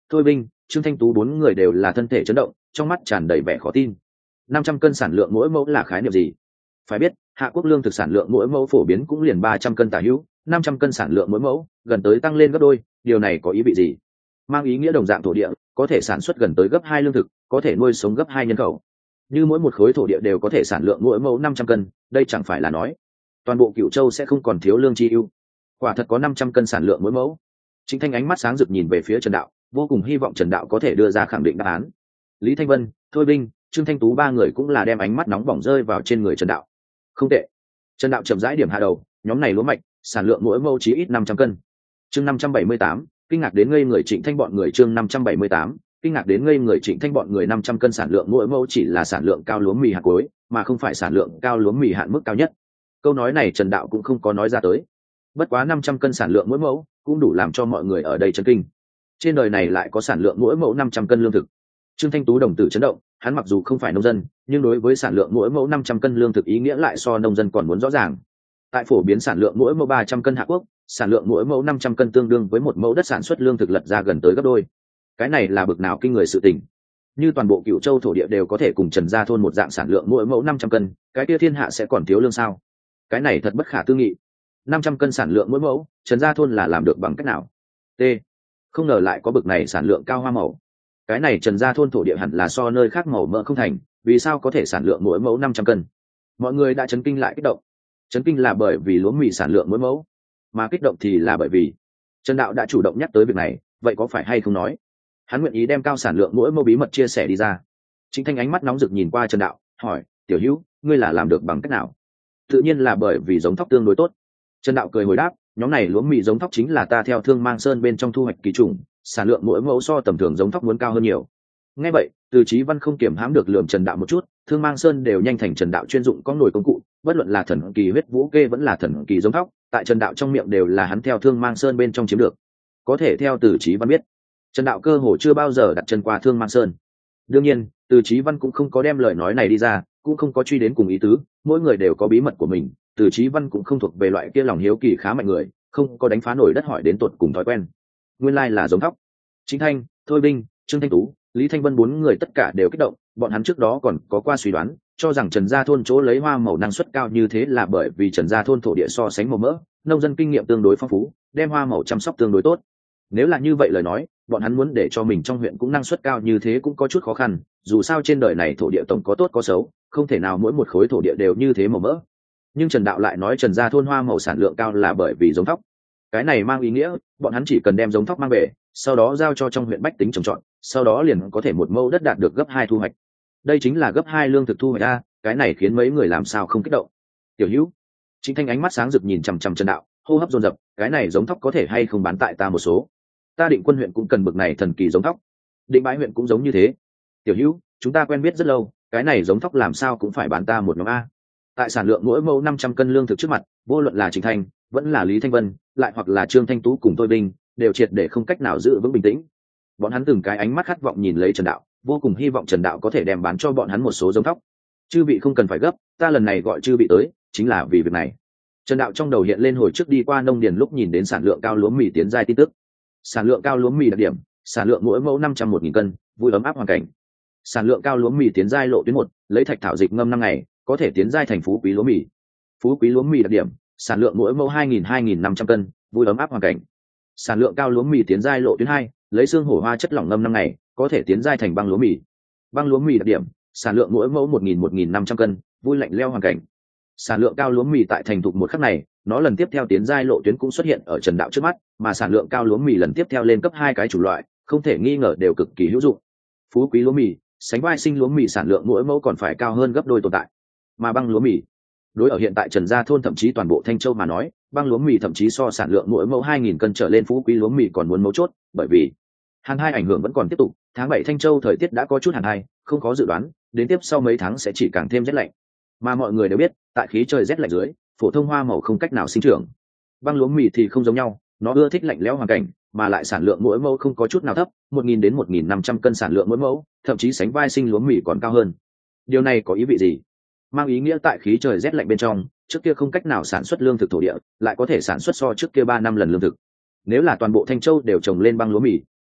Thôi Vinh, Trương Thanh Tú bốn người đều là thân thể chấn động, trong mắt tràn đầy vẻ khó tin. Năm trăm cân sản lượng mỗi mẫu là khái niệm gì? Phải biết, Hạ Quốc lương thực sản lượng mỗi mẫu phổ biến cũng liền ba trăm cân tả hữu, năm trăm cân sản lượng mỗi mẫu, gần tới tăng lên gấp đôi, điều này có ý vị gì? Mang ý nghĩa đồng dạng thổ địa, có thể sản xuất gần tới gấp hai lương thực, có thể nuôi sống gấp hai nhân khẩu. Như mỗi một khối thổ địa đều có thể sản lượng mỗi mẫu năm trăm cân, đây chẳng phải là nói toàn bộ Cửu Châu sẽ không còn thiếu lương chi ưu. Quả thật có năm trăm cân sản lượng mỗi mẫu. Trịnh Thanh ánh mắt sáng rực nhìn về phía Trần Đạo, vô cùng hy vọng Trần Đạo có thể đưa ra khẳng định đáp án. Lý Thanh Vân, Thôi Vinh, Trương Thanh Tú ba người cũng là đem ánh mắt nóng bỏng rơi vào trên người Trần Đạo. Không tệ. Trần Đạo chậm rãi điểm hạ đầu, nhóm này lúa mạch, sản lượng mỗi mẫu chí ít năm trăm cân. Chương năm trăm bảy mươi tám, kinh ngạc đến ngây người Trịnh Thanh bọn người chương năm trăm bảy mươi tám, kinh ngạc đến ngây người Trịnh Thanh bọn người năm trăm cân sản lượng mỗi mẫu chỉ là sản lượng cao lúa mì hạt cuối, mà không phải sản lượng cao lúa mì hạn mức cao nhất. Câu nói này Trần Đạo cũng không có nói ra tới. Bất quá năm trăm cân sản lượng mỗi mẫu, cũng đủ làm cho mọi người ở đây chấn kinh. Trên đời này lại có sản lượng mỗi mẫu năm trăm cân lương thực. Trương Thanh Tú đồng tử chấn động, hắn mặc dù không phải nông dân, nhưng đối với sản lượng mỗi mẫu năm trăm cân lương thực ý nghĩa lại so nông dân còn muốn rõ ràng. Tại phổ biến sản lượng mỗi mẫu ba trăm cân Hạ Quốc, sản lượng mỗi mẫu năm trăm cân tương đương với một mẫu đất sản xuất lương thực lật ra gần tới gấp đôi. Cái này là bực nào kinh người sự tình. Như toàn bộ Cửu Châu thổ địa đều có thể cùng Trần Gia thôn một dạng sản lượng mỗi mẫu năm trăm cân, cái kia thiên hạ sẽ còn thiếu lương sao? Cái này thật bất khả tư nghị. năm trăm cân sản lượng mỗi mẫu, Trần Gia thôn là làm được bằng cách nào? T. Không ngờ lại có bực này sản lượng cao hoa màu. Cái này Trần Gia thôn thổ địa hẳn là so nơi khác màu mỡ không thành, vì sao có thể sản lượng mỗi mẫu năm trăm cân? Mọi người đã chấn kinh lại kích động. Chấn kinh là bởi vì lúa mì sản lượng mỗi mẫu, mà kích động thì là bởi vì Trần Đạo đã chủ động nhắc tới việc này, vậy có phải hay không nói? Hắn nguyện ý đem cao sản lượng mỗi mẫu bí mật chia sẻ đi ra. Trịnh Thanh ánh mắt nóng rực nhìn qua Trần Đạo, hỏi: "Tiểu Hữu, ngươi là làm được bằng cách nào?" Tự nhiên là bởi vì giống thóc tương đối tốt. Trần Đạo cười hồi đáp: "Nhóm này lúa mì giống thóc chính là ta theo Thương Mang Sơn bên trong thu hoạch kỳ chủng, sản lượng mỗi mẫu so tầm thường giống thóc muốn cao hơn nhiều." Nghe vậy, Từ Chí Văn không kiềm hãm được lườm Trần Đạo một chút, Thương Mang Sơn đều nhanh thành Trần Đạo chuyên dụng có nồi công cụ, bất luận là thần kỳ huyết vũ kê vẫn là thần kỳ giống thóc, tại Trần Đạo trong miệng đều là hắn theo Thương Mang Sơn bên trong chiếm được. Có thể theo Từ Chí Văn biết, Trần Đạo cơ hồ chưa bao giờ đặt chân qua Thương Mang Sơn. Đương nhiên, Từ Chí Văn cũng không có đem lời nói này đi ra, cũng không có truy đến cùng ý tứ, mỗi người đều có bí mật của mình, Từ Chí Văn cũng không thuộc về loại kia lòng hiếu kỳ khá mạnh người, không có đánh phá nổi đất hỏi đến tột cùng thói quen. Nguyên lai like là giống thóc. Chính Thanh, Thôi Vinh, Trương Thanh Tú, Lý Thanh Vân bốn người tất cả đều kích động, bọn hắn trước đó còn có qua suy đoán, cho rằng Trần Gia thôn chỗ lấy hoa màu năng suất cao như thế là bởi vì Trần Gia thôn thổ địa so sánh màu mỡ, nông dân kinh nghiệm tương đối phong phú, đem hoa màu chăm sóc tương đối tốt. Nếu là như vậy lời nói, bọn hắn muốn để cho mình trong huyện cũng năng suất cao như thế cũng có chút khó khăn, dù sao trên đời này thổ địa tổng có tốt có xấu, không thể nào mỗi một khối thổ địa đều như thế màu mỡ. Nhưng Trần Đạo lại nói Trần Gia thôn hoa màu sản lượng cao là bởi vì giống thóc. Cái này mang ý nghĩa, bọn hắn chỉ cần đem giống thóc mang về, sau đó giao cho trong huyện bách tính trồng trọt, sau đó liền có thể một mẫu đất đạt được gấp hai thu hoạch. Đây chính là gấp hai lương thực thu hoạch a, cái này khiến mấy người làm sao không kích động. Tiểu Hữu, Trịnh Thanh ánh mắt sáng rực nhìn chằm chằm Trần Đạo, hô hấp dồn dập, cái này giống thóc có thể hay không bán tại ta một số? Ta Định Quân huyện cũng cần bực này thần kỳ giống thóc. Định Bái huyện cũng giống như thế. Tiểu Hữu, chúng ta quen biết rất lâu, cái này giống thóc làm sao cũng phải bán ta một nhóm a. Tại sản lượng mỗi mẫu năm trăm cân lương thực trước mặt, vô luận là Trịnh Thanh, vẫn là Lý Thanh Vân, lại hoặc là Trương Thanh Tú cùng Thôi Vinh, đều triệt để không cách nào giữ vững bình tĩnh. Bọn hắn từng cái ánh mắt khát vọng nhìn lấy Trần Đạo, vô cùng hy vọng Trần Đạo có thể đem bán cho bọn hắn một số giống thóc. Chư vị không cần phải gấp, ta lần này gọi chư vị tới, chính là vì việc này. Trần Đạo trong đầu hiện lên hồi trước đi qua nông điền lúc nhìn đến sản lượng cao lúa mì tiến giai tin tức. Sản lượng cao lúa mì đặc điểm, sản lượng mỗi mẫu năm trăm một nghìn cân, vui ấm áp hoàn cảnh. Sản lượng cao lúa mì tiến giai lộ tuyến một, lấy thạch thảo dịch ngâm năm ngày, có thể tiến giai thành phú quý lúa mì. Phú quý lúa mì đặc điểm, sản lượng mỗi mẫu hai nghìn hai nghìn năm trăm cân, vui ấm áp hoàn cảnh. Sản lượng cao lúa mì tiến giai lộ tuyến hai, lấy xương hổ hoa chất lỏng ngâm năm ngày, có thể tiến giai thành băng lúa mì. Băng lúa mì đặc điểm, sản lượng mỗi mẫu một nghìn một nghìn năm trăm cân, vui lạnh leo hoàn cảnh. Sản lượng cao lúa mì tại thành thục một khắc này, nó lần tiếp theo tiến giai lộ tuyến cũng xuất hiện ở Trần Đạo trước mắt, mà sản lượng cao lúa mì lần tiếp theo lên cấp hai cái chủng loại, không thể nghi ngờ đều cực kỳ hữu dụng. Phú quý lúa mì, sánh vai sinh lúa mì sản lượng mỗi mẫu còn phải cao hơn gấp đôi tồn tại. Mà băng lúa mì, đối ở hiện tại Trần Gia thôn thậm chí toàn bộ Thanh Châu mà nói, băng lúa mì thậm chí so sản lượng mỗi mẫu hai nghìn cân trở lên phú quý lúa mì còn muốn mấu chốt, bởi vì hàn hai ảnh hưởng vẫn còn tiếp tục, tháng bảy Thanh Châu thời tiết đã có chút hàn hai, không khó dự đoán, đến tiếp sau mấy tháng sẽ chỉ càng thêm rét lạnh. Mà mọi người đều biết, tại khí trời rét lạnh dưới, phổ thông hoa màu không cách nào sinh trưởng. Băng lúa mì thì không giống nhau, nó ưa thích lạnh lẽo hoàn cảnh, mà lại sản lượng mỗi mẫu không có chút nào thấp, một nghìn đến một nghìn năm trăm cân sản lượng mỗi mẫu, thậm chí sánh vai sinh lúa mì còn cao hơn. Điều này có ý vị gì? Mang ý nghĩa tại khí trời rét lạnh bên trong, trước kia không cách nào sản xuất lương thực thổ địa, lại có thể sản xuất so trước kia ba năm lần lương thực. Nếu là toàn bộ Thanh Châu đều trồng lên băng lúa mì,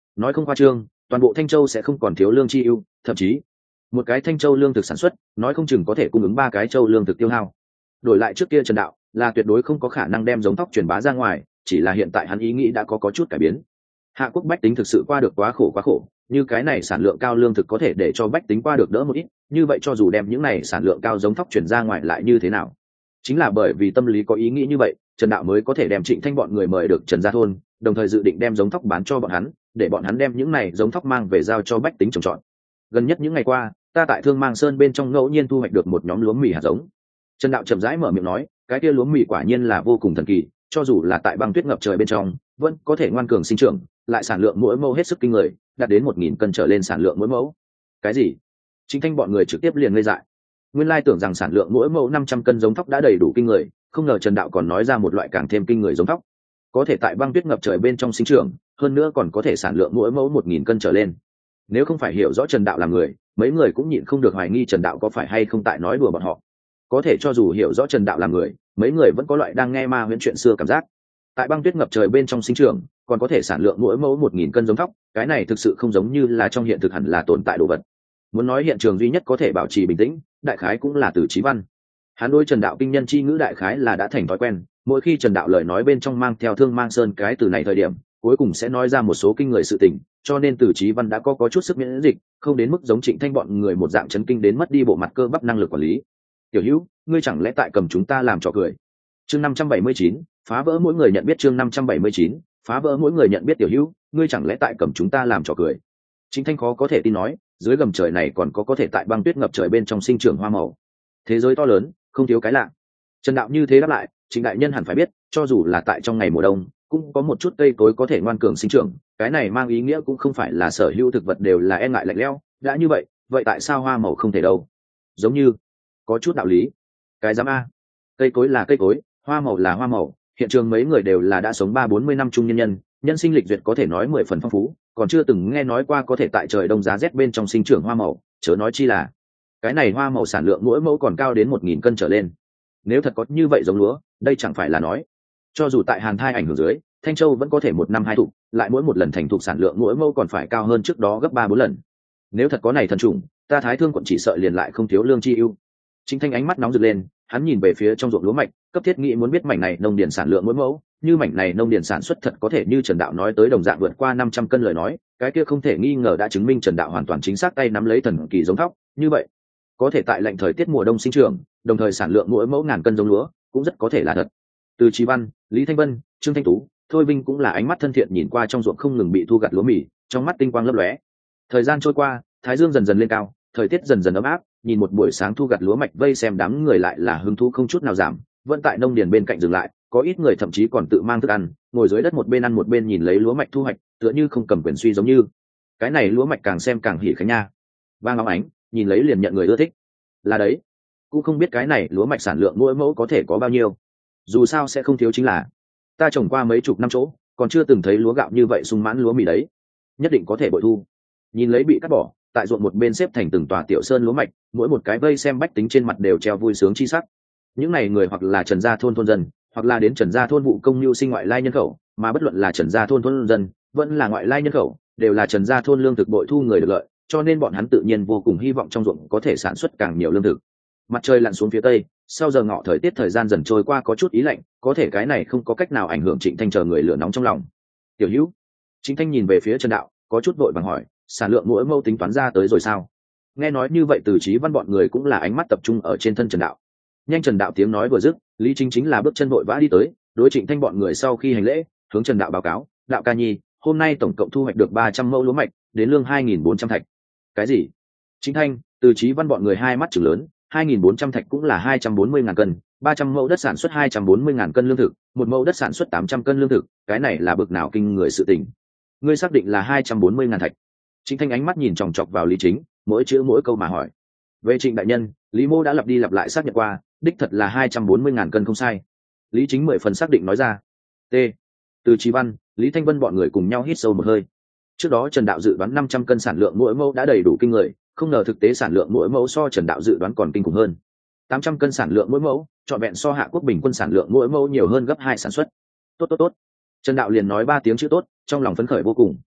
nói không khoa trương, toàn bộ Thanh Châu sẽ không còn thiếu lương chi ưu, thậm chí một cái Thanh Châu lương thực sản xuất nói không chừng có thể cung ứng ba cái châu lương thực tiêu hao. Đổi lại trước kia Trần Đạo là tuyệt đối không có khả năng đem giống thóc truyền bá ra ngoài, chỉ là hiện tại hắn ý nghĩ đã có có chút cải biến. Hạ quốc bách tính thực sự qua được quá khổ quá khổ, như cái này sản lượng cao lương thực có thể để cho bách tính qua được đỡ một ít, như vậy cho dù đem những này sản lượng cao giống thóc chuyển ra ngoài lại như thế nào? Chính là bởi vì tâm lý có ý nghĩ như vậy, Trần Đạo mới có thể đem Trịnh Thanh bọn người mời được Trần Gia thôn, đồng thời dự định đem giống thóc bán cho bọn hắn, để bọn hắn đem những này giống thóc mang về giao cho bách tính trồng trọt. Gần nhất những ngày qua, ta tại Thương Mang Sơn bên trong ngẫu nhiên thu hoạch được một nhóm lúa mì hạt giống. Trần Đạo chậm rãi mở miệng nói, cái kia lúa mì quả nhiên là vô cùng thần kỳ, cho dù là tại băng tuyết ngập trời bên trong, vẫn có thể ngoan cường sinh trưởng, lại sản lượng mỗi mẫu hết sức kinh người, đạt đến một nghìn cân trở lên sản lượng mỗi mẫu. Cái gì? Trịnh Thanh bọn người trực tiếp liền ngây dại. Nguyên lai tưởng rằng sản lượng mỗi mẫu năm trăm cân giống thóc đã đầy đủ kinh người, không ngờ Trần Đạo còn nói ra một loại càng thêm kinh người giống thóc, có thể tại băng tuyết ngập trời bên trong sinh trưởng, hơn nữa còn có thể sản lượng mỗi mẫu một nghìn cân trở lên. Nếu không phải hiểu rõ Trần Đạo là người, mấy người cũng nhịn không được hoài nghi Trần Đạo có phải hay không tại nói đùa bọn họ. Có thể cho dù hiểu rõ Trần Đạo là người, mấy người vẫn có loại đang nghe ma huyễn chuyện xưa cảm giác. Tại băng tuyết ngập trời bên trong sinh trưởng, còn có thể sản lượng mỗi mẫu một nghìn cân giống thóc, cái này thực sự không giống như là trong hiện thực hẳn là tồn tại đồ vật. Muốn nói hiện trường duy nhất có thể bảo trì bình tĩnh, đại khái cũng là Từ Chí Văn. Hắn đối Trần Đạo kinh nhân chi ngữ đại khái là đã thành thói quen, mỗi khi Trần Đạo lời nói bên trong mang theo Thương Mang Sơn cái từ này thời điểm, cuối cùng sẽ nói ra một số kinh người sự tình, cho nên Từ Chí Văn đã có có chút sức miễn dịch, không đến mức giống Trịnh Thanh bọn người một dạng chấn kinh đến mất đi bộ mặt cơ bắp năng lực quản lý. Tiểu Hữu, ngươi chẳng lẽ tại cầm chúng ta làm trò cười? Chương năm trăm bảy mươi chín, phá vỡ mỗi người nhận biết chương năm trăm bảy mươi chín, phá vỡ mỗi người nhận biết Tiểu Hữu, ngươi chẳng lẽ tại cầm chúng ta làm trò cười? Trịnh Thanh khó có thể tin nói, dưới gầm trời này còn có có thể tại băng tuyết ngập trời bên trong sinh trưởng hoa màu. Thế giới to lớn, không thiếu cái lạ. Trần Đạo như thế đáp lại, Trịnh đại nhân hẳn phải biết, cho dù là tại trong ngày mùa đông, cũng có một chút cây cối có thể ngoan cường sinh trưởng, cái này mang ý nghĩa cũng không phải là sở hữu thực vật đều là e ngại lạnh lẽo, đã như vậy, vậy tại sao hoa màu không thể đâu? Giống như có chút đạo lý. Cái giám a, cây cối là cây cối, hoa màu là hoa màu, hiện trường mấy người đều là đã sống ba bốn mươi năm trung nhân nhân, nhân sinh lịch duyệt có thể nói mười phần phong phú, còn chưa từng nghe nói qua có thể tại trời đông giá rét bên trong sinh trưởng hoa màu, chớ nói chi là cái này hoa màu sản lượng mỗi mẫu còn cao đến một nghìn cân trở lên. Nếu thật có như vậy giống lúa, đây chẳng phải là nói, cho dù tại hàn thai ảnh hưởng dưới, Thanh Châu vẫn có thể một năm hai thụ, lại mỗi một lần thành thục sản lượng mỗi mẫu còn phải cao hơn trước đó gấp ba bốn lần. Nếu thật có này thần trùng, ta Thái Thương quận chỉ sợ liền lại không thiếu lương chi ưu. Chính Thanh ánh mắt nóng rực lên, hắn nhìn về phía trong ruộng lúa mạch, cấp thiết nghĩ muốn biết mảnh này nông điền sản lượng mỗi mẫu, như mảnh này nông điền sản xuất thật có thể như Trần Đạo nói tới đồng dạng vượt qua năm trăm cân lời nói, cái kia không thể nghi ngờ đã chứng minh Trần Đạo hoàn toàn chính xác tay nắm lấy thần kỳ giống thóc, như vậy, có thể tại lạnh thời tiết mùa đông sinh trưởng, đồng thời sản lượng mỗi mẫu ngàn cân giống lúa, cũng rất có thể là thật. Từ Chí Văn, Lý Thanh Vân, Trương Thanh Tú, Thôi Vinh cũng là ánh mắt thân thiện nhìn qua trong ruộng không ngừng bị thu gặt lúa mì, trong mắt tinh quang lấp lóe. Thời gian trôi qua, thái dương dần dần lên cao, thời tiết dần dần ấm áp, nhìn một buổi sáng thu gặt lúa mạch vây xem đám người lại là hứng thú không chút nào giảm, vẫn tại nông điền bên cạnh dừng lại, có ít người thậm chí còn tự mang thức ăn, ngồi dưới đất một bên ăn một bên nhìn lấy lúa mạch thu hoạch, tựa như không cầm quyền suy giống như. Cái này lúa mạch càng xem càng hỉ khánh nha. Vang óng ánh, nhìn lấy liền nhận người ưa thích. Là đấy, cũng không biết cái này lúa mạch sản lượng mỗi mẫu có thể có bao nhiêu. Dù sao sẽ không thiếu chính là, ta trồng qua mấy chục năm chỗ, còn chưa từng thấy lúa gạo như vậy sung mãn lúa mì đấy. Nhất định có thể bội thu. Nhìn lấy bị cắt bỏ, tại ruộng một bên xếp thành từng tòa tiểu sơn lúa mạch, mỗi một cái vây xem bách tính trên mặt đều treo vui sướng chi sắc. Những này người hoặc là Trần Gia thôn thôn dân, hoặc là đến Trần Gia thôn vụ công nhu sinh ngoại lai nhân khẩu, mà bất luận là Trần Gia thôn thôn dân, vẫn là ngoại lai nhân khẩu, đều là Trần Gia thôn lương thực bội thu người được lợi, cho nên bọn hắn tự nhiên vô cùng hy vọng trong ruộng có thể sản xuất càng nhiều lương thực. Mặt trời lặn xuống phía tây, sau giờ ngọ thời tiết thời gian dần trôi qua có chút ý lạnh, có thể cái này không có cách nào ảnh hưởng Trịnh Thanh chờ người lửa nóng trong lòng. Tiểu Hữu, Trịnh Thanh nhìn về phía Trần Đạo, có chút vội vàng hỏi, sản lượng mỗi mẫu tính toán ra tới rồi sao? Nghe nói như vậy Từ Chí Văn bọn người cũng là ánh mắt tập trung ở trên thân Trần Đạo. Nhanh Trần Đạo tiếng nói vừa dứt, Lý Chính chính là bước chân vội vã đi tới, đối Trịnh Thanh bọn người sau khi hành lễ, hướng Trần Đạo báo cáo, Đạo ca nhi, hôm nay tổng cộng thu hoạch được ba trăm mẫu lúa mạch, đến lương hai nghìn bốn trăm thạch. Cái gì? Trịnh Thanh, Từ Chí Văn bọn người hai mắt trừng lớn, hai nghìn bốn trăm thạch cũng là hai trăm bốn mươi ngàn cân, ba trăm mẫu đất sản xuất hai trăm bốn mươi ngàn cân lương thực, một mẫu đất sản xuất tám trăm cân lương thực, cái này là bực nào kinh người sự tình. Ngươi xác định là hai trăm bốn mươi ngàn thạch? Trịnh Thanh ánh mắt nhìn chòng chọc vào Lý Chính, mỗi chữ mỗi câu mà hỏi. Về Trịnh đại nhân, Lý Mô đã lặp đi lặp lại xác nhận qua, đích thật là hai trăm bốn mươi ngàn cân không sai. Lý Chính mười phần xác định nói ra. T. Từ Chí Văn, Lý Thanh Vân bọn người cùng nhau hít sâu một hơi. Trước đó Trần Đạo dự đoán năm trăm cân sản lượng mỗi mẫu đã đầy đủ kinh người, không ngờ thực tế sản lượng mỗi mẫu so Trần Đạo dự đoán còn kinh khủng hơn. tám trăm cân sản lượng mỗi mẫu, trọn vẹn so Hạ Quốc bình quân sản lượng mỗi mẫu nhiều hơn gấp hai sản xuất. Tốt tốt tốt. Trần Đạo liền nói ba tiếng chữ tốt, trong lòng phấn khởi vô cùng.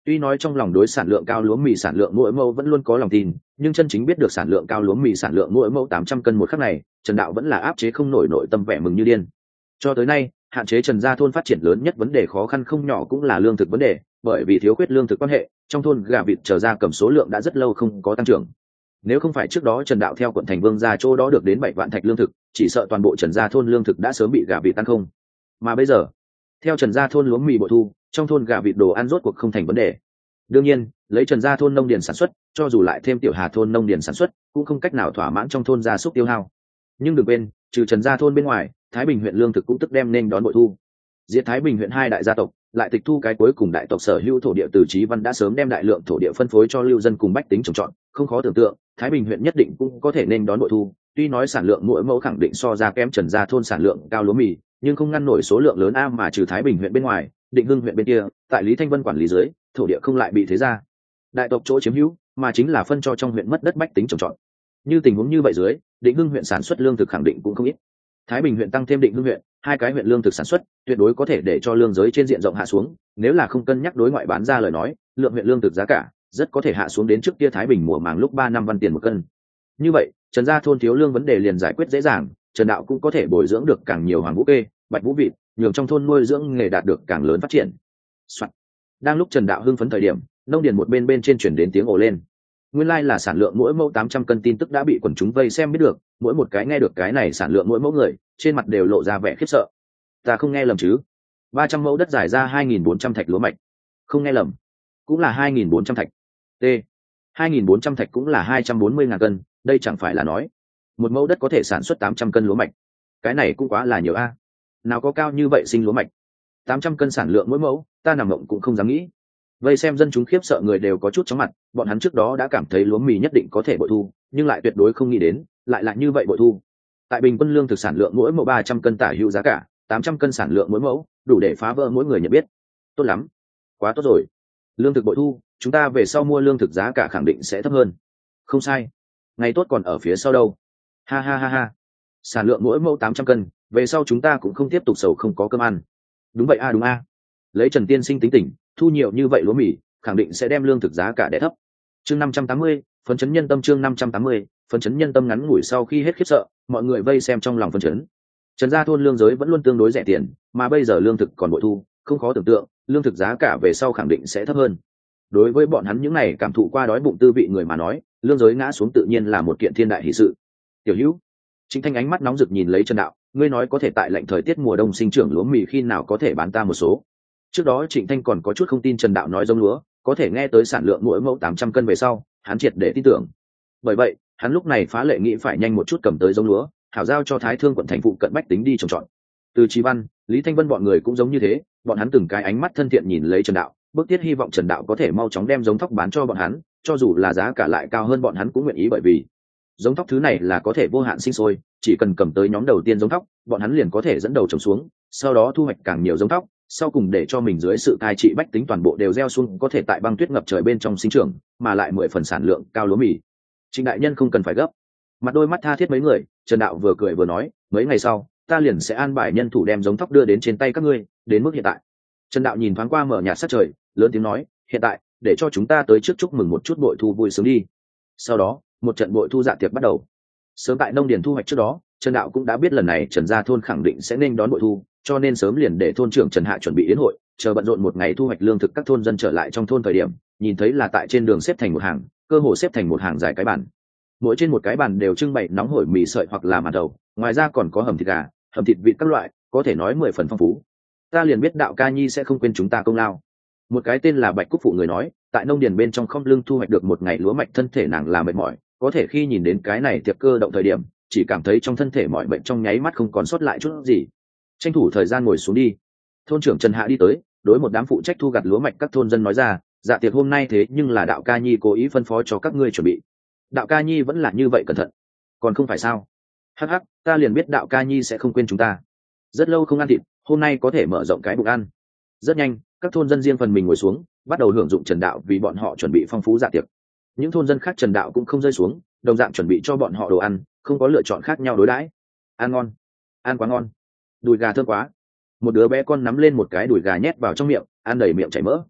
Tuy nói trong lòng đối sản lượng cao lúa mì sản lượng mỗi mẫu vẫn luôn có lòng tin, nhưng chân chính biết được sản lượng cao lúa mì sản lượng mỗi mẫu tám trăm cân một khắc này, Trần Đạo vẫn là áp chế không nổi nội tâm vẻ mừng như điên. Cho tới nay, hạn chế Trần gia thôn phát triển lớn nhất vấn đề khó khăn không nhỏ cũng là lương thực vấn đề, bởi vì thiếu khuyết lương thực quan hệ, trong thôn gà vịt trở ra cầm số lượng đã rất lâu không có tăng trưởng. Nếu không phải trước đó Trần Đạo theo quận thành Vương gia chỗ đó được đến bảy vạn thạch lương thực, chỉ sợ toàn bộ Trần gia thôn lương thực đã sớm bị gà vịt tan không. Mà bây giờ, theo Trần gia thôn lúa mì bội thu, trong thôn gà vịt đồ ăn rốt cuộc không thành vấn đề. Đương nhiên, lấy Trần gia thôn nông điền sản xuất, cho dù lại thêm Tiểu Hà thôn nông điền sản xuất, cũng không cách nào thỏa mãn trong thôn gia súc tiêu hao. Nhưng đừng quên, trừ Trần gia thôn bên ngoài, Thái Bình huyện lương thực cũng tức đem nên đón bội thu. Diệt Thái Bình huyện hai đại gia tộc, lại tịch thu cái cuối cùng đại tộc sở hữu thổ địa, từ Chí Văn đã sớm đem đại lượng thổ địa phân phối cho lưu dân cùng bách tính trồng trọt, không khó tưởng tượng, Thái Bình huyện nhất định cũng có thể nên đón bội thu. Tuy nói sản lượng mỗi mẫu khẳng định so ra kém Trần gia thôn sản lượng cao lúa mì, nhưng không ngăn nổi số lượng lớn a mà trừ Thái Bình huyện bên ngoài, Định Hưng huyện bên kia, tại Lý Thanh Vân quản lý dưới, thổ địa không lại bị thế gia đại tộc chỗ chiếm hữu, mà chính là phân cho trong huyện mất đất bách tính trồng trọt. Như tình huống như vậy dưới, Định Hưng huyện sản xuất lương thực khẳng định cũng không ít. Thái Bình huyện tăng thêm Định Hưng huyện, hai cái huyện lương thực sản xuất tuyệt đối có thể để cho lương giới trên diện rộng hạ xuống, nếu là không cân nhắc đối ngoại bán ra lời nói, lượng huyện lương thực giá cả rất có thể hạ xuống đến trước kia Thái Bình mùa màng lúc ba năm văn tiền một cân. Như vậy, Trần gia thôn thiếu lương vấn đề liền giải quyết dễ dàng, Trần Đạo cũng có thể bồi dưỡng được càng nhiều hoàng vũ kê, bạch vũ vịt, nhường trong thôn nuôi dưỡng nghề đạt được càng lớn phát triển. Soạn. Đang lúc Trần Đạo hưng phấn thời điểm, nông điền một bên bên trên chuyển đến tiếng ồ lên. Nguyên lai là sản lượng mỗi mẫu tám trăm cân tin tức đã bị quần chúng vây xem biết được, mỗi một cái nghe được cái này sản lượng mỗi mẫu người, trên mặt đều lộ ra vẻ khiếp sợ. Ta không nghe lầm chứ? ba trăm mẫu đất giải ra hai nghìn bốn trăm thạch lúa mạch. Không nghe lầm, cũng là hai nghìn bốn trăm thạch. T. hai nghìn bốn trăm thạch cũng là hai trăm bốn mươi ngàn cân, đây chẳng phải là nói một mẫu đất có thể sản xuất tám trăm cân lúa mạch. Cái này cũng quá là nhiều a. Nào có cao như vậy sinh lúa mạch. tám trăm cân sản lượng mỗi mẫu, ta nằm mộng cũng không dám nghĩ. Vây xem dân chúng khiếp sợ người đều có chút chóng mặt, bọn hắn trước đó đã cảm thấy lúa mì nhất định có thể bội thu, nhưng lại tuyệt đối không nghĩ đến, lại là như vậy bội thu. Tại bình quân lương thực sản lượng mỗi mẫu ba trăm cân tả hữu giá cả, tám trăm cân sản lượng mỗi mẫu, đủ để phá vỡ mỗi người nhận biết. Tốt lắm, quá tốt rồi. Lương thực bội thu, chúng ta về sau mua lương thực giá cả khẳng định sẽ thấp hơn. Không sai, ngày tốt còn ở phía sau đâu. Ha ha ha ha. Sản lượng mỗi mẫu tám trăm cân, về sau chúng ta cũng không tiếp tục sầu không có cơm ăn. Đúng vậy a, đúng a. Lấy Trần tiên sinh tính tình, thu nhiều như vậy lúa mì, khẳng định sẽ đem lương thực giá cả đè thấp. Chương năm trăm tám mươi, phấn chấn nhân tâm. Chương năm trăm tám mươi, phấn chấn nhân tâm. Ngắn ngủi sau khi hết khiếp sợ, mọi người vây xem trong lòng phấn chấn. Trần gia thôn lương giới vẫn luôn tương đối rẻ tiền, mà bây giờ lương thực còn bội thu, không khó tưởng tượng, lương thực giá cả về sau khẳng định sẽ thấp hơn. Đối với bọn hắn những này cảm thụ qua đói bụng tư vị người mà nói, lương giới ngã xuống tự nhiên là một kiện thiên đại hỷ sự. Tiểu Hữu, Trịnh Thanh ánh mắt nóng rực nhìn lấy Trần Đạo, ngươi nói có thể tại lạnh thời tiết mùa đông sinh trưởng lúa mì khi nào có thể bán ta một số. Trước đó Trịnh Thanh còn có chút không tin Trần Đạo nói giống lúa có thể nghe tới sản lượng mỗi mẫu tám trăm cân về sau, hắn triệt để tin tưởng. Bởi vậy, hắn lúc này phá lệ nghĩ phải nhanh một chút cầm tới giống lúa, hảo giao cho Thái Thương quận thành phụ cận bách tính đi trồng trọt. Từ Chí Văn, Lý Thanh Vân bọn người cũng giống như thế, bọn hắn từng cái ánh mắt thân thiện nhìn lấy Trần Đạo, bước tiết hy vọng Trần Đạo có thể mau chóng đem giống thóc bán cho bọn hắn, cho dù là giá cả lại cao hơn bọn hắn cũng nguyện ý, bởi vì giống thóc thứ này là có thể vô hạn sinh sôi, chỉ cần cầm tới nhóm đầu tiên giống thóc, bọn hắn liền có thể dẫn đầu trồng xuống, sau đó thu hoạch càng nhiều giống thóc, sau cùng để cho mình dưới sự cai trị bách tính toàn bộ đều gieo xuống, có thể tại băng tuyết ngập trời bên trong sinh trưởng, mà lại mười phần sản lượng cao lúa mì. Trịnh đại nhân không cần phải gấp. Mặt đôi mắt tha thiết mấy người, Trần Đạo vừa cười vừa nói, mấy ngày sau, ta liền sẽ an bài nhân thủ đem giống thóc đưa đến trên tay các ngươi, đến mức hiện tại. Trần Đạo nhìn thoáng qua mở nhạt sát trời, lớn tiếng nói, hiện tại, để cho chúng ta tới trước chúc mừng một chút bội thu vui sướng đi. Sau đó, một trận bội thu dạ tiệc bắt đầu. Sớm tại nông điền thu hoạch trước đó, Trần Đạo cũng đã biết lần này Trần gia thôn khẳng định sẽ nên đón bội thu, cho nên sớm liền để thôn trưởng Trần Hạ chuẩn bị yến hội, chờ bận rộn một ngày thu hoạch lương thực các thôn dân trở lại trong thôn thời điểm, nhìn thấy là tại trên đường xếp thành một hàng, cơ hồ xếp thành một hàng dài cái bàn. Mỗi trên một cái bàn đều trưng bày nóng hổi mì sợi hoặc là màn đầu, ngoài ra còn có hầm thịt gà, hầm thịt vịt các loại, có thể nói mười phần phong phú. Ta liền biết Đạo ca nhi sẽ không quên chúng ta công lao. Một cái tên là Bạch Cúc phụ người nói, tại nông điền bên trong không lương thu hoạch được một ngày lúa mạch, thân thể nàng là mệt mỏi, có thể khi nhìn đến cái này tiệc cơ động thời điểm, chỉ cảm thấy trong thân thể mọi bệnh trong nháy mắt không còn sót lại chút gì. Tranh thủ thời gian ngồi xuống đi. Thôn trưởng Trần Hạ đi tới, đối một đám phụ trách thu gặt lúa mạch các thôn dân nói ra, dạ tiệc hôm nay thế nhưng là Đạo ca nhi cố ý phân phó cho các ngươi chuẩn bị. Đạo ca nhi vẫn là như vậy cẩn thận, còn không phải sao? Hắc hắc, ta liền biết Đạo ca nhi sẽ không quên chúng ta. Rất lâu không ăn thịt, hôm nay có thể mở rộng cái bụng ăn. Rất nhanh, các thôn dân riêng phần mình ngồi xuống, bắt đầu hưởng dụng Trần Đạo vì bọn họ chuẩn bị phong phú dạ tiệc. Những thôn dân khác Trần Đạo cũng không rơi xuống, đồng dạng chuẩn bị cho bọn họ đồ ăn, không có lựa chọn khác nhau đối đãi. Ăn ngon, ăn quá ngon, đùi gà thơm quá. Một đứa bé con nắm lên một cái đùi gà nhét vào trong miệng, ăn đầy miệng chảy mỡ.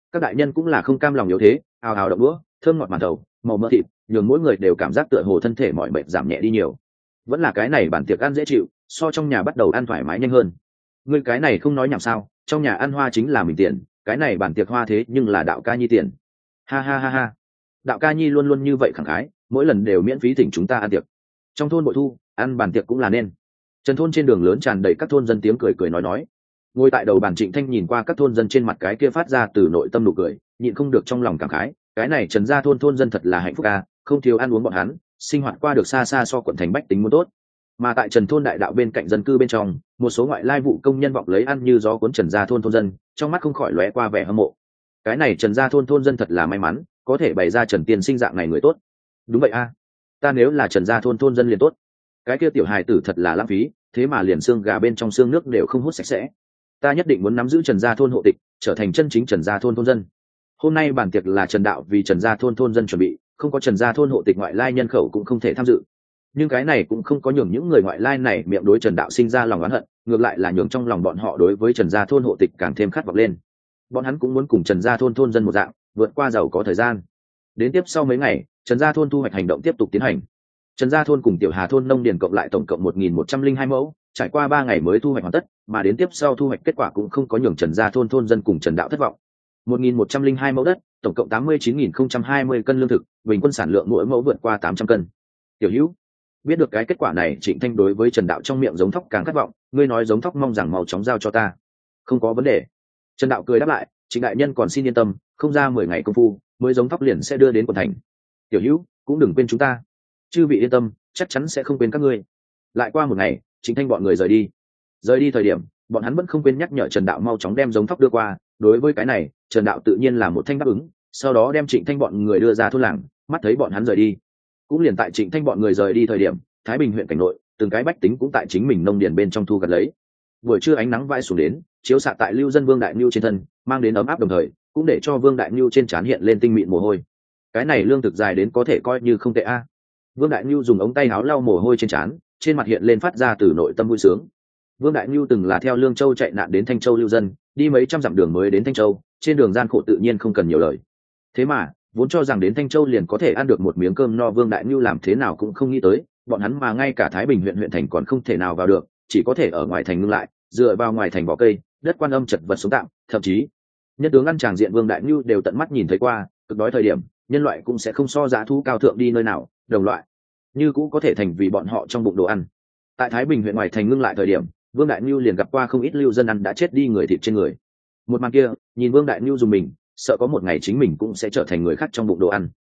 Các đại nhân cũng là không cam lòng yếu thế, ào ào đậu đũa, thơm ngọt màn thầu, màu mỡ thịt, nhường mỗi người đều cảm giác tựa hồ thân thể mọi bệnh giảm nhẹ đi nhiều. Vẫn là cái này bản tiệc ăn dễ chịu, so trong nhà bắt đầu ăn thoải mái nhanh hơn. Ngươi cái này không nói nhảm sao? Trong nhà ăn hoa chính là mình tiền, cái này bản tiệc hoa thế nhưng là Đạo Ca Nhi tiền. Ha ha ha ha. Đạo Ca Nhi luôn luôn như vậy khẳng khái, mỗi lần đều miễn phí thỉnh chúng ta ăn tiệc. Trong thôn bội thu, ăn bản tiệc cũng là nên. Trần thôn trên đường lớn tràn đầy các thôn dân tiếng cười cười nói nói. Ngồi tại đầu bàn Trịnh Thanh nhìn qua các thôn dân trên mặt cái kia phát ra từ nội tâm nụ cười, nhịn không được trong lòng cảm khái, cái này Trần gia thôn thôn dân thật là hạnh phúc a, không thiếu ăn uống bọn hắn, sinh hoạt qua được xa xa so quận thành bách tính muốn tốt. Mà tại Trần thôn đại đạo bên cạnh dân cư bên trong, một số ngoại lai vụ công nhân vọng lấy ăn như gió cuốn Trần gia thôn thôn dân, trong mắt không khỏi lóe qua vẻ hâm mộ. Cái này Trần gia thôn thôn dân thật là may mắn, có thể bày ra Trần tiên sinh dạng này người tốt. Đúng vậy a, ta nếu là Trần gia thôn thôn dân liền tốt. Cái kia tiểu hài tử thật là lãng phí, thế mà liền xương gà bên trong xương nước đều không hút sạch sẽ. Ta nhất định muốn nắm giữ Trần gia thôn hộ tịch, trở thành chân chính Trần gia thôn thôn dân. Hôm nay bản tiệc là Trần đạo vì Trần gia thôn thôn dân chuẩn bị, không có Trần gia thôn hộ tịch ngoại lai nhân khẩu cũng không thể tham dự. Nhưng cái này cũng không có nhường những người ngoại lai này miệng đối Trần đạo sinh ra lòng oán hận, ngược lại là nhường trong lòng bọn họ đối với Trần gia thôn hộ tịch càng thêm khát vọng lên. Bọn hắn cũng muốn cùng Trần gia thôn thôn dân một dạng, vượt qua giàu có thời gian. Đến tiếp sau mấy ngày, Trần gia thôn thu hoạch hành động tiếp tục tiến hành. Trần gia thôn cùng Tiểu Hà thôn nông điền cộng lại tổng cộng một nghìn một trăm linh hai mẫu, trải qua ba ngày mới thu hoạch hoàn tất, mà đến tiếp sau thu hoạch kết quả cũng không có nhường Trần gia thôn thôn dân cùng Trần đạo thất vọng. một nghìn một trăm linh hai mẫu đất, tổng cộng tám mươi chín nghìn không trăm hai mươi cân lương thực, bình quân sản lượng mỗi mẫu vượt qua tám trăm cân. Tiểu Hữu, biết được cái kết quả này, Trịnh Thanh đối với Trần đạo trong miệng giống thóc càng khát vọng, ngươi nói giống thóc mong rằng mau chóng giao cho ta. Không có vấn đề. Trần đạo cười đáp lại, Trịnh đại nhân còn xin yên tâm, không ra mười ngày công phu, mới giống thóc liền sẽ đưa đến quận thành. Tiểu Hữu, cũng đừng quên chúng ta. Chư vị yên tâm, chắc chắn sẽ không quên các ngươi. Lại qua một ngày, Trịnh Thanh bọn người rời đi. Rời đi thời điểm, bọn hắn vẫn không quên nhắc nhở Trần đạo mau chóng đem giống thóc đưa qua. Đối với cái này, Trần đạo tự nhiên là một thanh đáp ứng, sau đó đem Trịnh Thanh bọn người đưa ra thôn làng, mắt thấy bọn hắn rời đi. Cũng liền tại Trịnh Thanh bọn người rời đi thời điểm, Thái Bình huyện cảnh nội, từng cái bách tính cũng tại chính mình nông điền bên trong thu gặt lấy. Buổi trưa ánh nắng vãi xuống đến, chiếu xạ tại lưu dân Vương Đại Nưu trên thân, mang đến ấm áp đồng thời, cũng để cho Vương Đại Nưu trên trán hiện lên tinh mịn mồ hôi. Cái này lương thực dài đến có thể coi như không tệ a. Vương Đại Nưu dùng ống tay áo lau mồ hôi trên trán, trên mặt hiện lên phát ra từ nội tâm vui sướng. Vương Đại Nưu từng là theo Lương Châu chạy nạn đến Thanh Châu lưu dân, đi mấy trăm dặm đường mới đến Thanh Châu, trên đường gian khổ tự nhiên không cần nhiều lời. Thế mà, vốn cho rằng đến Thanh Châu liền có thể ăn được một miếng cơm no, Vương Đại Nưu làm thế nào cũng không nghĩ tới, bọn hắn mà ngay cả Thái Bình huyện huyện thành còn không thể nào vào được, chỉ có thể ở ngoài thành ngưng lại, dựa vào ngoài thành vỏ cây, đất quan âm chật vật sống tạm, thậm chí nhân tướng ăn tràng diện Vương Đại Nưu đều tận mắt nhìn thấy qua, cực đói thời điểm, nhân loại cũng sẽ không so giá thú cao thượng đi nơi nào, đồng loại như cũ có thể thành vì bọn họ trong bụng đồ ăn. Tại Thái Bình huyện ngoài thành ngưng lại thời điểm, Vương Đại Nưu liền gặp qua không ít lưu dân ăn đã chết đi người thịt trên người. Một màn kia, nhìn Vương Đại Nưu dùng mình, sợ có một ngày chính mình cũng sẽ trở thành người khác trong bụng đồ ăn.